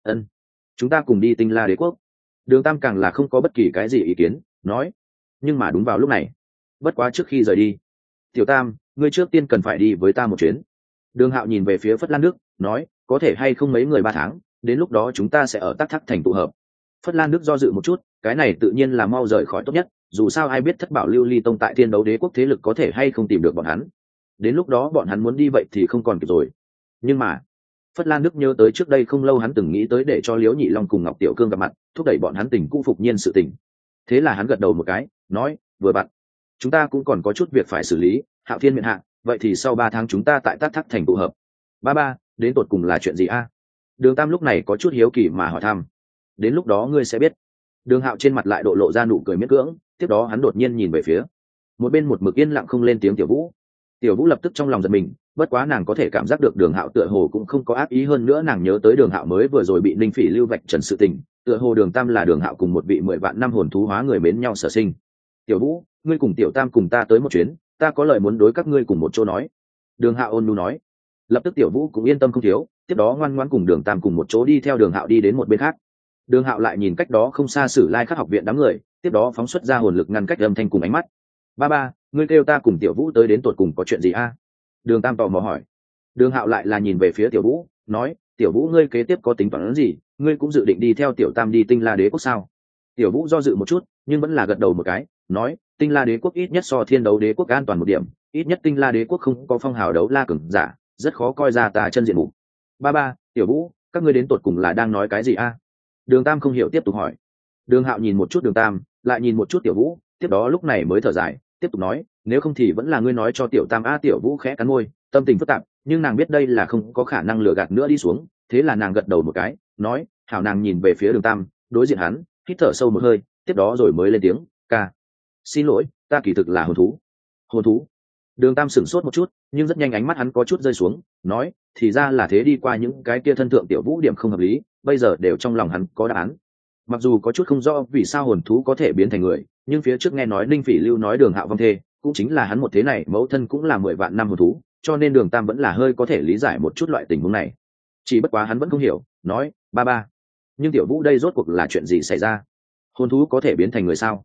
chúng ta cùng đi Tinh La Đế quốc. Đường Tam càng là không có bất kỳ cái gì ý kiến, nói, nhưng mà đúng vào lúc này, bất quá trước khi rời đi, Tiểu Tam, ngươi trước tiên cần phải đi với ta một chuyến. Đường Hạo nhìn về phía Phất Lan Đức, nói, có thể hay không mấy người 3 tháng, đến lúc đó chúng ta sẽ ở Tắc Thác thành tụ hợp. Phất Lan Đức do dự một chút, cái này tự nhiên là mau rời khỏi tốt nhất, dù sao ai biết Thất Bảo Lưu Ly Tông tại Thiên Đấu Đế quốc thế lực có thể hay không tìm được bọn hắn. Đến lúc đó bọn hắn muốn đi vậy thì không còn kịp rồi. Nhưng mà Phất Lan Đức nhớ tới trước đây không lâu hắn từng nghĩ tới để cho Liễu Nhị Long cùng Ngọc Tiểu Cương gặp mặt, thúc đẩy bọn hắn tình cũ phục nhiên sự tình. Thế là hắn gật đầu một cái, nói, vừa vặn, chúng ta cũng còn có chút việc phải xử lý, Hạo Thiên miện hạ, vậy thì sau 3 tháng chúng ta tại Tắc Thác thành tụ hợp. Ba, đến tột cùng là chuyện gì a? Đường Tam lúc này có chút hiếu kỳ mà hỏi thăm. Đến lúc đó ngươi sẽ biết. Đường Hạo trên mặt lại độ lộ ra nụ cười miễn cưỡng, tiếp đó hắn đột nhiên nhìn về phía một bên một mực yên lặng không lên tiếng Tiểu Vũ. Tiểu Vũ lập tức trong lòng giật mình, bất quá nàng có thể cảm giác được Đường Hạo tựa hồ cũng không có ác ý, hơn nữa nàng nhớ tới Đường Hạo mới vừa rồi bị Ninh Phỉ Lưu vạch trần sự tình, tựa hồ Đường Tam là Đường Hạo cùng một vị 10 vạn năm hồn thú hóa người mến nhau sở sinh. Tiểu Vũ, ngươi cùng Tiểu Tam cùng ta tới một chuyến, ta có lời muốn đối các ngươi cùng một chỗ nói. Đường Hạo ôn nhu nói. Lập tức Tiểu Vũ cũng yên tâm không thiếu, tiếp đó ngoan ngoãn cùng Đường Tam cùng một chỗ đi theo Đường Hạo đi đến một bên khác. Đường Hạo lại nhìn cách đó không xa Sử Lai Khắc học viện đám người, tiếp đó phóng xuất ra hồn lực ngăn cách âm thanh cùng ánh mắt. Ba, ngươi kêu ta cùng Tiểu Vũ tới đến tột cùng có chuyện gì a? Đường Tam tò mò hỏi. Đường Hạo lại là nhìn về phía Tiểu Vũ, nói, Tiểu Vũ ngươi kế tiếp có tính toán gì, ngươi cũng dự định đi theo Tiểu Tam đi Tinh La Đế quốc sao? Tiểu Vũ do dự một chút, nhưng vẫn là gật đầu một cái, nói, Tinh La Đế quốc ít nhất so Thiên Đấu Đế quốc an toàn một điểm, ít nhất Tinh La Đế quốc không có phong hào đấu la cường giả, rất khó coi ra ta chân diện mục. Ba, Tiểu Vũ, các ngươi đến tột cùng là đang nói cái gì a? Đường Tam không hiểu tiếp tục hỏi. Đường Hạo nhìn một chút Đường Tam, lại nhìn một chút Tiểu Vũ, tiếp đó lúc này mới thở dài, tiếp tục nói, nếu không thì vẫn là ngươi nói cho Tiểu Tam a. Tiểu Vũ khẽ cắn môi, tâm tình phức tạp, nhưng nàng biết đây là không có khả năng lừa gạt nữa đi xuống, thế là nàng gật đầu một cái, nói, hảo. Nàng nhìn về phía Đường Tam, đối diện hắn, hít thở sâu một hơi, tiếp đó rồi mới lên tiếng, ca, xin lỗi, ta kỳ thực là hồn thú. Hồn thú? Đường Tam sửng sốt một chút, nhưng rất nhanh ánh mắt hắn có chút rơi xuống, nói, thì ra là thế. Đi qua những cái kia thân thượng Tiểu Vũ điểm không hợp lý, bây giờ đều trong lòng hắn có đáp án. Mặc dù có chút không rõ vì sao hồn thú có thể biến thành người, nhưng phía trước nghe nói Ninh Phỉ Lưu nói Đường Hạo vong thê cũng chính là hắn một thế này mẫu thân cũng là 10 vạn năm hồn thú, cho nên Đường Tam vẫn là hơi có thể lý giải một chút loại tình huống này. Chỉ bất quá hắn vẫn không hiểu, nói, ba, nhưng Tiểu Vũ đây rốt cuộc là chuyện gì xảy ra? Hồn thú có thể biến thành người sao?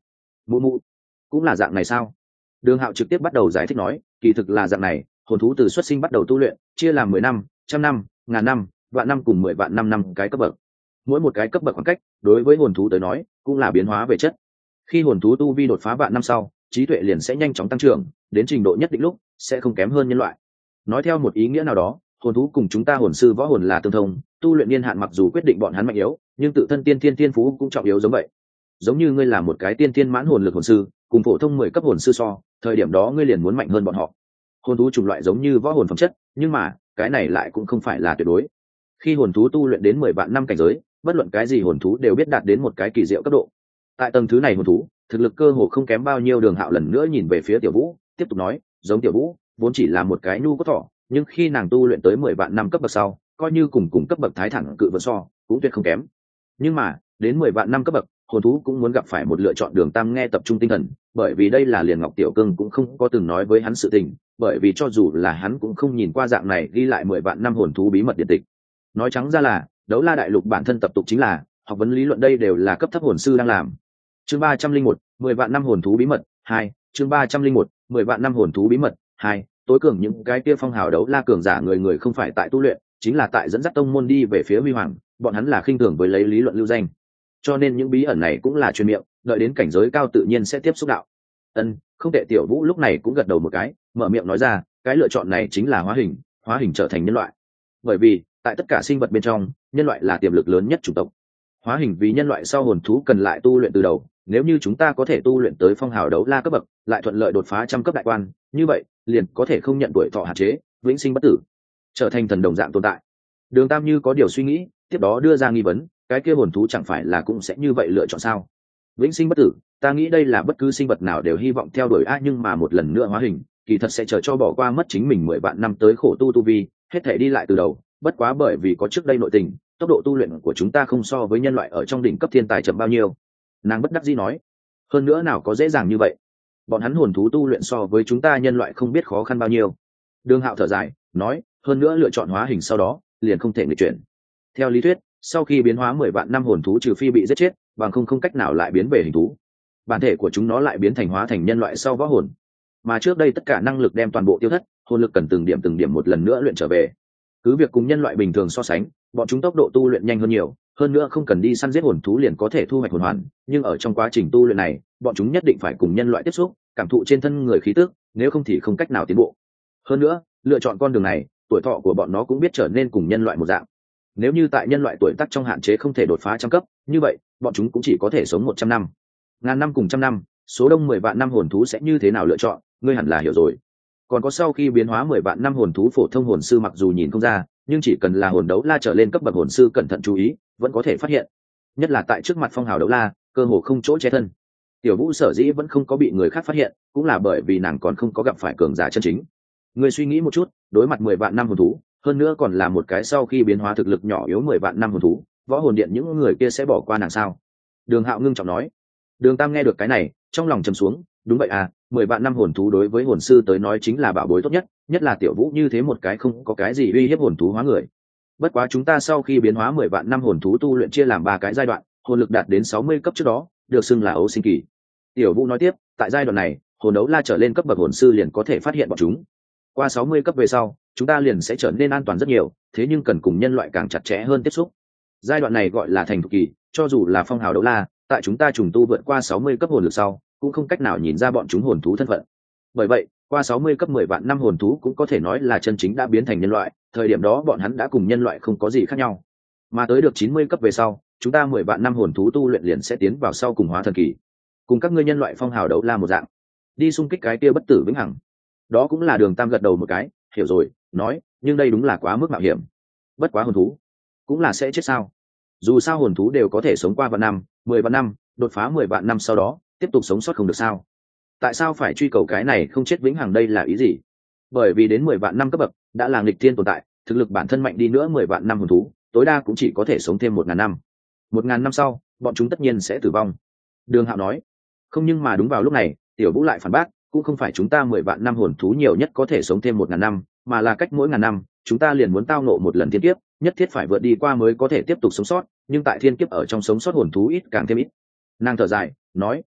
mụ mụ, cũng là dạng này sao? Đường Hạo trực tiếp bắt đầu giải thích nói, kỳ thực là dạng này, hồn thú từ xuất sinh bắt đầu tu luyện, chia làm 10 năm, trăm năm, ngàn năm, vạn năm cùng 10 vạn năm cái cấp bậc. Mỗi một cái cấp bậc khoảng cách, đối với hồn thú tới nói, cũng là biến hóa về chất. Khi hồn thú tu vi đột phá vạn năm sau, trí tuệ liền sẽ nhanh chóng tăng trưởng, đến trình độ nhất định lúc sẽ không kém hơn nhân loại. Nói theo một ý nghĩa nào đó, hồn thú cùng chúng ta hồn sư võ hồn là tương thông, tu luyện niên hạn mặc dù quyết định bọn hắn mạnh yếu, nhưng tự thân tiên thiên thiên phú cũng trọng yếu giống vậy. Giống như ngươi là một cái tiên thiên mãn hồn lực hồn sư, cùng phổ thông 10 cấp hồn sư so, thời điểm đó ngươi liền muốn mạnh hơn bọn họ. Hồn thú chủng loại giống như võ hồn phẩm chất, nhưng mà cái này lại cũng không phải là tuyệt đối. Khi hồn thú tu luyện đến 10 vạn năm cảnh giới, bất luận cái gì hồn thú đều biết đạt đến một cái kỳ diệu cấp độ. Tại tầng thứ này hồn thú, thực lực cơ hồ không kém bao nhiêu. Đường Hạo lần nữa nhìn về phía Tiểu Vũ, tiếp tục nói, giống Tiểu Vũ, vốn chỉ là một cái nhu cốt thỏ, nhưng khi nàng tu luyện tới 10 vạn năm cấp bậc sau, coi như cùng cấp bậc thái thẳng cự vượt so, cũng tuyệt không kém. Nhưng mà, đến 10 vạn năm cấp bậc, hồn thú cũng muốn gặp phải một lựa chọn. Đường Tam nghe tập trung tinh thần, bởi vì đây là liền Ngọc Tiểu Cương cũng không có từng nói với hắn sự tình, bởi vì cho dù là hắn cũng không nhìn qua dạng này ghi lại 10 vạn năm hồn thú bí mật điện tịch. Nói trắng ra là, Đấu La đại lục bản thân tập tục chính là học vấn lý luận, đây đều là cấp thấp hồn sư đang làm. Chương 301, 10 vạn năm hồn thú bí mật 2, chương 301, 10 vạn năm hồn thú bí mật 2, tối cường những cái kia phong hào đấu la cường giả người không phải tại tu luyện, chính là tại dẫn dắt tông môn đi về phía huy hoàng, bọn hắn là khinh thường với lấy lý luận lưu danh. Cho nên những bí ẩn này cũng là truyền miệng, đợi đến cảnh giới cao tự nhiên sẽ tiếp xúc đạo. Không tệ. Tiểu Vũ lúc này cũng gật đầu một cái, mở miệng nói ra, cái lựa chọn này chính là hóa hình trở thành nhân loại. Bởi vì, tại tất cả sinh vật bên trong, nhân loại là tiềm lực lớn nhất chủng tộc. Hóa hình vì nhân loại sau hồn thú cần lại tu luyện từ đầu, nếu như chúng ta có thể tu luyện tới phong hào đấu la cấp bậc, lại thuận lợi đột phá trăm cấp đại quan, như vậy, liền có thể không nhận tuổi thọ hạn chế, vĩnh sinh bất tử, trở thành thần đồng dạng tồn tại. Đường Tam như có điều suy nghĩ, tiếp đó đưa ra nghi vấn, cái kia hồn thú chẳng phải là cũng sẽ như vậy lựa chọn sao? Vĩnh sinh bất tử, ta nghĩ đây là bất cứ sinh vật nào đều hy vọng theo đuổi nhưng mà một lần nữa hóa hình, kỳ thật sẽ chờ cho bỏ qua mất chính mình 10 vạn năm tới khổ tu vi, hết thể đi lại từ đầu. Bất quá bởi vì có trước đây nội tình, tốc độ tu luyện của chúng ta không so với nhân loại ở trong đỉnh cấp thiên tài chậm bao nhiêu. Nàng bất đắc dĩ nói, hơn nữa nào có dễ dàng như vậy, bọn hắn hồn thú tu luyện so với chúng ta nhân loại không biết khó khăn bao nhiêu. Đường Hạo thở dài nói, hơn nữa lựa chọn hóa hình sau đó liền không thể nghịch chuyển. Theo lý thuyết, sau khi biến hóa 10 vạn năm hồn thú trừ phi bị giết chết, bằng không cách nào lại biến về hình thú, bản thể của chúng nó lại biến thành hóa thành nhân loại sau võ hồn, mà trước đây tất cả năng lực đem toàn bộ tiêu thất, hồn lực cần từng điểm một lần nữa luyện trở về. Cứ việc cùng nhân loại bình thường so sánh, bọn chúng tốc độ tu luyện nhanh hơn nhiều, hơn nữa không cần đi săn giết hồn thú liền có thể thu hoạch hồn hoàn, nhưng ở trong quá trình tu luyện này, bọn chúng nhất định phải cùng nhân loại tiếp xúc, cảm thụ trên thân người khí tức, nếu không thì không cách nào tiến bộ. Hơn nữa, lựa chọn con đường này, tuổi thọ của bọn nó cũng biết trở nên cùng nhân loại một dạng. Nếu như tại nhân loại tuổi tác trong hạn chế không thể đột phá trăm cấp, như vậy, bọn chúng cũng chỉ có thể sống 100 năm. Ngàn năm cùng trăm năm, số đông 10 vạn năm hồn thú sẽ như thế nào lựa chọn, ngươi hẳn là hiểu rồi. Còn có sau khi biến hóa 10 vạn năm hồn thú phổ thông hồn sư mặc dù nhìn không ra, nhưng chỉ cần là hồn đấu la trở lên cấp bậc hồn sư cẩn thận chú ý, vẫn có thể phát hiện. Nhất là tại trước mặt phong hào đấu la, cơ hồ không chỗ che thân. Tiểu Vũ sở dĩ vẫn không có bị người khác phát hiện, cũng là bởi vì nàng còn không có gặp phải cường giả chân chính. Ngươi suy nghĩ một chút, đối mặt 10 vạn năm hồn thú, hơn nữa còn là một cái sau khi biến hóa thực lực nhỏ yếu 10 vạn năm hồn thú, võ hồn điện những người kia sẽ bỏ qua nàng sao? Đường Hạo ngưng trọng nói. Đường Tam nghe được cái này, trong lòng trầm xuống, đúng vậy 10 vạn năm hồn thú đối với hồn sư tới nói chính là bảo bối tốt nhất, nhất là Tiểu Vũ như thế một cái không có cái gì uy hiếp hồn thú hóa người. Bất quá chúng ta sau khi biến hóa 10 vạn năm hồn thú tu luyện chia làm 3 cái giai đoạn, hồn lực đạt đến 60 cấp trước đó, được xưng là ấu sinh kỳ. Tiểu Vũ nói tiếp, tại giai đoạn này, hồn đấu la trở lên cấp bậc hồn sư liền có thể phát hiện bọn chúng. Qua 60 cấp về sau, chúng ta liền sẽ trở nên an toàn rất nhiều, thế nhưng cần cùng nhân loại càng chặt chẽ hơn tiếp xúc. Giai đoạn này gọi là thành thục kỳ, cho dù là phong hào đấu la, tại chúng ta trùng tu vượt qua 60 cấp hồn lực sau, cũng không cách nào nhìn ra bọn chúng hồn thú thân phận. Bởi vậy, qua 60 cấp 10 vạn năm hồn thú cũng có thể nói là chân chính đã biến thành nhân loại, thời điểm đó bọn hắn đã cùng nhân loại không có gì khác nhau. Mà tới được 90 cấp về sau, chúng ta 10 vạn năm hồn thú tu luyện liền sẽ tiến vào sau cùng hóa thần kỳ. Cùng các ngươi nhân loại phong hào đấu la một dạng, đi xung kích cái kia bất tử vĩnh hằng. Đó cũng là Đường Tam gật đầu một cái, hiểu rồi, nói, nhưng đây đúng là quá mức mạo hiểm. Bất quá hồn thú cũng là sẽ chết sao? Dù sao hồn thú đều có thể sống qua vạn năm, 10 vạn năm, đột phá 10 vạn năm sau đó, tiếp tục sống sót không được sao? Tại sao phải truy cầu cái này không chết vĩnh hằng, đây là ý gì? Bởi vì đến 10 vạn năm cấp bậc, đã là nghịch thiên tồn tại, thực lực bản thân mạnh đi nữa 10 vạn năm hồn thú, tối đa cũng chỉ có thể sống thêm 1000 năm. 1000 năm sau, bọn chúng tất nhiên sẽ tử vong. Đường Hạo nói. Không, nhưng mà đúng vào lúc này, Tiểu Vũ lại phản bác, cũng không phải chúng ta 10 vạn năm hồn thú nhiều nhất có thể sống thêm 1000 năm, mà là cách mỗi 1000 năm, chúng ta liền muốn tao ngộ một lần thiên kiếp, nhất thiết phải vượt đi qua mới có thể tiếp tục sống sót, nhưng tại thiên kiếp ở trong sống sót hồn thú ít càng thêm ít. Nàng thở dài, nói,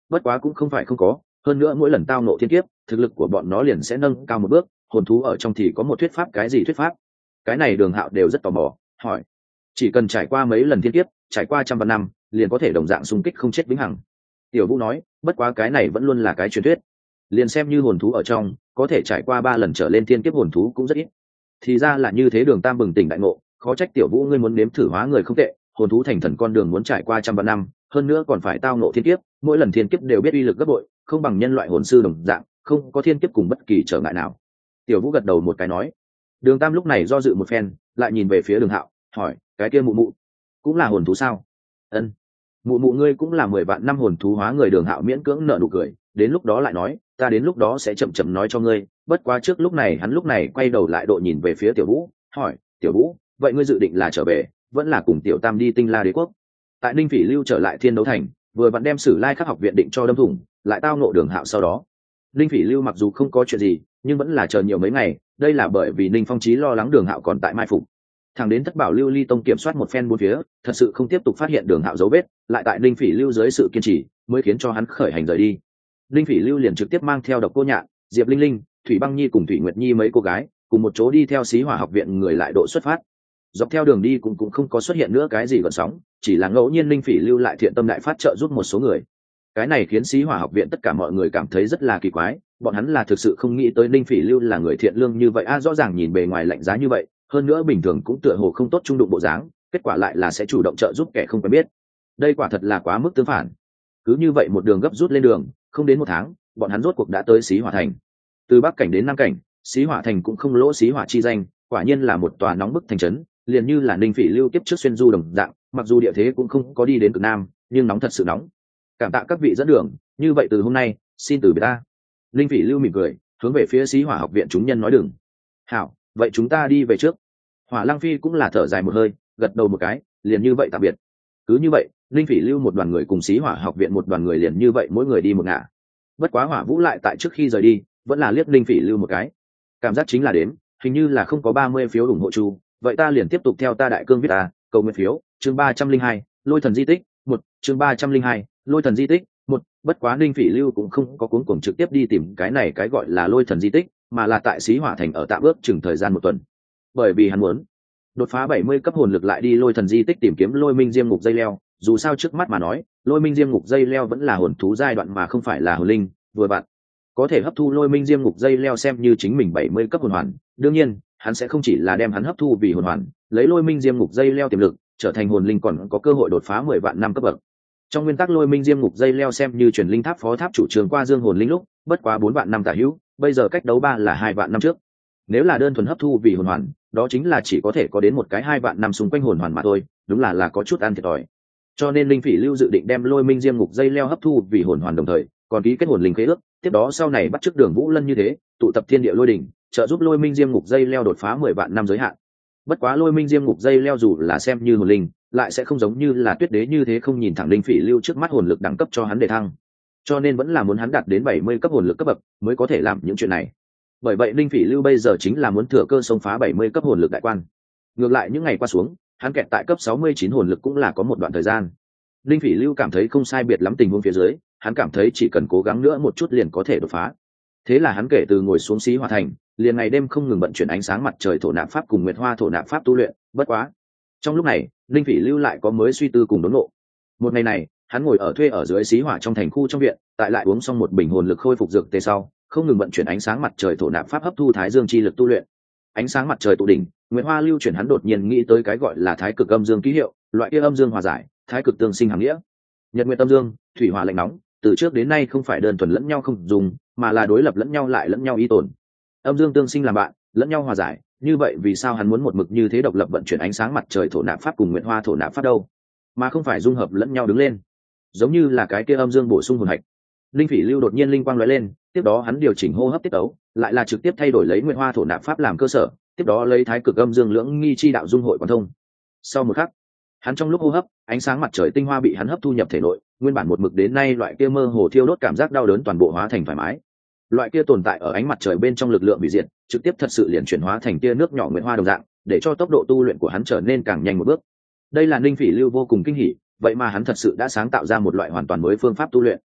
bất quá cũng không phải không có, hơn nữa mỗi lần tao nộ thiên kiếp thực lực của bọn nó liền sẽ nâng cao một bước. Hồn thú ở trong thì có một thuyết pháp, cái gì thuyết pháp? Cái này Đường Hạo đều rất tò mò hỏi. Chỉ cần trải qua mấy lần thiên kiếp, trải qua trăm vạn năm, liền có thể đồng dạng xung kích không chết vĩnh hằng. Tiểu Vũ nói, bất quá cái này vẫn luôn là cái truyền thuyết, liền xem như hồn thú ở trong có thể trải qua 3 lần trở lên thiên kiếp hồn thú cũng rất ít. Thì ra là như thế. Đường Tam bừng tỉnh đại ngộ, khó trách Tiểu Vũ ngươi muốn nếm thử hóa người không tệ, hồn thú thành thần con đường muốn trải qua trăm vạn năm, hơn nữa còn phải tao ngộ thiên kiếp, mỗi lần thiên kiếp đều biết uy lực gấp bội, không bằng nhân loại hồn sư đồng dạng, không có thiên kiếp cùng bất kỳ trở ngại nào. Tiểu Vũ gật đầu một cái nói. Đường Tam lúc này do dự một phen, lại nhìn về phía Đường Hạo, hỏi, cái kia mụ mụ cũng là hồn thú sao? Ân, mụ mụ ngươi cũng là 10 vạn năm hồn thú hóa người. Đường Hạo miễn cưỡng nở nụ cười, đến lúc đó lại nói, ta đến lúc đó sẽ chậm chậm nói cho ngươi, bất quá trước lúc này hắn lúc này quay đầu lại độ nhìn về phía Tiểu Vũ, hỏi, Tiểu Vũ, vậy ngươi dự định là trở về, vẫn là cùng Tiểu Tam đi Tinh La Đế quốc? Tại Ninh Phỉ Lưu trở lại Thiên Đấu Thành, vừa vặn đem Sử Lai Khắc học viện định cho đâm thủng, lại tao ngộ Đường Hạo sau đó. Ninh Phỉ Lưu mặc dù không có chuyện gì, nhưng vẫn là chờ nhiều mấy ngày, đây là bởi vì Ninh Phong Chí lo lắng Đường Hạo còn tại mai phục. Thằng đến Thất Bảo Lưu Ly Tông kiểm soát một phen bốn phía, thật sự không tiếp tục phát hiện Đường Hạo dấu vết, lại tại Ninh Phỉ Lưu dưới sự kiên trì, mới khiến cho hắn khởi hành rời đi. Ninh Phỉ Lưu liền trực tiếp mang theo Độc Cô Nhạn, Diệp Linh Linh, Thủy Băng Nhi cùng Thủy Nguyệt Nhi mấy cô gái, cùng một chỗ đi theo Xí Hỏa học viện người lại độ xuất phát. Dọc theo đường đi cũng không có xuất hiện nữa cái gì gợn sóng, chỉ là ngẫu nhiên Ninh Phỉ Lưu lại thiện tâm đại phát trợ giúp một số người. Cái này khiến Xí Hỏa học viện tất cả mọi người cảm thấy rất là kỳ quái, bọn hắn là thực sự không nghĩ tới Ninh Phỉ Lưu là người thiện lương như vậy rõ ràng nhìn bề ngoài lạnh giá như vậy, hơn nữa bình thường cũng tựa hồ không tốt trung đụng bộ dáng, kết quả lại là sẽ chủ động trợ giúp kẻ không quen biết. Đây quả thật là quá mức tương phản. Cứ như vậy một đường gấp rút lên đường, không đến 1 tháng, bọn hắn rốt cuộc đã tới Xí Hỏa thành. Từ Bắc cảnh đến Nam cảnh, Xí Hỏa thành cũng không lỗ Xí Hỏa chi danh, quả nhiên là một tòa nóng bức thành trấn, liền như là Ninh Phỉ Lưu tiếp trước xuyên du đồng dạng, mặc dù địa thế cũng không có đi đến cực nam, nhưng nóng thật sự nóng. Cảm tạ các vị dẫn đường, như vậy từ hôm nay, xin từ biệt ta. Ninh Phỉ Lưu mỉm cười, hướng về phía Xí Hỏa học viện chúng nhân nói đừng. Hảo, vậy chúng ta đi về trước. Hỏa Lăng Phi cũng là thở dài một hơi, gật đầu một cái, liền như vậy tạm biệt. Cứ như vậy, Ninh Phỉ Lưu một đoàn người cùng Xí Hỏa học viện một đoàn người liền như vậy mỗi người đi một ngả. Bất quá Hỏa Vũ lại tại trước khi rời đi, vẫn là liếc Ninh Phỉ Lưu một cái. Cảm giác chính là đếm, hình như là không có 30 phiếu ủng hộ chu, vậy ta liền tiếp tục theo ta đại cương viết cầu nguyện phiếu, chương 302, Lôi Thần Di Tích, 1, chương 302, Lôi Thần Di Tích, 1, bất quá Ninh Phỉ Lưu cũng không có cuống cuồng trực tiếp đi tìm cái này cái gọi là Lôi Thần Di Tích, mà là tại Xí Hỏa thành ở tạm ước chừng thời gian 1 tuần. Bởi vì hắn muốn đột phá 70 cấp hồn lực lại đi Lôi Thần Di Tích tìm kiếm Lôi Minh Diêm Ngục dây leo, dù sao trước mắt mà nói, Lôi Minh Diêm Ngục dây leo vẫn là hồn thú giai đoạn mà không phải là hồn linh, vừa vặn có thể hấp thu Lôi Minh Diêm Ngục dây leo xem như chính mình 70 cấp hồn hoàn, đương nhiên, hắn sẽ không chỉ là đem hắn hấp thu vì hồn hoàn, lấy Lôi Minh Diêm Ngục dây leo tiềm lực, trở thành hồn linh còn có cơ hội đột phá 10 vạn năm cấp bậc. Trong nguyên tắc Lôi Minh Diêm Ngục dây leo xem như truyền linh tháp phó tháp chủ trường qua Dương hồn linh lúc, bất quá 4 vạn năm tả hữu, bây giờ cách đấu 3 là 2 vạn năm trước. Nếu là đơn thuần hấp thu vì hồn hoàn, đó chính là chỉ có thể có đến một cái 2 vạn năm xung quanh hồn hoàn mà thôi, đúng là có chút ăn thiệt thòi. Cho nên Linh Phỉ Lưu dự định đem Lôi Minh Diêm Ngục dây leo hấp thu vì hồn hoàn đồng thời, còn ký kết hồn linh khế ước, tiếp đó sau này bắt chước Đường Vũ Lân như thế, tụ tập thiên địa lôi đỉnh, trợ giúp Lôi Minh Diêm Ngục dây leo đột phá 10 vạn năm giới hạn. Bất quá Lôi Minh Diêm Ngục dây leo dù là xem như hồn linh, lại sẽ không giống như là Tuyết Đế như thế không nhìn thẳng Linh Phỉ Lưu trước mắt hồn lực đẳng cấp cho hắn để thăng. Cho nên vẫn là muốn hắn đạt đến 70 cấp hồn lực cấp bậc mới có thể làm những chuyện này. Bởi vậy Linh Phỉ Lưu bây giờ chính là muốn thừa cơ xông phá 70 cấp hồn lực đại quan. Ngược lại những ngày qua xuống, hắn kẹt tại cấp 69 hồn lực cũng là có một đoạn thời gian. Linh Phỉ Lưu cảm thấy không sai biệt lắm tình huống phía dưới, hắn cảm thấy chỉ cần cố gắng nữa một chút liền có thể đột phá. Thế là hắn kể từ ngồi xuống Xí Hỏa thành, liền ngày đêm không ngừng vận chuyển ánh sáng mặt trời thổ nạp pháp cùng nguyệt hoa thổ nạp pháp tu luyện, bất quá. Trong lúc này, Linh Phỉ Lưu lại có mới suy tư cùng đốn ngộ. Một ngày này, hắn ngồi ở thuê ở dưới Xí Hỏa trong thành khu trong viện, tại lại uống xong một bình hồn lực khôi phục dược tê sau, không ngừng vận chuyển ánh sáng mặt trời thổ nạp pháp hấp thu thái dương chi lực tu luyện. Ánh sáng mặt trời tụ đỉnh, nguyệt hoa lưu chuyển, hắn đột nhiên nghĩ tới cái gọi là thái cực âm dương ký hiệu, loại kia âm dương hòa giải, thái cực tương sinh hàm nghĩa. Nhật nguyệt âm dương, thủy hỏa lạnh nóng, từ trước đến nay không phải đơn thuần lẫn nhau không dùng, mà là đối lập lẫn nhau lại lẫn nhau y tồn. Âm dương tương sinh làm bạn, lẫn nhau hòa giải, như vậy vì sao hắn muốn một mực như thế độc lập vận chuyển ánh sáng mặt trời thổ nạp pháp cùng nguyệt hoa thổ nạp pháp đâu, mà không phải dung hợp lẫn nhau đứng lên, giống như là cái kia âm dương bổ sung hồn hạch. Linh Phỉ Lưu đột nhiên linh quang lóe lên, tiếp đó hắn điều chỉnh hô hấp tiết tấu, lại là trực tiếp thay đổi lấy nguyệt hoa thổ nạp pháp làm cơ sở, tiếp đó lấy thái cực âm dương lưỡng nghi chi đạo dung hội quan thông. Sau một khắc, hắn trong lúc hô hấp, ánh sáng mặt trời tinh hoa bị hắn hấp thu nhập thể nội, nguyên bản một mực đến nay loại kia mơ hồ thiêu đốt cảm giác đau đớn toàn bộ hóa thành thoải mái. Loại kia tồn tại ở ánh mặt trời bên trong lực lượng bị diệt, trực tiếp thật sự liền chuyển hóa thành tia nước nhỏ nguyệt hoa đồng dạng, để cho tốc độ tu luyện của hắn trở nên càng nhanh một bước. Đây là Linh Phỉ Lưu vô cùng kinh hỉ, vậy mà hắn thật sự đã sáng tạo ra một loại hoàn toàn mới phương pháp tu luyện.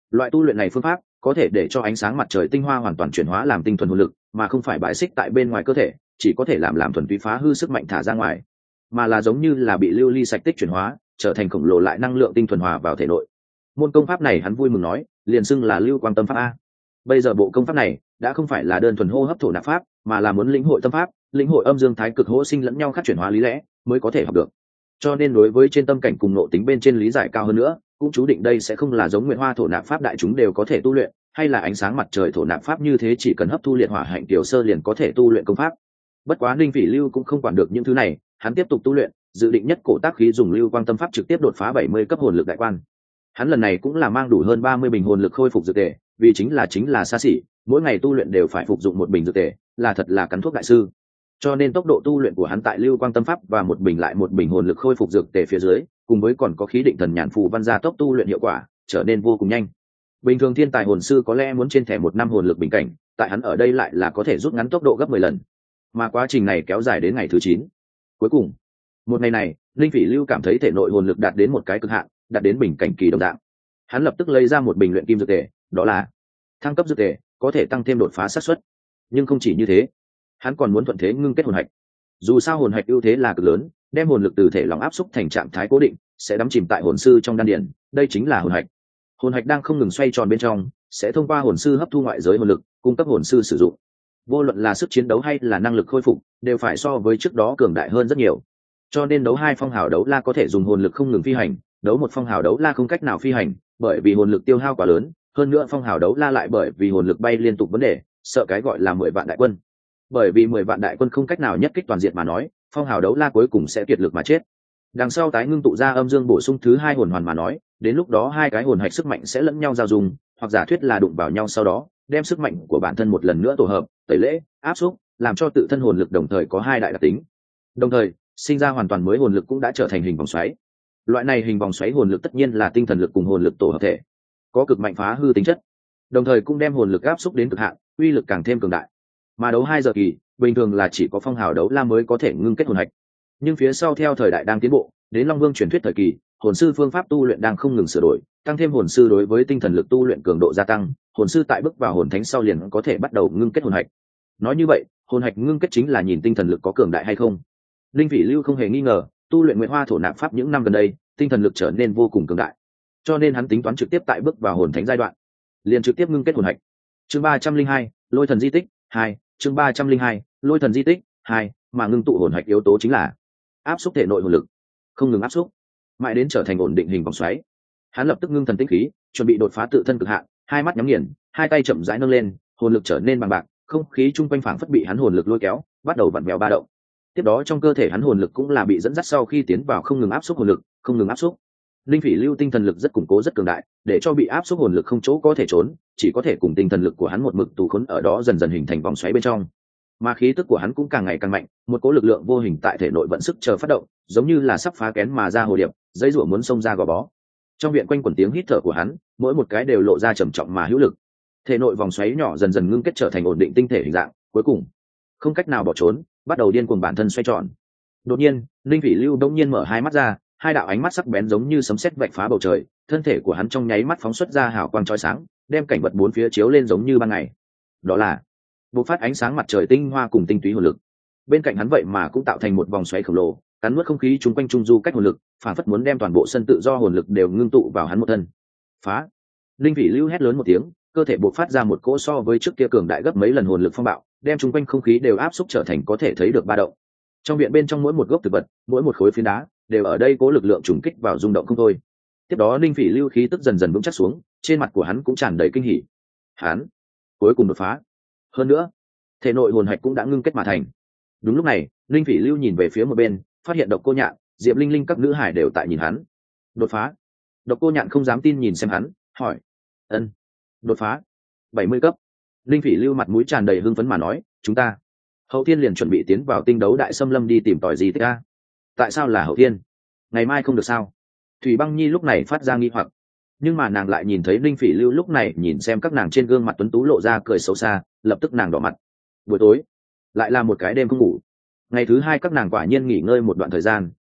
Loại tu luyện này phương pháp có thể để cho ánh sáng mặt trời tinh hoa hoàn toàn chuyển hóa làm tinh thuần hồn lực, mà không phải bài xích tại bên ngoài cơ thể, chỉ có thể làm thuần túy phá hư sức mạnh thả ra ngoài, mà là giống như là bị lưu ly sạch tích chuyển hóa, trở thành khổng lồ lại năng lượng tinh thuần hòa vào thể nội. Môn công pháp này hắn vui mừng nói, liền xưng là Lưu Quang Tâm Pháp a. Bây giờ bộ công pháp này đã không phải là đơn thuần hô hấp thổ nạp pháp, mà là muốn lĩnh hội tâm pháp, lĩnh hội âm dương thái cực hỗ sinh lẫn nhau khắc chuyển hóa lý lẽ mới có thể học được. Cho nên đối với trên tâm cảnh cùng nội tính bên trên lý giải cao hơn nữa, cũng chú định đây sẽ không là giống Nguyệt Hoa thổ nạp pháp đại chúng đều có thể tu luyện, hay là ánh sáng mặt trời thổ nạp pháp như thế chỉ cần hấp thu liệt hỏa hạnh tiểu sơ liền có thể tu luyện công pháp. Bất quá Ninh Phỉ Lưu cũng không quản được những thứ này, hắn tiếp tục tu luyện, dự định nhất cổ tác khí dùng Lưu Quang Tâm Pháp trực tiếp đột phá 70 cấp hồn lực đại quan. Hắn lần này cũng là mang đủ hơn 30 bình hồn lực khôi phục dược tề, vì chính là xa xỉ, mỗi ngày tu luyện đều phải phục dụng một bình dược tề, là thật là cắn thuốc đại sư. Cho nên tốc độ tu luyện của hắn tại Lưu Quang Tâm Pháp và một bình lại một bình hồn lực khôi phục dược tề phía dưới, cùng với còn có khí định thần nhàn phù văn gia tốc tu luyện hiệu quả, trở nên vô cùng nhanh. Bình thường thiên tài hồn sư có lẽ muốn trên thẻ 1 năm hồn lực bình cảnh, tại hắn ở đây lại là có thể rút ngắn tốc độ gấp 10 lần. Mà quá trình này kéo dài đến ngày thứ 9. Cuối cùng, một ngày này, Linh Phỉ Lưu cảm thấy thể nội hồn lực đạt đến một cái cực hạn, đạt đến bình cảnh kỳ đồng dạng. Hắn lập tức lấy ra một bình luyện kim dược tề, đó là thăng cấp dược tề, có thể tăng thêm đột phá xác suất. Nhưng không chỉ như thế, hắn còn muốn thuận thế ngưng kết hồn hạch. Dù sao hồn hạch ưu thế là cực lớn, đem hồn lực từ thể lòng áp xúc thành trạng thái cố định, sẽ đắm chìm tại hồn sư trong đan điền, đây chính là hồn hạch. Hồn hạch đang không ngừng xoay tròn bên trong, sẽ thông qua hồn sư hấp thu ngoại giới hồn lực, cung cấp hồn sư sử dụng. Vô luận là sức chiến đấu hay là năng lực khôi phục, đều phải so với trước đó cường đại hơn rất nhiều. Cho nên đấu 2 phong hào đấu la có thể dùng hồn lực không ngừng phi hành, đấu 1 phong hào đấu la không cách nào phi hành, bởi vì hồn lực tiêu hao quá lớn, hơn nữa phong hào đấu la lại bởi vì hồn lực bay liên tục vấn đề, sợ cái gọi là 10 vạn đại quân. Bởi vì 10 vạn đại quân không cách nào nhất kích toàn diện mà nói, phong hào đấu la cuối cùng sẽ kiệt lực mà chết. Đằng sau tái ngưng tụ ra âm dương bổ sung thứ 2 hồn hoàn mà nói, đến lúc đó hai cái hồn hạch sức mạnh sẽ lẫn nhau giao dung, hoặc giả thuyết là đụng vào nhau sau đó, đem sức mạnh của bản thân một lần nữa tổ hợp, tẩy lễ, áp xúc, làm cho tự thân hồn lực đồng thời có hai đại đặc tính. Đồng thời, sinh ra hoàn toàn mới hồn lực cũng đã trở thành hình vòng xoáy. Loại này hình vòng xoáy hồn lực tất nhiên là tinh thần lực cùng hồn lực tổ hợp thể, có cực mạnh phá hư tính chất, đồng thời cũng đem hồn lực áp xúc đến cực hạn, uy lực càng thêm cường đại. Mà đấu 2 giờ kỳ, bình thường là chỉ có phong hào đấu la mới có thể ngưng kết hồn hạch. Nhưng phía sau theo thời đại đang tiến bộ, đến Long Vương truyền thuyết thời kỳ, hồn sư phương pháp tu luyện đang không ngừng sửa đổi, tăng thêm hồn sư đối với tinh thần lực tu luyện cường độ gia tăng, hồn sư tại bước vào hồn thánh sau liền có thể bắt đầu ngưng kết hồn hạch. Nói như vậy, hồn hạch ngưng kết chính là nhìn tinh thần lực có cường đại hay không. Linh Phỉ Lưu không hề nghi ngờ, tu luyện Nguyệt Hoa thổ nạp pháp những năm gần đây, tinh thần lực trở nên vô cùng cường đại. Cho nên hắn tính toán trực tiếp tại bước vào hồn thánh giai đoạn, liền trực tiếp ngưng kết hồn hạch. Chương 302, Lôi thần di tích 2, chương 302, Lôi thần di tích 2, mà ngưng tụ hồn hạch yếu tố chính là áp xúc thể nội hồn lực, không ngừng áp xúc, mãi đến trở thành ổn định hình vòng xoáy. Hắn lập tức ngưng thần tinh khí, chuẩn bị đột phá tự thân cực hạn, hai mắt nhắm nghiền, hai tay chậm rãi nâng lên, hồn lực trở nên bằng bạc, không khí chung quanh phảng phất bị hắn hồn lực lôi kéo, bắt đầu vặn vẹo ba động. Tiếp đó trong cơ thể hắn hồn lực cũng là bị dẫn dắt sau khi tiến vào không ngừng áp xúc hồn lực, không ngừng áp xúc. Linh Phỉ Lưu tinh thần lực rất củng cố rất cường đại, để cho bị áp xúc hồn lực không chỗ có thể trốn, chỉ có thể cùng tinh thần lực của hắn một mực tù khốn ở đó, dần dần hình thành vòng xoáy bên trong. Mà khí tức của hắn cũng càng ngày càng mạnh, một cỗ lực lượng vô hình tại thể nội vận sức chờ phát động, giống như là sắp phá kén mà ra hồ điệp, dây rủa muốn xông ra gò bó. Trong viện quanh quẩn tiếng hít thở của hắn, mỗi một cái đều lộ ra trầm trọng mà hữu lực. Thể nội vòng xoáy nhỏ dần dần ngưng kết trở thành ổn định tinh thể hình dạng, cuối cùng không cách nào bỏ trốn, bắt đầu điên cuồng bản thân xoay tròn. Đột nhiên, Linh Phỉ Lưu đột nhiên mở hai mắt ra, hai đạo ánh mắt sắc bén giống như sấm sét vạch phá bầu trời, thân thể của hắn trong nháy mắt phóng xuất ra hào quang chói sáng, đem cảnh vật bốn phía chiếu lên giống như ban ngày. Đó là bộc phát ánh sáng mặt trời tinh hoa cùng tinh túy hồn lực. Bên cạnh hắn vậy mà cũng tạo thành một vòng xoáy khổng lồ, cắn nuốt không khí chung quanh trung du cách hồn lực, phản phất muốn đem toàn bộ sân tự do hồn lực đều ngưng tụ vào hắn một thân. Phá! Linh Phỉ Lưu hét lớn một tiếng, cơ thể bộc phát ra một cỗ so với trước kia cường đại gấp mấy lần hồn lực phong bạo, đem chung quanh không khí đều áp xúc trở thành có thể thấy được ba động. Trong viện bên trong mỗi một gốc thực vật, mỗi một khối phiến đá, đều ở đây cố lực lượng trùng kích vào rung động không thôi. Tiếp đó Linh Phỉ Lưu khí tức dần dần vững chắc xuống, trên mặt của hắn cũng tràn đầy kinh hỉ. Hắn cuối cùng đột phá. Hơn nữa, thể nội hồn hạch cũng đã ngưng kết mà thành. Đúng lúc này, Linh Phỉ Lưu nhìn về phía một bên, phát hiện Độc Cô Nhạn, Diệp Linh Linh các nữ hải đều tại nhìn hắn. Đột phá? Độc Cô Nhạn không dám tin nhìn xem hắn, hỏi: "Ân, đột phá 70 cấp?" Linh Phỉ Lưu mặt mũi tràn đầy hưng phấn mà nói: "Chúng ta hậu thiên liền chuẩn bị tiến vào Tinh Đấu Đại Xâm Lâm đi tìm tòi gì tích a." "Tại sao là hậu thiên? Ngày mai không được sao?" Thủy Băng Nhi lúc này phát ra nghi hoặc, nhưng mà nàng lại nhìn thấy Linh Phỉ Lưu lúc này nhìn xem các nàng trên gương mặt tuấn tú lộ ra cười xấu xa, lập tức nàng đỏ mặt. Buổi tối lại là một cái đêm không ngủ. Ngày thứ hai các nàng quả nhiên nghỉ ngơi một đoạn thời gian,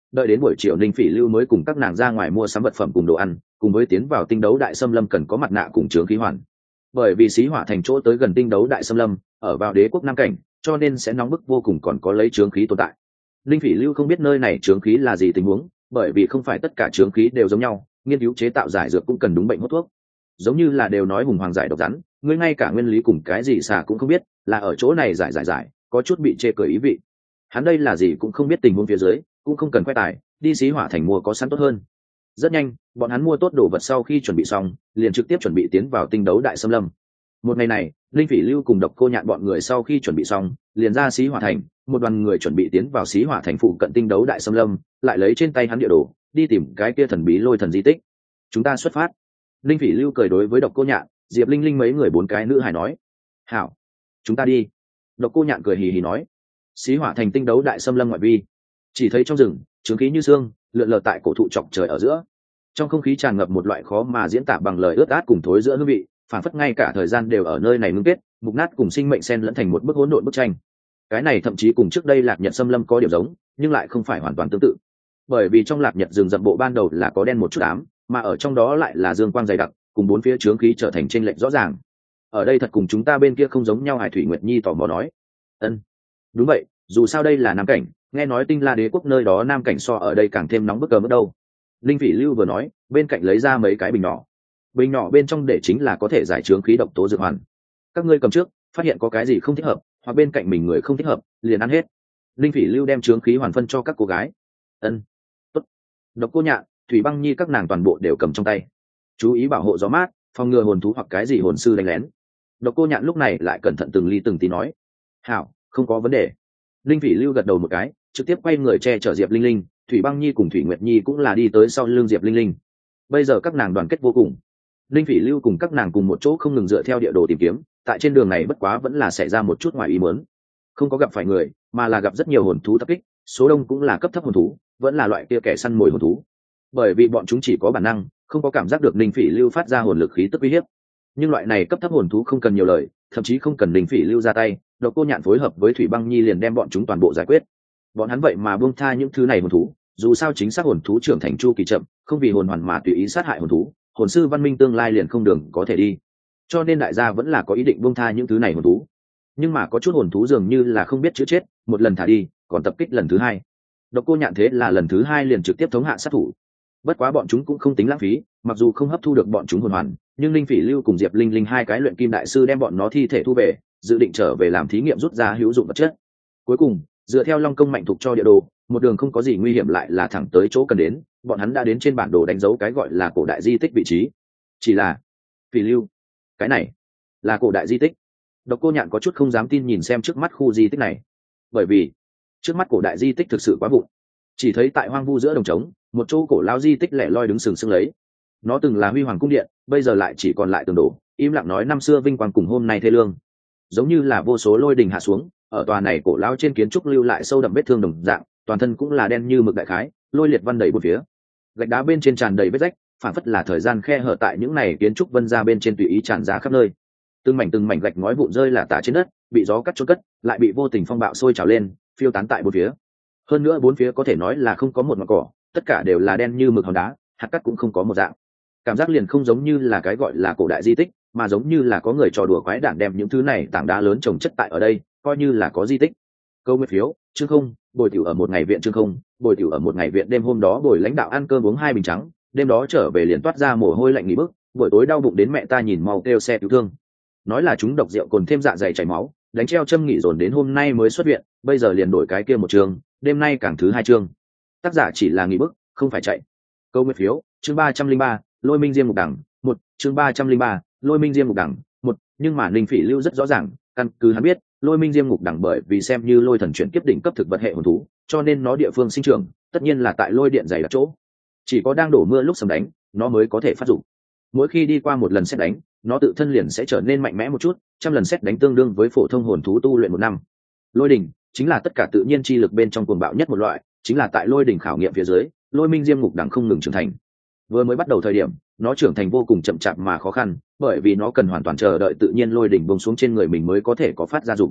đợi đến buổi chiều Ninh Phỉ Lưu mới cùng các nàng ra ngoài mua sắm vật phẩm cùng đồ ăn, cùng với tiến vào tinh đấu đại xâm lâm cần có mặt nạ cùng chướng khí hoàn. Bởi vì xí hỏa thành chỗ tới gần tinh đấu đại xâm lâm, ở vào đế quốc Nam cảnh, cho nên sẽ nóng bức vô cùng, còn có lấy chướng khí tồn tại. Ninh Phỉ Lưu không biết nơi này chướng khí là gì tình huống, bởi vì không phải tất cả chướng khí đều giống nhau, nghiên cứu chế tạo giải dược cũng cần đúng bệnh hút thuốc. Giống như là đều nói hùng hoàng giải độc rắn, ngươi ngay cả nguyên lý cùng cái gì xả cũng không biết, là ở chỗ này giải, có chút bị chê cười ý vị. Hắn đây là gì cũng không biết, tình huống phía dưới cũng không cần khoe tài, đi xí hỏa thành mua có sẵn tốt hơn. Rất nhanh, bọn hắn mua tốt đồ vật sau khi chuẩn bị xong, liền trực tiếp chuẩn bị tiến vào tinh đấu đại xâm lâm. Một ngày này, Linh Phỉ Lưu cùng Độc Cô Nhạn bọn người sau khi chuẩn bị xong, liền ra xí hỏa thành, một đoàn người chuẩn bị tiến vào xí hỏa thành phụ cận tinh đấu đại xâm lâm, lại lấy trên tay hắn địa đồ, đi tìm cái kia thần bí lôi thần di tích. Chúng ta xuất phát. Linh Phỉ Lưu cười đối với Độc Cô Nhạn, Diệp Linh Linh mấy người bốn cái nữ hài nói. Hảo, chúng ta đi. Độc Cô Nhạn cười hì hì nói. Xí hỏa thành tinh đấu đại xâm lâm ngoại vi, chỉ thấy trong rừng trướng khí như xương lượn lờ tại cổ thụ chọc trời ở giữa, trong không khí tràn ngập một loại khó mà diễn tả bằng lời ướt át cùng thối giữa hương vị, phản phất ngay cả thời gian đều ở nơi này ngưng kết, mục nát cùng sinh mệnh xen lẫn thành một bức hỗn độn bức tranh. Cái này thậm chí cùng trước đây Lạc Nhật xâm lâm có điểm giống, nhưng lại không phải hoàn toàn tương tự, bởi vì trong Lạc Nhật rừng rậm bộ ban đầu là có đen một chút ám, mà ở trong đó lại là dương quang dày đặc, cùng bốn phía trướng khí trở thành chênh lệch rõ ràng. Ở đây thật cùng chúng ta bên kia không giống nhau. Hải Thủy Nguyệt Nhi tò mò nói. Ân, đúng vậy, dù sao đây là Nam cảnh, nghe nói Tinh La Đế quốc nơi đó Nam cảnh so ở đây càng thêm nóng bức cờ mức đâu. Linh Phỉ Lưu vừa nói, bên cạnh lấy ra mấy cái bình nhỏ. Bình nhỏ bên trong để chính là có thể giải trướng khí độc tố dược hoàn. Các ngươi cầm trước, phát hiện có cái gì không thích hợp, hoặc bên cạnh mình người không thích hợp, liền ăn hết. Linh Phỉ Lưu đem trướng khí hoàn phân cho các cô gái. Ân, tốt. Độc Cô Nhạn, Thủy Băng Nhi các nàng toàn bộ đều cầm trong tay. Chú ý bảo hộ gió mát, phòng ngừa hồn thú hoặc cái gì hồn sư đánh lén. Độc Cô Nhạn lúc này lại cẩn thận từng ly từng tí nói. Hảo, không có vấn đề. Linh Phỉ Lưu gật đầu một cái, trực tiếp quay người che chở Diệp Linh Linh, Thủy Băng Nhi cùng Thủy Nguyệt Nhi cũng là đi tới sau lưng Diệp Linh Linh. Bây giờ các nàng đoàn kết vô cùng. Linh Phỉ Lưu cùng các nàng cùng một chỗ không ngừng dựa theo địa đồ tìm kiếm, tại trên đường này bất quá vẫn là xảy ra một chút ngoài ý muốn. Không có gặp phải người, mà là gặp rất nhiều hồn thú tập kích, số đông cũng là cấp thấp hồn thú, vẫn là loại kia kẻ săn mồi hồn thú. Bởi vì bọn chúng chỉ có bản năng, không có cảm giác được Linh Phỉ Lưu phát ra hồn lực khí tức uy hiếp. Nhưng loại này cấp thấp hồn thú không cần nhiều lời, thậm chí không cần Linh Phỉ Lưu ra tay, Độc Cô Nhạn phối hợp với Thủy Băng Nhi liền đem bọn chúng toàn bộ giải quyết. Bọn hắn vậy mà buông tha những thứ này hồn thú, dù sao chính xác hồn thú trưởng thành chu kỳ chậm, không vì hồn hoàn mà tùy ý sát hại hồn thú, hồn sư văn minh tương lai liền không đường có thể đi. Cho nên đại gia vẫn là có ý định buông tha những thứ này hồn thú. Nhưng mà có chút hồn thú dường như là không biết chữa chết, một lần thả đi, còn tập kích lần thứ hai. Độc Cô Nhạn thế là lần thứ hai liền trực tiếp thống hạ sát thủ. Bất quá bọn chúng cũng không tính lãng phí, mặc dù không hấp thu được bọn chúng hồn hoàn, nhưng Linh Phỉ Lưu cùng Diệp Linh Linh hai cái luyện kim đại sư đem bọn nó thi thể thu về, dự định trở về làm thí nghiệm rút ra hữu dụng vật chất. Cuối cùng, dựa theo Long Công mạnh thuộc cho địa đồ, một đường không có gì nguy hiểm lại là thẳng tới chỗ cần đến, bọn hắn đã đến trên bản đồ đánh dấu cái gọi là cổ đại di tích vị trí. Chỉ là, Phỉ Lưu, cái này là cổ đại di tích. Độc Cô Nhạn có chút không dám tin nhìn xem trước mắt khu di tích này, bởi vì trước mắt cổ đại di tích thực sự quá vụn. Chỉ thấy tại hoang vu giữa đồng trống, một chỗ cổ lao di tích lẻ loi đứng sừng sững lấy. Nó từng là huy hoàng cung điện, bây giờ lại chỉ còn lại tường đổ, im lặng nói năm xưa vinh quang cùng hôm nay thê lương. Giống như là vô số lôi đình hạ xuống, ở tòa này cổ lao trên kiến trúc lưu lại sâu đậm vết thương đồng dạng, toàn thân cũng là đen như mực đại khái, lôi liệt văn đầy bốn phía. Gạch đá bên trên tràn đầy vết rách, phản phất là thời gian khe hở tại những này kiến trúc vân ra bên trên tùy ý tràn ra khắp nơi. Từng mảnh gạch ngói vụn rơi là tả trên đất, bị gió cắt chốt cất, lại bị vô tình phong bạo sôi trào lên, phiêu tán tại bốn phía. Hơn nữa bốn phía có thể nói là không có một ngọn cỏ, tất cả đều là đen như mực hòn đá, hạt cát cũng không có một dạng. Cảm giác liền không giống như là cái gọi là cổ đại di tích, mà giống như là có người trò đùa quái đản đem những thứ này tảng đá lớn trồng chất tại ở đây, coi như là có di tích. Câu nguyên phiếu, chương không, bồi tiểu ở một ngày viện chương không, bồi tiểu ở một ngày viện đêm hôm đó bồi lãnh đạo ăn cơm uống 2 bình trắng, đêm đó trở về liền toát ra mồ hôi lạnh nghỉ bức, buổi tối đau bụng đến mẹ ta nhìn mau kêu xe cứu thương. Nói là chúng độc rượu cồn thêm dạ dày chảy máu, đánh treo châm nghỉ dồn đến hôm nay mới xuất viện, bây giờ liền đổi cái kia một trường, đêm nay càng thứ 2 chương. Tác giả chỉ là nghỉ bức, không phải chạy. Câu nguyên phiếu, chương 303, Lôi Minh Diêm Ngục Đẳng, 1, chương 303, Lôi Minh Diêm Ngục Đẳng, 1, nhưng mà Ninh Phỉ Lưu rất rõ ràng, căn cứ hắn biết, Lôi Minh Diêm Ngục Đẳng bởi vì xem như lôi thần chuyển kiếp đỉnh cấp thực vật hệ hồn thú, cho nên nó địa phương sinh trưởng, tất nhiên là tại lôi điện dày đặc chỗ. Chỉ có đang đổ mưa lúc sấm đánh, nó mới có thể phát dụng. Mỗi khi đi qua một lần sét đánh, nó tự thân liền sẽ trở nên mạnh mẽ một chút, trăm lần sét đánh tương đương với phổ thông hồn thú tu luyện 1 năm. Lôi đỉnh chính là tất cả tự nhiên chi lực bên trong cuồng bạo nhất một loại, chính là tại lôi đỉnh khảo nghiệm phía dưới, Lôi Minh Diêm Ngục Đẳng không ngừng trưởng thành. Vừa mới bắt đầu thời điểm, nó trưởng thành vô cùng chậm chạp mà khó khăn, bởi vì nó cần hoàn toàn chờ đợi tự nhiên lôi đỉnh buông xuống trên người mình mới có thể có phát ra dụng.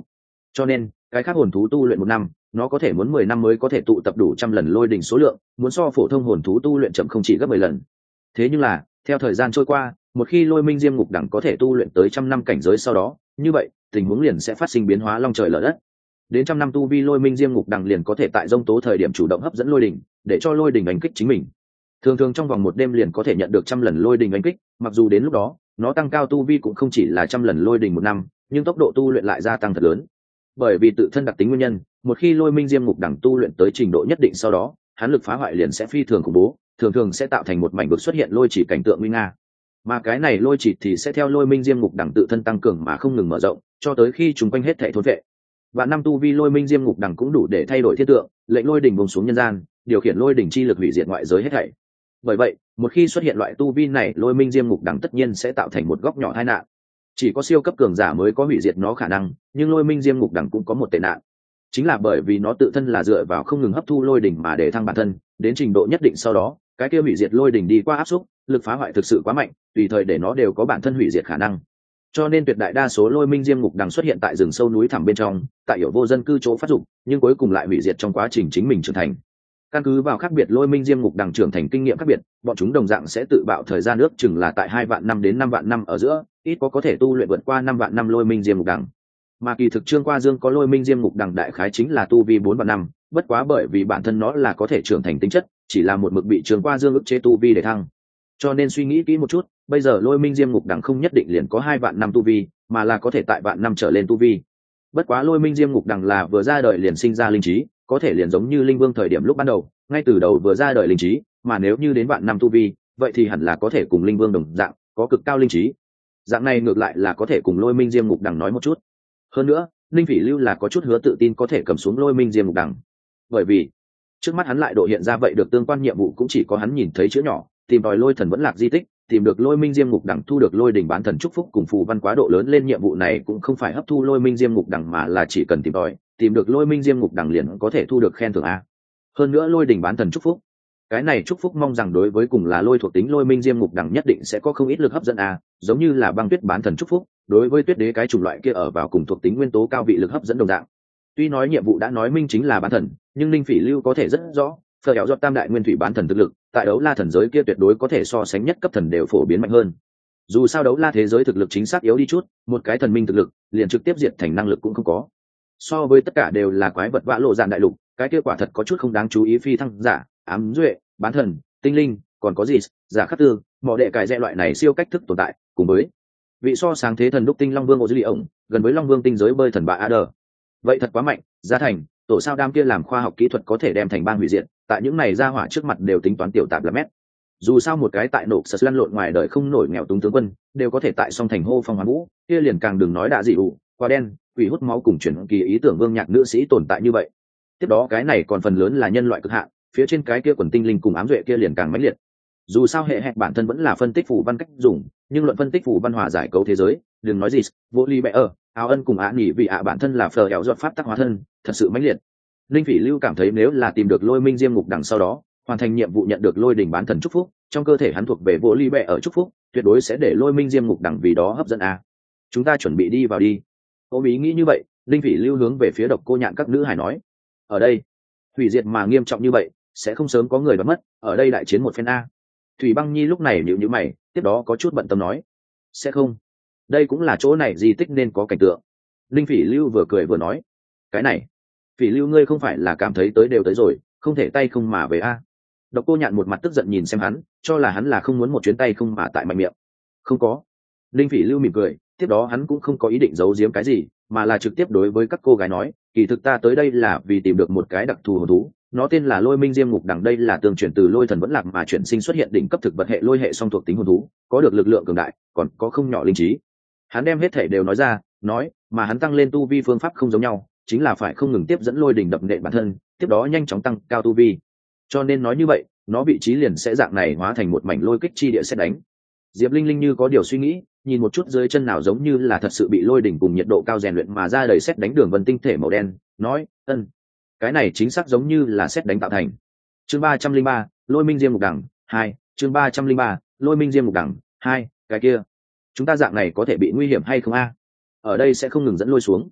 Cho nên cái khác hồn thú tu luyện 1 năm, nó có thể muốn 10 năm mới có thể tụ tập đủ 100 lần lôi đỉnh số lượng, muốn so phổ thông hồn thú tu luyện chậm không chỉ gấp 10 lần. Thế nhưng là theo thời gian trôi qua, một khi lôi minh diêm ngục đẳng có thể tu luyện tới 100 năm cảnh giới sau đó, như vậy tình huống liền sẽ phát sinh biến hóa long trời lở đất. Đến 100 năm tu vi lôi minh diêm ngục đẳng liền có thể tại dông tố thời điểm chủ động hấp dẫn lôi đỉnh, để cho lôi đỉnh đánh kích chính mình. Thường thường trong vòng 1 đêm liền có thể nhận được 100 lần lôi đỉnh đánh kích, mặc dù đến lúc đó nó tăng cao tu vi cũng không chỉ là 100 lần lôi đỉnh 1 năm, nhưng tốc độ tu luyện lại gia tăng thật lớn. Bởi vì tự thân đặc tính nguyên nhân, một khi lôi minh diêm ngục đẳng tu luyện tới trình độ nhất định sau đó, hắn lực phá hoại liền sẽ phi thường khủng bố, thường thường sẽ tạo thành một mảnh vực xuất hiện lôi chỉ cảnh tượng nguy nga. Mà cái này lôi chỉ thì sẽ theo lôi minh diêm ngục đẳng tự thân tăng cường mà không ngừng mở rộng, cho tới khi chúng quanh hết thảy thôn vệ. Và năm tu vi lôi minh diêm ngục đẳng cũng đủ để thay đổi thiên tượng, lệnh lôi đỉnh bùng xuống nhân gian, điều khiển lôi đỉnh chi lực hủy diệt ngoại giới hết thảy. Bởi vậy, một khi xuất hiện loại tu vi này, lôi minh diêm ngục đẳng tất nhiên sẽ tạo thành một góc nhỏ tai nạn. Chỉ có siêu cấp cường giả mới có hủy diệt nó khả năng, nhưng lôi minh diêm ngục đẳng cũng có một tệ nạn, chính là bởi vì nó tự thân là dựa vào không ngừng hấp thu lôi đỉnh mà để thăng bản thân, đến trình độ nhất định sau đó, cái kia hủy diệt lôi đỉnh đi qua áp xúc, lực phá hoại thực sự quá mạnh, tùy thời để nó đều có bản thân hủy diệt khả năng. Cho nên tuyệt đại đa số lôi minh diêm ngục đằng xuất hiện tại rừng sâu núi thẳm bên trong, tại hiểu vô dân cư chỗ phát dụng, nhưng cuối cùng lại hủy diệt trong quá trình chính mình trưởng thành. Căn cứ vào khác biệt lôi minh diêm ngục đằng trưởng thành kinh nghiệm khác biệt, bọn chúng đồng dạng sẽ tự bạo thời gian ước chừng là tại 2 vạn năm đến 5 vạn năm ở giữa, ít có thể tu luyện vượt qua 5 vạn năm lôi minh diêm ngục đằng. Mà kỳ thực Trương Qua Dương có lôi minh diêm ngục đằng đại khái chính là tu vi 4 vạn năm, bất quá bởi vì bản thân nó là có thể trưởng thành tính chất, chỉ là một mực bị Trương Qua Dương ức chế tu vi để thăng. Cho nên suy nghĩ kỹ một chút, bây giờ lôi minh diêm ngục đằng không nhất định liền có 2 vạn năm tu vi, mà là có thể tại vạn năm trở lên tu vi. Bất quá lôi minh diêm ngục đằng là vừa ra đời liền sinh ra linh trí, có thể liền giống như linh vương thời điểm lúc ban đầu, ngay từ đầu vừa ra đời linh trí, mà nếu như đến vạn năm tu vi, vậy thì hẳn là có thể cùng linh vương đồng dạng, có cực cao linh trí. Dạng này ngược lại là có thể cùng lôi minh diêm ngục đằng nói một chút. Hơn nữa, Linh Phỉ Lưu là có chút hứa tự tin có thể cầm xuống lôi minh diêm ngục đằng, bởi vì trước mắt hắn lại độ hiện ra vậy được tương quan nhiệm vụ cũng chỉ có hắn nhìn thấy chữ nhỏ, tìm tòi lôi thần vẫn lạc di tích, tìm được lôi minh diêm ngục đằng, thu được lôi đỉnh bán thần chúc phúc cùng phù văn quá độ lớn lên. Nhiệm vụ này cũng không phải hấp thu lôi minh diêm ngục đằng, mà là chỉ cần tìm tòi, tìm được lôi minh diêm ngục đằng liền có thể thu được khen thưởng a. Hơn nữa lôi đỉnh bán thần chúc phúc, cái này chúc phúc mong rằng đối với cùng là lôi thuộc tính lôi minh diêm ngục đằng nhất định sẽ có không ít lực hấp dẫn a, giống như là băng tuyết bán thần chúc phúc, đối với tuyết đế cái chủng loại kia ở vào cùng thuộc tính nguyên tố cao vị lực hấp dẫn đồng dạng. Tuy nói nhiệm vụ đã nói minh chính là bán thần, nhưng Linh Phỉ Lưu có thể rất rõ, phở kéo giọt tam đại nguyên thủy bán thần thực lực, tại đấu la thần giới kia tuyệt đối có thể so sánh nhất cấp thần đều phổ biến mạnh hơn. Dù sao đấu la thế giới thực lực chính xác yếu đi chút, một cái thần minh thực lực liền trực tiếp diệt thành năng lực cũng không có. So với tất cả đều là quái vật vã lộ dạn đại lục, cái kia quả thật có chút không đáng chú ý. Phi thăng giả, ám duệ, bán thần, tinh linh, còn có gì giả khắc tư, mỏ đệ cải dẹ loại này siêu cách thức tồn tại, cùng với vị so sáng thế thần đúc tinh long vương ô dư lì ổng, gần với long vương tinh giới bơi thần bạ ad, vậy thật quá mạnh. Gia thành tổ sao đam kia làm khoa học kỹ thuật có thể đem thành bang hủy diệt, tại những này ra hỏa trước mặt đều tính toán tiểu tạp là mét. Dù sao một cái tại nộp sật lăn lộn ngoài đời không nổi nghèo túng tướng quân đều có thể tại song thành hô phong hoán vũ, kia liền càng đừng nói đạ dị ủ qua đen quỷ hút máu cùng chuyển kỳ ý tưởng vương nhạc nữ sĩ tồn tại như vậy. Tiếp đó cái này còn phần lớn là nhân loại cực hạn, phía trên cái kia quần tinh linh cùng ám duệ kia liền càng mãnh liệt. Dù sao hệ hẹn bản thân vẫn là phân tích phù văn cách dùng, nhưng luận phân tích phù văn hòa giải cấu thế giới, đừng nói gì vô ly bẽ ở áo ân cùng ạ nghỉ vì ạ bản thân là phờ ẻo giọt pháp tắc hóa thân, thật sự mãnh liệt. Linh Phỉ Lưu cảm thấy nếu là tìm được lôi minh diêm ngục đằng sau đó, hoàn thành nhiệm vụ nhận được lôi đỉnh bán thần chúc phúc, trong cơ thể hắn thuộc về vô ly bẽ ở chúc phúc, tuyệt đối sẽ để lôi minh diêm ngục đằng vì đó hấp dẫn a. Chúng ta chuẩn bị đi vào đi. Ôm ý nghĩ như vậy, Linh Phỉ Lưu hướng về phía Độc Cô Nhạn các nữ hài nói: ở đây hủy diệt mà nghiêm trọng như vậy, sẽ không sớm có người đoán mất, ở đây đại chiến một phen a. Thủy Băng Nhi lúc này nhíu nhíu mày, tiếp đó có chút bận tâm nói: sẽ không, đây cũng là chỗ này di tích nên có cảnh tượng. Linh Phỉ Lưu vừa cười vừa nói: cái này Phỉ Lưu ngươi không phải là cảm thấy tới đều tới rồi, không thể tay không mà về a? Độc Cô Nhạn một mặt tức giận nhìn xem hắn, cho là hắn là không muốn một chuyến tay không mà tại mạnh miệng. Không có. Linh Phỉ Lưu mỉm cười, tiếp đó hắn cũng không có ý định giấu giếm cái gì, mà là trực tiếp đối với các cô gái nói: kỳ thực ta tới đây là vì tìm được một cái đặc thù hồn thú, nó tên là lôi minh diêm ngục đằng. Đây là tương truyền từ lôi thần vẫn lạc mà chuyển sinh xuất hiện đỉnh cấp thực vật hệ lôi hệ song thuộc tính hồn thú, có được lực lượng cường đại, còn có không nhỏ linh trí. Hắn đem hết thể đều nói ra, nói mà hắn tăng lên tu vi phương pháp không giống nhau, chính là phải không ngừng tiếp dẫn lôi đỉnh đập nện bản thân, tiếp đó nhanh chóng tăng cao tu vi. Cho nên nói như vậy, nó vị trí liền sẽ dạng này hóa thành một mảnh lôi kích chi địa xét đánh. Diệp Linh Linh như có điều suy nghĩ, nhìn một chút dưới chân nào giống như là thật sự bị lôi đỉnh cùng nhiệt độ cao rèn luyện mà ra đầy xét đánh đường vân tinh thể màu đen, nói: ân, cái này chính xác giống như là xét đánh tạo thành. Chương 303, lôi minh diêm ngục đằng 2. Chương 303, lôi minh diêm ngục đằng 2. Cái kia chúng ta dạng này có thể bị nguy hiểm hay không a? Ở đây sẽ không ngừng dẫn lôi xuống.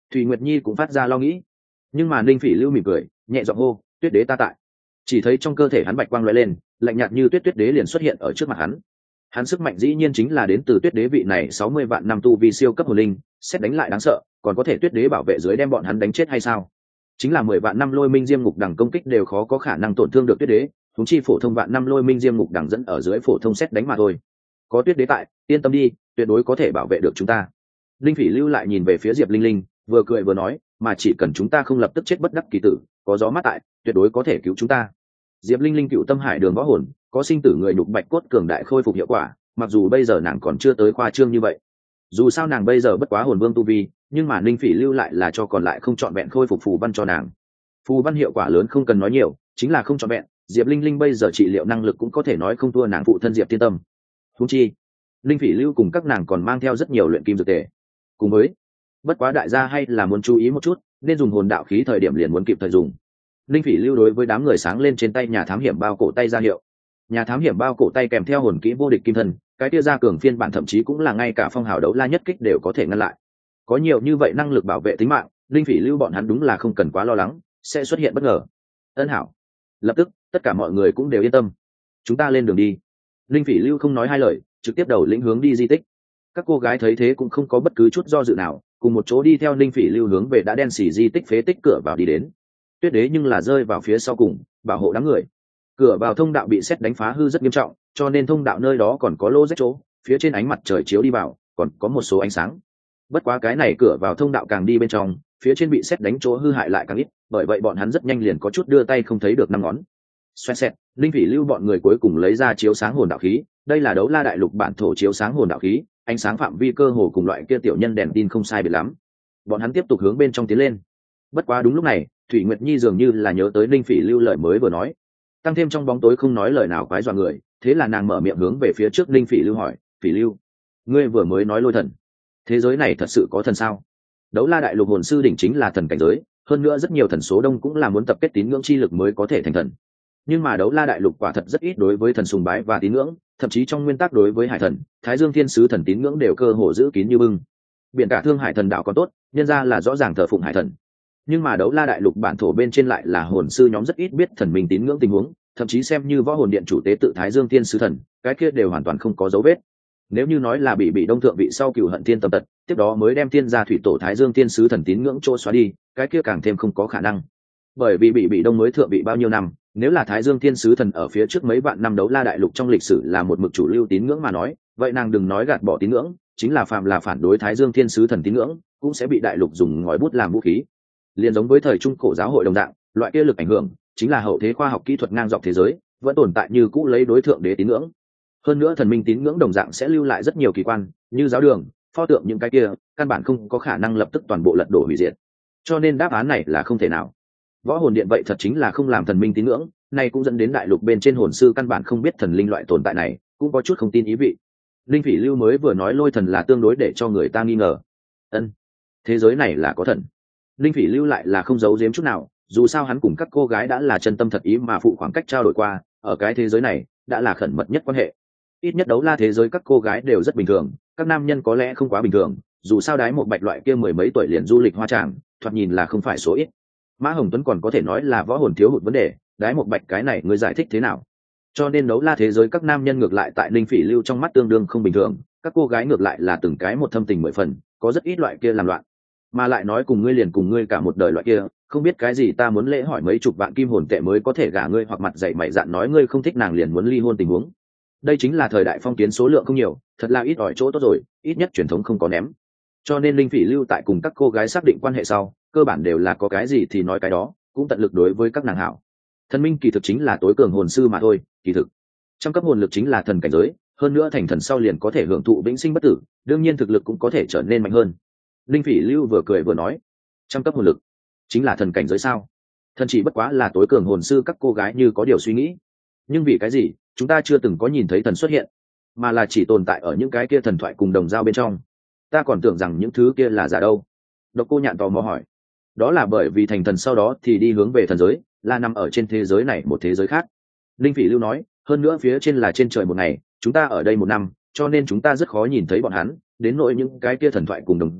Thủy Nguyệt Nhi cũng phát ra lo nghĩ, nhưng mà Ninh Phỉ Lưu mỉm cười nhẹ giọng hô, tuyết đế ta tại. Chỉ thấy trong cơ thể hắn bạch quang lóe lên, lạnh nhạt như tuyết, tuyết đế liền xuất hiện ở trước mặt hắn. Hắn sức mạnh dĩ nhiên chính là đến từ tuyết đế vị này 60 vạn năm tu vi siêu cấp hồn linh, xét đánh lại đáng sợ, còn có thể tuyết đế bảo vệ dưới đem bọn hắn đánh chết hay sao? Chính là 10 vạn năm lôi minh diêm ngục đẳng công kích đều khó có khả năng tổn thương được tuyết đế, huống chi phổ thông vạn năm lôi minh diêm ngục đẳng dẫn ở dưới phổ thông xét đánh mà thôi. Có tuyết đế tại, yên tâm đi, tuyệt đối có thể bảo vệ được chúng ta. Linh Phỉ Lưu lại nhìn về phía Diệp Linh Linh, vừa cười vừa nói, mà chỉ cần chúng ta không lập tức chết bất đắc kỳ tử, có gió mát tại, tuyệt đối có thể cứu chúng ta. Diệp Linh Linh cựu tâm hải đường võ hồn, có sinh tử người nhục bạch cốt cường đại khôi phục hiệu quả, mặc dù bây giờ nàng còn chưa tới khoa trương như vậy. Dù sao nàng bây giờ bất quá hồn vương tu vi, nhưng mà Linh Phỉ Lưu lại là cho còn lại không trọn vẹn khôi phục phù văn cho nàng. Phù văn hiệu quả lớn không cần nói nhiều, chính là không trọn vẹn, Diệp Linh Linh bây giờ trị liệu năng lực cũng có thể nói không thua nàng phụ thân Diệp Thiên Tâm. Huống chi, Linh Phỉ Lưu cùng các nàng còn mang theo rất nhiều luyện kim dược tề. Cùng với, bất quá đại gia hay là muốn chú ý một chút, nên dùng hồn đạo khí thời điểm liền muốn kịp thời dùng. Linh Phỉ Lưu đối với đám người sáng lên trên tay nhà thám hiểm bao cổ tay ra hiệu. Nhà thám hiểm bao cổ tay kèm theo hồn kỹ vô địch kim thân, cái tia ra cường phiên bản thậm chí cũng là ngay cả phong hào đấu la nhất kích đều có thể ngăn lại. Có nhiều như vậy năng lực bảo vệ tính mạng, Linh Phỉ Lưu bọn hắn đúng là không cần quá lo lắng sẽ xuất hiện bất ngờ. Ân hảo. Lập tức tất cả mọi người cũng đều yên tâm. Chúng ta lên đường đi. Linh Phỉ Lưu không nói hai lời, trực tiếp đầu lĩnh hướng đi di tích. Các cô gái thấy thế cũng không có bất cứ chút do dự nào, cùng một chỗ đi theo Linh Phỉ Lưu hướng về đã đen xỉ di tích phế tích cửa vào đi đến. Tuyết đế nhưng là rơi vào phía sau cùng, bảo hộ đám người. Cửa vào thông đạo bị sét đánh phá hư rất nghiêm trọng, cho nên thông đạo nơi đó còn có lỗ rách chỗ, phía trên ánh mặt trời chiếu đi vào, còn có một số ánh sáng. Bất quá cái này cửa vào thông đạo càng đi bên trong, phía trên bị sét đánh chỗ hư hại lại càng ít, bởi vậy bọn hắn rất nhanh liền có chút đưa tay không thấy được năm ngón. Xoẹt xẹt, Linh Phỉ Lưu bọn người cuối cùng lấy ra chiếu sáng hồn đạo khí, đây là đấu la đại lục bản thổ chiếu sáng hồn đạo khí, ánh sáng phạm vi cơ hồ cùng loại kia tiểu nhân đèn tin không sai biệt lắm. Bọn hắn tiếp tục hướng bên trong tiến lên. Bất quá đúng lúc này, Thủy Nguyệt Nhi dường như là nhớ tới Linh Phỉ Lưu lời mới vừa nói, tăng thêm trong bóng tối không nói lời nào quái dọa người, thế là nàng mở miệng hướng về phía trước Linh Phỉ Lưu hỏi, "Phỉ Lưu, ngươi vừa mới nói lôi thần, thế giới này thật sự có thần sao?" Đấu la đại lục hồn sư đỉnh chính là thần cảnh giới, hơn nữa rất nhiều thần số đông cũng là muốn tập kết tín ngưỡng chi lực mới có thể thành thần. Nhưng mà đấu la đại lục quả thật rất ít đối với thần sùng bái và tín ngưỡng, thậm chí trong nguyên tắc đối với hải thần, Thái Dương Thiên Sứ thần tín ngưỡng đều cơ hồ giữ kín như bưng. Biển cả Thương Hải thần đạo còn tốt, nhân ra là rõ ràng thờ phụng hải thần. Nhưng mà đấu la đại lục bản thổ bên trên lại là hồn sư nhóm rất ít biết thần minh tín ngưỡng tình huống, thậm chí xem như võ hồn điện chủ tế tự Thái Dương Thiên Sứ thần, cái kia đều hoàn toàn không có dấu vết. Nếu như nói là bị đông thượng vị sau cửu hận thiên tâm tật, tiếp đó mới đem thiên gia thủy tổ Thái Dương Thiên Sứ thần tín ngưỡng chỗ xóa đi, cái kia càng thêm không có khả năng. Bởi vì bị đông mới thượng vị bao nhiêu năm, nếu là Thái Dương Thiên Sứ thần ở phía trước mấy vạn năm đấu la đại lục trong lịch sử là một mực chủ lưu tín ngưỡng mà nói, vậy nàng đừng nói gạt bỏ tín ngưỡng, chính là phạm là phản đối Thái Dương Thiên Sứ thần tín ngưỡng, cũng sẽ bị đại lục dùng ngòi bút làm vũ khí. Liên giống với thời trung cổ giáo hội đồng dạng, loại kia lực ảnh hưởng chính là hậu thế khoa học kỹ thuật ngang dọc thế giới, vẫn tồn tại như cũ lấy đối thượng đế tín ngưỡng. Hơn nữa thần minh tín ngưỡng đồng dạng sẽ lưu lại rất nhiều kỳ quan, như giáo đường, pho tượng những cái kia, căn bản không có khả năng lập tức toàn bộ lật đổ hủy diệt. Cho nên đáp án này là không thể nào. Võ hồn điện vậy thật chính là không làm thần minh tín ngưỡng, này cũng dẫn đến đại lục bên trên hồn sư căn bản không biết thần linh loại tồn tại này, cũng có chút không tin ý vị. Linh Phỉ Lưu mới vừa nói lôi thần là tương đối để cho người ta nghi ngờ. Ân, thế giới này là có thần. Linh Phỉ Lưu lại là không giấu giếm chút nào, dù sao hắn cùng các cô gái đã là chân tâm thật ý mà phụ khoảng cách trao đổi qua, ở cái thế giới này đã là khẩn mật nhất quan hệ. Ít nhất đấu la thế giới các cô gái đều rất bình thường, các nam nhân có lẽ không quá bình thường, dù sao đái một bạch loại kia mười mấy tuổi liền du lịch hoa tràng, thoạt nhìn là không phải số ít. Mã Hồng Tuấn còn có thể nói là võ hồn thiếu hụt vấn đề, đái một bạch cái này ngươi giải thích thế nào? Cho nên đấu la thế giới các nam nhân ngược lại tại Linh Phỉ Lưu trong mắt tương đương không bình thường, các cô gái ngược lại là từng cái một thâm tình mười phần, có rất ít loại kia làm loạn, mà lại nói cùng ngươi liền cùng ngươi cả một đời loại kia, không biết cái gì ta muốn lễ hỏi mấy chục vạn kim hồn tệ mới có thể gả ngươi, hoặc mặt dày mày dạn nói ngươi không thích nàng liền muốn ly hôn tình huống. Đây chính là thời đại phong kiến số lượng không nhiều, thật là ít ỏi chỗ tốt rồi, ít nhất truyền thống không có ném. Cho nên Linh Phỉ Lưu tại cùng các cô gái xác định quan hệ sau, cơ bản đều là có cái gì thì nói cái đó, cũng tận lực đối với các nàng hảo. Thần minh kỳ thực chính là tối cường hồn sư mà thôi, kỳ thực trong cấp hồn lực chính là thần cảnh giới, hơn nữa thành thần sau liền có thể hưởng thụ vĩnh sinh bất tử, đương nhiên thực lực cũng có thể trở nên mạnh hơn. Linh Phỉ Lưu vừa cười vừa nói, trăm cấp hồn lực chính là thần cảnh giới sao? Thần chỉ bất quá là tối cường hồn sư, các cô gái như có điều suy nghĩ. Nhưng vì cái gì chúng ta chưa từng có nhìn thấy thần xuất hiện, mà là chỉ tồn tại ở những cái kia thần thoại cùng đồng dao bên trong? Ta còn tưởng rằng những thứ kia là giả đâu. Độc Cô Nhạn tò mò hỏi. Đó là bởi vì thành thần sau đó thì đi hướng về thần giới, là nằm ở trên thế giới này một thế giới khác. Linh Phỉ Lưu nói, hơn nữa phía trên là trên trời một ngày, chúng ta ở đây một năm, cho nên chúng ta rất khó nhìn thấy bọn hắn, đến nỗi những cái kia thần thoại cùng đồng dao,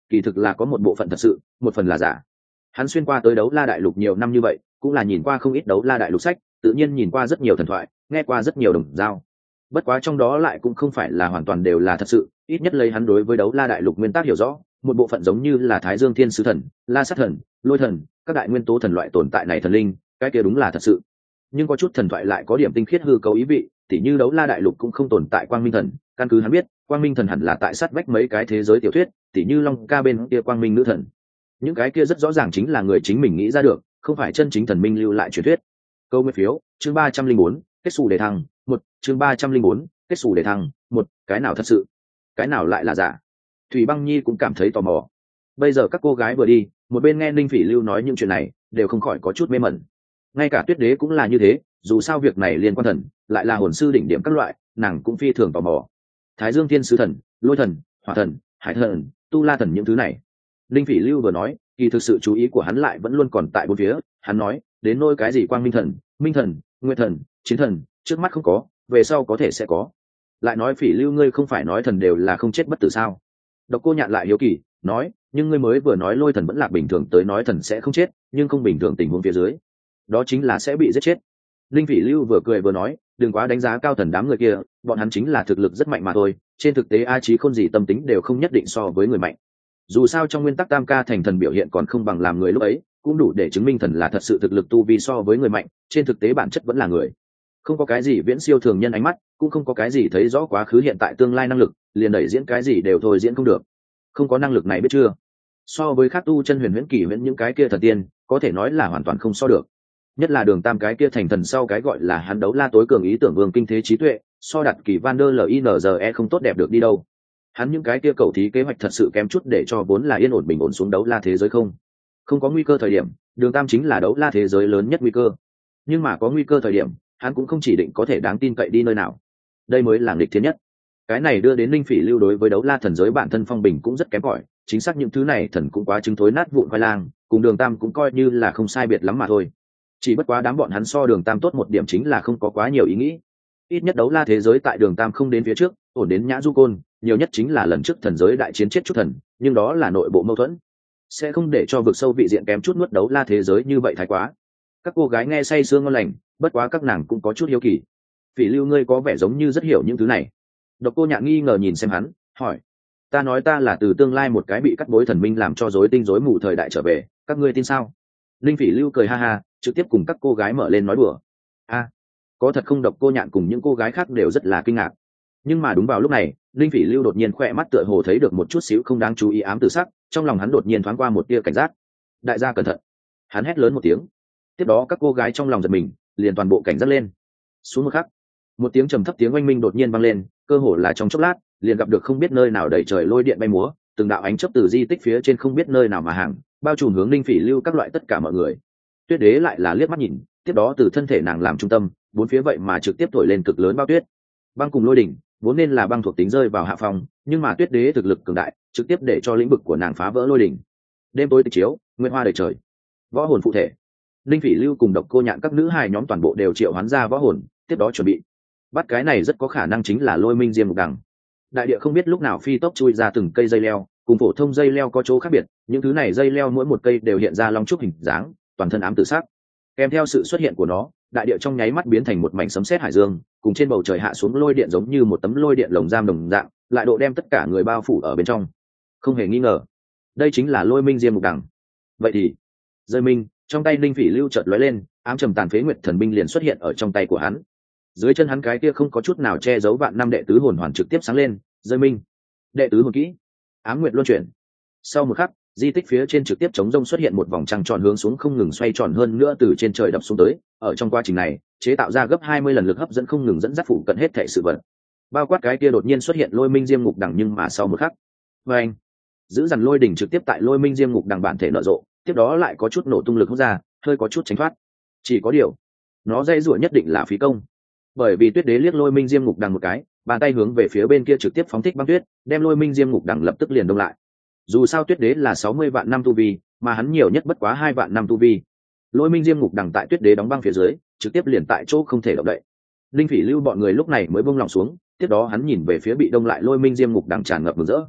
kỳ thực là có một bộ phận thật sự, một phần là giả. Hắn xuyên qua tới đấu la đại lục nhiều năm như vậy, cũng là nhìn qua không ít đấu la đại lục sách, tự nhiên nhìn qua rất nhiều thần thoại, nghe qua rất nhiều đồng dao. Bất quá trong đó lại cũng không phải là hoàn toàn đều là thật sự, ít nhất lấy hắn đối với đấu la đại lục nguyên tắc hiểu rõ, một bộ phận giống như là Thái Dương Thiên Sứ Thần, La Sát Thần, Lôi Thần, các đại nguyên tố thần loại tồn tại này thần linh, cái kia đúng là thật sự. Nhưng có chút thần thoại lại có điểm tinh khiết hư cấu ý vị, tỉ như đấu la đại lục cũng không tồn tại Quang Minh Thần, căn cứ hắn biết, Quang Minh Thần hẳn là tại sát vách mấy cái thế giới tiểu thuyết, tỉ như Long Ca bên kia Quang Minh Nữ Thần. Những cái kia rất rõ ràng chính là người chính mình nghĩ ra được, không phải chân chính thần minh lưu lại truyền thuyết. Câu nguyên phiếu, chương 304, kết xù đề thăng, một, chương 304, kết xù đề thăng, một, cái nào thật sự, cái nào lại là giả. Thủy Băng Nhi cũng cảm thấy tò mò. Bây giờ các cô gái vừa đi, một bên nghe Linh Phỉ Lưu nói những chuyện này, đều không khỏi có chút mê mẩn. Ngay cả Tuyết Đế cũng là như thế, dù sao việc này liên quan thần, lại là hồn sư đỉnh điểm các loại, nàng cũng phi thường tò mò. Thái Dương Thiên Sứ Thần, Lôi Thần, Hỏa Thần, Hải Thần, Tu La Thần những thứ này. Linh Phỉ Lưu vừa nói, kỳ thực sự chú ý của hắn lại vẫn luôn còn tại bốn phía. Hắn nói, đến nôi cái gì Quang Minh Thần, Minh Thần, Nguyên Thần, Chiến Thần, trước mắt không có, về sau có thể sẽ có. Lại nói Phỉ Lưu ngươi không phải nói thần đều là không chết bất tử sao? Độc Cô Nhạn lại hiếu kỳ, nói, nhưng ngươi mới vừa nói Lôi Thần vẫn là bình thường tới nói thần sẽ không chết, nhưng không bình thường tình huống phía dưới, đó chính là sẽ bị giết chết. Linh Phỉ Lưu vừa cười vừa nói, đừng quá đánh giá cao thần đám người kia, bọn hắn chính là thực lực rất mạnh mà thôi, trên thực tế A Chí Khôn gì tâm tính đều không nhất định so với người mạnh. Dù sao trong nguyên tắc Tam Ca thành thần biểu hiện còn không bằng làm người lúc ấy, cũng đủ để chứng minh thần là thật sự thực lực tu vi so với người mạnh, trên thực tế bản chất vẫn là người. Không có cái gì viễn siêu thường nhân ánh mắt, cũng không có cái gì thấy rõ quá khứ hiện tại tương lai năng lực, liền đẩy diễn cái gì đều thôi diễn không được. Không có năng lực này biết chưa? So với khác tu chân huyền huyễn kỳ huyễn những cái kia thần tiên, có thể nói là hoàn toàn không so được. Nhất là Đường Tam cái kia thành thần sau cái gọi là hắn đấu la tối cường ý tưởng vương kinh thế trí tuệ, so đặt kỳ van der linze không tốt đẹp được đi đâu. Hắn những cái kia cầu thí kế hoạch thật sự kém chút để cho vốn là yên ổn bình ổn xuống đấu la thế giới không có nguy cơ thời điểm, Đường Tam chính là đấu la thế giới lớn nhất nguy cơ. Nhưng mà có nguy cơ thời điểm, hắn cũng không chỉ định có thể đáng tin cậy đi nơi nào. Đây mới là nghịch thiên nhất. Cái này đưa đến Linh Phỉ Lưu đối với đấu la thần giới bản thân phong bình cũng rất kém cỏi, chính xác những thứ này thần cũng quá trứng thối nát vụn khoai lang, cùng Đường Tam cũng coi như là không sai biệt lắm mà thôi. Chỉ bất quá đám bọn hắn so Đường Tam tốt một điểm chính là không có quá nhiều ý nghĩ. Ít nhất đấu la thế giới tại Đường Tam không đến phía trước, ổn đến Nhã Du Côn, nhiều nhất chính là lần trước thần giới đại chiến chết chút thần, nhưng đó là nội bộ mâu thuẫn, sẽ không để cho vực sâu vị diện kém chút nuốt đấu la thế giới như vậy thái quá. Các cô gái nghe say sương ngon lành, bất quá các nàng cũng có chút hiếu kỳ. Phỉ Lưu ngươi có vẻ giống như rất hiểu những thứ này. Độc Cô Nhạn nghi ngờ nhìn xem hắn, hỏi, ta nói ta là từ tương lai một cái bị cắt bối thần minh làm cho rối tinh rối mù thời đại trở về, các ngươi tin sao? Linh Phỉ Lưu cười ha ha, trực tiếp cùng các cô gái mở lên nói đùa. A, có thật không? Độc Cô Nhạn cùng những cô gái khác đều rất là kinh ngạc. Nhưng mà đúng vào lúc này, Linh Phỉ Lưu đột nhiên khỏe mắt tựa hồ thấy được một chút xíu không đáng chú ý ám tử sắc, trong lòng hắn đột nhiên thoáng qua một tia cảnh giác. Đại gia cẩn thận! Hắn hét lớn một tiếng. Tiếp đó các cô gái trong lòng giật mình, liền toàn bộ cảnh giác lên. Xuống một khắc, một tiếng trầm thấp tiếng oanh minh đột nhiên vang lên, cơ hồ là trong chốc lát, liền gặp được không biết nơi nào đầy trời lôi điện bay múa, từng đạo ánh chớp từ di tích phía trên không biết nơi nào mà hàng, bao trùm hướng Linh Phỉ Lưu các loại tất cả mọi người. Tuyết Đế lại là liếc mắt nhìn, tiếp đó từ thân thể nàng làm trung tâm, bốn phía vậy mà trực tiếp thổi lên cực lớn bao tuyết. Băng cùng lôi đỉnh vốn nên là băng thuộc tính rơi vào hạ phòng, nhưng mà Tuyết Đế thực lực cường đại, trực tiếp để cho lĩnh vực của nàng phá vỡ lôi đỉnh. Đêm tối tịch chiếu, nguyệt hoa đầy trời, võ hồn phụ thể. Linh Phỉ Lưu cùng Độc Cô Nhạn các nữ hài nhóm toàn bộ đều triệu hoán ra võ hồn, tiếp đó chuẩn bị bắt cái này rất có khả năng chính là Lôi Minh Diêm Mục Đằng. Đại địa không biết lúc nào phi tốc chui ra từng cây dây leo, cùng phổ thông dây leo có chỗ khác biệt, những thứ này dây leo mỗi một cây đều hiện ra long trúc hình dáng, toàn thân ám tử sắc. Kèm theo sự xuất hiện của nó, đại địa trong nháy mắt biến thành một mảnh sấm sét hải dương, cùng trên bầu trời hạ xuống lôi điện giống như một tấm lôi điện lồng giam đồng dạng, lại độ đem tất cả người bao phủ ở bên trong. Không hề nghi ngờ, đây chính là Lôi Minh Diêm Mục Đằng. Vậy thì, rơi minh, trong tay Linh Phỉ Lưu chợt lóe lên, ám trầm tàn phế nguyệt thần binh liền xuất hiện ở trong tay của hắn. Dưới chân hắn cái kia không có chút nào che giấu vạn năm đệ tứ hồn hoàn trực tiếp sáng lên, rơi minh, đệ tứ hồn kỹ, ám nguyệt luân chuyển. Sau một khắc, di tích phía trên trực tiếp chống rông xuất hiện một vòng trăng tròn hướng xuống không ngừng xoay tròn hơn nữa từ trên trời đập xuống tới, ở trong quá trình này, chế tạo ra gấp 20 lần lực hấp dẫn không ngừng dẫn dắt phụ cận hết thảy sự vật. Bao quát cái kia đột nhiên xuất hiện Lôi Minh Diêm Ngục Đằng, nhưng mà sau một khắc, oeng, giữ dằn lôi đỉnh trực tiếp tại Lôi Minh Diêm Ngục Đằng bản thể nở rộ, tiếp đó lại có chút nổ tung lực hút ra, hơi có chút tránh thoát. Chỉ có điều, nó dây rủa nhất định là phí công. Bởi vì Tuyết Đế liếc Lôi Minh Diêm Ngục Đằng một cái, bàn tay hướng về phía bên kia trực tiếp phóng thích băng tuyết, đem Lôi Minh Diêm Ngục Đằng lập tức liền đông lại. Dù sao Tuyết Đế là 60 vạn năm tu vi, mà hắn nhiều nhất bất quá 2 vạn năm tu vi. Lôi Minh Diêm Ngục Đằng tại Tuyết Đế đóng băng phía dưới, trực tiếp liền tại chỗ không thể động đậy. Linh Phỉ Lưu bọn người lúc này mới buông lòng xuống, tiếp đó hắn nhìn về phía bị đông lại Lôi Minh Diêm Ngục Đằng tràn ngập mừng rỡ.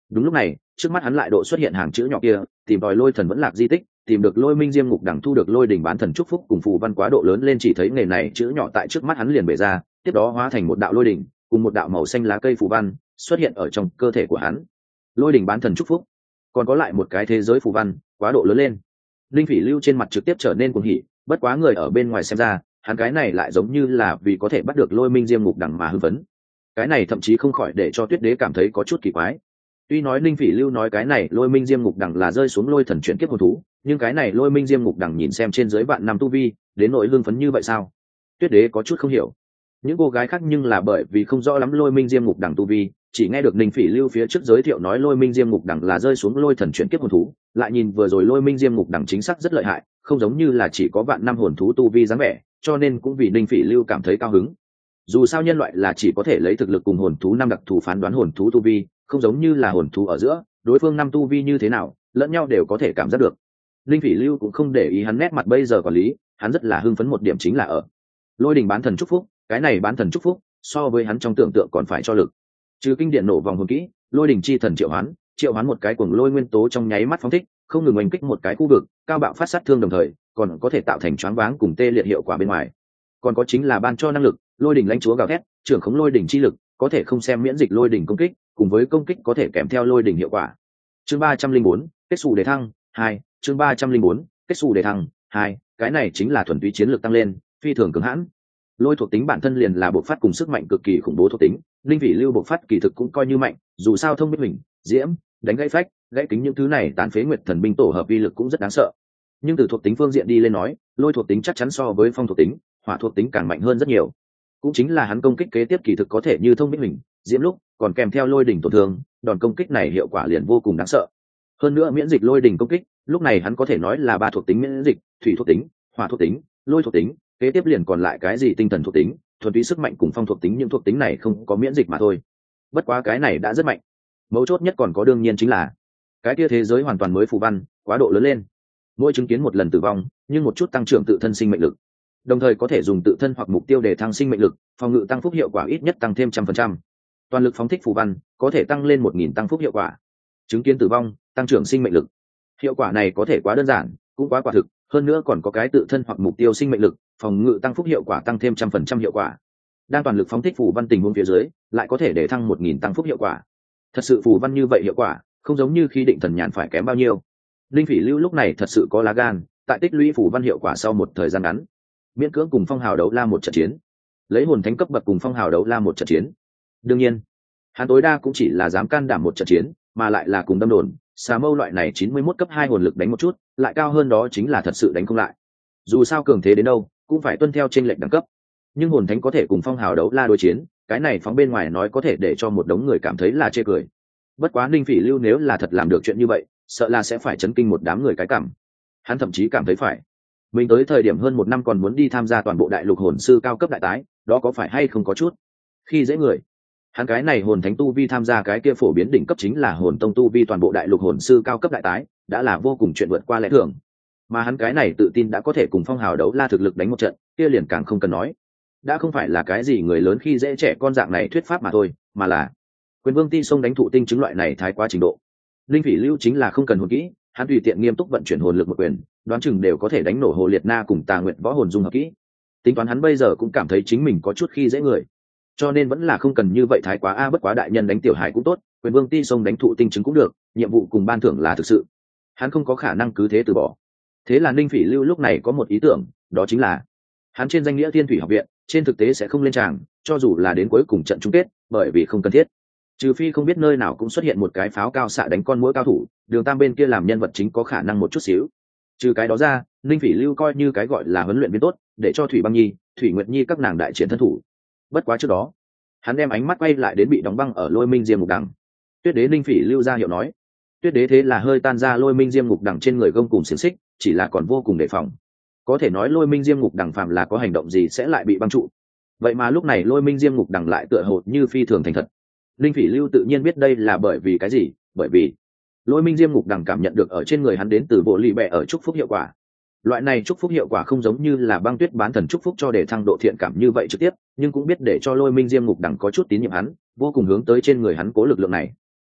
Đúng lúc này trước mắt hắn lại độ xuất hiện hàng chữ nhỏ kia, tìm tòi lôi thần vẫn lạc di tích, tìm được lôi minh diêm ngục đằng, thu được lôi đỉnh bán thần chúc phúc cùng phù văn quá độ lớn lên. Chỉ thấy nghề này chữ nhỏ tại trước mắt hắn liền bể ra, tiếp đó hóa thành một đạo lôi đỉnh cùng một đạo màu xanh lá cây phù văn xuất hiện ở trong cơ thể của hắn. Lôi đỉnh bán thần chúc phúc, còn có lại một cái thế giới phù văn quá độ lớn lên. Linh Phỉ Lưu trên mặt trực tiếp trở nên cuồng hỉ, bất quá người ở bên ngoài xem ra hắn cái này lại giống như là vì có thể bắt được lôi minh diêm ngục đằng mà hưng phấn. Cái này thậm chí không khỏi để cho Tuyết Đế cảm thấy có chút kỳ quái. Tuy nói Linh Phỉ Lưu nói cái này lôi minh diêm ngục đằng là rơi xuống lôi thần chuyển kiếp hồn thú, nhưng cái này lôi minh diêm ngục đằng nhìn xem trên dưới vạn năm tu vi, đến nỗi hưng phấn như vậy sao? Tuyết Đế có chút không hiểu. Những cô gái khác nhưng là bởi vì không rõ lắm lôi minh diêm ngục đằng tu vi, chỉ nghe được Linh Phỉ Lưu phía trước giới thiệu nói lôi minh diêm ngục đằng là rơi xuống lôi thần chuyển kiếp hồn thú, lại nhìn vừa rồi lôi minh diêm ngục đằng chính xác rất lợi hại, không giống như là chỉ có vạn năm hồn thú tu vi dáng vẻ, cho nên cũng vì Linh Phỉ Lưu cảm thấy cao hứng. Dù sao nhân loại là chỉ có thể lấy thực lực cùng hồn thú năm đặc thù phán đoán hồn thú tu vi, không giống như là hồn thú ở giữa, đối phương năm tu vi như thế nào, lẫn nhau đều có thể cảm giác được. Linh Phỉ Lưu cũng không để ý hắn nét mặt bây giờ quản lý, hắn rất là hưng phấn một điểm chính là ở lôi đình bán thần chúc phúc, cái này bán thần chúc phúc so với hắn trong tưởng tượng còn phải cho lực. Trừ kinh điển nổ vòng hồn kỹ, lôi đình chi thần triệu hoán một cái cuồng lôi nguyên tố trong nháy mắt phóng thích, không ngừng oanh kích một cái khu vực, cao bạo phát sát thương đồng thời, còn có thể tạo thành choáng váng cùng tê liệt hiệu quả bên ngoài. Còn có chính là ban cho năng lực, lôi đỉnh lãnh chúa gào thét, trưởng khống lôi đỉnh chi lực, có thể không xem miễn dịch lôi đỉnh công kích, cùng với công kích có thể kèm theo lôi đỉnh hiệu quả. Chương 304, kết xù đề thăng 2, chương 304, kết xù đề thăng 2, cái này chính là thuần túy chiến lược tăng lên, phi thường cứng hãn. Lôi thuộc tính bản thân liền là bộc phát cùng sức mạnh cực kỳ khủng bố thuộc tính, Linh Phỉ Lưu bộc phát kỳ thực cũng coi như mạnh, dù sao thông minh mình, diễm, đánh gãy phách, gãy kính những thứ này tàn phế nguyệt thần binh tổ hợp uy lực cũng rất đáng sợ. Nhưng từ thuộc tính phương diện đi lên nói, lôi thuộc tính chắc chắn so với phong thuộc tính, hỏa thuộc tính càng mạnh hơn rất nhiều. Cũng chính là hắn công kích kế tiếp kỳ thực có thể như thông minh mình, diễm lúc còn kèm theo lôi đỉnh tổn thương, đòn công kích này hiệu quả liền vô cùng đáng sợ. Hơn nữa miễn dịch lôi đỉnh công kích, lúc này hắn có thể nói là ba thuộc tính miễn dịch, thủy thuộc tính, hỏa thuộc tính, lôi thuộc tính, kế tiếp liền còn lại cái gì tinh thần thuộc tính, thuần túy sức mạnh cùng phong thuộc tính, những thuộc tính này không có miễn dịch mà thôi. Bất quá cái này đã rất mạnh. Mấu chốt nhất còn có đương nhiên chính là cái kia thế giới hoàn toàn mới phù văn, quá độ lớn lên. Mỗi chứng kiến một lần tử vong, nhưng một chút tăng trưởng tự thân sinh mệnh lực, đồng thời có thể dùng tự thân hoặc mục tiêu để thăng sinh mệnh lực, phòng ngự tăng phúc hiệu quả ít nhất tăng thêm 100%. Toàn lực phóng thích phù văn có thể tăng lên 1000 tăng phúc hiệu quả. Chứng kiến tử vong, tăng trưởng sinh mệnh lực. Hiệu quả này có thể quá đơn giản, cũng quá quả thực, hơn nữa còn có cái tự thân hoặc mục tiêu sinh mệnh lực, phòng ngự tăng phúc hiệu quả tăng thêm 100% hiệu quả. Đang toàn lực phóng thích phù văn tình huống phía dưới, lại có thể để thăng 1000 tăng phúc hiệu quả. Thật sự phù văn như vậy hiệu quả, không giống như khi định thần nhàn phải kém bao nhiêu. Linh Phỉ Lưu lúc này thật sự có lá gan, tại tích lũy phù văn hiệu quả sau một thời gian ngắn, miễn cưỡng cùng phong hào đấu la một trận chiến, lấy hồn thánh cấp bậc cùng phong hào đấu la một trận chiến. Đương nhiên hắn tối đa cũng chỉ là dám can đảm một trận chiến, mà lại là cùng đâm đồn xà mâu loại này 91 cấp 2 hồn lực đánh một chút, lại cao hơn đó chính là thật sự đánh không lại. Dù sao cường thế đến đâu cũng phải tuân theo chênh lệch đẳng cấp, nhưng hồn thánh có thể cùng phong hào đấu la đối chiến, cái này phóng bên ngoài nói có thể để cho một đống người cảm thấy là chê cười. Bất quá Linh Phỉ Lưu nếu là thật làm được chuyện như vậy, sợ là sẽ phải chấn kinh một đám người cái cảm. Hắn thậm chí cảm thấy phải mình tới thời điểm hơn 1 năm còn muốn đi tham gia toàn bộ đại lục hồn sư cao cấp đại tái, đó có phải hay không có chút khi dễ người. Hắn cái này hồn thánh tu vi tham gia cái kia phổ biến đỉnh cấp chính là hồn tông tu vi toàn bộ đại lục hồn sư cao cấp đại tái, đã là vô cùng chuyện vượt qua lẽ thường. Mà hắn cái này tự tin đã có thể cùng phong hào đấu la thực lực đánh một trận, kia liền càng không cần nói. Đã không phải là cái gì người lớn khi dễ trẻ con dạng này thuyết pháp mà thôi, mà là quyền vương ti sông đánh thụ tinh chứng loại này thái quá trình độ. Linh Phỉ Lưu chính là không cần hồn kỹ, hắn tùy tiện nghiêm túc vận chuyển hồn lực một quyền, đoán chừng đều có thể đánh nổ Hồ Liệt Na cùng Tà Nguyện võ hồn dung hợp kỹ. Tính toán hắn bây giờ cũng cảm thấy chính mình có chút khi dễ người, cho nên vẫn là không cần như vậy thái quá. Bất quá đại nhân đánh tiểu hải cũng tốt, quyền vương ti sông đánh thụ tinh chứng cũng được, nhiệm vụ cùng ban thưởng là thực sự, hắn không có khả năng cứ thế từ bỏ. Thế là Linh Phỉ Lưu lúc này có một ý tưởng, đó chính là hắn trên danh nghĩa Thiên Thủy học viện, trên thực tế sẽ không lên tràng, cho dù là đến cuối cùng trận chung kết, bởi vì không cần thiết. Trừ phi không biết nơi nào cũng xuất hiện một cái pháo cao xạ đánh con muỗi cao thủ, Đường Tam bên kia làm nhân vật chính có khả năng một chút xíu. Trừ cái đó ra, Linh Phỉ Lưu coi như cái gọi là huấn luyện viên tốt, để cho Thủy Băng Nhi, Thủy Nguyệt Nhi các nàng đại triển thân thủ. Bất quá trước đó, hắn đem ánh mắt quay lại đến bị đóng băng ở Lôi Minh Diêm Ngục Đằng. Tuyết Đế Linh Phỉ Lưu ra hiệu nói. Tuyết Đế thế là hơi tan ra Lôi Minh Diêm Ngục Đằng trên người gông cùng xiềng xích, chỉ là còn vô cùng đề phòng. Có thể nói Lôi Minh Diêm Ngục Đằng phạm là có hành động gì sẽ lại bị băng trụ. Vậy mà lúc này Lôi Minh Diêm Ngục Đằng lại tựa hồ như phi thường thành thật. Linh Phỉ Lưu tự nhiên biết đây là bởi vì cái gì, bởi vì Lôi Minh Diêm Ngục Đằng cảm nhận được ở trên người hắn đến từ bộ lì bẹ ở chúc phúc hiệu quả. Loại này chúc phúc hiệu quả không giống như là băng tuyết bán thần chúc phúc cho để thăng độ thiện cảm như vậy trực tiếp, nhưng cũng biết để cho Lôi Minh Diêm Ngục Đằng có chút tín nhiệm hắn, vô cùng hướng tới trên người hắn cố lực lượng này.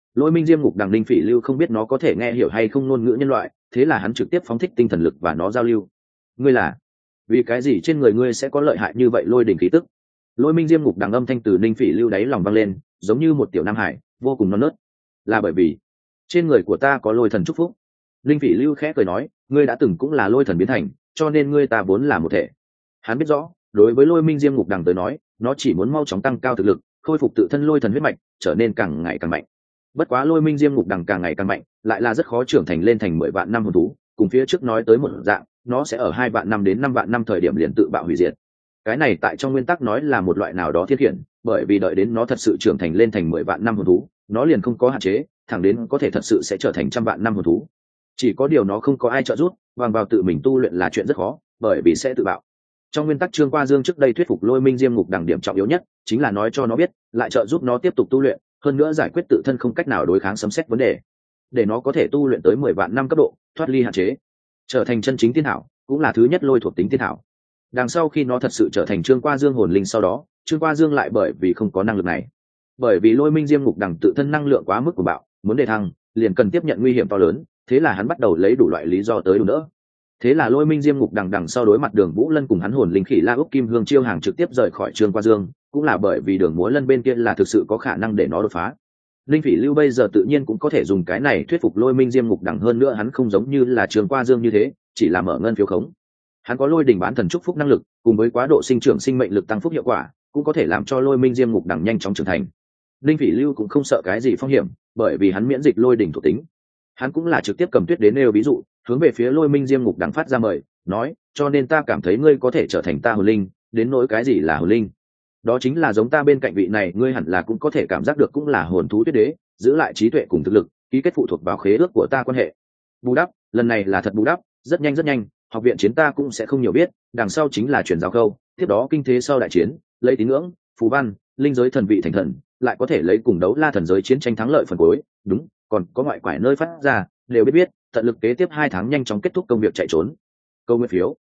Lôi minh diêm ngục đằng Linh Phỉ Lưu không biết nó có thể nghe hiểu hay không ngôn ngữ nhân loại, thế là hắn trực tiếp phóng thích tinh thần lực và nó giao lưu. Ngươi là vì cái gì trên người ngươi sẽ có lợi hại như vậy lôi đỉnh khí tức? Lôi minh diêm ngục đằng âm thanh từ Linh Phỉ Lưu đáy lòng vang lên, giống như một tiểu nam hải vô cùng non nớt. Là bởi vì trên người của ta có lôi thần chúc phúc. Linh Phỉ Lưu khẽ cười nói, ngươi đã từng cũng là lôi thần biến thành, cho nên ngươi ta vốn là một thể. Hắn biết rõ, đối với lôi minh diêm ngục đằng tới nói, nó chỉ muốn mau chóng tăng cao thực lực, khôi phục tự thân lôi thần huyết mạch, trở nên càng ngày càng mạnh. Bất quá lôi minh diêm ngục đằng càng ngày càng mạnh, lại là rất khó trưởng thành lên thành 10 vạn năm hồn thú, cùng phía trước nói tới một dạng, nó sẽ ở 2 vạn năm đến 5 vạn năm thời điểm liền tự bạo hủy diệt. Cái này tại trong nguyên tắc nói là một loại nào đó thiết hiển, bởi vì đợi đến nó thật sự trưởng thành lên thành 10 vạn năm hồn thú, nó liền không có hạn chế, thẳng đến có thể thật sự sẽ trở thành trăm vạn năm hồn thú. Chỉ có điều nó không có ai trợ giúp, bằng vào tự mình tu luyện là chuyện rất khó, bởi vì sẽ tự bạo. Trong nguyên tắc Trương Qua Dương trước đây thuyết phục lôi minh diêm ngục đằng điểm trọng yếu nhất chính là nói cho nó biết, lại trợ giúp nó tiếp tục tu luyện, hơn nữa giải quyết tự thân không cách nào đối kháng sấm sét vấn đề, để nó có thể tu luyện tới 10 vạn năm cấp độ, thoát ly hạn chế, trở thành chân chính tiên thảo, cũng là thứ nhất lôi thuộc tính tiên thảo. Đằng sau khi nó thật sự trở thành Trương Qua Dương hồn linh sau đó, Trương Qua Dương lại bởi vì không có năng lực này, bởi vì lôi minh diêm ngục đằng tự thân năng lượng quá mức của bạo, muốn đề thăng liền cần tiếp nhận nguy hiểm to lớn, thế là hắn bắt đầu lấy đủ loại lý do tới đủ nữa. Thế là lôi minh diêm ngục đằng sau đối mặt Đường Vũ Lân cùng hắn hồn linh khỉ La Úc Kim Hương chiêu hàng trực tiếp rời khỏi Trương Qua Dương, cũng là bởi vì Đường Múa Lân bên kia là thực sự có khả năng để nó đột phá. Linh Phỉ Lưu bây giờ tự nhiên cũng có thể dùng cái này thuyết phục lôi minh diêm ngục đằng, hơn nữa hắn không giống như là Trương Qua Dương như thế, chỉ là mở ngân phiếu khống. Hắn có lôi đỉnh bán thần chúc phúc năng lực, cùng với quá độ sinh trưởng sinh mệnh lực tăng phúc hiệu quả, cũng có thể làm cho lôi minh diêm ngục đằng nhanh chóng trưởng thành. Linh Phỉ Lưu cũng không sợ cái gì phong hiểm, bởi vì hắn miễn dịch lôi đỉnh thuộc tính. Hắn cũng là trực tiếp cầm tuyết đến nêu ví dụ, hướng về phía lôi minh diêm ngục đằng phát ra mời, nói, cho nên ta cảm thấy ngươi có thể trở thành ta hồn linh, đến nỗi cái gì là hồn linh, đó chính là giống ta bên cạnh vị này, ngươi hẳn là cũng có thể cảm giác được, cũng là hồn thú tuyết đế, giữ lại trí tuệ cùng thực lực, ký kết phụ thuộc vào khế ước của ta quan hệ. Bù đắp, lần này là thật bù đắp, rất nhanh, học viện chiến ta cũng sẽ không nhiều biết, đằng sau chính là chuyển giao khâu, tiếp đó kinh thế sau đại chiến, lấy tín ngưỡng, phù văn, linh giới thần vị thành thần, lại có thể lấy cùng đấu la thần giới chiến tranh thắng lợi phần cuối, đúng, còn có ngoại quải nơi phát ra, đều biết, tận lực kế tiếp 2 tháng nhanh chóng kết thúc công việc chạy trốn. Câu nguyên phiếu,